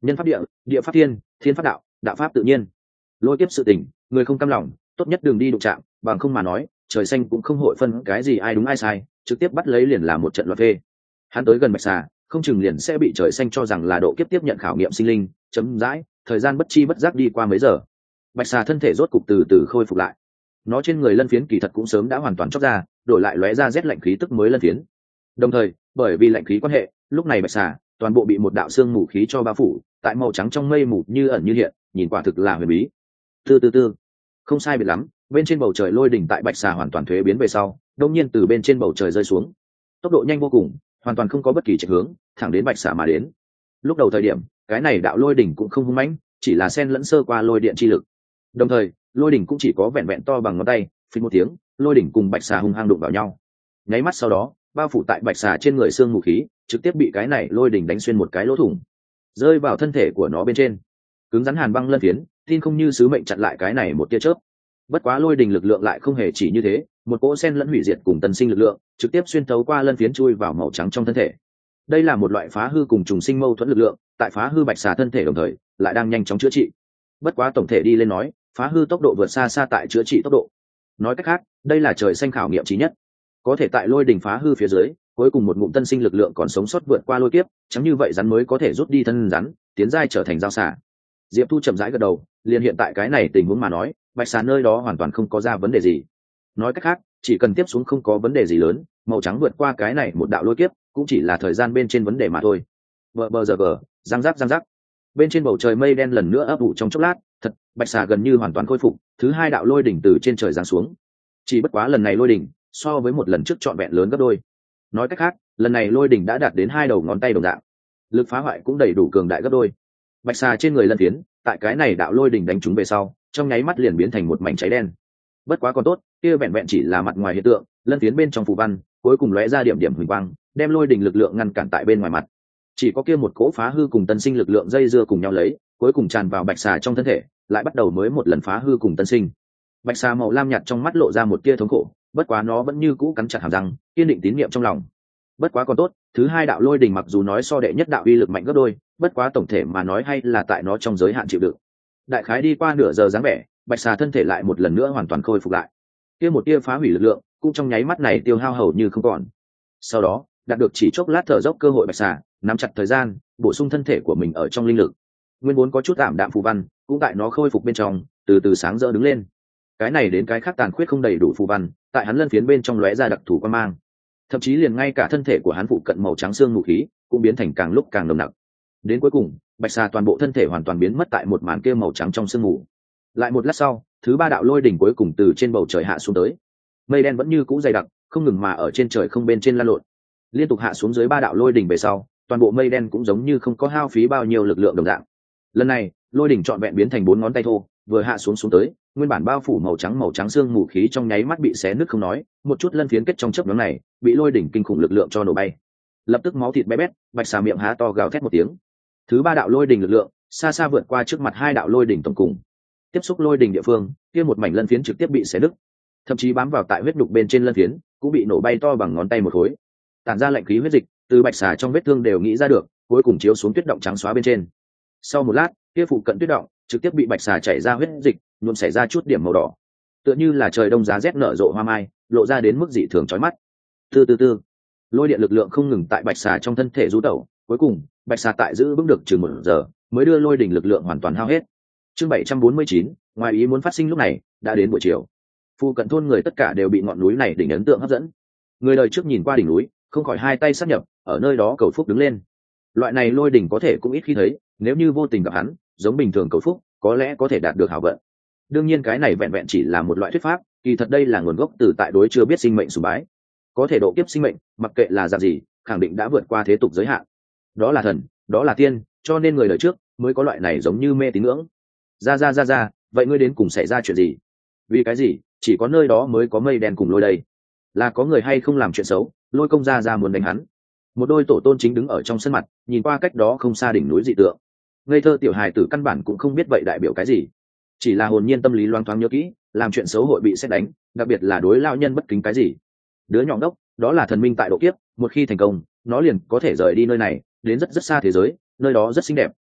nhân pháp địa, địa pháp thiên, thiên pháp đạo, đạo pháp tự nhiên. Lôi kiếp sự tình, người không cam lòng tốt nhất đừng đi đụng chạm, bằng không mà nói trời xanh cũng không hội phân cái gì ai đúng ai sai, trực tiếp bắt lấy liền làm một trận loạt phê. Hắn tới gần bạch xà không chừng liền sẽ bị trời xanh cho rằng là độ kiếp tiếp nhận khảo nghiệm sinh linh. Chấm dãi, thời gian bất chi bất giác đi qua mấy giờ, bạch xà thân thể rốt cục từ từ khôi phục lại. Nó trên người lân phiến kỳ thật cũng sớm đã hoàn toàn chóc ra, đổi lại lóe ra rét lạnh khí tức mới lân phiến. Đồng thời bởi vì lạnh khí quan hệ, lúc này bạch xà toàn bộ bị một đạo xương mù khí cho bao phủ, tại màu trắng trong mây mù như ẩn như hiện, nhìn quả thực là huyền bí. Từ từ từ, không sai biệt lắm, bên trên bầu trời lôi đỉnh tại bạch xà hoàn toàn thuế biến về sau, đông nhiên từ bên trên bầu trời rơi xuống, tốc độ nhanh vô cùng, hoàn toàn không có bất kỳ chạy hướng, thẳng đến bạch xà mà đến. Lúc đầu thời điểm, cái này đạo lôi đỉnh cũng không hung mãnh, chỉ là xen lẫn sơ qua lôi điện chi lực. Đồng thời lôi đỉnh cũng chỉ có vẹn vẹn to bằng ngón tay, phình một tiếng, lôi đỉnh cùng bạch xà hung hăng đụng vào nhau. Nháy mắt sau đó, bao phủ tại bạch xà trên người xương mù khí trực tiếp bị cái này lôi đỉnh đánh xuyên một cái lỗ thủng, rơi vào thân thể của nó bên trên. Cứng rắn hàn băng lân phiến, tin không như sứ mệnh chặn lại cái này một tia chớp. Bất quá lôi đỉnh lực lượng lại không hề chỉ như thế, một cỗ sen lẫn hủy diệt cùng tân sinh lực lượng trực tiếp xuyên thấu qua lân phiến chui vào màu trắng trong thân thể. Đây là một loại phá hư cùng trùng sinh mâu thuẫn lực lượng, tại phá hư bạch xà thân thể đồng thời lại đang nhanh chóng chữa trị. Bất quá tổng thể đi lên nói, phá hư tốc độ vượt xa xa tại chữa trị tốc độ. Nói cách khác, đây là trời xanh khảo nghiệm chí nhất. Có thể tại lôi đỉnh phá hư phía dưới, cuối cùng một ngụm tân sinh lực lượng còn sống sót vượt qua lôi kiếp, chẳng như vậy rắn mới có thể rút đi thân rắn, tiến giai trở thành dao xả. Diệp Thu chậm rãi gật đầu, liền hiện tại cái này tình huống mà nói, bạch xà nơi đó hoàn toàn không có ra vấn đề gì. Nói cách khác, chỉ cần tiếp xuống không có vấn đề gì lớn, màu trắng vượt qua cái này một đạo lôi kiếp, cũng chỉ là thời gian bên trên vấn đề mà thôi. Bờ bờ giờ bờ, răng rắc răng rắc. Bên trên bầu trời mây đen lần nữa ấp ủ trong chốc lát, thật, bạch xà gần như hoàn toàn khôi phục, thứ hai đạo lôi đỉnh từ trên trời giáng xuống. Chỉ bất quá lần này lôi đỉnh so với một lần trước trọn vẹn lớn gấp đôi. Nói cách khác, lần này lôi đỉnh đã đạt đến hai đầu ngón tay đồng dạng, lực phá hoại cũng đầy đủ cường đại gấp đôi. Bạch xà trên người lân phiến, tại cái này đạo lôi đỉnh đánh trúng về sau, trong nháy mắt liền biến thành một mảnh cháy đen. Bất quá còn tốt, kia vẹn vẹn chỉ là mặt ngoài hiện tượng, lân phiến bên trong phù văn cuối cùng lóe ra điểm điểm huỳnh quang, đem lôi đỉnh lực lượng ngăn cản tại bên ngoài mặt. Chỉ có kia một cỗ phá hư cùng tân sinh lực lượng dây dưa cùng nhau lấy, cuối cùng tràn vào bạch xà trong thân thể, lại bắt đầu mới một lần phá hư cùng tân sinh. Bạch xà màu lam nhạt trong mắt lộ ra một tia thống khổ, bất quá nó vẫn như cũ cắn chặt hàm răng, kiên định tín niệm trong lòng. Bất quá còn tốt, thứ hai đạo lôi đỉnh mặc dù nói so đệ nhất đạo uy lực mạnh gấp đôi, bất quá tổng thể mà nói hay là tại nó trong giới hạn chịu đựng. Đại khái đi qua nửa giờ dáng vẻ, bạch xà thân thể lại một lần nữa hoàn toàn khôi phục lại. Kia một tia phá hủy lực lượng, cũng trong nháy mắt này tiêu hao hầu như không còn. Sau đó, đạt được chỉ chốc lát thở dốc cơ hội bạch xà, nắm chặt thời gian, bổ sung thân thể của mình ở trong linh lực. Nguyên vốn có chút tạm đạm phù văn, cũng tại nó khôi phục bên trong, từ từ sáng rỡ đứng lên. Cái này đến cái khác tàn khuyết không đầy đủ phù văn, tại hắn lân phiến bên trong lóe ra đặc thù quan mang. Thậm chí liền ngay cả thân thể của hắn phụ cận màu trắng xương mù khí, cũng biến thành càng lúc càng nồng nặc. Đến cuối cùng, bạch xà toàn bộ thân thể hoàn toàn biến mất tại một màn kia màu trắng trong sương mù. Lại một lát sau, thứ ba đạo lôi đỉnh cuối cùng từ trên bầu trời hạ xuống tới. Mây đen vẫn như cũ dày đặc, không ngừng mà ở trên trời không bên trên lan lộn. Liên tục hạ xuống dưới ba đạo lôi đỉnh về sau, toàn bộ mây đen cũng giống như không có hao phí bao nhiêu lực lượng đồng dạng. Lần này, lôi đỉnh trọn vẹn biến thành bốn ngón tay thô, vừa hạ xuống xuống tới, nguyên bản bao phủ màu trắng màu trắng xương mù khí trong nháy mắt bị xé nứt không nói, một chút lân phiến kết trong chớp nhoáng này, bị lôi đỉnh kinh khủng lực lượng cho nổ bay. Lập tức máu thịt bé bét, bạch xà miệng há to gào thét một tiếng. Thứ ba đạo lôi đỉnh lực lượng xa xa vượt qua trước mặt hai đạo lôi đỉnh tổng cùng. Tiếp xúc lôi đỉnh địa phương, kia một mảnh lân phiến trực tiếp bị xé nứt, thậm chí bám vào tại huyết đục bên trên lân phiến, cũng bị nổ bay to bằng ngón tay một khối. Tản ra lạnh khí huyết dịch, từ bạch xà trong vết thương đều nghĩ ra được, cuối cùng chiếu xuống tuyết động trắng xóa bên trên. Sau một lát, kia phụ cận tuyết động trực tiếp bị bạch xà chảy ra huyết dịch, nhuộm xảy ra chút điểm màu đỏ, tựa như là trời đông giá rét nở rộ hoa mai, lộ ra đến mức dị thường chói mắt. Từ từ từ, lôi điện lực lượng không ngừng tại bạch xà trong thân thể du tẩu, cuối cùng bạch xà tại giữ vững được chừng một giờ, mới đưa lôi đỉnh lực lượng hoàn toàn hao hết. Chương bảy trăm bốn mươi chín, ngoài ý muốn phát sinh lúc này đã đến buổi chiều. Phu cận thôn người tất cả đều bị ngọn núi này đỉnh ấn tượng hấp dẫn. Người đời trước nhìn qua đỉnh núi, không khỏi hai tay sát nhập, ở nơi đó cầu phúc đứng lên. Loại này lôi đỉnh có thể cũng ít khi thấy, nếu như vô tình gặp hắn, giống bình thường cầu phúc, có lẽ có thể đạt được hảo vận. Đương nhiên cái này vẹn vẹn chỉ là một loại thuyết pháp, kỳ thật đây là nguồn gốc từ tại đối chưa biết sinh mệnh sùng bái. Có thể độ kiếp sinh mệnh, mặc kệ là dạng gì, khẳng định đã vượt qua thế tục giới hạn. Đó là thần, đó là tiên, cho nên người đời trước mới có loại này giống như mê tín ngưỡng. Ra ra ra ra, vậy ngươi đến cùng xảy ra chuyện gì? Vì cái gì chỉ có nơi đó mới có mây đen cùng lôi đây? Là có người hay không làm chuyện xấu, lôi công ra ra muốn đánh hắn? Một đôi tổ tôn chính đứng ở trong sân mặt, nhìn qua cách đó không xa đỉnh núi dị tượng. Ngây thơ tiểu hài tử căn bản cũng không biết vậy đại biểu cái gì, chỉ là hồn nhiên tâm lý loáng thoáng nhớ kỹ, làm chuyện xấu hội bị xét đánh, đặc biệt là đối lao nhân bất kính cái gì. Đứa nhỏ đốc, đó là thần minh tại độ kiếp, một khi thành công, nó liền có thể rời đi nơi này, đến rất rất xa thế giới, nơi đó rất xinh đẹp,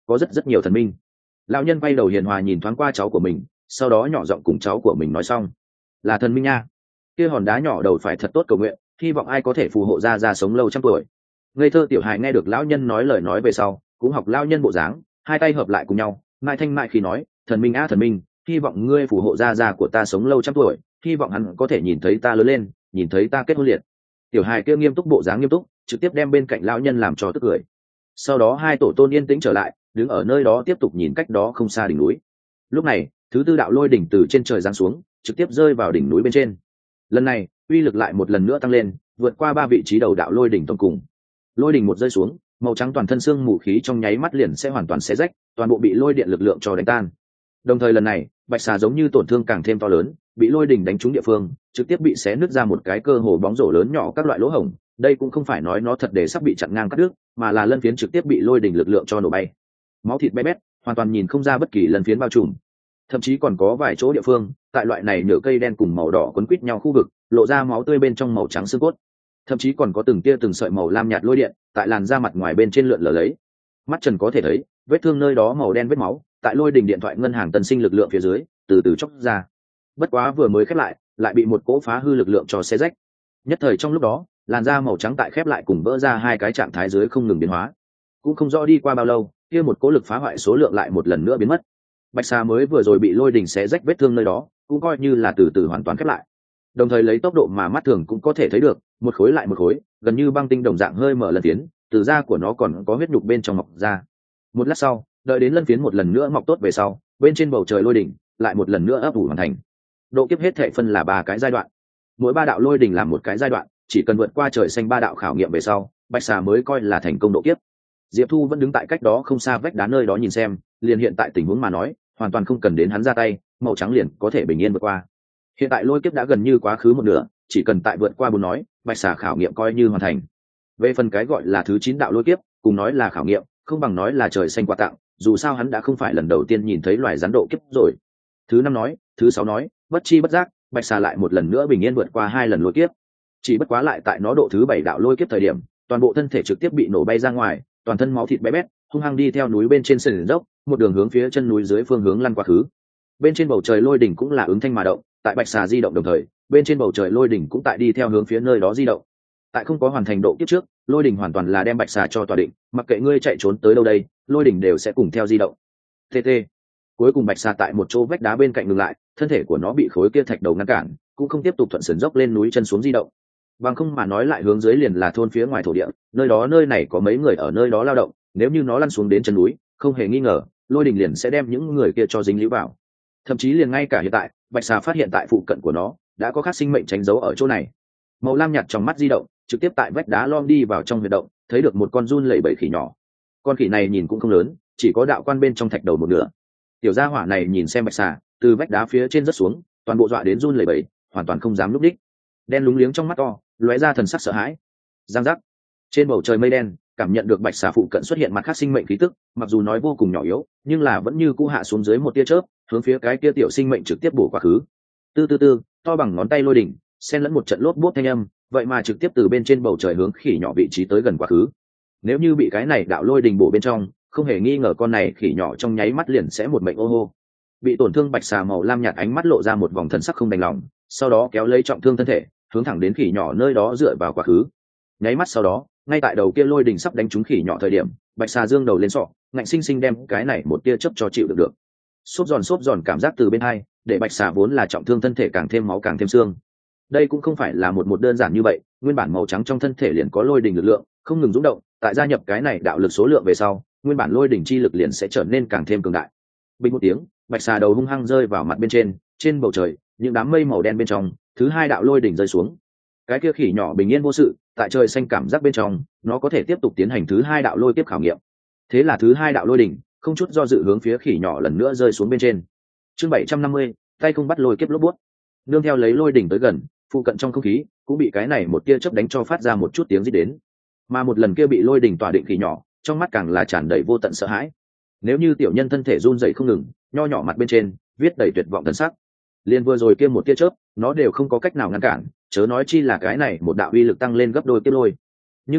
có rất rất nhiều thần minh. Lão nhân quay đầu hiền hòa nhìn thoáng qua cháu của mình, sau đó nhỏ giọng cùng cháu của mình nói xong, là thần minh nha, kia hòn đá nhỏ đầu phải thật tốt cầu nguyện, hy vọng ai có thể phù hộ ra ra sống lâu trăm tuổi. Ngây thơ tiểu hài nghe được lão nhân nói lời nói về sau, cũng học lão nhân bộ dáng, hai tay hợp lại cùng nhau, mai thanh mai khi nói, thần minh á thần minh, hy vọng ngươi phù hộ ra ra của ta sống lâu trăm tuổi, hy vọng hắn có thể nhìn thấy ta lớn lên, nhìn thấy ta kết hôn liệt. Tiểu hài kia nghiêm túc bộ dáng nghiêm túc, trực tiếp đem bên cạnh lão nhân làm cho tức cười. Sau đó hai tổ tôn yên tĩnh trở lại, đứng ở nơi đó tiếp tục nhìn cách đó không xa đỉnh núi. Lúc này thứ tư đạo lôi đỉnh từ trên trời giáng xuống, trực tiếp rơi vào đỉnh núi bên trên. Lần này uy lực lại một lần nữa tăng lên, vượt qua ba vị trí đầu đạo lôi đỉnh tổng cùng. Lôi đỉnh một rơi xuống, màu trắng toàn thân xương mù khí trong nháy mắt liền sẽ hoàn toàn xé rách, toàn bộ bị lôi điện lực lượng cho đánh tan. Đồng thời lần này bạch xà giống như tổn thương càng thêm to lớn, bị lôi đỉnh đánh trúng địa phương trực tiếp bị xé nứt ra một cái cơ hồ bóng rổ lớn nhỏ các loại lỗ hổng. Đây cũng không phải nói nó thật để sắp bị chặn ngang cắt đứt, mà là lân phiến trực tiếp bị lôi đỉnh lực lượng cho nổ bay, máu thịt bé bét, hoàn toàn nhìn không ra bất kỳ lân phiến bao trùm. Thậm chí còn có vài chỗ địa phương tại loại này nhựa cây đen cùng màu đỏ quấn quít nhau khu vực lộ ra máu tươi bên trong màu trắng xương cốt, thậm chí còn có từng tia từng sợi màu lam nhạt lôi điện tại làn da mặt ngoài bên trên lượn lờ lấy. Mắt trần có thể thấy vết thương nơi đó màu đen vết máu tại lôi đỉnh điện thoại ngân hàng tân sinh lực lượng phía dưới từ từ chóc ra. Bất quá vừa mới khép lại lại bị một cỗ phá hư lực lượng cho xé rách. Nhất thời trong lúc đó làn da màu trắng tại khép lại cùng vỡ ra hai cái trạng thái dưới không ngừng biến hóa. Cũng không rõ đi qua bao lâu, kia một cỗ lực phá hoại số lượng lại một lần nữa biến mất. Bạch xà mới vừa rồi bị lôi đỉnh xé rách vết thương nơi đó cũng coi như là từ từ hoàn toàn khép lại. Đồng thời lấy tốc độ mà mắt thường cũng có thể thấy được, một khối lại một khối, gần như băng tinh đồng dạng hơi mở lần phiến, từ da của nó còn có huyết nhục bên trong mọc ra. Một lát sau, đợi đến lân phiến một lần nữa mọc tốt về sau, bên trên bầu trời lôi đỉnh lại một lần nữa ấp ủ hoàn thành. Độ kiếp hết thể phân là ba cái giai đoạn, mỗi ba đạo lôi đỉnh làm một cái giai đoạn, chỉ cần vượt qua trời xanh ba đạo khảo nghiệm về sau, bạch xà mới coi là thành công độ kiếp. Diệp Thu vẫn đứng tại cách đó không xa vách đá nơi đó nhìn xem, liền hiện tại tình huống mà nói, hoàn toàn không cần đến hắn ra tay, màu trắng liền có thể bình yên vượt qua. Hiện tại lôi kiếp đã gần như quá khứ một nửa, chỉ cần tại vượt qua bốn nói, bạch xà khảo nghiệm coi như hoàn thành. Về phần cái gọi là thứ chín đạo lôi kiếp, cùng nói là khảo nghiệm, không bằng nói là trời xanh quà tặng, dù sao hắn đã không phải lần đầu tiên nhìn thấy loài rắn độ kiếp rồi. Thứ năm nói, thứ sáu nói, bất chi bất giác, bạch xà lại một lần nữa bình yên vượt qua hai lần lôi kiếp. Chỉ bất quá lại tại nó độ thứ bảy đạo lôi kiếp thời điểm, toàn bộ thân thể trực tiếp bị nổ bay ra ngoài, toàn thân máu thịt bé bét, hung hăng đi theo núi bên trên sườn dốc, một đường hướng phía chân núi dưới phương hướng lăn qua khứ. Bên trên bầu trời lôi đỉnh cũng là ứng thanh mà động, tại bạch xà di động đồng thời, bên trên bầu trời lôi đỉnh cũng tại đi theo hướng phía nơi đó di động. Tại không có hoàn thành độ kiếp trước, lôi đỉnh hoàn toàn là đem bạch xà cho tỏa định, mặc kệ ngươi chạy trốn tới đâu đây, lôi đỉnh đều sẽ cùng theo di động. Tê tê. Cuối cùng bạch xà tại một chỗ vách đá bên cạnh ngừng lại, thân thể của nó bị khối kia thạch đầu ngăn cản, cũng không tiếp tục thuận sườn dốc lên núi chân xuống di động. Bằng không mà nói lại hướng dưới liền là thôn phía ngoài thổ địa, nơi đó nơi này có mấy người ở nơi đó lao động, nếu như nó lăn xuống đến chân núi, không hề nghi ngờ, lôi đỉnh liền sẽ đem những người kia cho dính líu vào. Thậm chí liền ngay cả hiện tại, bạch xà phát hiện tại phụ cận của nó đã có khác sinh mệnh tránh giấu ở chỗ này. Màu lam nhạt trong mắt di động, trực tiếp tại vách đá lom đi vào trong huyệt động, thấy được một con run lẩy bẩy khỉ nhỏ. Con khỉ này nhìn cũng không lớn, chỉ có đạo quan bên trong thạch đầu một nửa. Tiểu gia hỏa này nhìn xem bạch xà từ vách đá phía trên rất xuống, toàn bộ dọa đến run lẩy bẩy, hoàn toàn không dám lúc đích. Đen lúng liếng trong mắt to lóe ra thần sắc sợ hãi. Giang giác. Trên bầu trời mây đen cảm nhận được bạch xà phụ cận xuất hiện mặt khác sinh mệnh khí tức, mặc dù nói vô cùng nhỏ yếu, nhưng là vẫn như cũ hạ xuống dưới một tia chớp, hướng phía cái kia tiểu sinh mệnh trực tiếp bổ quá khứ. Tư tư tư, to bằng ngón tay lôi đỉnh, xen lẫn một trận lốp bốt thanh âm, vậy mà trực tiếp từ bên trên bầu trời hướng khỉ nhỏ vị trí tới gần quá khứ. Nếu như bị cái này đạo lôi đỉnh bổ bên trong, không hề nghi ngờ con này khỉ nhỏ trong nháy mắt liền sẽ một mệnh ô hô. Bị tổn thương bạch xà màu lam nhạt ánh mắt lộ ra một vòng thần sắc không đành lòng, sau đó kéo lấy trọng thương thân thể, hướng thẳng đến khỉ nhỏ nơi đó dựa vào quá khứ. Nháy mắt sau đó, ngay tại đầu kia lôi đỉnh sắp đánh trúng khỉ nhỏ thời điểm, bạch xà dương đầu lên sọ, ngạnh sinh sinh đem cái này một tia chớp cho chịu được được. Xốp giòn xốp giòn cảm giác từ bên hai, để bạch xà vốn là trọng thương thân thể càng thêm máu càng thêm xương. Đây cũng không phải là một một đơn giản như vậy, nguyên bản màu trắng trong thân thể liền có lôi đỉnh lực lượng, không ngừng rung động, tại gia nhập cái này đạo lực số lượng về sau, nguyên bản lôi đỉnh chi lực liền sẽ trở nên càng thêm cường đại. Bình một tiếng, bạch xà đầu hung hăng rơi vào mặt bên trên, trên bầu trời, những đám mây màu đen bên trong, thứ hai đạo lôi đỉnh rơi xuống. Cái kia khỉ nhỏ bình yên vô sự, tại trời xanh cảm giác bên trong, nó có thể tiếp tục tiến hành thứ hai đạo lôi tiếp khảo nghiệm. Thế là thứ hai đạo lôi đỉnh, không chút do dự hướng phía khỉ nhỏ lần nữa rơi xuống bên trên. Chương bảy trăm năm mươi, tay không bắt lôi kiếp lốp buốt. Nương theo lấy lôi đỉnh tới gần, phụ cận trong không khí cũng bị cái này một tia chớp đánh cho phát ra một chút tiếng rít đến. Mà một lần kia bị lôi đỉnh tỏa định khỉ nhỏ, trong mắt càng là tràn đầy vô tận sợ hãi. Nếu như tiểu nhân thân thể run rẩy không ngừng, nho nhỏ mặt bên trên viết đầy tuyệt vọng thần sắc. Liên vừa rồi kia một tia chớp, nó đều không có cách nào ngăn cản, chớ nói chi là cái này một đạo uy lực tăng lên gấp đôi kiếp lôi. Nhưng mà,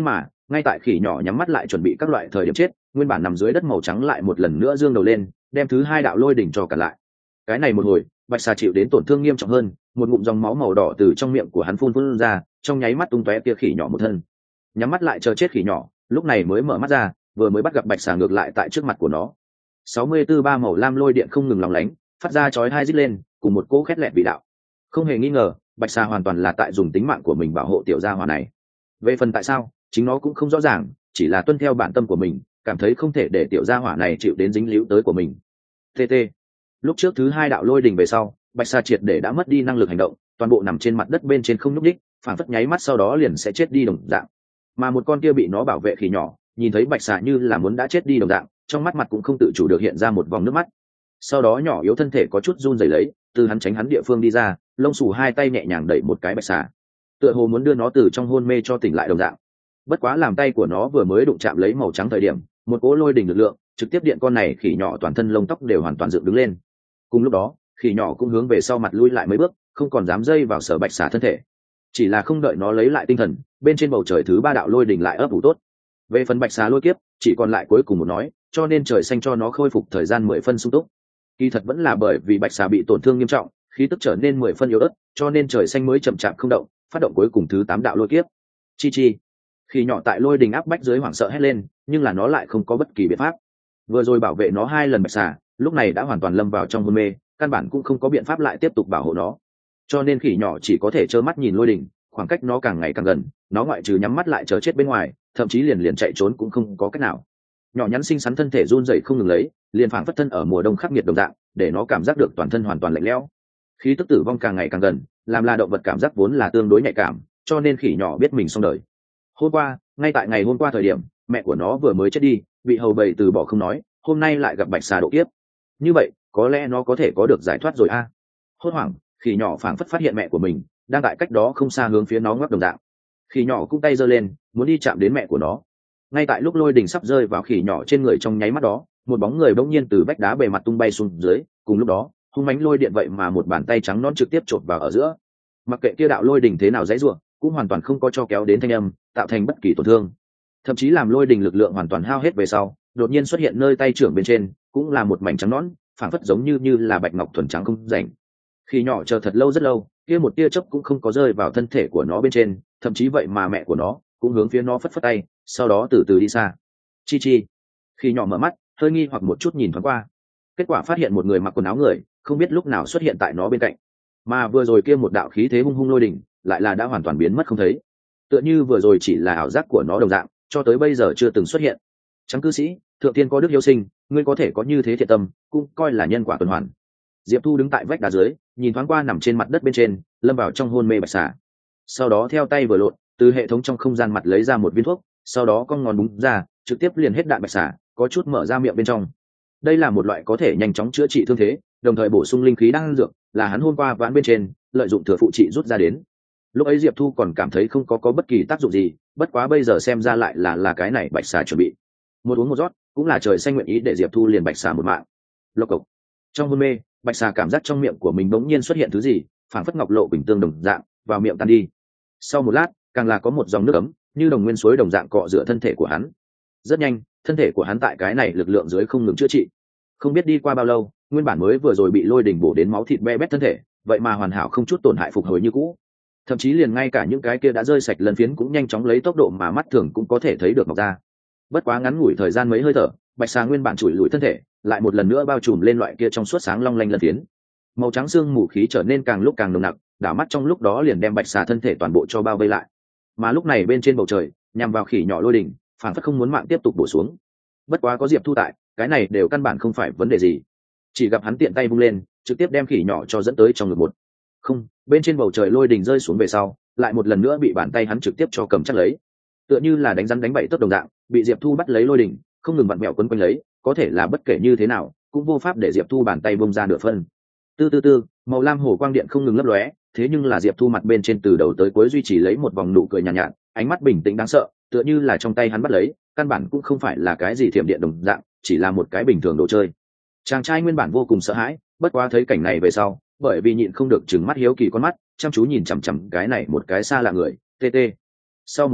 ngay tại khỉ nhỏ nhắm mắt lại chuẩn bị các loại thời điểm chết, nguyên bản nằm dưới đất màu trắng lại một lần nữa dương đầu lên, đem thứ hai đạo lôi đỉnh cho cả lại. Cái này một hồi, bạch xà chịu đến tổn thương nghiêm trọng hơn, một ngụm dòng máu màu đỏ từ trong miệng của hắn phun phun ra, trong nháy mắt tung tóe kia khỉ nhỏ một thân. Nhắm mắt lại chờ chết khỉ nhỏ, lúc này mới mở mắt ra, vừa mới bắt gặp bạch xà ngược lại tại trước mặt của nó. sáu mươi tư ba màu lam lôi điện không ngừng lóng lánh, phát ra chói hai rít lên, cùng một cỗ khét lẹt vị đạo. Không hề nghi ngờ, bạch xà hoàn toàn là tại dùng tính mạng của mình bảo hộ tiểu gia hỏa này. Về phần tại sao, chính nó cũng không rõ ràng, chỉ là tuân theo bản tâm của mình, cảm thấy không thể để tiểu gia hỏa này chịu đến dính líu tới của mình. T T. Lúc trước thứ hai đạo lôi đình về sau, bạch xà triệt để đã mất đi năng lực hành động, toàn bộ nằm trên mặt đất bên trên không nhúc nhích, phản phất nháy mắt sau đó liền sẽ chết đi đồng dạng. Mà một con kia bị nó bảo vệ khỉ nhỏ, nhìn thấy bạch xà như là muốn đã chết đi đồng dạng, trong mắt mặt cũng không tự chủ được hiện ra một vòng nước mắt. Sau đó nhỏ yếu thân thể có chút run rẩy lấy, từ hắn tránh hắn địa phương đi ra, lông xù hai tay nhẹ nhàng đẩy một cái bạch xà, tựa hồ muốn đưa nó từ trong hôn mê cho tỉnh lại đồng dạng. Bất quá làm tay của nó vừa mới đụng chạm lấy màu trắng thời điểm, một cỗ lôi đỉnh lực lượng trực tiếp điện con này khỉ nhỏ toàn thân lông tóc đều hoàn toàn dựng đứng lên. Cùng lúc đó, khỉ nhỏ cũng hướng về sau mặt lui lại mấy bước, không còn dám dây vào sở bạch xà thân thể. Chỉ là không đợi nó lấy lại tinh thần, bên trên bầu trời thứ ba đạo lôi đỉnh lại ấp ủ tốt. Về phần bạch xà lôi kiếp, chỉ còn lại cuối cùng một nói, cho nên trời xanh cho nó khôi phục thời gian mười phân sung túc. Kỳ thật vẫn là bởi vì bạch xà bị tổn thương nghiêm trọng, khí tức trở nên mười phân yếu ớt, cho nên trời xanh mới chậm chạp không động, phát động cuối cùng thứ tám đạo lôi kiếp. Chi chi. Khi nhỏ tại lôi đình áp bách dưới hoảng sợ hét lên, nhưng là nó lại không có bất kỳ biện pháp. Vừa rồi bảo vệ nó hai lần bạch xà, lúc này đã hoàn toàn lâm vào trong hôn mê, căn bản cũng không có biện pháp lại tiếp tục bảo hộ nó. Cho nên khỉ nhỏ chỉ có thể trơ mắt nhìn lôi đình, khoảng cách nó càng ngày càng gần, nó ngoại trừ nhắm mắt lại chờ chết bên ngoài, thậm chí liền liền chạy trốn cũng không có cách nào. Nhỏ nhắn xinh xắn thân thể run rẩy không ngừng lấy, liền phảng phất thân ở mùa đông khắc nghiệt đồng dạng, để nó cảm giác được toàn thân hoàn toàn lạnh lẽo. Khí tức tử vong càng ngày càng gần, làm là động vật cảm giác vốn là tương đối nhạy cảm, cho nên khỉ nhỏ biết mình xong đời. Hôm qua, ngay tại ngày hôm qua thời điểm, mẹ của nó vừa mới chết đi, bị hầu bầy từ bỏ không nói, hôm nay lại gặp bạch xà độ kiếp. Như vậy, có lẽ nó có thể có được giải thoát rồi a. À. Hốt hoảng, khỉ nhỏ phảng phất phát hiện mẹ của mình đang tại cách đó không xa hướng phía nó ngoắc đồng dạng. Khỉ nhỏ cũng tay giơ lên, muốn đi chạm đến mẹ của nó. Ngay tại lúc lôi đình sắp rơi vào khỉ nhỏ trên người trong nháy mắt đó, một bóng người bỗng nhiên từ vách đá bề mặt tung bay xuống dưới, cùng lúc đó, hung mãnh lôi điện vậy mà một bàn tay trắng nõn trực tiếp chộp vào ở giữa. Mặc kệ kia đạo lôi đình thế nào dãy rủa, cũng hoàn toàn không có cho kéo đến thanh âm, tạo thành bất kỳ tổn thương. Thậm chí làm lôi đình lực lượng hoàn toàn hao hết về sau, đột nhiên xuất hiện nơi tay trưởng bên trên, cũng là một mảnh trắng nõn, phảng phất giống như như là bạch ngọc thuần trắng không rảnh. Khi nhỏ chờ thật lâu rất lâu, kia một tia chớp cũng không có rơi vào thân thể của nó bên trên, thậm chí vậy mà mẹ của nó cũng hướng phía nó phất phất tay, sau đó từ từ đi xa. Chi chi. Khi nhỏ mở mắt, hơi nghi hoặc một chút nhìn thoáng qua, kết quả phát hiện một người mặc quần áo người, không biết lúc nào xuất hiện tại nó bên cạnh. Mà vừa rồi kia một đạo khí thế hung hung lôi đỉnh, lại là đã hoàn toàn biến mất không thấy. Tựa như vừa rồi chỉ là ảo giác của nó đồng dạng, cho tới bây giờ chưa từng xuất hiện. Trắng cư sĩ, thượng tiên có đức hiếu sinh, ngươi có thể có như thế thiện tâm, cũng coi là nhân quả tuần hoàn. Diệp Thu đứng tại vách đá dưới, nhìn thoáng qua nằm trên mặt đất bên trên, lâm vào trong hôn mê bạch xà. Sau đó theo tay vừa lộn, từ hệ thống trong không gian mặt lấy ra một viên thuốc, sau đó cong ngón búng ra, trực tiếp liền hết đạn bạch xà, có chút mở ra miệng bên trong. Đây là một loại có thể nhanh chóng chữa trị thương thế, đồng thời bổ sung linh khí đang dược, là hắn hôm qua vãn bên trên lợi dụng thừa phụ trị rút ra đến. Lúc ấy Diệp Thu còn cảm thấy không có có bất kỳ tác dụng gì, bất quá bây giờ xem ra lại là là cái này bạch xà chuẩn bị. Một uống một rót, cũng là trời xanh nguyện ý để Diệp Thu liền bạch xà một mạng. Lộc cộc. Trong hôn mê, bạch xà cảm giác trong miệng của mình bỗng nhiên xuất hiện thứ gì, phảng phất ngọc lộ bình tương đồng dạng, vào miệng tan đi. Sau một lát, càng là có một dòng nước ấm, như đồng nguyên suối đồng dạng cọ rửa thân thể của hắn. Rất nhanh, thân thể của hắn tại cái này lực lượng dưới không ngừng chữa trị. Không biết đi qua bao lâu, nguyên bản mới vừa rồi bị lôi đỉnh bổ đến máu thịt be bét thân thể, vậy mà hoàn hảo không chút tổn hại phục hồi như cũ. Thậm chí liền ngay cả những cái kia đã rơi sạch lần phiến cũng nhanh chóng lấy tốc độ mà mắt thường cũng có thể thấy được mọc ra. Bất quá ngắn ngủi thời gian mấy hơi thở, bạch xà nguyên bản chùi lùi thân thể, lại một lần nữa bao trùm lên loại kia trong suốt sáng long lanh lần phiến. Màu trắng xương mù khí trở nên càng lúc càng nồng nặc, đảo mắt trong lúc đó liền đem bạch xà thân thể toàn bộ cho bao vây lại. Mà lúc này bên trên bầu trời, nhằm vào khỉ nhỏ lôi đỉnh, phảng phất không muốn mạng tiếp tục bổ xuống. Bất quá có Diệp Thu tại, cái này đều căn bản không phải vấn đề gì. Chỉ gặp hắn tiện tay vung lên, trực tiếp đem khỉ nhỏ cho dẫn tới trong ngực một. Không, bên trên bầu trời lôi đỉnh rơi xuống về sau, lại một lần nữa bị bàn tay hắn trực tiếp cho cầm chắc lấy. Tựa như là đánh rắn đánh bậy tốc đồng dạng, bị Diệp Thu bắt lấy lôi đỉnh, không ngừng vặn mèo quấn quanh lấy, có thể là bất kể như thế nào, cũng vô pháp để Diệp Thu bàn tay bung ra nửa phân. Tư tư tư, màu lam hồ quang điện không ngừng lấp lóe, thế nhưng là Diệp Thu mặt bên trên từ đầu tới cuối duy trì lấy một vòng nụ cười nhàn nhạt, nhạt, ánh mắt bình tĩnh đáng sợ, tựa như là trong tay hắn bắt lấy, căn bản cũng không phải là cái gì thiểm điện đồng dạng, chỉ là một cái bình thường đồ chơi. Chàng trai nguyên bản vô cùng sợ hãi, bất quá thấy cảnh này về sau, bởi vì nhịn không được trừng mắt hiếu kỳ con mắt, chăm chú nhìn chằm chằm cái này một cái xa lạ người, tê tê. Sau một lát,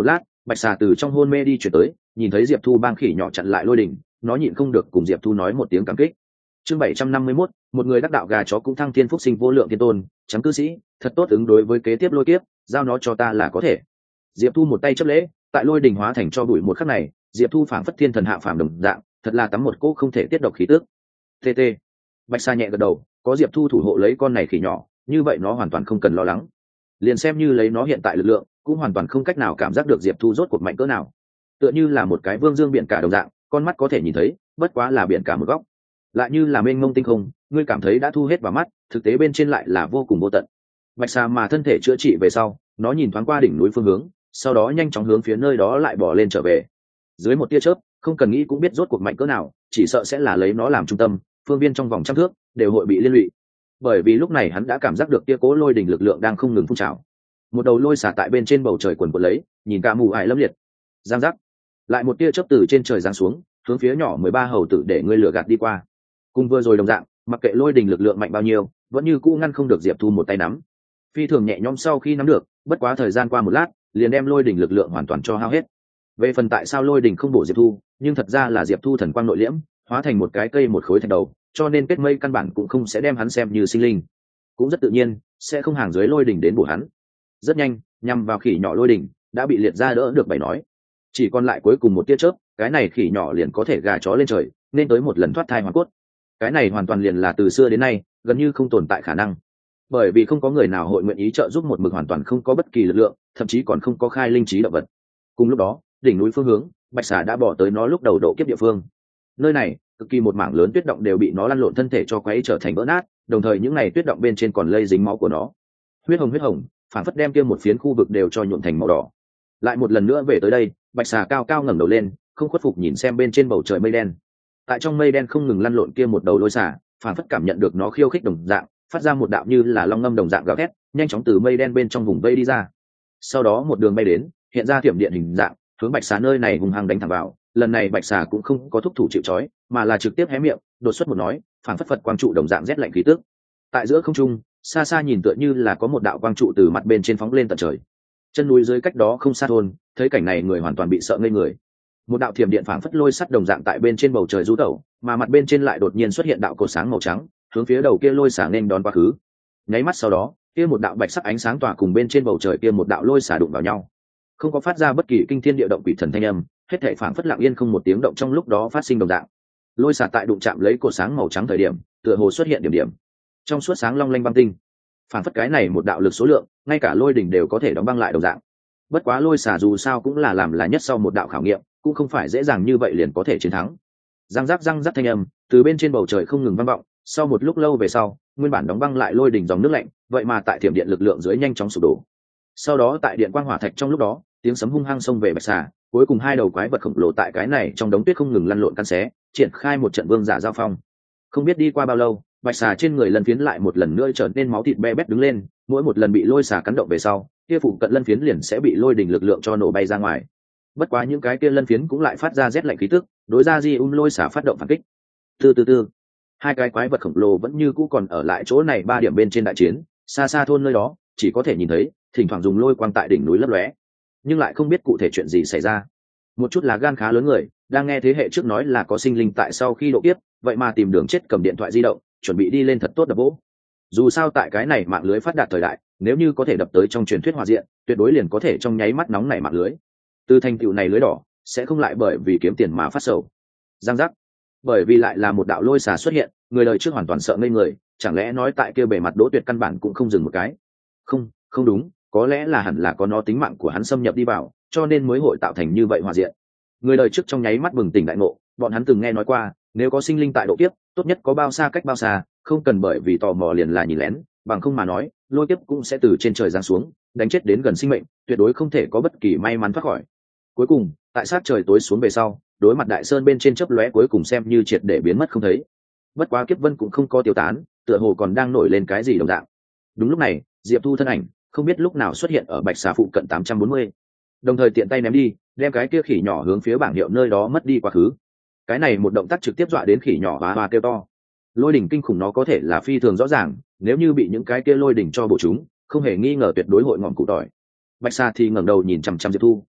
Bạch xà từ trong hôn mê đi chuyển tới, nhìn thấy Diệp Thu bang khỉ nhỏ chặn lại lôi đỉnh, nó nhịn không được cùng Diệp Thu nói một tiếng cảm kích. Chương bảy trăm năm mươi mốt, một người đắc đạo gà chó cũng thăng thiên phúc sinh vô lượng thiên tôn, chấm cư sĩ, thật tốt ứng đối với kế tiếp lôi kiếp, giao nó cho ta là có thể. Diệp Thu một tay chấp lễ, tại lôi đỉnh hóa thành cho bụi một khắc này, Diệp Thu phảng phất thiên thần hạ phàm đồng dạng, thật là tắm một cỗ không thể tiết độc khí tức. Tê tê. Bạch Sa nhẹ gật đầu, có Diệp Thu thủ hộ lấy con này khỉ nhỏ, như vậy nó hoàn toàn không cần lo lắng. Liền xem như lấy nó hiện tại lực lượng, cũng hoàn toàn không cách nào cảm giác được Diệp Thu rốt cuộc mạnh cỡ nào. Tựa như là một cái vương dương biển cả đồng dạng, con mắt có thể nhìn thấy, bất quá là biển cả một góc. Lại như là mênh mông tinh không, ngươi cảm thấy đã thu hết vào mắt, thực tế bên trên lại là vô cùng vô tận. Bạch Sa mà thân thể chữa trị về sau, nó nhìn thoáng qua đỉnh núi phương hướng, sau đó nhanh chóng hướng phía nơi đó lại bỏ lên trở về. Dưới một tia chớp, không cần nghĩ cũng biết rốt cuộc mạnh cỡ nào, chỉ sợ sẽ là lấy nó làm trung tâm, phương viên trong vòng trăm thước đều hội bị liên lụy. Bởi vì lúc này hắn đã cảm giác được tia cố lôi đỉnh lực lượng đang không ngừng phun trào. Một đầu lôi xả tại bên trên bầu trời quần quật lấy, nhìn cả mù ải lâm liệt. Giang giác, lại một tia chớp từ trên trời giáng xuống, hướng phía nhỏ mười ba hầu tử để ngươi lừa gạt đi qua. Cùng vừa rồi đồng dạng, mặc kệ lôi đỉnh lực lượng mạnh bao nhiêu, vẫn như cũ ngăn không được Diệp Thu một tay nắm. Phi thường nhẹ nhõm sau khi nắm được, bất quá thời gian qua một lát, liền đem lôi đỉnh lực lượng hoàn toàn cho hao hết. Về phần tại sao lôi đỉnh không bổ Diệp Thu, nhưng thật ra là Diệp Thu thần quang nội liễm, hóa thành một cái cây một khối thạch đầu, cho nên kết mây căn bản cũng không sẽ đem hắn xem như sinh linh, cũng rất tự nhiên sẽ không hàng dưới lôi đỉnh đến bổ hắn. Rất nhanh, nhằm vào khỉ nhỏ lôi đỉnh đã bị liệt ra đỡ được bảy nói, chỉ còn lại cuối cùng một tia chớp, cái này khỉ nhỏ liền có thể gà chó lên trời, nên tới một lần thoát thai hoàn cốt. Cái này hoàn toàn liền là từ xưa đến nay gần như không tồn tại khả năng, bởi vì không có người nào hội nguyện ý trợ giúp một mực hoàn toàn không có bất kỳ lực lượng, thậm chí còn không có khai linh trí động vật. Cùng lúc đó, đỉnh núi phương hướng, Bạch Xà đã bỏ tới nó lúc đầu độ kiếp địa phương. Nơi này cực kỳ một mảng lớn tuyết động đều bị nó lăn lộn thân thể cho quấy trở thành vỡ nát, đồng thời những này tuyết động bên trên còn lây dính máu của nó, huyết hồng huyết hồng, phản phất đem kia một phiến khu vực đều cho nhuộm thành màu đỏ. Lại một lần nữa về tới đây, Bạch Xà cao cao ngẩng đầu lên, không khuất phục nhìn xem bên trên bầu trời mây đen. Tại trong mây đen không ngừng lăn lộn kia một đầu lôi xà, phản phất cảm nhận được nó khiêu khích đồng dạng, phát ra một đạo như là long ngâm đồng dạng gào thét, nhanh chóng từ mây đen bên trong vùng vây đi ra. Sau đó một đường bay đến, hiện ra thiểm điện hình dạng, hướng Bạch Xà nơi này hung hăng đánh thẳng vào. Lần này Bạch Xà cũng không có thúc thủ chịu trói, mà là trực tiếp hé miệng, đột xuất một nói, phảng phất Phật quang trụ đồng dạng rét lạnh khí tức. Tại giữa không trung, xa xa nhìn tựa như là có một đạo quang trụ từ mặt bên trên phóng lên tận trời. Chân núi dưới cách đó không xa thôn, thấy cảnh này người hoàn toàn bị sợ ngây người. Một đạo thiểm điện phảng phất lôi sắt đồng dạng tại bên trên bầu trời du tẩu, mà mặt bên trên lại đột nhiên xuất hiện đạo cột sáng màu trắng, hướng phía đầu kia lôi xả nên đón quá khứ. Nháy mắt sau đó, kia một đạo bạch sắc ánh sáng tỏa cùng bên trên bầu trời kia một đạo lôi xả đụng vào nhau, không có phát ra bất kỳ kinh thiên địa động quỷ thần thanh âm, hết thảy phảng phất lặng yên không một tiếng động trong lúc đó phát sinh đồng dạng. Lôi xả tại đụng chạm lấy cột sáng màu trắng thời điểm, tựa hồ xuất hiện điểm điểm trong suốt sáng long lanh băng tinh, phảng phất cái này một đạo lực số lượng, ngay cả lôi đỉnh đều có thể đóng băng lại đồng dạng. Bất quá lôi xả dù sao cũng là làm là nhất sau một đạo khảo nghiệm, cũng không phải dễ dàng như vậy liền có thể chiến thắng. Răng rắc răng rắc thanh âm từ bên trên bầu trời không ngừng vang vọng, sau một lúc lâu về sau, nguyên bản đóng băng lại lôi đỉnh dòng nước lạnh, vậy mà tại thiểm điện lực lượng dưới nhanh chóng sụp đổ. Sau đó tại điện quang hỏa thạch trong lúc đó, tiếng sấm hung hăng xông về Bạch Xà, cuối cùng hai đầu quái vật khổng lồ tại cái này trong đống tuyết không ngừng lăn lộn cắn xé, triển khai một trận vương giả giao phong. Không biết đi qua bao lâu, Bạch Xà trên người lân phiến lại một lần nữa trở nên máu thịt be bét đứng lên, mỗi một lần bị lôi xà cắn động về sau, kia phụ cận lân phiến liền sẽ bị lôi đỉnh lực lượng cho nổ bay ra ngoài. Bất quá những cái kia lân phiến cũng lại phát ra rét lạnh khí tức, đối ra di um lôi xả phát động phản kích. Từ từ từ, hai cái quái vật khổng lồ vẫn như cũ còn ở lại chỗ này ba điểm bên trên đại chiến, xa xa thôn nơi đó chỉ có thể nhìn thấy thỉnh thoảng dùng lôi quang tại đỉnh núi lấp lóe, nhưng lại không biết cụ thể chuyện gì xảy ra. Một chút là gan khá lớn người đang nghe thế hệ trước nói là có sinh linh tại sau khi độ kiếp, vậy mà tìm đường chết cầm điện thoại di động chuẩn bị đi lên thật tốt đập vỗ. Dù sao tại cái này mạng lưới phát đạt thời đại, nếu như có thể đập tới trong truyền thuyết hòa diện, tuyệt đối liền có thể trong nháy mắt nóng nảy mạng lưới. Từ thành tựu này lưới đỏ sẽ không lại bởi vì kiếm tiền mà phát sầu. Giang giác, bởi vì lại là một đạo lôi xà xuất hiện, người đời trước hoàn toàn sợ ngây người, chẳng lẽ nói tại kia bề mặt Đỗ Tuyệt căn bản cũng không dừng một cái? Không, không đúng, có lẽ là hẳn là có nó tính mạng của hắn xâm nhập đi vào, cho nên mới hội tạo thành như vậy hòa diện. Người đời trước trong nháy mắt bừng tỉnh đại ngộ, bọn hắn từng nghe nói qua, nếu có sinh linh tại độ kiếp, tốt nhất có bao xa cách bao xa, không cần bởi vì tò mò liền là nhìn lén, bằng không mà nói, lôi kiếp cũng sẽ từ trên trời giáng xuống, đánh chết đến gần sinh mệnh, tuyệt đối không thể có bất kỳ may mắn thoát khỏi. Cuối cùng, tại sát trời tối xuống về sau, đối mặt đại sơn bên trên chớp lóe cuối cùng xem như triệt để biến mất không thấy. Bất quá kiếp vân cũng không có tiêu tán, tựa hồ còn đang nổi lên cái gì đồng dạng. Đúng lúc này, Diệp Thu thân ảnh không biết lúc nào xuất hiện ở Bạch Xà phụ cận tám trăm bốn mươi, đồng thời tiện tay ném đi, đem cái kia khỉ nhỏ hướng phía bảng hiệu nơi đó mất đi quá khứ. Cái này một động tác trực tiếp dọa đến khỉ nhỏ và hoa kêu to. Lôi đỉnh kinh khủng nó có thể là phi thường rõ ràng, nếu như bị những cái kia lôi đỉnh cho bổ chúng, không hề nghi ngờ tuyệt đối hội ngọn cụ tỏi. Bạch Xà thì ngẩng đầu nhìn chằm chằm Diệp Thu,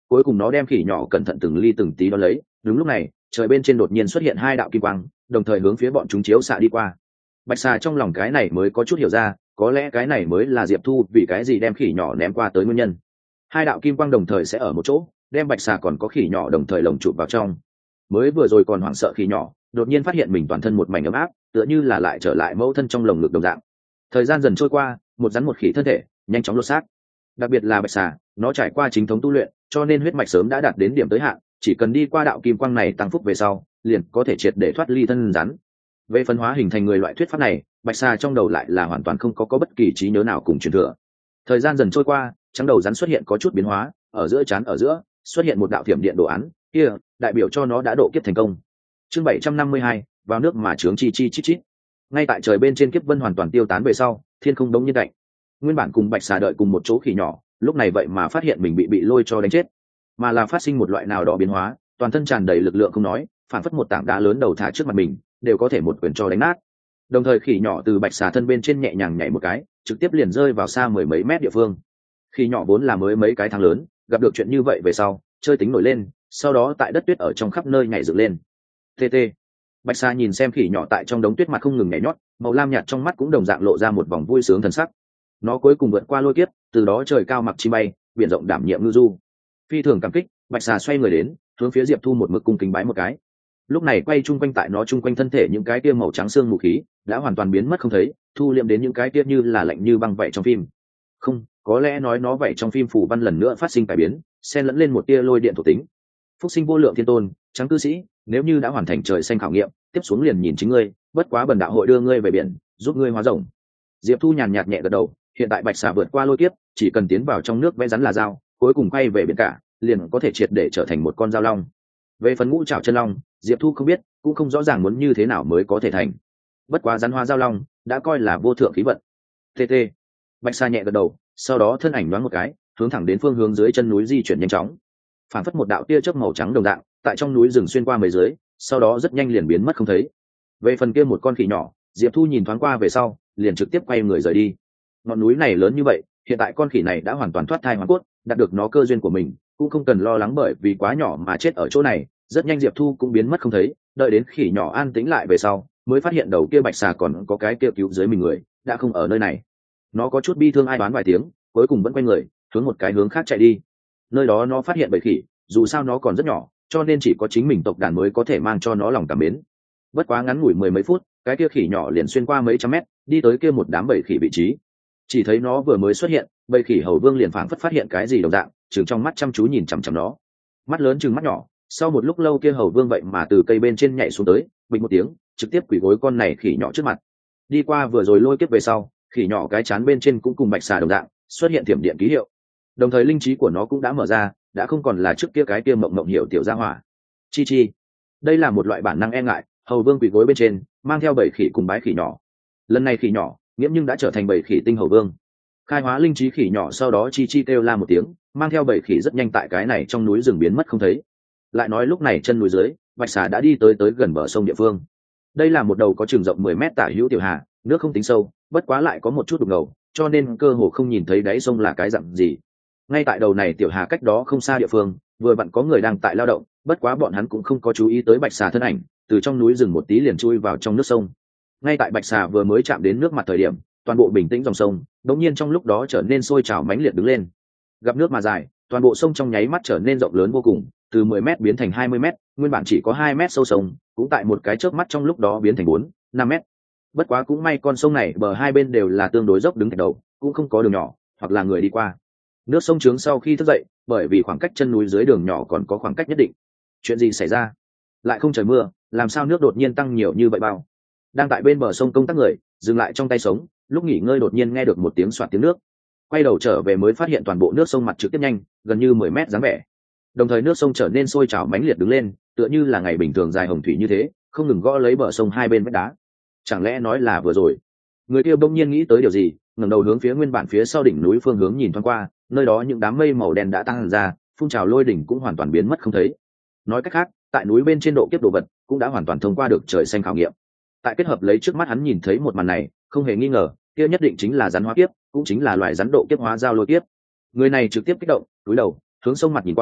cuối cùng nó đem khỉ nhỏ cẩn thận từng ly từng tí đo lấy. Đúng lúc này trời bên trên đột nhiên xuất hiện hai đạo kim quang, đồng thời hướng phía bọn chúng chiếu xạ đi qua. Bạch xà trong lòng cái này mới có chút hiểu ra, có lẽ cái này mới là Diệp Thu vì cái gì đem khỉ nhỏ ném qua tới nguyên nhân. Hai đạo kim quang đồng thời sẽ ở một chỗ, đem bạch xà còn có khỉ nhỏ đồng thời lồng chụp vào trong. Mới vừa rồi còn hoảng sợ khỉ nhỏ, đột nhiên phát hiện mình toàn thân một mảnh ấm áp, tựa như là lại trở lại mẫu thân trong lồng ngực đồng dạng. Thời gian dần trôi qua, một rắn một khỉ thân thể nhanh chóng lột xác. Đặc biệt là bạch xà, nó trải qua chính thống tu luyện, cho nên huyết mạch sớm đã đạt đến điểm tới hạn, chỉ cần đi qua đạo kim quang này tăng phúc về sau, liền có thể triệt để thoát ly thân rắn. Về phân hóa hình thành người loại thuyết pháp này, bạch xà trong đầu lại là hoàn toàn không có có bất kỳ trí nhớ nào cùng truyền thừa. Thời gian dần trôi qua, trắng đầu rắn xuất hiện có chút biến hóa, ở giữa trán ở giữa xuất hiện một đạo thiểm điện đồ án, kia đại biểu cho nó đã độ kiếp thành công. Chương bảy trăm năm mươi hai, vào nước mà trướng chi chi chít chít. Ngay tại trời bên trên kiếp vân hoàn toàn tiêu tán về sau, thiên không đống nhiên cạnh. Nguyên bản cùng bạch xà đợi cùng một chỗ khỉ nhỏ, lúc này vậy mà phát hiện mình bị bị lôi cho đánh chết, mà là phát sinh một loại nào đó biến hóa, toàn thân tràn đầy lực lượng không nói, phản phất một tảng đá lớn đầu thả trước mặt mình, đều có thể một quyền cho đánh nát. Đồng thời khỉ nhỏ từ bạch xà thân bên trên nhẹ nhàng nhảy một cái, trực tiếp liền rơi vào xa mười mấy mét địa phương. Khỉ nhỏ vốn là mới mấy cái tháng lớn, gặp được chuyện như vậy về sau, chơi tính nổi lên, sau đó tại đất tuyết ở trong khắp nơi nhảy dựng lên. Tê tê. Bạch xà nhìn xem khỉ nhỏ tại trong đống tuyết mặt không ngừng nhảy nhót, màu lam nhạt trong mắt cũng đồng dạng lộ ra một vòng vui sướng thần sắc. Nó cuối cùng vượt qua lôi kiếp, từ đó trời cao mặc chim bay, biển rộng đảm nhiệm ngư du. Phi thường cảm kích, bạch xà xoay người đến, hướng phía Diệp Thu một mực cung kính bái một cái. Lúc này quay chung quanh tại nó chung quanh thân thể những cái tia màu trắng xương mù khí đã hoàn toàn biến mất không thấy, thu liệm đến những cái tia như là lạnh như băng vậy trong phim. Không, có lẽ nói nó vậy trong phim phù văn lần nữa phát sinh cải biến, xen lẫn lên một tia lôi điện thuộc tính. Phúc sinh vô lượng thiên tôn, trắng cư sĩ, nếu như đã hoàn thành trời xanh khảo nghiệm, tiếp xuống liền nhìn chính ngươi, bất quá bần đạo hội đưa ngươi về biển, giúp ngươi hóa rồng. Diệp Thu nhàn nhạt nhẹ gật đầu, hiện tại bạch xà vượt qua lôi kiếp, chỉ cần tiến vào trong nước vẽ rắn là dao, cuối cùng quay về biển cả, liền có thể triệt để trở thành một con dao long. Về phần ngũ trảo chân long, Diệp Thu không biết, cũng không rõ ràng muốn như thế nào mới có thể thành. Bất quá rắn hóa dao long đã coi là vô thượng khí vận. Tt. Bạch xà nhẹ gật đầu, sau đó thân ảnh nhoáng một cái, hướng thẳng đến phương hướng dưới chân núi di chuyển nhanh chóng. Phản phất một đạo tia chớp màu trắng đồng dạng, tại trong núi rừng xuyên qua mấy dưới, sau đó rất nhanh liền biến mất không thấy. Về phần kia một con khỉ nhỏ, Diệp Thu nhìn thoáng qua về sau, liền trực tiếp quay người rời đi. Ngọn núi này lớn như vậy, hiện tại con khỉ này đã hoàn toàn thoát thai hóa cốt, đạt được nó cơ duyên của mình, cũng không cần lo lắng bởi vì quá nhỏ mà chết ở chỗ này. Rất nhanh Diệp Thu cũng biến mất không thấy, đợi đến khỉ nhỏ an tĩnh lại về sau, mới phát hiện đầu kia bạch xà còn có cái kia cứu dưới mình người đã không ở nơi này. Nó có chút bi thương ai đoán vài tiếng, cuối cùng vẫn quay người hướng một cái hướng khác chạy đi. Nơi đó nó phát hiện bầy khỉ, dù sao nó còn rất nhỏ, cho nên chỉ có chính mình tộc đàn mới có thể mang cho nó lòng cảm mến. Bất quá ngắn ngủi mười mấy phút, cái kia khỉ nhỏ liền xuyên qua mấy trăm mét, đi tới kia một đám bầy khỉ vị trí. Chỉ thấy nó vừa mới xuất hiện, bầy khỉ hầu vương liền phảng phất phát hiện cái gì đồng dạng, trừng trong mắt chăm chú nhìn chằm chằm nó. Mắt lớn trừng mắt nhỏ, sau một lúc lâu kia hầu vương vậy mà từ cây bên trên nhảy xuống tới, bình một tiếng trực tiếp quỳ gối con này khỉ nhỏ trước mặt. Đi qua vừa rồi lôi kiếp về sau, khỉ nhỏ cái chán bên trên cũng cùng bạch xà đồng dạng xuất hiện thiểm điện ký hiệu, đồng thời linh trí của nó cũng đã mở ra, đã không còn là trước kia cái kia mộng mộng hiểu tiểu gia hỏa. Chi chi, đây là một loại bản năng e ngại, hầu vương quỳ gối bên trên mang theo bảy khỉ cùng bái khỉ nhỏ. Lần này khỉ nhỏ nghiễm nhưng đã trở thành bảy khỉ tinh hầu vương, khai hóa linh trí khỉ nhỏ sau đó chi chi kêu la một tiếng, mang theo bảy khỉ rất nhanh tại cái này trong núi rừng biến mất không thấy. Lại nói lúc này chân núi dưới, bạch xà đã đi tới tới gần bờ sông địa phương. Đây là một đầu có chừng rộng mười mét tả hữu tiểu hà, nước không tính sâu, bất quá lại có một chút đục ngầu, cho nên cơ hồ không nhìn thấy đáy sông là cái dặn gì. Ngay tại đầu này tiểu hà cách đó không xa địa phương, vừa vặn có người đang tại lao động, bất quá bọn hắn cũng không có chú ý tới bạch xà thân ảnh, từ trong núi rừng một tí liền chui vào trong nước sông. Ngay tại bạch xà vừa mới chạm đến nước mặt thời điểm, toàn bộ bình tĩnh dòng sông đống nhiên trong lúc đó trở nên sôi trào mãnh liệt đứng lên. Gặp nước mà dài, toàn bộ sông trong nháy mắt trở nên rộng lớn vô cùng, từ mười mét biến thành hai mươi mét, nguyên bản chỉ có hai mét sâu sông, cũng tại một cái chớp mắt trong lúc đó biến thành bốn, năm mét. Bất quá cũng may con sông này bờ hai bên đều là tương đối dốc đứng thạch đầu, cũng không có đường nhỏ hoặc là người đi qua. Nước sông trướng sau khi thức dậy, bởi vì khoảng cách chân núi dưới đường nhỏ còn có khoảng cách nhất định. Chuyện gì xảy ra? Lại không trời mưa, làm sao nước đột nhiên tăng nhiều như vậy bao? Đang tại bên bờ sông công tác người dừng lại trong tay sống, lúc nghỉ ngơi đột nhiên nghe được một tiếng xoạt tiếng nước, quay đầu trở về mới phát hiện toàn bộ nước sông mặt trực tiếp nhanh gần như mười mét dáng vẻ, đồng thời nước sông trở nên sôi trào mãnh liệt đứng lên, tựa như là ngày bình thường dài hồng thủy như thế, không ngừng gõ lấy bờ sông hai bên vách đá. Chẳng lẽ nói là vừa rồi? Người kia bỗng nhiên nghĩ tới điều gì, ngẩng đầu hướng phía nguyên bản phía sau đỉnh núi phương hướng nhìn thoáng qua, nơi đó những đám mây màu đen đã tăng ra, phun trào lôi đỉnh cũng hoàn toàn biến mất không thấy. Nói cách khác, tại núi bên trên độ kiếp đồ vật cũng đã hoàn toàn thông qua được trời xanh khảo nghiệm. Tại kết hợp lấy trước mắt hắn nhìn thấy một màn này, không hề nghi ngờ, kia nhất định chính là rắn hóa kiếp, cũng chính là loại rắn độ kiếp hóa giao lôi kiếp. Người này trực tiếp kích động, cúi đầu hướng sông mặt nhìn qua,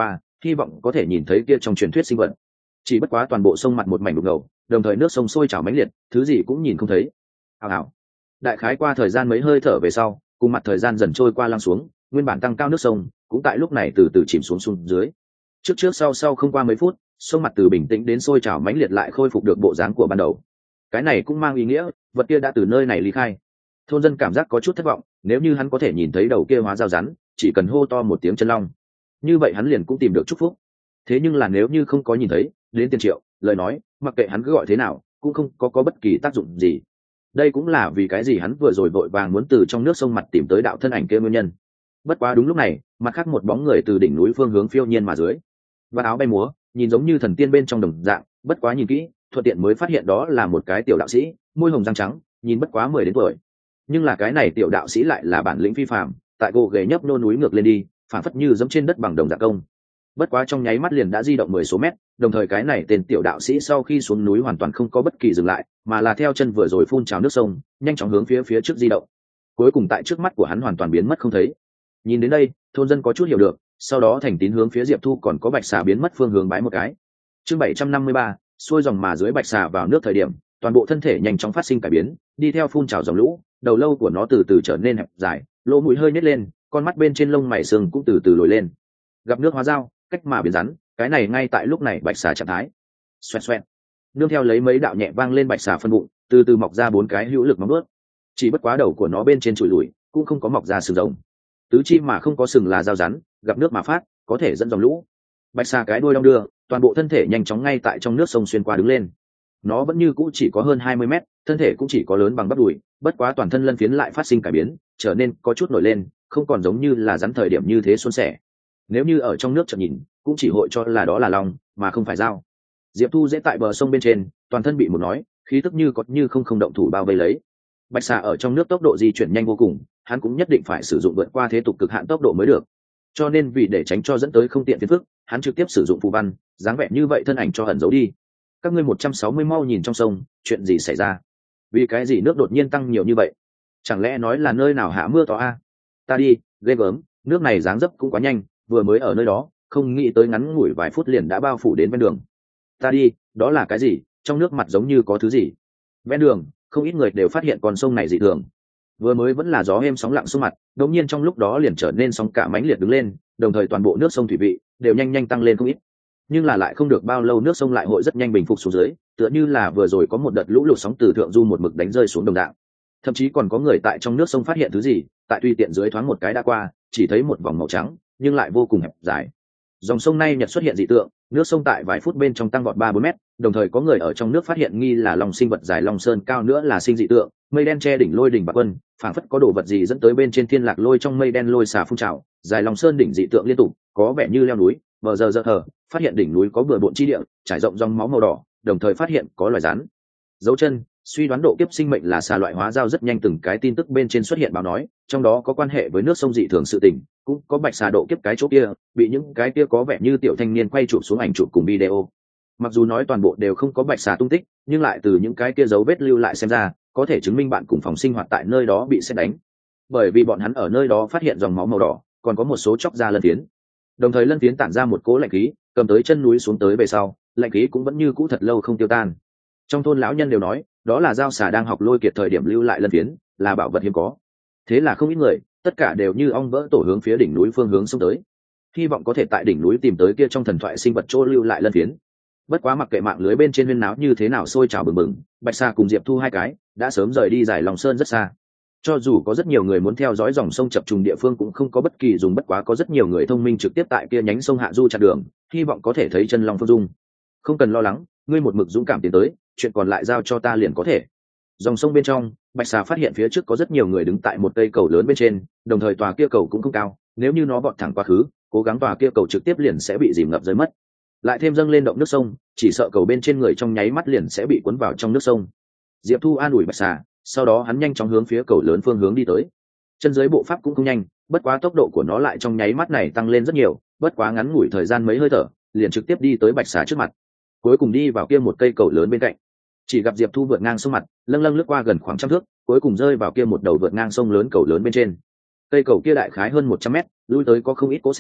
hy vọng có thể nhìn thấy kia trong truyền thuyết sinh vật. Chỉ bất quá toàn bộ sông mặt một mảnh đục ngầu, đồng thời nước sông sôi trào mãnh liệt, thứ gì cũng nhìn không thấy. Hào hào. Đại khái qua thời gian mấy hơi thở về sau, cùng mặt thời gian dần trôi qua lăng xuống, nguyên bản tăng cao nước sông cũng tại lúc này từ từ chìm xuống xuống dưới. Trước trước sau sau không qua mấy phút, sông mặt từ bình tĩnh đến sôi trào mãnh liệt lại khôi phục được bộ dáng của ban đầu. Cái này cũng mang ý nghĩa vật kia đã từ nơi này ly khai. Thôn dân cảm giác có chút thất vọng, nếu như hắn có thể nhìn thấy đầu kia hóa dao rắn, chỉ cần hô to một tiếng chân long, như vậy hắn liền cũng tìm được chúc phúc. Thế nhưng là nếu như không có nhìn thấy đến tiền triệu lời nói, mặc kệ hắn cứ gọi thế nào cũng không có có bất kỳ tác dụng gì. Đây cũng là vì cái gì hắn vừa rồi vội vàng muốn từ trong nước sông mặt tìm tới đạo thân ảnh kia nguyên nhân. Bất quá đúng lúc này, mặt khác một bóng người từ đỉnh núi phương hướng phiêu nhiên mà dưới, và áo bay múa, nhìn giống như thần tiên bên trong đồng dạng. Bất quá nhìn kỹ, thuận tiện mới phát hiện đó là một cái tiểu đạo sĩ, môi hồng răng trắng, nhìn bất quá mười đến tuổi. Nhưng là cái này tiểu đạo sĩ lại là bản lĩnh phi phàm, tại gỗ ghề nhấp nô núi ngược lên đi, phản phất như dẫm trên đất bằng đồng dạng công. Bất quá trong nháy mắt liền đã di động mười số mét, đồng thời cái này tên tiểu đạo sĩ sau khi xuống núi hoàn toàn không có bất kỳ dừng lại, mà là theo chân vừa rồi phun trào nước sông, nhanh chóng hướng phía phía trước di động. Cuối cùng tại trước mắt của hắn hoàn toàn biến mất không thấy. Nhìn đến đây, thôn dân có chút hiểu được, sau đó thành tín hướng phía Diệp Thu còn có bạch xà biến mất phương hướng bái một cái. Chương bảy trăm năm mươi ba, xuôi dòng mà dưới bạch xà vào nước thời điểm, toàn bộ thân thể nhanh chóng phát sinh cải biến, đi theo phun trào dòng lũ, đầu lâu của nó từ từ trở nên hẹp dài, lỗ mũi hơi nhếch lên, con mắt bên trên lông mày sừng cũng từ từ lồi lên. Gặp nước hóa dao, cách mà biến rắn, cái này ngay tại lúc này bạch xà trạng thái. Xoẹt xoẹt. Nương theo lấy mấy đạo nhẹ vang lên bạch xà phân bụng, từ từ mọc ra bốn cái hữu lực móng vuốt. Chỉ bất quá đầu của nó bên trên chùi lùi, cũng không có mọc ra sừng rồng. Tứ chi mà không có sừng là dao rắn, gặp nước mà phát, có thể dẫn dòng lũ. Bạch xà cái đuôi đong đưa, toàn bộ thân thể nhanh chóng ngay tại trong nước sông xuyên qua đứng lên. Nó vẫn như cũ chỉ có hơn hai mươi mét, thân thể cũng chỉ có lớn bằng bắp đùi, bất quá toàn thân lân phiến lại phát sinh cải biến, trở nên có chút nổi lên, không còn giống như là rắn thời điểm như thế suôn sẻ. Nếu như ở trong nước chợt nhìn, cũng chỉ hội cho là đó là long, mà không phải dao. Diệp Thu dễ tại bờ sông bên trên, toàn thân bị một nói, khí tức như có như không không động thủ bao vây lấy. Bạch xà ở trong nước tốc độ di chuyển nhanh vô cùng, hắn cũng nhất định phải sử dụng vượt qua thế tục cực hạn tốc độ mới được. Cho nên vì để tránh cho dẫn tới không tiện phiền phức, hắn trực tiếp sử dụng phù văn, dáng vẻ như vậy thân ảnh cho ẩn giấu đi. Các ngươi một trăm sáu mươi mau nhìn trong sông, chuyện gì xảy ra? Vì cái gì nước đột nhiên tăng nhiều như vậy? Chẳng lẽ nói là nơi nào hạ mưa to a? Ta đi, ghê gớm, nước này dáng dấp cũng quá nhanh, vừa mới ở nơi đó, không nghĩ tới ngắn ngủi vài phút liền đã bao phủ đến ven đường. Ta đi, đó là cái gì? Trong nước mặt giống như có thứ gì. Ven đường, không ít người đều phát hiện con sông này dị thường. Vừa mới vẫn là gió êm sóng lặng sông mặt, đột nhiên trong lúc đó liền trở nên sóng cả mãnh liệt đứng lên, đồng thời toàn bộ nước sông thủy vị đều nhanh nhanh tăng lên không ít. Nhưng là lại không được bao lâu nước sông lại hội rất nhanh bình phục xuống dưới, tựa như là vừa rồi có một đợt lũ lụt sóng từ thượng du một mực đánh rơi xuống đồng dạng. Thậm chí còn có người tại trong nước sông phát hiện thứ gì, tại tùy tiện dưới thoáng một cái đã qua, chỉ thấy một vòng màu trắng, nhưng lại vô cùng hẹp dài. Dòng sông này nhật xuất hiện dị tượng, nước sông tại vài phút bên trong tăng vọt ba bốn mét, đồng thời có người ở trong nước phát hiện nghi là long sinh vật dài long sơn cao nữa là sinh dị tượng, mây đen che đỉnh lôi đỉnh bạc quân, phảng phất có đồ vật gì dẫn tới bên trên thiên lạc lôi trong mây đen lôi xả phun trào, dài long sơn đỉnh dị tượng liên tục, có vẻ như leo núi, bờ giờ giờ hở, phát hiện đỉnh núi có bừa bộn chi địa, trải rộng dòng máu màu đỏ, đồng thời phát hiện có loài rắn. Dấu chân, suy đoán độ kiếp sinh mệnh là xà loại hóa dao rất nhanh từng cái tin tức bên trên xuất hiện báo nói, trong đó có quan hệ với nước sông dị thường sự tình, cũng có bạch xà độ kiếp cái chỗ kia, bị những cái kia có vẻ như tiểu thanh niên quay chụp xuống ảnh chụp cùng video. Mặc dù nói toàn bộ đều không có bạch xà tung tích, nhưng lại từ những cái kia dấu vết lưu lại xem ra, có thể chứng minh bạn cùng phòng sinh hoạt tại nơi đó bị sét đánh. Bởi vì bọn hắn ở nơi đó phát hiện dòng máu màu đỏ, còn có một số chóc ra lân phiến. Đồng thời lân phiến tản ra một cỗ lạnh khí, cầm tới chân núi xuống tới về sau, lạnh khí cũng vẫn như cũ thật lâu không tiêu tan. Trong thôn lão nhân đều nói, đó là dao xà đang học lôi kiệt thời điểm lưu lại lân phiến, là bảo vật hiếm có. Thế là không ít người, tất cả đều như ong vỡ tổ hướng phía đỉnh núi phương hướng xông tới, hy vọng có thể tại đỉnh núi tìm tới kia trong thần thoại sinh vật chỗ lưu lại lân phiến. Bất quá mặc kệ mạng lưới bên trên huyên náo như thế nào sôi trào bừng bừng, bạch xà cùng Diệp Thu hai cái đã sớm rời đi giải lòng sơn rất xa. Cho dù có rất nhiều người muốn theo dõi dòng sông chập trùng địa phương cũng không có bất kỳ dùng, bất quá có rất nhiều người thông minh trực tiếp tại kia nhánh sông hạ du chặn đường, hy vọng có thể thấy chân long phương dung. Không cần lo lắng, ngươi một mực dũng cảm tiến tới, chuyện còn lại giao cho ta liền có thể. Dòng sông bên trong, bạch xà phát hiện phía trước có rất nhiều người đứng tại một cây cầu lớn bên trên, đồng thời tòa kia cầu cũng không cao, nếu như nó vọt thẳng quá khứ, cố gắng tòa kia cầu trực tiếp liền sẽ bị dìm ngập rơi mất. Lại thêm dâng lên động nước sông, chỉ sợ cầu bên trên người trong nháy mắt liền sẽ bị cuốn vào trong nước sông. Diệp Thu an ủi bạch xà, sau đó hắn nhanh chóng hướng phía cầu lớn phương hướng đi tới. Chân dưới bộ pháp cũng không nhanh, bất quá tốc độ của nó lại trong nháy mắt này tăng lên rất nhiều, bất quá ngắn ngủi thời gian mấy hơi thở, liền trực tiếp đi tới bạch xà trước mặt. Cuối cùng đi vào kia một cây cầu lớn bên cạnh. Chỉ gặp Diệp Thu vượt ngang sông mặt, lâng lâng lướt qua gần khoảng trăm thước, cuối cùng rơi vào kia một đầu vượt ngang sông lớn cầu lớn bên trên. Cây cầu kia đại khái hơn một trăm mét, lui tới có không ít cỗ xe,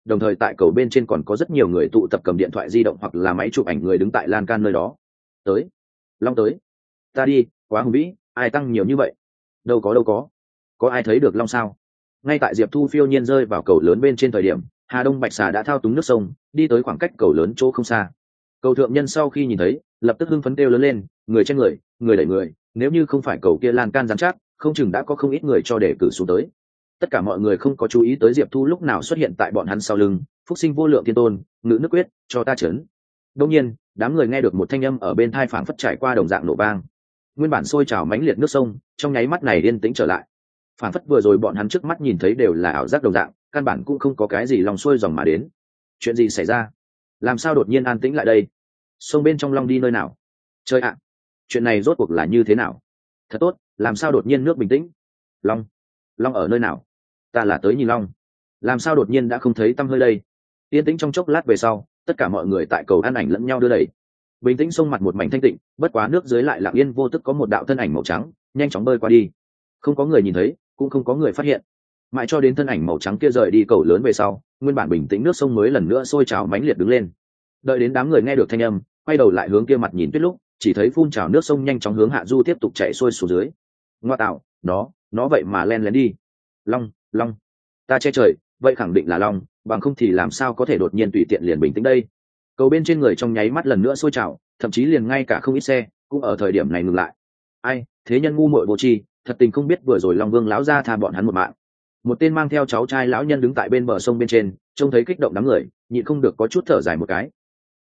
đồng thời tại cầu bên trên còn có rất nhiều người tụ tập cầm điện thoại di động hoặc là máy chụp ảnh người đứng tại lan can nơi đó. Tới, long tới, ta đi, quá hùng vĩ, ai tăng nhiều như vậy? Đâu có đâu có, có ai thấy được long sao? Ngay tại Diệp Thu phiêu nhiên rơi vào cầu lớn bên trên thời điểm, Hà Đông Bạch Xà đã thao túng nước sông đi tới khoảng cách cầu lớn chỗ không xa. Cầu thượng nhân sau khi nhìn thấy, lập tức hưng phấn kêu lớn lên, người trên người, người đẩy người, nếu như không phải cầu kia lan can rắn chắc, không chừng đã có không ít người cho để cử xuống tới. Tất cả mọi người không có chú ý tới Diệp Thu lúc nào xuất hiện tại bọn hắn sau lưng, phúc sinh vô lượng thiên tôn, ngự nước quyết, cho ta chấn. Đương nhiên, đám người nghe được một thanh âm ở bên tai phảng phất trải qua đồng dạng nổ vang. Nguyên bản sôi trào mãnh liệt nước sông, trong nháy mắt này yên tĩnh trở lại. Phảng phất vừa rồi bọn hắn trước mắt nhìn thấy đều là ảo giác đồng dạng, căn bản cũng không có cái gì lòng xuôi dòng mà đến. Chuyện gì xảy ra? Làm sao đột nhiên an tĩnh lại đây? Sông bên trong long đi nơi nào? Chơi ạ, chuyện này rốt cuộc là như thế nào? Thật tốt, làm sao đột nhiên nước bình tĩnh? Long, long ở nơi nào? Ta là tới nhìn long, làm sao đột nhiên đã không thấy tăm hơi đây? Yên tĩnh trong chốc lát về sau, tất cả mọi người tại cầu ăn ảnh lẫn nhau đưa đẩy. Bình tĩnh sông mặt một mảnh thanh tịnh, bất quá nước dưới lại lặng yên vô tức có một đạo thân ảnh màu trắng nhanh chóng bơi qua đi. Không có người nhìn thấy, cũng không có người phát hiện. Mãi cho đến thân ảnh màu trắng kia rời đi cầu lớn về sau, nguyên bản bình tĩnh nước sông mới lần nữa sôi trào mãnh liệt đứng lên. Đợi đến đám người nghe được thanh âm, quay đầu lại hướng kia mặt nhìn Tuyết lúc, chỉ thấy phun trào nước sông nhanh chóng hướng hạ du tiếp tục chạy xuôi xuống dưới. Ngoa tạo, nó, nó vậy mà len lén đi. Long, long, ta che trời, vậy khẳng định là long, bằng không thì làm sao có thể đột nhiên tùy tiện liền bình tĩnh đây. Cầu bên trên người trong nháy mắt lần nữa sôi trào, thậm chí liền ngay cả không ít xe cũng ở thời điểm này ngừng lại. Ai, thế nhân ngu muội vô tri, thật tình không biết vừa rồi Long Vương lão ra tha bọn hắn một mạng. Một tên mang theo cháu trai lão nhân đứng tại bên bờ sông bên trên, trông thấy kích động đám người, nhịn không được có chút thở dài một cái.